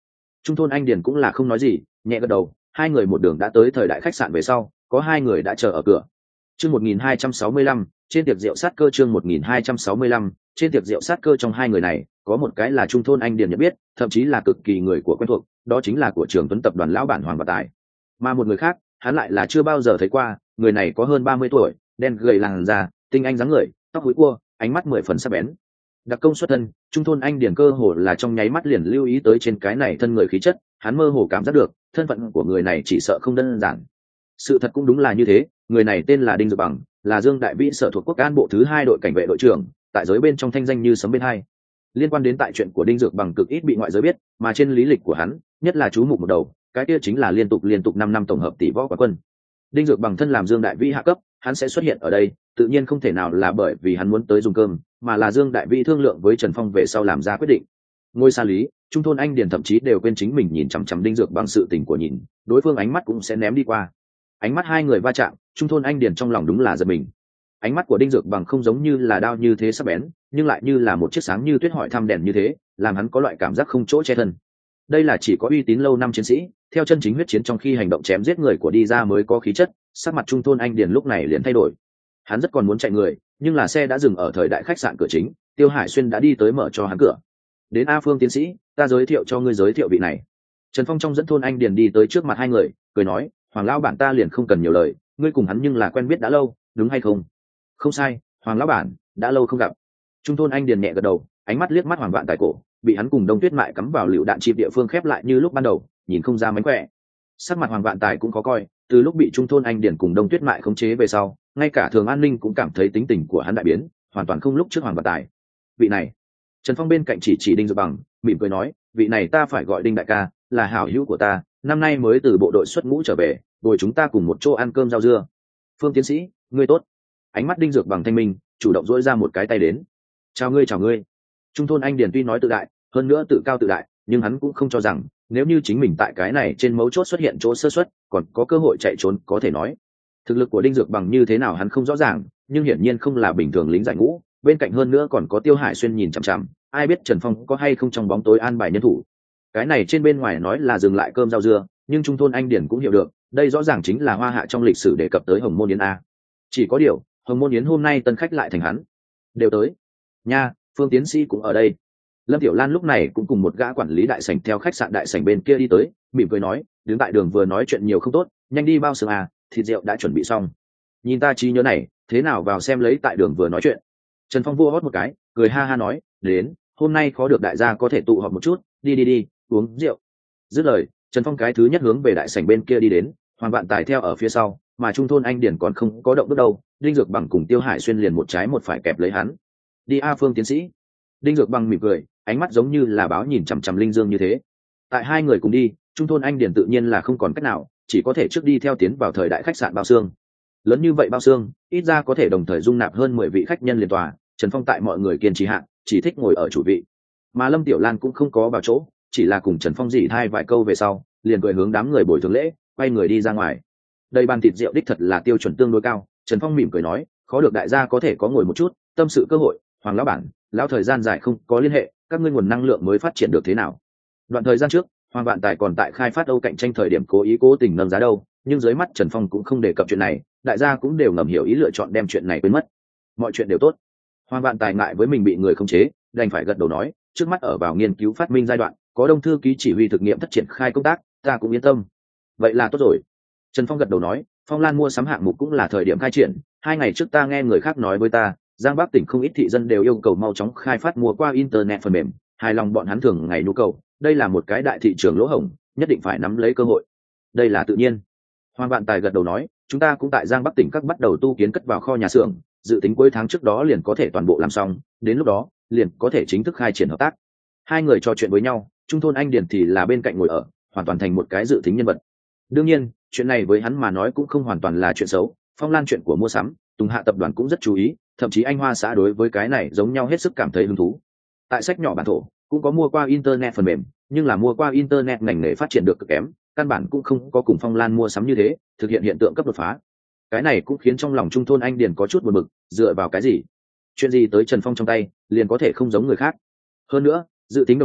Trung thôn anh điền cũng là không nói gì, nhẹ gật đầu. Hai người một đường đã tới thời đại khách sạn về sau, có hai người đã chờ ở cửa. Chương một nghìn hai trăm sáu mươi lăm, trên tiệc rượu sát cơ. Chương một nghìn hai trăm sáu mươi lăm, trên tiệc rượu sát cơ. Trong hai người này, có một cái là Trung thôn anh điền nhận biết, thậm chí là cực kỳ người của quen thuộc, đó chính là của Trường Tuấn tập đoàn lão bản Hoàng Vạn Tài. Mà một người khác, hắn lại là chưa bao giờ thấy qua, người này có hơn ba mươi tuổi, đen gầy làn da, tinh anh dáng người, tóc húi cua, ánh mắt mười phần sắc bén. Đặc công xuất thân, Trung thôn anh điền cơ hồ là trong nháy mắt liền lưu ý tới trên cái này thân người khí chất, hắn mơ hồ cảm giác được, thân phận của người này chỉ sợ không đơn giản. Sự thật cũng đúng là như thế, người này tên là Đinh Dược Bằng, là Dương Đại Vĩ sở thuộc Quốc An bộ thứ hai đội cảnh vệ đội trưởng, tại giới bên trong thanh danh như sấm bên hai. Liên quan đến tại chuyện của Đinh Dược Bằng cực ít bị ngoại giới biết, mà trên lý lịch của hắn, nhất là chú mục một đầu, cái kia chính là liên tục liên tục năm năm tổng hợp tỷ võ quán quân. Đinh Dược Bằng thân làm Dương Đại Vĩ hạ cấp, hắn sẽ xuất hiện ở đây, tự nhiên không thể nào là bởi vì hắn muốn tới dùng cơm, mà là Dương Đại Vĩ thương lượng với Trần Phong về sau làm ra quyết định. Ngôi xa lý, Trung thôn anh điền thậm chí đều quên chính mình nhìn chằm chằm Đinh Dược Bằng sự tình của nhìn, đối phương ánh mắt cũng sẽ ném đi qua. Ánh mắt hai người va chạm, Trung thôn anh điền trong lòng đúng là giật mình. Ánh mắt của Đinh Dược Bằng không giống như là đao như thế sắc bén, nhưng lại như là một chiếc sáng như tuyết hỏi thăm đèn như thế, làm hắn có loại cảm giác không chỗ che thân. Đây là chỉ có uy tín lâu năm chiến sĩ, theo chân chính huyết chiến trong khi hành động chém giết người của đi ra mới có khí chất. Sắc mặt Trung thôn anh điền lúc này liền thay đổi. Hắn rất còn muốn chạy người, nhưng là xe đã dừng ở thời đại khách sạn cửa chính, Tiêu Hải Xuyên đã đi tới mở cho hắn cửa. Đến A Phương tiến sĩ, ta giới thiệu cho ngươi giới thiệu vị này. Trần Phong trong dẫn thôn anh điền đi tới trước mặt hai người, cười nói, Hoàng lão bản ta liền không cần nhiều lời, ngươi cùng hắn nhưng là quen biết đã lâu, đúng hay không? Không sai, Hoàng lão bản, đã lâu không gặp. Trung thôn anh điền nhẹ gật đầu, ánh mắt liếc mắt Hoàng Vạn Tài cổ, bị hắn cùng Đông Tuyết Mại cắm vào lựu đạn chìm địa phương khép lại như lúc ban đầu, nhìn không ra mánh khỏe. Sắc mặt Hoàng Vạn Tài cũng khó coi, từ lúc bị Trung thôn anh điền cùng Đông Tuyết Mại khống chế về sau, ngay cả Thường An Ninh cũng cảm thấy tính tình của hắn đại biến, hoàn toàn không lúc trước Hoàng Vạn Tài. Vị này, Trần Phong bên cạnh chỉ chỉ Đinh Dược Bằng, mỉm cười nói, vị này ta phải gọi Đinh đại ca, là hảo hữu của ta, năm nay mới từ bộ đội xuất ngũ trở về, rồi chúng ta cùng một chỗ ăn cơm rau dưa. Phương tiến sĩ, ngươi tốt. Ánh mắt Đinh Dược Bằng thanh minh, chủ động dỗi ra một cái tay đến. Chào ngươi chào ngươi. Trung thôn anh điền tuy nói tự đại, hơn nữa tự cao tự đại, nhưng hắn cũng không cho rằng nếu như chính mình tại cái này trên mấu chốt xuất hiện chỗ sơ suất, còn có cơ hội chạy trốn có thể nói. Thực lực của Đinh Dược Bằng như thế nào hắn không rõ ràng, nhưng hiển nhiên không là bình thường lính giải ngũ, bên cạnh hơn nữa còn có Tiêu Hải Xuyên nhìn chằm chằm, ai biết Trần Phong có hay không trong bóng tối an bài nhân thủ. Cái này trên bên ngoài nói là dừng lại cơm rau dưa, nhưng Trung thôn anh điền cũng hiểu được, đây rõ ràng chính là hoa hạ trong lịch sử đề cập tới Hồng Môn Yến a. Chỉ có điều, Hồng Môn Yến hôm nay tân khách lại thành hắn. Đều tới. Nha, Phương tiến sĩ cũng ở đây. Lâm Tiểu Lan lúc này cũng cùng một gã quản lý đại sảnh theo khách sạn đại sảnh bên kia đi tới, mỉm cười nói, đứng tại đường vừa nói chuyện nhiều không tốt, nhanh đi bao sườn à, thịt rượu đã chuẩn bị xong. Nhìn ta trí nhớ này, thế nào vào xem lấy tại đường vừa nói chuyện. Trần Phong vua hót một cái, cười ha ha nói, đến, hôm nay khó được đại gia có thể tụ họp một chút, đi đi đi, uống rượu. Dứt lời, Trần Phong cái thứ nhất hướng về đại sảnh bên kia đi đến, Hoàng Vạn Tài theo ở phía sau, mà Trung thôn anh điền còn không có động bước đâu, Đinh Dược Bằng cùng Tiêu Hải Xuyên liền một trái một phải kẹp lấy hắn. Đi A Phương tiến sĩ. Đinh Dược Bằng mỉm cười, ánh mắt giống như là báo nhìn chằm chằm Linh Dương như thế. Tại hai người cùng đi, Trung thôn anh điền tự nhiên là không còn cách nào, chỉ có thể trước đi theo tiến vào thời đại khách sạn bao xương. Lớn như vậy bao xương, ít ra có thể đồng thời dung nạp hơn mười vị khách nhân liền tòa, Trần Phong tại mọi người kiên trì hạn, chỉ thích ngồi ở chủ vị. Mà Lâm Tiểu Lan cũng không có vào chỗ, chỉ là cùng Trần Phong dỉ thai vài câu về sau, liền cười hướng đám người bồi thường lễ, quay người đi ra ngoài. Đây bàn thịt rượu đích thật là tiêu chuẩn tương đối cao, Trần Phong mỉm cười nói, khó được đại gia có thể có ngồi một chút, tâm sự cơ hội, Hoàng lão bản, lão thời gian dài không có liên hệ, các ngươi nguồn năng lượng mới phát triển được thế nào? Đoạn thời gian trước, Hoàng Vạn Tài còn tại khai phát Âu cạnh tranh thời điểm cố ý cố tình nâng giá đâu, nhưng dưới mắt Trần Phong cũng không đề cập chuyện này, đại gia cũng đều ngầm hiểu ý lựa chọn đem chuyện này quên mất. Mọi chuyện đều tốt. Hoàng Vạn Tài ngại với mình bị người khống chế, đành phải gật đầu nói, trước mắt ở vào nghiên cứu phát minh giai đoạn, có Đông thư ký chỉ huy thực nghiệm thất triển khai công tác, ta cũng yên tâm. Vậy là tốt rồi. Trần Phong gật đầu nói, Phong Lan mua sắm hạng mục cũng là thời điểm khai triển, hai ngày trước ta nghe người khác nói với ta, Giang Bắc tỉnh không ít thị dân đều yêu cầu mau chóng khai phát mua qua internet phần mềm, hài lòng bọn hắn thường ngày nhu cầu, đây là một cái đại thị trường lỗ hổng, nhất định phải nắm lấy cơ hội. Đây là tự nhiên. Hoàng Vạn Tài gật đầu nói, chúng ta cũng tại Giang Bắc tỉnh các bắt đầu tu kiến cất vào kho nhà xưởng, dự tính cuối tháng trước đó liền có thể toàn bộ làm xong, đến lúc đó liền có thể chính thức khai triển hợp tác. Hai người trò chuyện với nhau, Trung thôn anh điền thì là bên cạnh ngồi ở, hoàn toàn thành một cái dự tính nhân vật. Đương nhiên, chuyện này với hắn mà nói cũng không hoàn toàn là chuyện xấu, Phong Lan chuyện của mua sắm, Tùng Hạ tập đoàn cũng rất chú ý, thậm chí anh Hoa xã đối với cái này giống nhau hết sức cảm thấy hứng thú. Tại sách nhỏ bản thổ cũng có mua qua internet phần mềm, nhưng là mua qua internet ngành nghề phát triển được cực kém, căn bản cũng không có cùng Phong Lan mua sắm như thế, thực hiện hiện tượng cấp đột phá. Cái này cũng khiến trong lòng Trung thôn anh điền có chút buồn bực, dựa vào cái gì? Chuyện gì tới Trần Phong trong tay, liền có thể không giống người khác. Hơn nữa, dự tính đồng thời,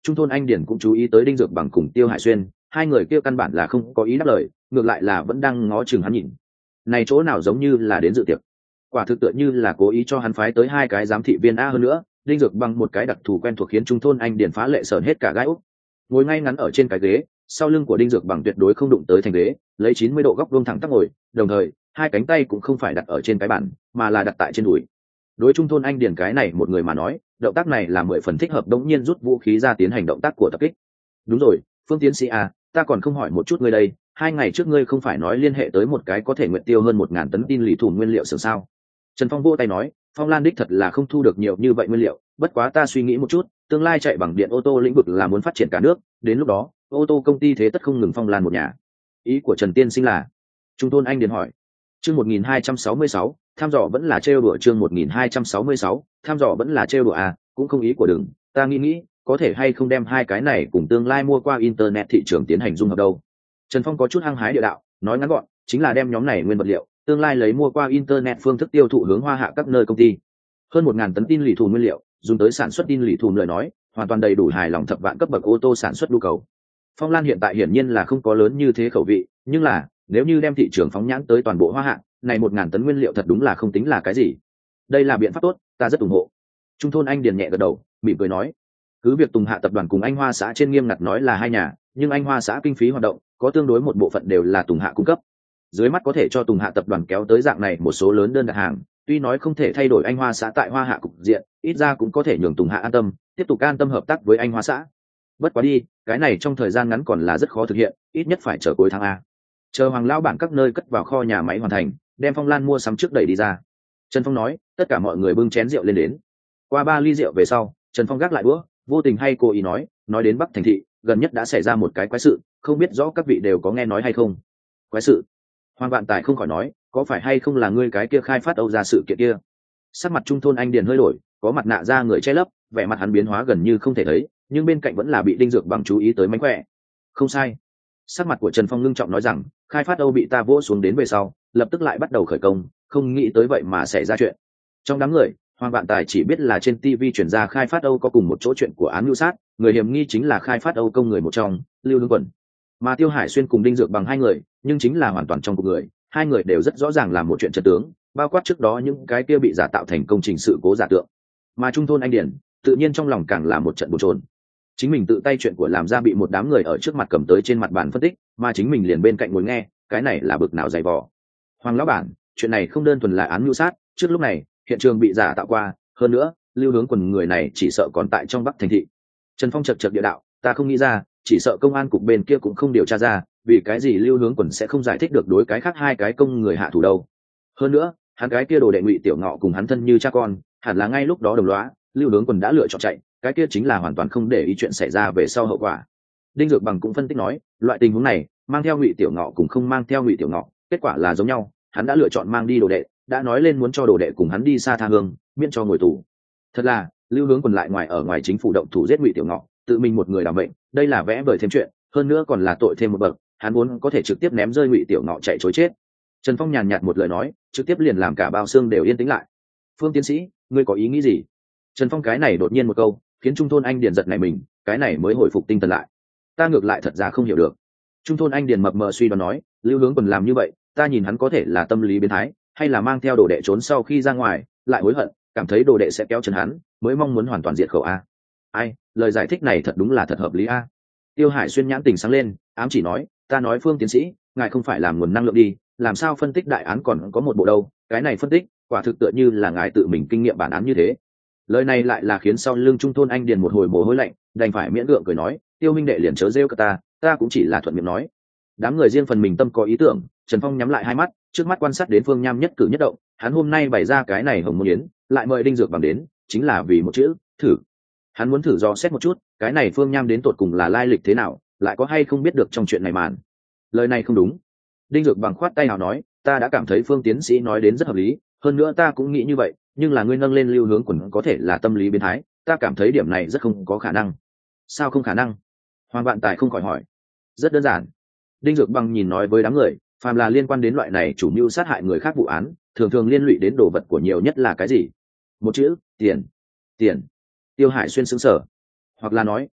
Trung thôn anh điển cũng chú ý tới đinh dược bằng cùng Tiêu Hải Xuyên, hai người kia căn bản là không có ý đáp lời, ngược lại là vẫn đang ngó chừng hắn nhìn. Này chỗ nào giống như là đến dự tiệc, quả thực tựa như là cố ý cho hắn phái tới hai cái giám thị viên a. Hơn nữa đinh dược bằng một cái đặc thù quen thuộc khiến Trung thôn anh điển phá lệ sờn hết cả gai úc. Ngồi ngay ngắn ở trên cái ghế, sau lưng của đinh dược bằng tuyệt đối không đụng tới thành ghế, lấy chín mươi độ góc vuông thẳng tắp ngồi, đồng thời hai cánh tay cũng không phải đặt ở trên cái bàn mà là đặt tại trên đùi. Đối Trung thôn anh điển cái này một người mà nói, động tác này là mười phần thích hợp, đống nhiên rút vũ khí ra tiến hành động tác của tập kích. Đúng rồi, Phương tiến sĩ à, ta còn không hỏi một chút ngươi đây, hai ngày trước ngươi không phải nói liên hệ tới một cái có thể nguyện tiêu hơn một ngàn tấn tin lì thùn nguyên liệu xưởng sao? Trần Phong vỗ tay nói, Phong Lan đích thật là không thu được nhiều như vậy nguyên liệu, bất quá ta suy nghĩ một chút, tương lai chạy bằng điện ô tô lĩnh vực là muốn phát triển cả nước, đến lúc đó ô tô công ty thế tất không ngừng Phong Lan một nhà. Ý của Trần tiên sinh là? Trung thôn anh điền hỏi. Chương một nghìn hai trăm sáu mươi sáu, tham dò vẫn là trêu đùa. Chương một nghìn hai trăm sáu mươi sáu, tham dò vẫn là trêu đùa à, cũng không ý của đừng, ta nghĩ nghĩ, có thể hay không đem hai cái này cùng tương lai mua qua internet thị trường tiến hành dung hợp đâu. Trần Phong có chút hăng hái địa đạo, nói ngắn gọn, chính là đem nhóm này nguyên vật liệu, tương lai lấy mua qua internet phương thức tiêu thụ hướng Hoa Hạ các nơi công ty. Hơn một ngàn tấn tin lì thùn nguyên liệu, dùng tới sản xuất tin lì thùn lời nói, hoàn toàn đầy đủ hài lòng thập vạn cấp bậc ô tô sản xuất nhu cầu. Phong Lan hiện tại hiển nhiên là không có lớn như thế khẩu vị, nhưng là nếu như đem thị trường phóng nhãn tới toàn bộ Hoa Hạ, này một ngàn tấn nguyên liệu thật đúng là không tính là cái gì. Đây là biện pháp tốt, ta rất ủng hộ. Trung thôn anh điền nhẹ gật đầu, mỉm cười nói, cứ việc Tùng Hạ tập đoàn cùng Anh Hoa xã trên nghiêm ngặt nói là hai nhà, nhưng Anh Hoa xã kinh phí hoạt động có tương đối một bộ phận đều là Tùng Hạ cung cấp. Dưới mắt có thể cho Tùng Hạ tập đoàn kéo tới dạng này một số lớn đơn đặt hàng, tuy nói không thể thay đổi Anh Hoa xã tại Hoa Hạ cục diện, ít ra cũng có thể nhường Tùng Hạ an tâm, tiếp tục an tâm hợp tác với Anh Hoa xã. Bất quá đi, cái này trong thời gian ngắn còn là rất khó thực hiện, ít nhất phải chờ cuối tháng a. Chờ Hoàng lão bản các nơi cất vào kho nhà máy hoàn thành, đem Phong Lan mua sắm trước đẩy đi ra. Trần Phong nói, tất cả mọi người bưng chén rượu lên đến. Qua ba ly rượu về sau, Trần Phong gác lại bữa, vô tình hay cố ý nói, nói đến Bắc thành thị, gần nhất đã xảy ra một cái quái sự, không biết rõ các vị đều có nghe nói hay không. Quái sự? Hoàng Vạn Tài không khỏi nói, có phải hay không là ngươi cái kia khai phát Âu ra sự kiện kia? Sắc mặt Trung thôn anh điền hơi đổi, có mặt nạ ra người che lấp, vẻ mặt hắn biến hóa gần như không thể thấy, nhưng bên cạnh vẫn là bị đinh dược bằng chú ý tới mánh khỏe. Không sai. Sắc mặt của Trần Phong ngưng trọng nói rằng, khai phát Âu bị ta vỗ xuống đến về sau, lập tức lại bắt đầu khởi công, không nghĩ tới vậy mà xảy ra chuyện. Trong đám người, Hoàng Vạn Tài chỉ biết là trên ti vi chuyển ra khai phát Âu có cùng một chỗ chuyện của án mưu sát, người hiểm nghi chính là khai phát Âu công người một trong, Lưu Hướng Quần. Mà Tiêu Hải Xuyên cùng đinh dược bằng hai người, nhưng chính là hoàn toàn trong cuộc người, hai người đều rất rõ ràng là một chuyện chân tướng, bao quát trước đó những cái kia bị giả tạo thành công trình sự cố giả tượng. Mà Trung thôn anh điển, tự nhiên trong lòng càng là một trận bồn chồn. Chính mình tự tay chuyện của làm ra bị một đám người ở trước mặt cầm tới trên mặt bàn phân tích, mà chính mình liền bên cạnh ngồi nghe, cái này là bực nào dày vò. Hoàng lão bản, chuyện này không đơn thuần là án mưu sát, trước lúc này hiện trường bị giả tạo qua, hơn nữa Lưu Hướng Quần người này chỉ sợ còn tại trong Bắc thành thị. Trần Phong chật chật địa đạo, ta không nghĩ ra, chỉ sợ công an cục bên kia cũng không điều tra ra, vì cái gì Lưu Hướng Quần sẽ không giải thích được đối cái khác hai cái công người hạ thủ đâu. Hơn nữa hắn cái kia đồ đệ Ngụy Tiểu Ngọ cùng hắn thân như cha con, hẳn là ngay lúc đó đồng lõa, Lưu Hướng Quần đã lựa chọn chạy, cái kia chính là hoàn toàn không để ý chuyện xảy ra về sau hậu quả. Đinh Dược Bằng cũng phân tích nói, loại tình huống này mang theo Ngụy Tiểu Ngọ cùng không mang theo Ngụy Tiểu Ngọ, kết quả là giống nhau, hắn đã lựa chọn mang đi đồ đệ, đã nói lên muốn cho đồ đệ cùng hắn đi xa tha hương, miễn cho ngồi tù. Thật là Lưu Hướng Quần lại ngoài ở ngoài chính phủ động thủ giết Ngụy Tiểu Ngọ, tự mình một người đảm mệnh, đây là vẽ vời thêm chuyện, hơn nữa còn là tội thêm một bậc, hắn muốn có thể trực tiếp ném rơi Ngụy Tiểu Ngọ chạy trối chết. Trần Phong nhàn nhạt một lời nói, trực tiếp liền làm cả bao xương đều yên tĩnh lại. Phương tiến sĩ, ngươi có ý nghĩ gì? Trần Phong cái này đột nhiên một câu, khiến Trung thôn anh điền giật này mình, cái này mới hồi phục tinh thần lại. Ta ngược lại thật ra không hiểu được. Trung thôn anh điền mập mờ suy đoán nói, Lưu Hướng Quần làm như vậy, ta nhìn hắn có thể là tâm lý biến thái, hay là mang theo đồ đệ trốn sau khi ra ngoài, lại hối hận, cảm thấy đồ đệ sẽ kéo chân hắn, mới mong muốn hoàn toàn diệt khẩu a. Ai, lời giải thích này thật đúng là thật hợp lý a. Tiêu Hải Xuyên nhãn tình sáng lên, ám chỉ nói, ta nói Phương tiến sĩ, ngài không phải làm nguồn năng lượng đi, làm sao phân tích đại án còn có một bộ đâu, cái này phân tích, quả thực tựa như là ngài tự mình kinh nghiệm bản án như thế. Lời này lại là khiến sau lưng Trung thôn anh điền một hồi mồ hôi lạnh, đành phải miễn gượng cười nói, Tiêu minh đệ liền chớ rêu cả ta, ta cũng chỉ là thuận miệng nói. Đám người riêng phần mình tâm có ý tưởng, Trần Phong nhắm lại hai mắt, trước mắt quan sát đến Phương Nham nhất cử nhất động, hắn hôm nay bày ra cái này hồng môn yến, lại mời Đinh Dược Bằng đến, chính là vì một chữ, thử. Hắn muốn thử dò xét một chút, cái này Phương Nham đến tột cùng là lai lịch thế nào, lại có hay không biết được trong chuyện này màn. Lời này không đúng. Đinh Dược Bằng khoát tay nào nói, ta đã cảm thấy Phương tiến sĩ nói đến rất hợp lý, hơn nữa ta cũng nghĩ như vậy, nhưng là ngươi nâng lên Lưu Hướng Quần có thể là tâm lý biến thái, ta cảm thấy điểm này rất không có khả năng. Sao không khả năng? Hoàng Vạn Tài không khỏi hỏi. Rất đơn giản. Đinh Dược Bằng nhìn nói với đám người, phàm là liên quan đến loại này chủ mưu sát hại người khác vụ án, thường thường liên lụy đến đồ vật của nhiều nhất là cái gì? Một chữ, tiền. Tiền. Tiêu Hải Xuyên sững sờ. Hoặc là nói,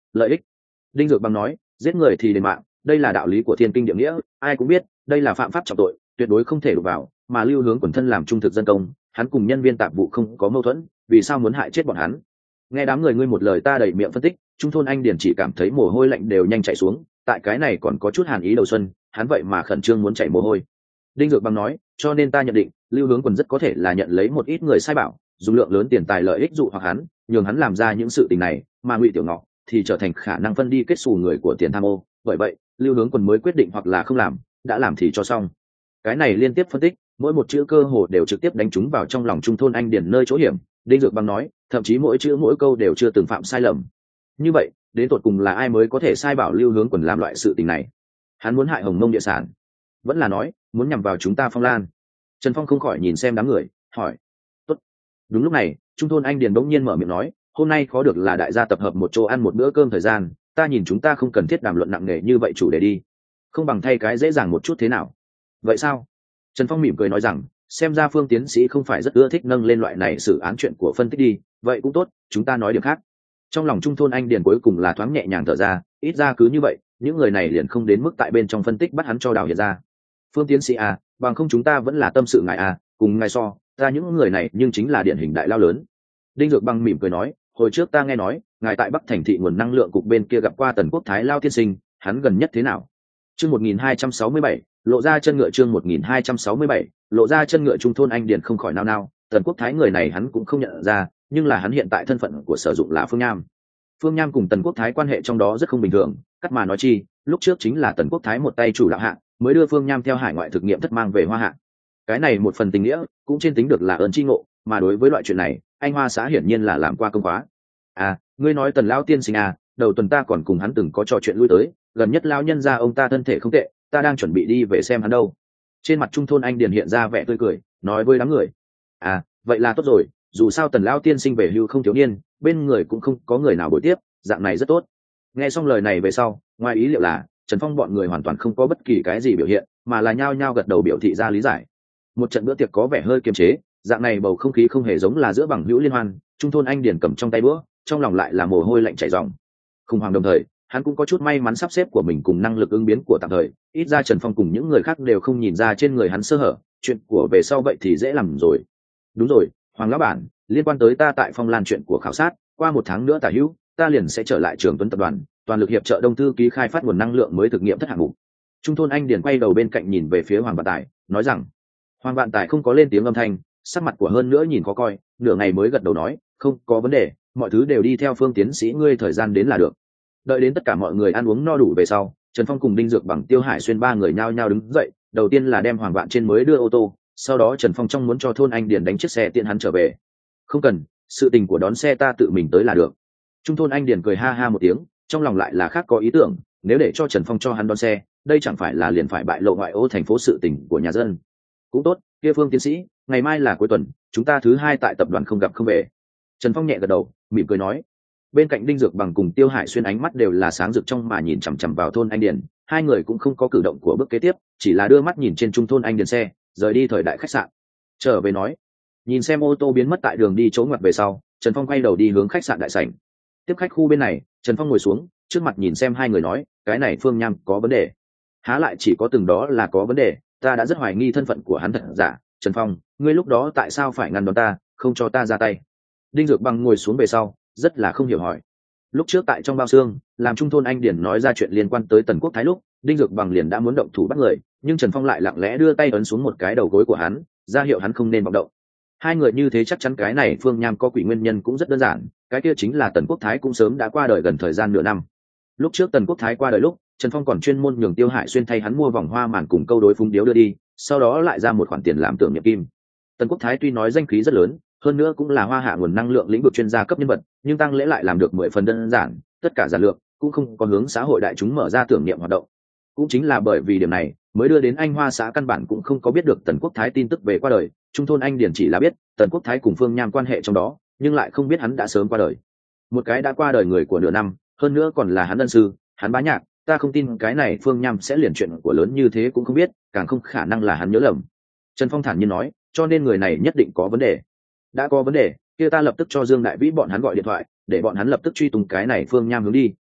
lợi ích. Đinh Dược Bằng nói, giết người thì đền mạng, đây là đạo lý của thiên kinh địa nghĩa, ai cũng biết đây là phạm pháp trọng tội, tuyệt đối không thể đụng vào. Mà Lưu Hướng quần thân làm trung thực dân công, hắn cùng nhân viên tạp vụ không có mâu thuẫn, vì sao muốn hại chết bọn hắn? Nghe đám người ngươi một lời ta đầy miệng phân tích, Trung thôn anh Điền chỉ cảm thấy mồ hôi lạnh đều nhanh chảy xuống, tại cái này còn có chút hàn ý đầu xuân, hắn vậy mà khẩn trương muốn chảy mồ hôi. Đinh Dược Bằng nói, cho nên ta nhận định Lưu Hướng quần rất có thể là nhận lấy một ít người sai bảo, dùng lượng lớn tiền tài lợi ích dụ hoặc hắn, nhường hắn làm ra những sự tình này, mà Ngụy Tiểu Ngọ thì trở thành khả năng phân đi kết xù người của tiền tham ô. Bởi vậy Lưu Hướng quần mới quyết định hoặc là không làm, đã làm thì cho xong. Cái này liên tiếp phân tích, mỗi một chữ cơ hồ đều trực tiếp đánh trúng vào trong lòng Trung thôn anh Điền nơi chỗ hiểm. Đinh Dược Bằng nói, thậm chí mỗi chữ mỗi câu đều chưa từng phạm sai lầm. Như vậy đến tột cùng là ai mới có thể sai bảo Lưu Hướng quần làm loại sự tình này? Hắn muốn hại Hồng Mông địa sản, vẫn là nói muốn nhằm vào chúng ta Phong Lan? Trần Phong không khỏi nhìn xem đám người, hỏi. Tốt. Đúng lúc này Trung thôn anh Điền bỗng nhiên mở miệng nói, hôm nay khó được là đại gia tập hợp một chỗ ăn một bữa cơm thời gian, ta nhìn chúng ta không cần thiết đàm luận nặng nề như vậy chủ đề đi, không bằng thay cái dễ dàng một chút thế nào? Vậy sao? Trần Phong mỉm cười nói rằng, xem ra Phương tiến sĩ không phải rất ưa thích nâng lên loại này xử án chuyện của phân tích đi, vậy cũng tốt, chúng ta nói điểm khác. Trong lòng Trung thôn anh Điền cuối cùng là thoáng nhẹ nhàng thở ra, ít ra cứ như vậy những người này liền không đến mức tại bên trong phân tích bắt hắn cho đào hiện ra. Phương tiến sĩ à, bằng không chúng ta vẫn là tâm sự ngài à, cùng ngài so ra những người này nhưng chính là điển hình đại lao lớn. Đinh Dược Bằng mỉm cười nói, hồi trước ta nghe nói ngài tại Bắc Thành thị nguồn năng lượng cục bên kia gặp qua Tần Quốc Thái lao tiên sinh, hắn gần nhất thế nào? Chương một nghìn hai trăm sáu mươi bảy, lộ ra chân ngựa. Chương một nghìn hai trăm sáu mươi bảy, lộ ra chân ngựa. Trung thôn anh Điền không khỏi nao nao, Tần Quốc Thái người này hắn cũng không nhận ra, nhưng là hắn hiện tại thân phận của sử dụng là Phương Nham. Phương Nham cùng Tần Quốc Thái quan hệ trong đó rất không bình thường, cắt mà nói chi, lúc trước chính là Tần Quốc Thái một tay chủ đạo hạ, mới đưa Phương Nham theo hải ngoại thực nghiệm thất mang về Hoa Hạ. Cái này một phần tình nghĩa, cũng trên tính được là ơn chi ngộ, mà đối với loại chuyện này, anh Hoa xã hiển nhiên là làm qua công khóa. À, ngươi nói Tần lão tiên sinh à, đầu tuần ta còn cùng hắn từng có trò chuyện lui tới, gần nhất lão nhân gia ông ta thân thể không tệ, ta đang chuẩn bị đi về xem hắn đâu. Trên mặt Trung thôn anh Điền hiện ra vẻ tươi cười, nói với đám người. À, vậy là tốt rồi, dù sao Tần lão tiên sinh về hưu không thiếu niên, bên người cũng không có người nào bồi tiếp, dạng này rất tốt. Nghe xong lời này về sau, ngoài ý liệu là Trần Phong bọn người hoàn toàn không có bất kỳ cái gì biểu hiện, mà là nhao nhao gật đầu biểu thị ra lý giải. Một trận bữa tiệc có vẻ hơi kiềm chế, dạng này bầu không khí không hề giống là giữa bằng hữu liên hoan. Trung thôn anh Điền cầm trong tay bữa, trong lòng lại là mồ hôi lạnh chảy ròng. Khủng hoảng đồng thời, hắn cũng có chút may mắn sắp xếp của mình cùng năng lực ứng biến của tạm thời, ít ra Trần Phong cùng những người khác đều không nhìn ra trên người hắn sơ hở, chuyện của về sau vậy thì dễ làm rồi. Đúng rồi, Hoàng lão bản, liên quan tới ta tại Phong Lan chuyện của khảo sát, qua một tháng nữa tả hữu, ta liền sẽ trở lại Trường Tuấn tập đoàn, toàn lực hiệp trợ Đông Thư ký khai phát nguồn năng lượng mới thực nghiệm thất hạng mục. Trung thôn anh Điền quay đầu bên cạnh nhìn về phía Hoàng Vạn Tài, nói rằng. Hoàng Vạn Tài không có lên tiếng âm thanh, sắc mặt của hơn nữa nhìn khó coi, nửa ngày mới gật đầu nói, không có vấn đề, mọi thứ đều đi theo Phương tiến sĩ ngươi thời gian đến là được. Đợi đến tất cả mọi người ăn uống no đủ về sau, Trần Phong cùng Đinh Dược Bằng, Tiêu Hải Xuyên ba người nhao nhao đứng dậy, đầu tiên là đem Hoàng Vạn trên mới đưa ô tô, sau đó Trần Phong trong muốn cho thôn anh Điền đánh chiếc xe tiện hắn trở về. Không cần, sự tình của đón xe ta tự mình tới là được. Trung thôn anh Điền cười ha ha một tiếng, trong lòng lại là khác có ý tưởng, nếu để cho Trần Phong cho hắn đón xe, đây chẳng phải là liền phải bại lộ ngoại ô thành phố sự tình của nhà dân. Cũng tốt, kia Phương tiến sĩ, ngày mai là cuối tuần, chúng ta thứ hai tại tập đoàn không gặp không về. Trần Phong nhẹ gật đầu, mỉm cười nói. Bên cạnh Đinh Dược Bằng cùng Tiêu Hải Xuyên ánh mắt đều là sáng rực trong mà nhìn chằm chằm vào thôn anh Điền, hai người cũng không có cử động của bước kế tiếp, chỉ là đưa mắt nhìn trên trung thôn anh Điền xe rời đi thời đại khách sạn. Trở về nói, nhìn xem ô tô biến mất tại đường đi chỗ ngoặt về sau, Trần Phong quay đầu đi hướng khách sạn đại sảnh. Tiếp khách khu bên này, Trần Phong ngồi xuống, trước mặt nhìn xem hai người nói, cái này Phương Nham có vấn đề. Há lại chỉ có từng đó là có vấn đề, ta đã rất hoài nghi thân phận của hắn thật giả. Trần Phong, ngươi lúc đó tại sao phải ngăn đón ta, không cho ta ra tay? Đinh Dược Bằng ngồi xuống về sau, rất là không hiểu hỏi. Lúc trước tại trong bao xương, làm trung thôn anh Điển nói ra chuyện liên quan tới Tần Quốc Thái lúc, Đinh Dược Bằng liền đã muốn động thủ bắt người, nhưng Trần Phong lại lặng lẽ đưa tay ấn xuống một cái đầu gối của hắn, ra hiệu hắn không nên vọng động. Hai người như thế chắc chắn cái này Phương Nham có quỷ nguyên nhân cũng rất đơn giản, cái kia chính là Tần Quốc Thái cũng sớm đã qua đời gần thời gian nửa năm. Lúc trước Tần Quốc Thái qua đời lúc, Trần Phong còn chuyên môn nhường Tiêu Hải Xuyên thay hắn mua vòng hoa màn cùng câu đối phúng điếu đưa đi, sau đó lại ra một khoản tiền làm tưởng niệm kim. Tần Quốc Thái tuy nói danh khí rất lớn, hơn nữa cũng là Hoa Hạ nguồn năng lượng lĩnh vực chuyên gia cấp nhân vật, nhưng tang lễ lại làm được mười phần đơn giản, tất cả giản lược, cũng không có hướng xã hội đại chúng mở ra tưởng niệm hoạt động. Cũng chính là bởi vì điểm này, mới đưa đến anh Hoa xã căn bản cũng không có biết được Tần Quốc Thái tin tức về qua đời, trung thôn anh Điển chỉ là biết Tần Quốc Thái cùng Phương Nham quan hệ trong đó, nhưng lại không biết hắn đã sớm qua đời. Một cái đã qua đời người của nửa năm, hơn nữa còn là hắn ân sư, hắn bá nhạc, ta không tin cái này Phương Nham sẽ liền chuyện của lớn như thế cũng không biết, càng không khả năng là hắn nhớ lầm. Trần Phong thản nhiên nói, cho nên người này nhất định có vấn đề. Đã có vấn đề, kia ta lập tức cho Dương Đại Vĩ bọn hắn gọi điện thoại, để bọn hắn lập tức truy tung cái này Phương Nham hướng đi,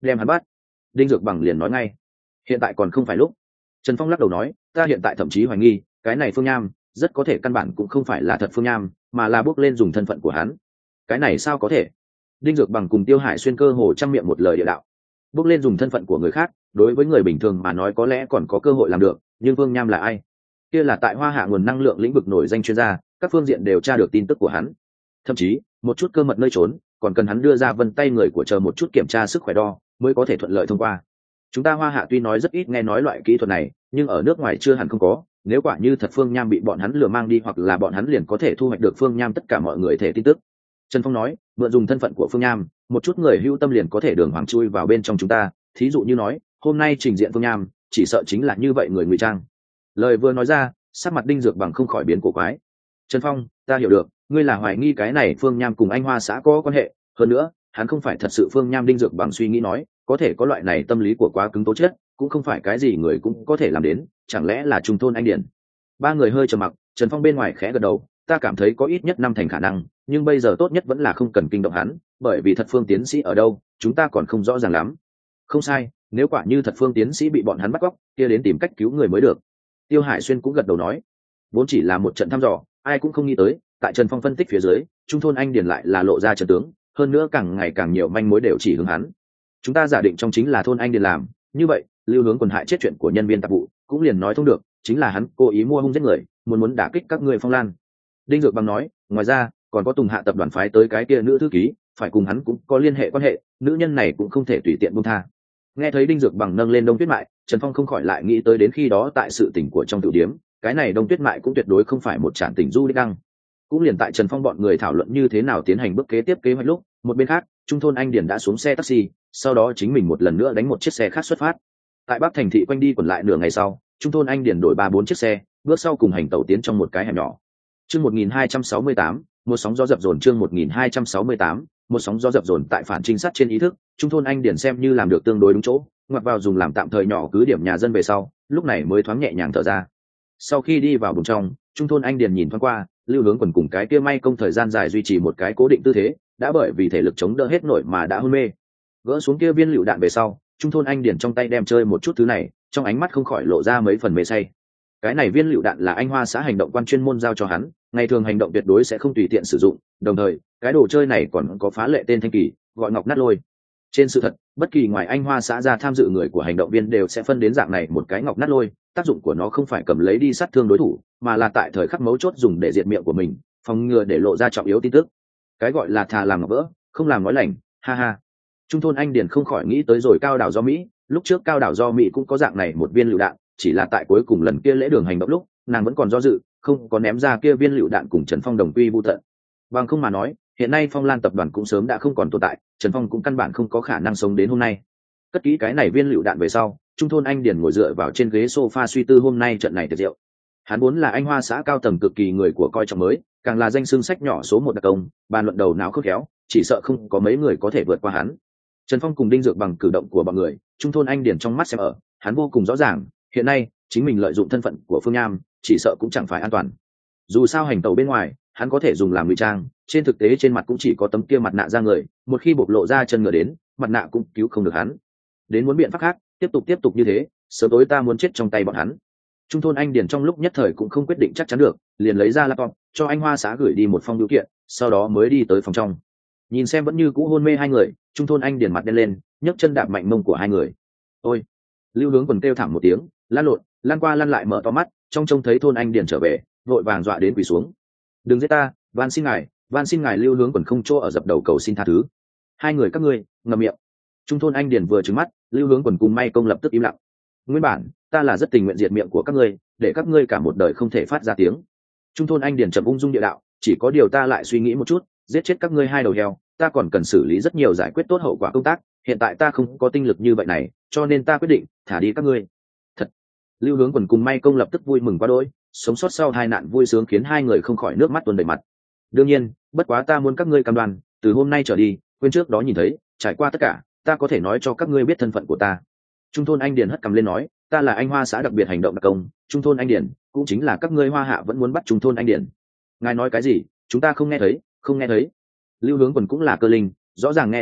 đem hắn bắt. Đinh Dược Bằng liền nói ngay, hiện tại còn không phải lúc. Trần Phong lắc đầu nói, ta hiện tại thậm chí hoài nghi cái này Phương Nham rất có thể căn bản cũng không phải là thật Phương Nham, mà là bước lên dùng thân phận của hắn. Cái này sao có thể? Đinh Dược Bằng cùng Tiêu Hải Xuyên cơ hồ trăm miệng một lời địa đạo. Bước lên dùng thân phận của người khác, đối với người bình thường mà nói có lẽ còn có cơ hội làm được, nhưng Phương Nham là ai? Kia là tại Hoa Hạ nguồn năng lượng lĩnh vực nổi danh chuyên gia, các phương diện đều tra được tin tức của hắn. Thậm chí, một chút cơ mật nơi trốn, còn cần hắn đưa ra vân tay người của chờ một chút kiểm tra sức khỏe đo, mới có thể thuận lợi thông qua. Chúng ta Hoa Hạ tuy nói rất ít nghe nói loại kỹ thuật này, nhưng ở nước ngoài chưa hẳn không có. Nếu quả như thật Phương Nham bị bọn hắn lừa mang đi, hoặc là bọn hắn liền có thể thu hoạch được Phương Nham tất cả mọi người thể tin tức. Trần Phong nói, mượn dùng thân phận của Phương Nham, một chút người hữu tâm liền có thể đường hoàng chui vào bên trong chúng ta. Thí dụ như nói, hôm nay trình diện Phương Nham, chỉ sợ chính là như vậy người ngụy trang. Lời vừa nói ra, sắc mặt Đinh Dược Bằng không khỏi biến cổ quái. Trần Phong, ta hiểu được, ngươi là hoài nghi cái này Phương Nham cùng anh Hoa xã có quan hệ. Hơn nữa, hắn không phải thật sự Phương Nham. Đinh Dược Bằng suy nghĩ nói, có thể có loại này tâm lý của quá cứng tố chất, cũng không phải cái gì người cũng có thể làm đến, chẳng lẽ là Trung Thôn Anh Điển? Ba người hơi trầm mặc, Trần Phong bên ngoài khẽ gật đầu, ta cảm thấy có ít nhất năm thành khả năng, nhưng bây giờ tốt nhất vẫn là không cần kinh động hắn, bởi vì thật Phương tiến sĩ ở đâu, chúng ta còn không rõ ràng lắm. Không sai, nếu quả như thật Phương tiến sĩ bị bọn hắn bắt cóc, kia đến tìm cách cứu người mới được. Tiêu Hải Xuyên cũng gật đầu nói, vốn chỉ là một trận thăm dò, ai cũng không nghĩ tới, tại Trần Phong phân tích phía dưới, Trung Thôn Anh Điển lại là lộ ra trận tướng, hơn nữa càng ngày càng nhiều manh mối đều chỉ hướng hắn. Chúng ta giả định trong chính là Thôn Anh Điển làm, như vậy, Lưu Hướng Quần hại chết chuyện của nhân viên tạp vụ, cũng liền nói thông được, chính là hắn cố ý mua hung giết người, muốn muốn đả kích các ngươi Phong Lan. Đinh Dược Bằng nói, ngoài ra, còn có Tùng Hạ tập đoàn phái tới cái kia nữ thư ký, phải cùng hắn cũng có liên hệ quan hệ, nữ nhân này cũng không thể tùy tiện buông tha. Nghe thấy Đinh Dược Bằng nâng lên Đông Tuyết Mại, Trần Phong không khỏi lại nghĩ tới đến khi đó tại sự tình của trong tiểu điếm, cái này Đông Tuyết Mại cũng tuyệt đối không phải một trạm tình du đích đăng. Cũng liền tại Trần Phong bọn người thảo luận như thế nào tiến hành bước kế tiếp kế hoạch lúc, một bên khác, Trung Thôn Anh Điển đã xuống xe taxi, sau đó chính mình một lần nữa đánh một chiếc xe khác xuất phát. Tại Bắc Thành thị quanh đi quẩn lại nửa ngày sau, Trung Thôn Anh Điển đổi ba bốn chiếc xe, bước sau cùng hành tàu tiến trong một cái hẻm nhỏ. Chương một nghìn hai trăm sáu mươi tám, một sóng gió dập dồn. Chương một nghìn hai trăm sáu mươi tám, một sóng gió dập dồn. Tại phản trinh sát trên ý thức, Trung Thôn Anh Điển xem như làm được tương đối đúng chỗ, ngoặt vào dùng làm tạm thời nhỏ cứ điểm nhà dân về sau, lúc này mới thoáng nhẹ nhàng thở ra. Sau khi đi vào bên trong, Trung Thôn Anh Điển nhìn thoáng qua, Lưu Hướng Quần cùng cái kia may công thời gian dài duy trì một cái cố định tư thế, đã bởi vì thể lực chống đỡ hết nổi mà đã hôn mê. Gỡ xuống kia viên lựu đạn về sau, Trung Thôn Anh Điển trong tay đem chơi một chút thứ này, trong ánh mắt không khỏi lộ ra mấy phần mê say. Cái này viên lựu đạn là anh Hoa xã hành động quan chuyên môn giao cho hắn, ngày thường hành động tuyệt đối sẽ không tùy tiện sử dụng, đồng thời cái đồ chơi này còn có phá lệ tên thanh kỳ, gọi Ngọc Nát Lôi. Trên sự thật, bất kỳ ngoài anh Hoa xã ra tham dự người của hành động viên đều sẽ phân đến dạng này một cái Ngọc Nát Lôi, tác dụng của nó không phải cầm lấy đi sát thương đối thủ, mà là tại thời khắc mấu chốt dùng để diệt miệng của mình, phòng ngừa để lộ ra trọng yếu tin tức. Cái gọi là thà làm ngọc vỡ, không làm nói lành, ha ha. Trung Thôn Anh Điển không khỏi nghĩ tới rồi Cao Đảo do Mỹ, lúc trước Cao Đảo do Mỹ cũng có dạng này một viên lựu đạn, chỉ là tại cuối cùng lần kia lễ đường hành động lúc, nàng vẫn còn do dự, không có ném ra kia viên lựu đạn cùng Trần Phong đồng quy vu tận. Bằng không mà nói, hiện nay Phong Lan tập đoàn cũng sớm đã không còn tồn tại, Trần Phong cũng căn bản không có khả năng sống đến hôm nay. Cất kỹ cái này viên lựu đạn về sau, Trung Thôn Anh Điển ngồi dựa vào trên ghế sofa suy tư hôm nay trận này tiệc rượu. Hắn vốn là anh Hoa xã cao tầng cực kỳ người của coi trọng mới, càng là danh xưng sách nhỏ số một đặc công, bàn luận đầu não khớp khéo, chỉ sợ không có mấy người có thể vượt qua hắn. Trần Phong cùng Đinh Dược Bằng cử động của bọn người, Trung Thôn Anh Điển trong mắt xem ở, hắn vô cùng rõ ràng, hiện nay chính mình lợi dụng thân phận của Phương Nham, chỉ sợ cũng chẳng phải an toàn. Dù sao hành tẩu bên ngoài, hắn có thể dùng làm ngụy trang, trên thực tế trên mặt cũng chỉ có tấm kia mặt nạ ra người, một khi bộc lộ ra chân ngựa đến, mặt nạ cũng cứu không được hắn. Đến muốn biện pháp khác, tiếp tục tiếp tục như thế, sớm tối ta muốn chết trong tay bọn hắn. Trung Thôn Anh Điển trong lúc nhất thời cũng không quyết định chắc chắn được, liền lấy ra laptop, cho anh Hoa xã gửi đi một phong biểu kiện, sau đó mới đi tới phòng trong. Nhìn xem vẫn như cũ hôn mê hai người, Trung Thôn Anh Điển mặt đen lên, nhấc chân đạp mạnh mông của hai người. Ôi! Lưu Hướng Quần kêu thảm một tiếng, lăn lộn, lăn qua lăn lại mở to mắt, trong trông thấy Thôn Anh Điển trở về, vội vàng dọa đến quỳ xuống. Đừng giết ta, van xin ngài, van xin ngài. Lưu Hướng Quần không chỗ ở dập đầu cầu xin tha thứ. Hai người các ngươi, ngậm miệng. Trung Thôn Anh Điển vừa trừng mắt, Lưu Hướng Quần cùng May Công lập tức im lặng. Nguyên bản, ta là rất tình nguyện diệt miệng của các ngươi, để các ngươi cả một đời không thể phát ra tiếng. Trung Thôn Anh Điển trầm ung dung địa đạo, chỉ có điều ta lại suy nghĩ một chút, giết chết các ngươi hai đầu heo, ta còn cần xử lý rất nhiều giải quyết tốt hậu quả công tác, hiện tại ta không có tinh lực như vậy này, cho nên ta quyết định thả đi các ngươi. Thật. Lưu Hướng Quần cùng May Công lập tức vui mừng quá đỗi, sống sót sau hai nạn vui sướng khiến hai người không khỏi nước mắt tuôn đầy mặt. Đương nhiên, bất quá ta muốn các ngươi cam đoan, từ hôm nay trở đi, quên trước đó nhìn thấy, trải qua tất cả, ta có thể nói cho các ngươi biết thân phận của ta. Trung Thôn Anh Điển hất cằm lên nói, ta là anh Hoa xã đặc biệt hành động đặc công, Trung Thôn Anh Điển, cũng chính là các ngươi Hoa Hạ vẫn muốn bắt Trung Thôn Anh Điển. Ngài nói cái gì, chúng ta không nghe thấy, không nghe thấy. Lưu Hướng Quần cũng là cơ linh, rõ ràng nghe thấy được,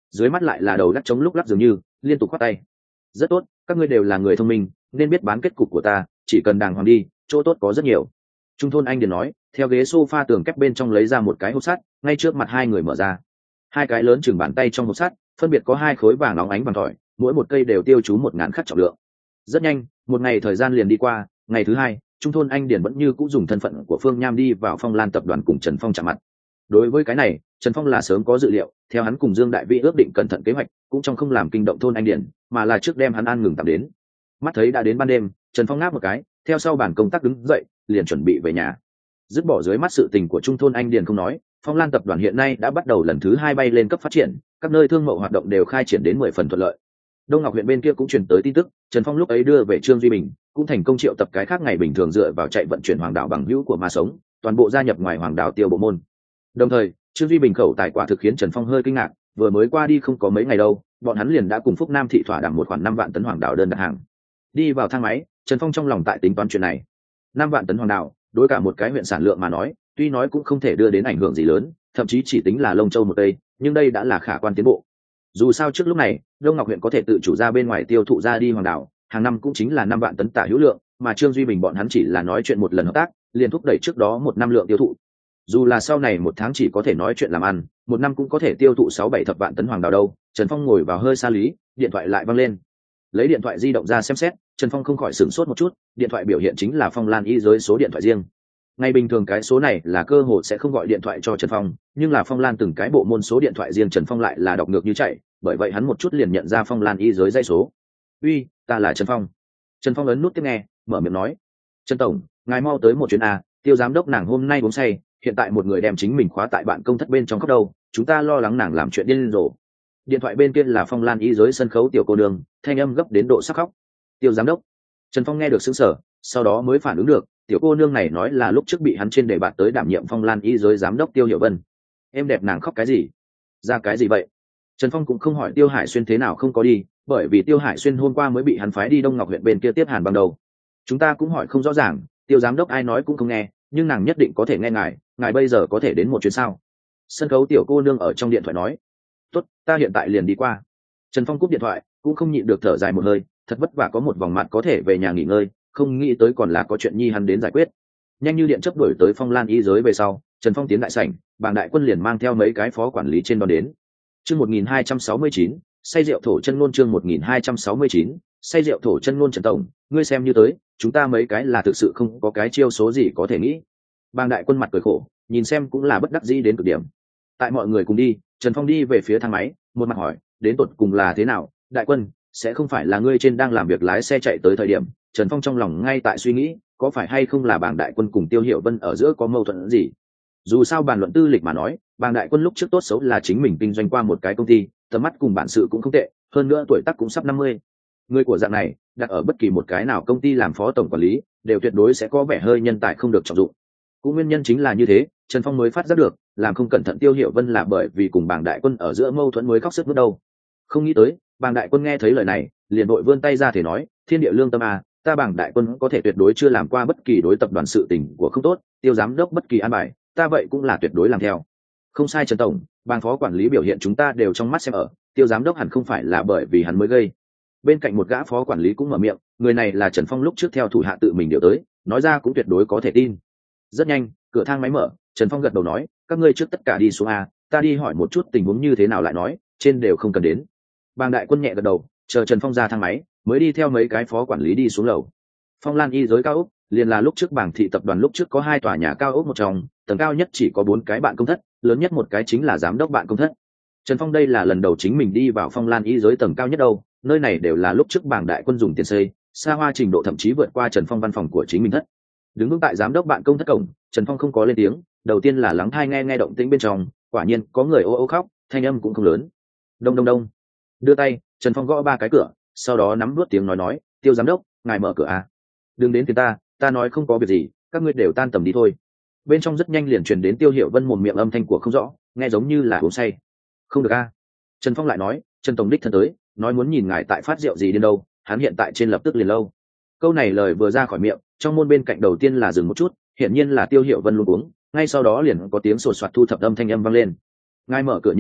dưới mắt lại là đầu gác chống lúc lắc dường như liên tục khoát tay. Rất tốt, các ngươi đều là người thông minh nên biết bán kết cục của ta, chỉ cần đàng hoàng đi, chỗ tốt có rất nhiều. Trung thôn anh điền nói, theo ghế sofa tường kép bên trong lấy ra một cái hộp sắt, ngay trước mặt hai người mở ra. Hai cái lớn chừng bàn tay trong hộp sắt phân biệt có hai khối vàng óng ánh vàng tỏi, mỗi một cây đều tiêu chú một ngàn khắc trọng lượng. Rất nhanh, một ngày thời gian liền đi qua. Ngày thứ hai, Trung thôn anh điền vẫn như cũ dùng thân phận của Phương Nham đi vào Phong Lan tập đoàn cùng Trần Phong chạm mặt. Đối với cái này, Trần Phong là sớm có dự liệu, theo hắn cùng Dương Đại Vĩ ước định cẩn thận kế hoạch, cũng trong không làm kinh động thôn anh điền, mà là trước đem hắn an ngừng tạm đến. Mắt thấy đã đến ban đêm, Trần Phong ngáp một cái, theo sau bàn công tác đứng dậy, liền chuẩn bị về nhà. Dứt bỏ dưới mắt sự tình của Trung thôn anh điền không nói, Phong Lan tập đoàn hiện nay đã bắt đầu lần thứ hai bay lên cấp phát triển, các nơi thương mậu hoạt động đều khai triển đến mười phần thuận lợi. Đông Ngọc huyện bên kia cũng truyền tới tin tức, Trần Phong lúc ấy đưa về Trương Duy Bình, cũng thành công triệu tập cái khác ngày bình thường dựa vào chạy vận chuyển hoàng đạo bằng hữu của ma sống, toàn bộ gia nhập ngoài hoàng đạo tiêu bộ môn. Đồng thời, Trương Duy Bình khẩu tài quả thực khiến Trần Phong hơi kinh ngạc, vừa mới qua đi không có mấy ngày đâu, bọn hắn liền đã cùng Phúc Nam thị thỏa đàm một khoản năm vạn tấn hoàng đạo đơn đặt hàng. Đi vào thang máy, Trần Phong trong lòng tại tính toán chuyện này. năm vạn tấn hoàng đạo, đối cả một cái huyện sản lượng mà nói, tuy nói cũng không thể đưa đến ảnh hưởng gì lớn, thậm chí chỉ tính là lông châu một cây, nhưng đây đã là khả quan tiến bộ. Dù sao trước lúc này, Đông Ngọc huyện có thể tự chủ ra bên ngoài tiêu thụ ra đi hoàng đạo, hàng năm cũng chính là năm vạn tấn tả hữu lượng, mà Trương Duy Bình bọn hắn chỉ là nói chuyện một lần hợp tác, liền thúc đẩy trước đó một năm lượng tiêu thụ. Dù là sau này một tháng chỉ có thể nói chuyện làm ăn, một năm cũng có thể tiêu thụ sáu bảy thập vạn tấn hoàng đào đâu. Trần Phong ngồi vào hơi xa lý, điện thoại lại văng lên. Lấy điện thoại di động ra xem xét, Trần Phong không khỏi sửng sốt một chút, điện thoại biểu hiện chính là Phong Lan y giới số điện thoại riêng. Ngày bình thường cái số này là cơ hội sẽ không gọi điện thoại cho Trần Phong, nhưng là Phong Lan từng cái bộ môn số điện thoại riêng Trần Phong lại là đọc ngược như chạy, bởi vậy hắn một chút liền nhận ra Phong Lan y giới dây số. "Uy, ta là Trần Phong." Trần Phong ấn nút tiếp nghe, mở miệng nói: "Trần tổng, ngài mau tới một chuyến a, Tiêu giám đốc nàng hôm nay uống say, hiện tại một người đem chính mình khóa tại bạn công thất bên trong khóc đâu, chúng ta lo lắng nàng làm chuyện điên rồ." Điện thoại bên kia là Phong Lan y giới sân khấu tiểu cô đường, thanh âm gấp đến độ sắc khóc. "Tiêu giám đốc." Trần Phong nghe được sững sờ, sau đó mới phản ứng được, tiểu cô nương này nói là lúc trước bị hắn trên đề bạt tới đảm nhiệm Phong Lan y giới giám đốc Tiêu Hiểu Vân. Em đẹp nàng khóc cái gì? Ra cái gì vậy? Trần Phong cũng không hỏi Tiêu Hải Xuyên thế nào không có đi, bởi vì Tiêu Hải Xuyên hôm qua mới bị hắn phái đi Đông Ngọc huyện bên kia tiếp Hàn bằng đầu. Chúng ta cũng hỏi không rõ ràng, Tiêu giám đốc ai nói cũng không nghe, nhưng nàng nhất định có thể nghe ngài, ngài bây giờ có thể đến một chuyến sao? Sân khấu tiểu cô nương ở trong điện thoại nói. "Tốt, ta hiện tại liền đi qua." Trần Phong cúp điện thoại, cũng không nhịn được thở dài một hơi, thật vất vả có một vòng mặt có thể về nhà nghỉ ngơi, không nghĩ tới còn là có chuyện nhi hắn đến giải quyết. Nhanh như điện chớp đuổi tới Phong Lan y giới về sau, Trần Phong tiến đại sảnh, Bàng Đại Quân liền mang theo mấy cái phó quản lý trên đón đến. Chương một nghìn hai trăm sáu mươi chín, say rượu thổ chân ngôn. Chương một nghìn hai trăm sáu mươi chín, say rượu thổ chân ngôn. "Trần tổng, ngươi xem như tới, chúng ta mấy cái là thực sự không có cái chiêu số gì có thể nghĩ." Bàng Đại Quân mặt cười khổ, nhìn xem cũng là bất đắc dĩ đến cực điểm. Tại mọi người cùng đi, Trần Phong đi về phía thang máy, một mặt hỏi, đến tột cùng là thế nào? "Đại Quân, sẽ không phải là ngươi trên đang làm việc lái xe chạy tới thời điểm?" Trần Phong trong lòng ngay tại suy nghĩ, có phải hay không là Bàng Đại Quân cùng Tiêu Hiểu Vân ở giữa có mâu thuẫn gì? Dù sao bàn luận tư lịch mà nói, Bàng Đại Quân lúc trước tốt xấu là chính mình kinh doanh qua một cái công ty, tầm mắt cùng bản sự cũng không tệ, hơn nữa tuổi tác cũng sắp năm mươi. Người của dạng này, đặt ở bất kỳ một cái nào công ty làm phó tổng quản lý, đều tuyệt đối sẽ có vẻ hơi nhân tài không được trọng dụng. Cũng nguyên nhân chính là như thế, Trần Phong mới phát giác được, làm không cẩn thận Tiêu Hiểu Vân là bởi vì cùng Bàng Đại Quân ở giữa mâu thuẫn mới khóc sướt mướt đâu. Không nghĩ tới, Bàng Đại Quân nghe thấy lời này, liền vội vươn tay ra thể nói, "Thiên địa lương tâm à, ta Bàng Đại Quân có thể tuyệt đối chưa làm qua bất kỳ đối tập đoàn sự tình của không tốt, Tiêu giám đốc bất kỳ an bài, ta vậy cũng là tuyệt đối làm theo." "Không sai Trần tổng, Bàng phó quản lý biểu hiện chúng ta đều trong mắt xem ở, Tiêu giám đốc hẳn không phải là bởi vì hắn mới gây." Bên cạnh một gã phó quản lý cũng mở miệng, người này là Trần Phong lúc trước theo thủ hạ tự mình điều tới, nói ra cũng tuyệt đối có thể tin. Rất nhanh, cửa thang máy mở, Trần Phong gật đầu nói, "Các ngươi trước tất cả đi xuống a, ta đi hỏi một chút tình huống như thế nào lại nói, trên đều không cần đến." Bàng Đại Quân nhẹ gật đầu, chờ Trần Phong ra thang máy, mới đi theo mấy cái phó quản lý đi xuống lầu. Phong Lan y giới cao ốc, liền là lúc trước Bàng thị tập đoàn lúc trước có hai tòa nhà cao ốc một trong, tầng cao nhất chỉ có bốn cái bạn công thất, lớn nhất một cái chính là giám đốc bạn công thất. Trần Phong đây là lần đầu chính mình đi vào Phong Lan y giới tầng cao nhất đâu, nơi này đều là lúc trước Bàng Đại Quân dùng tiền xây, xa hoa trình độ thậm chí vượt qua Trần Phong văn phòng của chính mình thất. Đứng vững tại giám đốc bạn công thất cổng, Trần Phong không có lên tiếng, đầu tiên là lắng tai nghe nghe động tĩnh bên trong, quả nhiên có người ô ô khóc, thanh âm cũng không lớn. Đông đông đông. Đưa tay, Trần Phong gõ ba cái cửa, sau đó nắm nuốt tiếng nói nói, "Tiêu giám đốc, ngài mở cửa à? Đừng đến phiền ta, ta nói không có việc gì, các ngươi đều tan tầm đi thôi." Bên trong rất nhanh liền truyền đến Tiêu Hiểu Vân mồm miệng âm thanh của không rõ, nghe giống như là uống say. "Không được a." À? Trần Phong lại nói, "Trần tổng đích thân tới, nói muốn nhìn ngài tại phát rượu gì đến đâu, hắn hiện tại trên lập tức liền lâu." Câu này lời vừa ra khỏi miệng, trong môn bên cạnh đầu tiên là dừng một chút, hiển nhiên là Tiêu Hiểu Vân luôn uống, ngay sau đó liền có tiếng sột soạt thu thập âm thanh âm vang lên. "Ngài mở cửa nhanh a,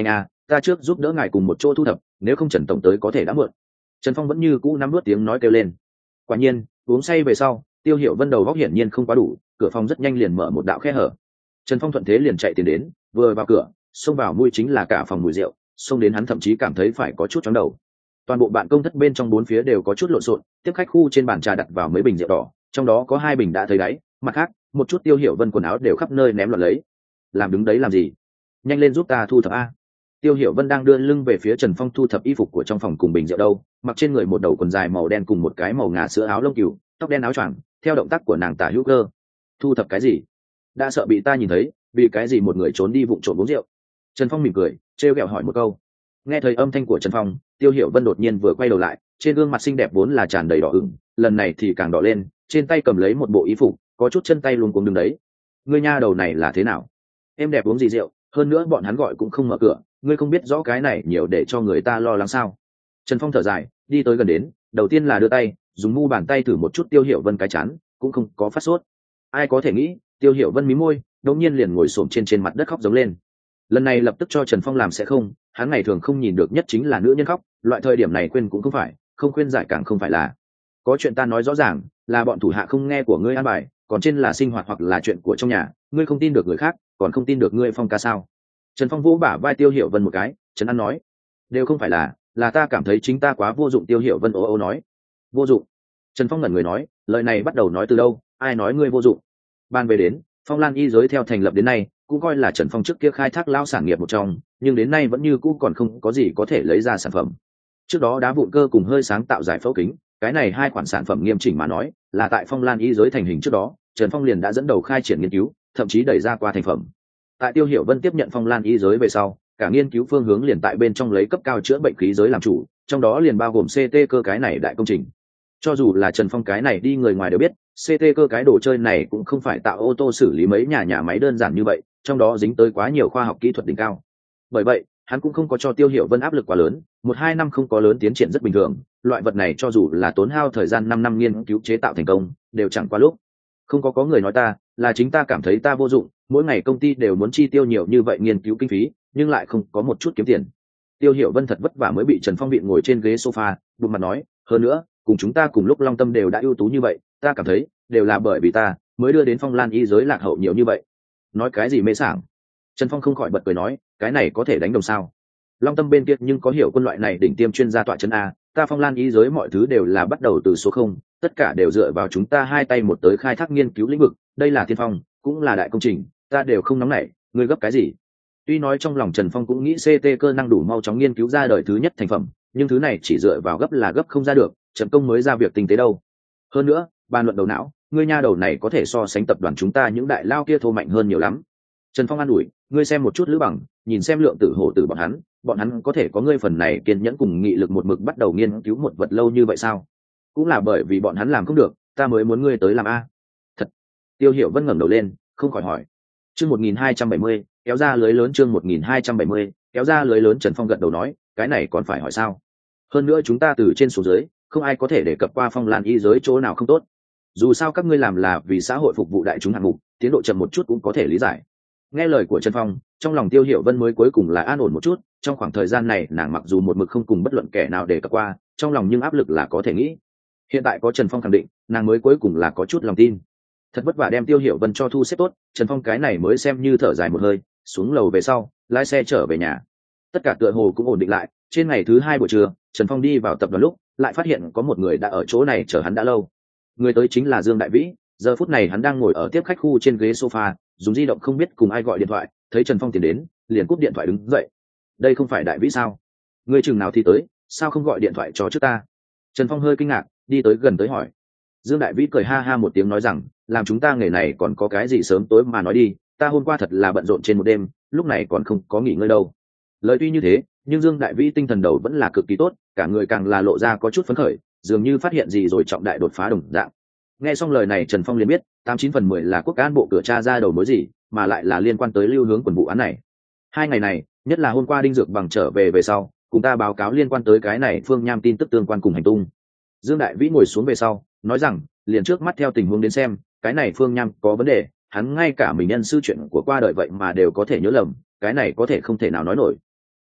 ta trước giúp đỡ ngài cùng một chỗ thu thập, nếu không Trần tổng tới có thể đã muộn. Trần Phong vẫn như cũ nắm nuốt tiếng nói kêu lên. Quả nhiên uống say về sau, Tiêu Hiểu Vân đầu góc hiển nhiên không quá đủ, cửa phòng rất nhanh liền mở một đạo khe hở. Trần Phong thuận thế liền chạy tiến đến, vừa vào cửa xông vào mũi chính là cả phòng mùi rượu, xông đến hắn thậm chí cảm thấy phải có chút chóng đầu. Toàn bộ bạn công thất bên trong bốn phía đều có chút lộn xộn, tiếp khách khu trên bàn trà đặt vào mấy bình rượu đỏ, trong đó có hai bình đã thấy đáy, mặt khác một chút Tiêu Hiểu Vân quần áo đều khắp nơi ném loạn lấy. Làm đứng đấy làm gì? Nhanh lên giúp ta thu thập a. Tiêu Hiểu Vân đang đưa lưng về phía Trần Phong thu thập y phục của trong phòng cùng bình rượu đâu, mặc trên người một đầu quần dài màu đen cùng một cái màu ngà sữa áo lông cừu, tóc đen áo choàng, theo động tác của nàng tả hữu cơ. Thu thập cái gì? Đã sợ bị ta nhìn thấy, vì cái gì một người trốn đi vụng trộm uống rượu? Trần Phong mỉm cười, trêu ghẹo hỏi một câu. Nghe thấy âm thanh của Trần Phong, Tiêu Hiểu Vân đột nhiên vừa quay đầu lại, trên gương mặt xinh đẹp vốn là tràn đầy đỏ ửng, lần này thì càng đỏ lên, trên tay cầm lấy một bộ y phục, có chút chân tay luống cuống đứng đấy. Ngươi nha đầu này là thế nào? Em đẹp uống gì rượu, hơn nữa bọn hắn gọi cũng không mở cửa, ngươi không biết rõ cái này nhiều để cho người ta lo lắng sao? Trần Phong thở dài, đi tới gần đến, đầu tiên là đưa tay, dùng mu bàn tay thử một chút Tiêu Hiểu Vân cái chán, cũng không có phát sốt. Ai có thể nghĩ, Tiêu Hiểu Vân mím môi, đột nhiên liền ngồi xổm trên trên mặt đất khóc giống lên. Lần này lập tức cho Trần Phong làm sẽ không, hắn ngày thường không nhìn được nhất chính là nữ nhân khóc, loại thời điểm này khuyên cũng không phải, không khuyên giải càng không phải là. Có chuyện ta nói rõ ràng, là bọn thủ hạ không nghe của ngươi an bài, còn trên là sinh hoạt hoặc là chuyện của trong nhà, ngươi không tin được người khác, còn không tin được ngươi Phong ca sao? Trần Phong vỗ bả vai Tiêu Hiểu Vân một cái, Trần An nói, đều không phải là, là ta cảm thấy chính ta quá vô dụng. Tiêu Hiểu Vân ố ô nói, vô dụng? Trần Phong ngẩn người nói, lời này bắt đầu nói từ đâu, ai nói ngươi vô dụng? Ban về đến, Phong Lan Y giới theo thành lập đến nay, cũng coi là Trần Phong trước kia khai thác lao sản nghiệp một trong, nhưng đến nay vẫn như cũ còn không có gì có thể lấy ra sản phẩm. Trước đó đá vụn cơ cùng hơi sáng tạo giải phẫu kính, cái này hai khoản sản phẩm nghiêm chỉnh mà nói, là tại Phong Lan Y giới thành hình trước đó, Trần Phong liền đã dẫn đầu khai triển nghiên cứu, thậm chí đẩy ra qua thành phẩm. Tại Tiêu Hiểu Vân tiếp nhận Phong Lan Y giới về sau, cả nghiên cứu phương hướng liền tại bên trong lấy cấp cao chữa bệnh khí giới làm chủ, trong đó liền bao gồm xê tê cơ cái này đại công trình. Cho dù là Trần Phong cái này đi người ngoài đều biết, xê tê cơ cái đồ chơi này cũng không phải tạo ô tô xử lý mấy nhà nhà máy đơn giản như vậy, trong đó dính tới quá nhiều khoa học kỹ thuật đỉnh cao. Bởi vậy, hắn cũng không có cho Tiêu Hiểu Vân áp lực quá lớn, một hai năm không có lớn tiến triển rất bình thường, loại vật này cho dù là tốn hao thời gian năm năm nghiên cứu chế tạo thành công, đều chẳng qua lúc. Không có có người nói ta, là chính ta cảm thấy ta vô dụng, mỗi ngày công ty đều muốn chi tiêu nhiều như vậy nghiên cứu kinh phí, nhưng lại không có một chút kiếm tiền. Tiêu Hiểu Vân thật vất vả mới bị Trần Phong viện ngồi trên ghế sofa, bụng mặt nói, hơn nữa, cùng chúng ta cùng lúc Long Tâm đều đã ưu tú như vậy, ta cảm thấy đều là bởi vì ta mới đưa đến Phong Lan Y giới lạc hậu nhiều như vậy. Nói cái gì mê sảng? Trần Phong không khỏi bật cười nói, cái này có thể đánh đồng sao? Long Tâm bên kia nhưng có hiểu quân loại này đỉnh tiêm chuyên gia tọa chân a, ta Phong Lan Y giới mọi thứ đều là bắt đầu từ số không, tất cả đều dựa vào chúng ta hai tay một tới khai thác nghiên cứu lĩnh vực, đây là thiên phong, cũng là đại công trình, ta đều không nóng nảy, ngươi gấp cái gì? Tuy nói trong lòng Trần Phong cũng nghĩ xê tê cơ năng đủ mau chóng nghiên cứu ra đời thứ nhất thành phẩm, nhưng thứ này chỉ dựa vào gấp là gấp không ra được, Trần Công mới ra việc tinh tế đâu. Hơn nữa, bàn luận đầu não, ngươi nha đầu này có thể so sánh tập đoàn chúng ta những đại lao kia thô mạnh hơn nhiều lắm. Trần Phong an ủi, ngươi xem một chút Lữ Bằng, nhìn xem lượng tử hổ tử bọn hắn, bọn hắn có thể có ngươi phần này kiên nhẫn cùng nghị lực một mực bắt đầu nghiên cứu một vật lâu như vậy sao? Cũng là bởi vì bọn hắn làm không được, ta mới muốn ngươi tới làm a. Thật. Tiêu Hiểu Vân ngẩng đầu lên, không khỏi hỏi. Chương một nghìn hai trăm bảy mươi, kéo ra lưới lớn. Chương một nghìn hai trăm bảy mươi, kéo ra lưới lớn. Trần Phong gật đầu nói, cái này còn phải hỏi sao? Hơn nữa chúng ta từ trên xuống dưới, không ai có thể đề cập qua Phong Lan Y giới chỗ nào không tốt. Dù sao các ngươi làm là vì xã hội phục vụ đại chúng hạng mục, tiến độ chậm một chút cũng có thể lý giải. Nghe lời của Trần Phong, trong lòng Tiêu Hiểu Vân mới cuối cùng là an ổn một chút. Trong khoảng thời gian này nàng mặc dù một mực không cùng bất luận kẻ nào đề cập qua, trong lòng nhưng áp lực là có thể nghĩ. Hiện tại có Trần Phong khẳng định, nàng mới cuối cùng là có chút lòng tin. Thật vất vả đem Tiêu Hiểu Vân cho thu xếp tốt, Trần Phong cái này mới xem như thở dài một hơi, xuống lầu về sau lái xe trở về nhà. Tất cả tựa hồ cũng ổn định lại. Trên ngày thứ hai buổi trưa, Trần Phong đi vào tập đoàn lúc lại phát hiện có một người đã ở chỗ này chờ hắn đã lâu. Người tới chính là Dương Đại Vĩ. Giờ phút này hắn đang ngồi ở tiếp khách khu trên ghế sofa, dùng di động không biết cùng ai gọi điện thoại, thấy Trần Phong tiến đến liền cúp điện thoại đứng dậy. Đây không phải Đại Vĩ sao? Ngươi chừng nào thì tới, sao không gọi điện thoại cho trước ta? Trần Phong hơi kinh ngạc, đi tới gần tới hỏi. Dương Đại Vĩ cười ha ha một tiếng nói rằng, làm chúng ta nghề này còn có cái gì sớm tối mà nói đi, ta hôm qua thật là bận rộn trên một đêm, lúc này còn không có nghỉ ngơi đâu. Lời tuy như thế, nhưng Dương Đại Vĩ tinh thần đầu vẫn là cực kỳ tốt, cả người càng là lộ ra có chút phấn khởi, dường như phát hiện gì rồi trọng đại đột phá đồng dạng. Nghe xong lời này Trần Phong liền biết, tám chín phần mười là quốc an bộ cửa tra ra đầu mối gì, mà lại là liên quan tới Lưu Hướng quần vụ án này. Hai ngày này, nhất là hôm qua Đinh Dược Bằng trở về về sau, cùng ta báo cáo liên quan tới cái này Phương Nham tin tức tương quan cùng hành tung. Dương Đại Vĩ ngồi xuống về sau, nói rằng, liền trước mắt theo tình huống đến xem, cái này Phương Nham có vấn đề, hắn ngay cả mình nhân sư chuyện của qua đời vậy mà đều có thể nhớ lầm, cái này có thể không thể nào nói nổi.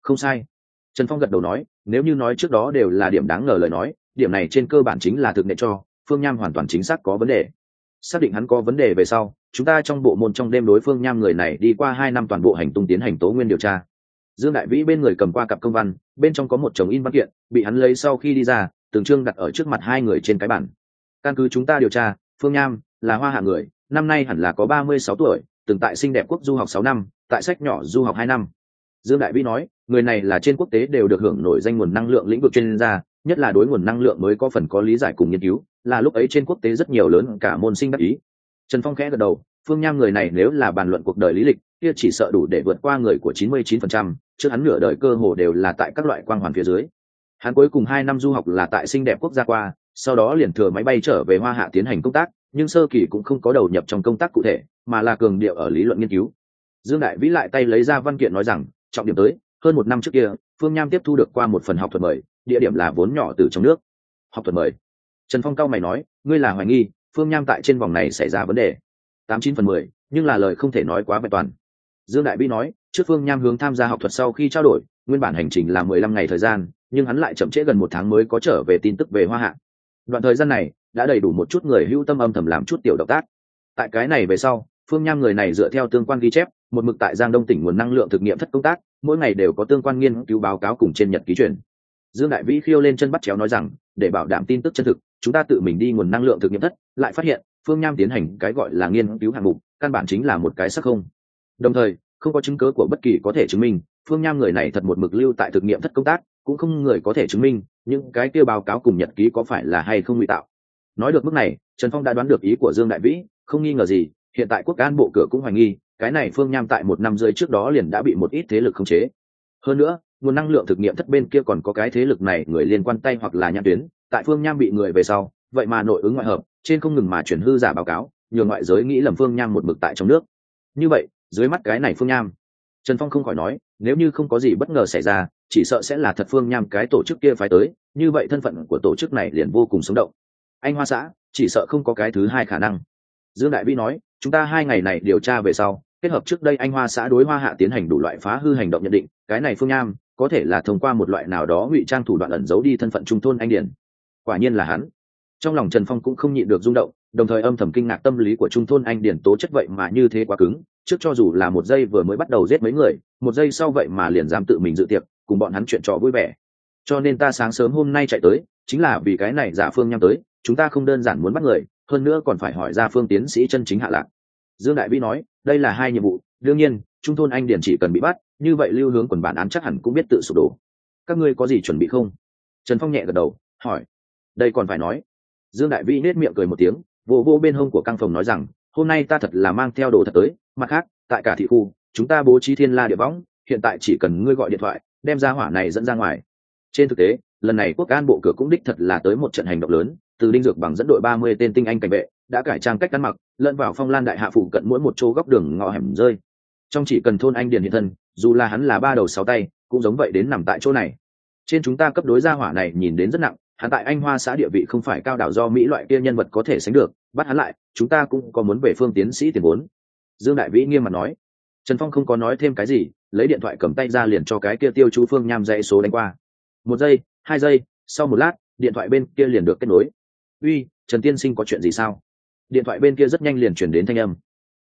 Không sai. Trần Phong gật đầu nói, nếu như nói trước đó đều là điểm đáng ngờ lời nói, điểm này trên cơ bản chính là thực nệ cho Phương Nham hoàn toàn chính xác có vấn đề. Xác định hắn có vấn đề về sau, chúng ta trong bộ môn trong đêm đối Phương Nham người này đi qua hai năm toàn bộ hành tung tiến hành tố nguyên điều tra. Dương Đại Vĩ bên người cầm qua cặp công văn, bên trong có một chồng in văn kiện, bị hắn lấy sau khi đi ra, từng chương đặt ở trước mặt hai người trên cái bàn. Căn cứ chúng ta điều tra, Phương Nham là Hoa Hạ người, năm nay hẳn là có ba mươi sáu tuổi, từng tại Xinh Đẹp Quốc du học sáu năm, tại Sách Nhỏ du học hai năm. Dương Đại Vĩ nói, người này là trên quốc tế đều được hưởng nổi danh nguồn năng lượng lĩnh vực chuyên gia, nhất là đối nguồn năng lượng mới có phần có lý giải cùng nghiên cứu, là lúc ấy trên quốc tế rất nhiều lớn cả môn sinh đắc ý. Trần Phong khẽ gật đầu, Phương Nham người này nếu là bàn luận cuộc đời lý lịch, kia chỉ sợ đủ để vượt qua người của chín mươi chín phần trăm, trước hắn nửa đời cơ hồ đều là tại các loại quang hoàn phía dưới. Hắn cuối cùng hai năm du học là tại Xinh Đẹp Quốc gia qua, sau đó liền thừa máy bay trở về Hoa Hạ tiến hành công tác, nhưng sơ kỳ cũng không có đầu nhập trong công tác cụ thể, mà là cường điệu ở lý luận nghiên cứu. Dương Đại Vĩ lại tay lấy ra văn kiện nói rằng, trọng điểm tới, hơn một năm trước kia, Phương Nham tiếp thu được qua một phần học thuật mời, địa điểm là vốn nhỏ từ trong nước. Học thuật mời? Trần Phong cao mày nói, ngươi là hoài nghi Phương Nham tại trên vòng này xảy ra vấn đề? Tám chín phần mười, nhưng là lời không thể nói quá vẹn toàn. Dương Đại Vĩ nói, trước Phương Nham hướng tham gia học thuật sau khi trao đổi, nguyên bản hành trình là mười lăm ngày thời gian, nhưng hắn lại chậm trễ gần một tháng mới có trở về tin tức về Hoa Hạ. Đoạn thời gian này đã đầy đủ một chút người hữu tâm âm thầm làm chút tiểu động tác. Tại cái này về sau, Phương Nham người này dựa theo tương quan ghi chép, một mực tại Giang Đông tỉnh nguồn năng lượng thực nghiệm thất công tác, mỗi ngày đều có tương quan nghiên cứu báo cáo cùng trên nhật ký truyền. Dương Đại Vĩ khiêu lên chân bắt chéo nói rằng, để bảo đảm tin tức chân thực, chúng ta tự mình đi nguồn năng lượng thực nghiệm thất, lại phát hiện Phương Nham tiến hành cái gọi là nghiên cứu hạng mục, căn bản chính là một cái sắc không. Đồng thời, không có chứng cứ của bất kỳ có thể chứng minh Phương Nham người này thật một mực lưu tại thực nghiệm thất công tác, cũng không người có thể chứng minh những cái kia báo cáo cùng nhật ký có phải là hay không ngụy tạo. Nói được mức này, Trần Phong đã đoán được ý của Dương Đại Vĩ, không nghi ngờ gì, hiện tại quốc an bộ cửa cũng hoài nghi, cái này Phương Nham tại một năm rưỡi trước đó liền đã bị một ít thế lực khống chế. Hơn nữa, nguồn năng lượng thực nghiệm thất bên kia còn có cái thế lực này người liên quan tay hoặc là nhãn tuyến, tại Phương Nham bị người về sau, vậy mà nội ứng ngoại hợp, trên không ngừng mà chuyển hư giả báo cáo, nhường ngoại giới nghĩ lầm Phương Nham một mực tại trong nước. Như vậy, dưới mắt cái này Phương Nham, Trần Phong không khỏi nói, nếu như không có gì bất ngờ xảy ra, chỉ sợ sẽ là thật Phương Nham cái tổ chức kia phái tới, như vậy thân phận của tổ chức này liền vô cùng sống động. Anh Hoa xã, chỉ sợ không có cái thứ hai khả năng. Dương Đại Vĩ nói, chúng ta hai ngày này điều tra về sau, kết hợp trước đây Anh Hoa xã đối Hoa Hạ tiến hành đủ loại phá hư hành động nhận định, cái này Phương Nham có thể là thông qua một loại nào đó ngụy trang thủ đoạn ẩn giấu đi thân phận trung thôn anh điển. Quả nhiên là hắn. Trong lòng Trần Phong cũng không nhịn được rung động, đồng thời âm thầm kinh ngạc tâm lý của trung thôn anh điển tố chất vậy mà như thế quá cứng, trước cho dù là một giây vừa mới bắt đầu giết mấy người, một giây sau vậy mà liền dám tự mình dự tiệc, cùng bọn hắn chuyện trò vui vẻ. Cho nên ta sáng sớm hôm nay chạy tới, chính là vì cái này giả Phương Nham tới, chúng ta không đơn giản muốn bắt người, hơn nữa còn phải hỏi ra Phương tiến sĩ chân chính hạ lạc. Dương Đại Vĩ nói, đây là hai nhiệm vụ, đương nhiên, trung thôn anh điển chỉ cần bị bắt, như vậy lưu hướng quần bản án chắc hẳn cũng biết tự sụp đổ. Các ngươi có gì chuẩn bị không? Trần Phong nhẹ gật đầu, hỏi. Đây còn phải nói. Dương Đại Vĩ nết miệng cười một tiếng, vô vô bên hông của căng phòng nói rằng, hôm nay ta thật là mang theo đồ thật tới, mặt khác, tại cả thị khu, chúng ta bố trí thiên la địa võng, hiện tại chỉ cần ngươi gọi điện thoại, đem ra hỏa này dẫn ra ngoài. Trên thực tế, lần này quốc an bộ cửa cũng đích thật là tới một trận hành động lớn, từ Đinh Dược bằng dẫn đội ba mươi tên tinh anh cảnh vệ, đã cải trang cách ăn mặc, lẫn vào Phong Lan đại hạ phủ cận mỗi một chỗ góc đường ngõ hẻm rơi. Trong chỉ cần thôn anh điền hiện thân, dù là hắn là ba đầu sáu tay, cũng giống vậy đến nằm tại chỗ này. Trên chúng ta cấp đối gia hỏa này nhìn đến rất nặng, hắn tại Anh Hoa xã địa vị không phải cao đảo do Mỹ loại kia nhân vật có thể sánh được, bắt hắn lại, chúng ta cũng có muốn về Phương tiến sĩ tiền vốn. Dương Đại Vĩ nghiêm mặt nói. Trần Phong không có nói thêm cái gì, lấy điện thoại cầm tay ra liền cho cái kia tiêu chú Phương Nham dãy số đánh qua. Một giây, hai giây, sau một lát, điện thoại bên kia liền được kết nối. Uy, Trần tiên sinh có chuyện gì sao? Điện thoại bên kia rất nhanh liền chuyển đến thanh âm.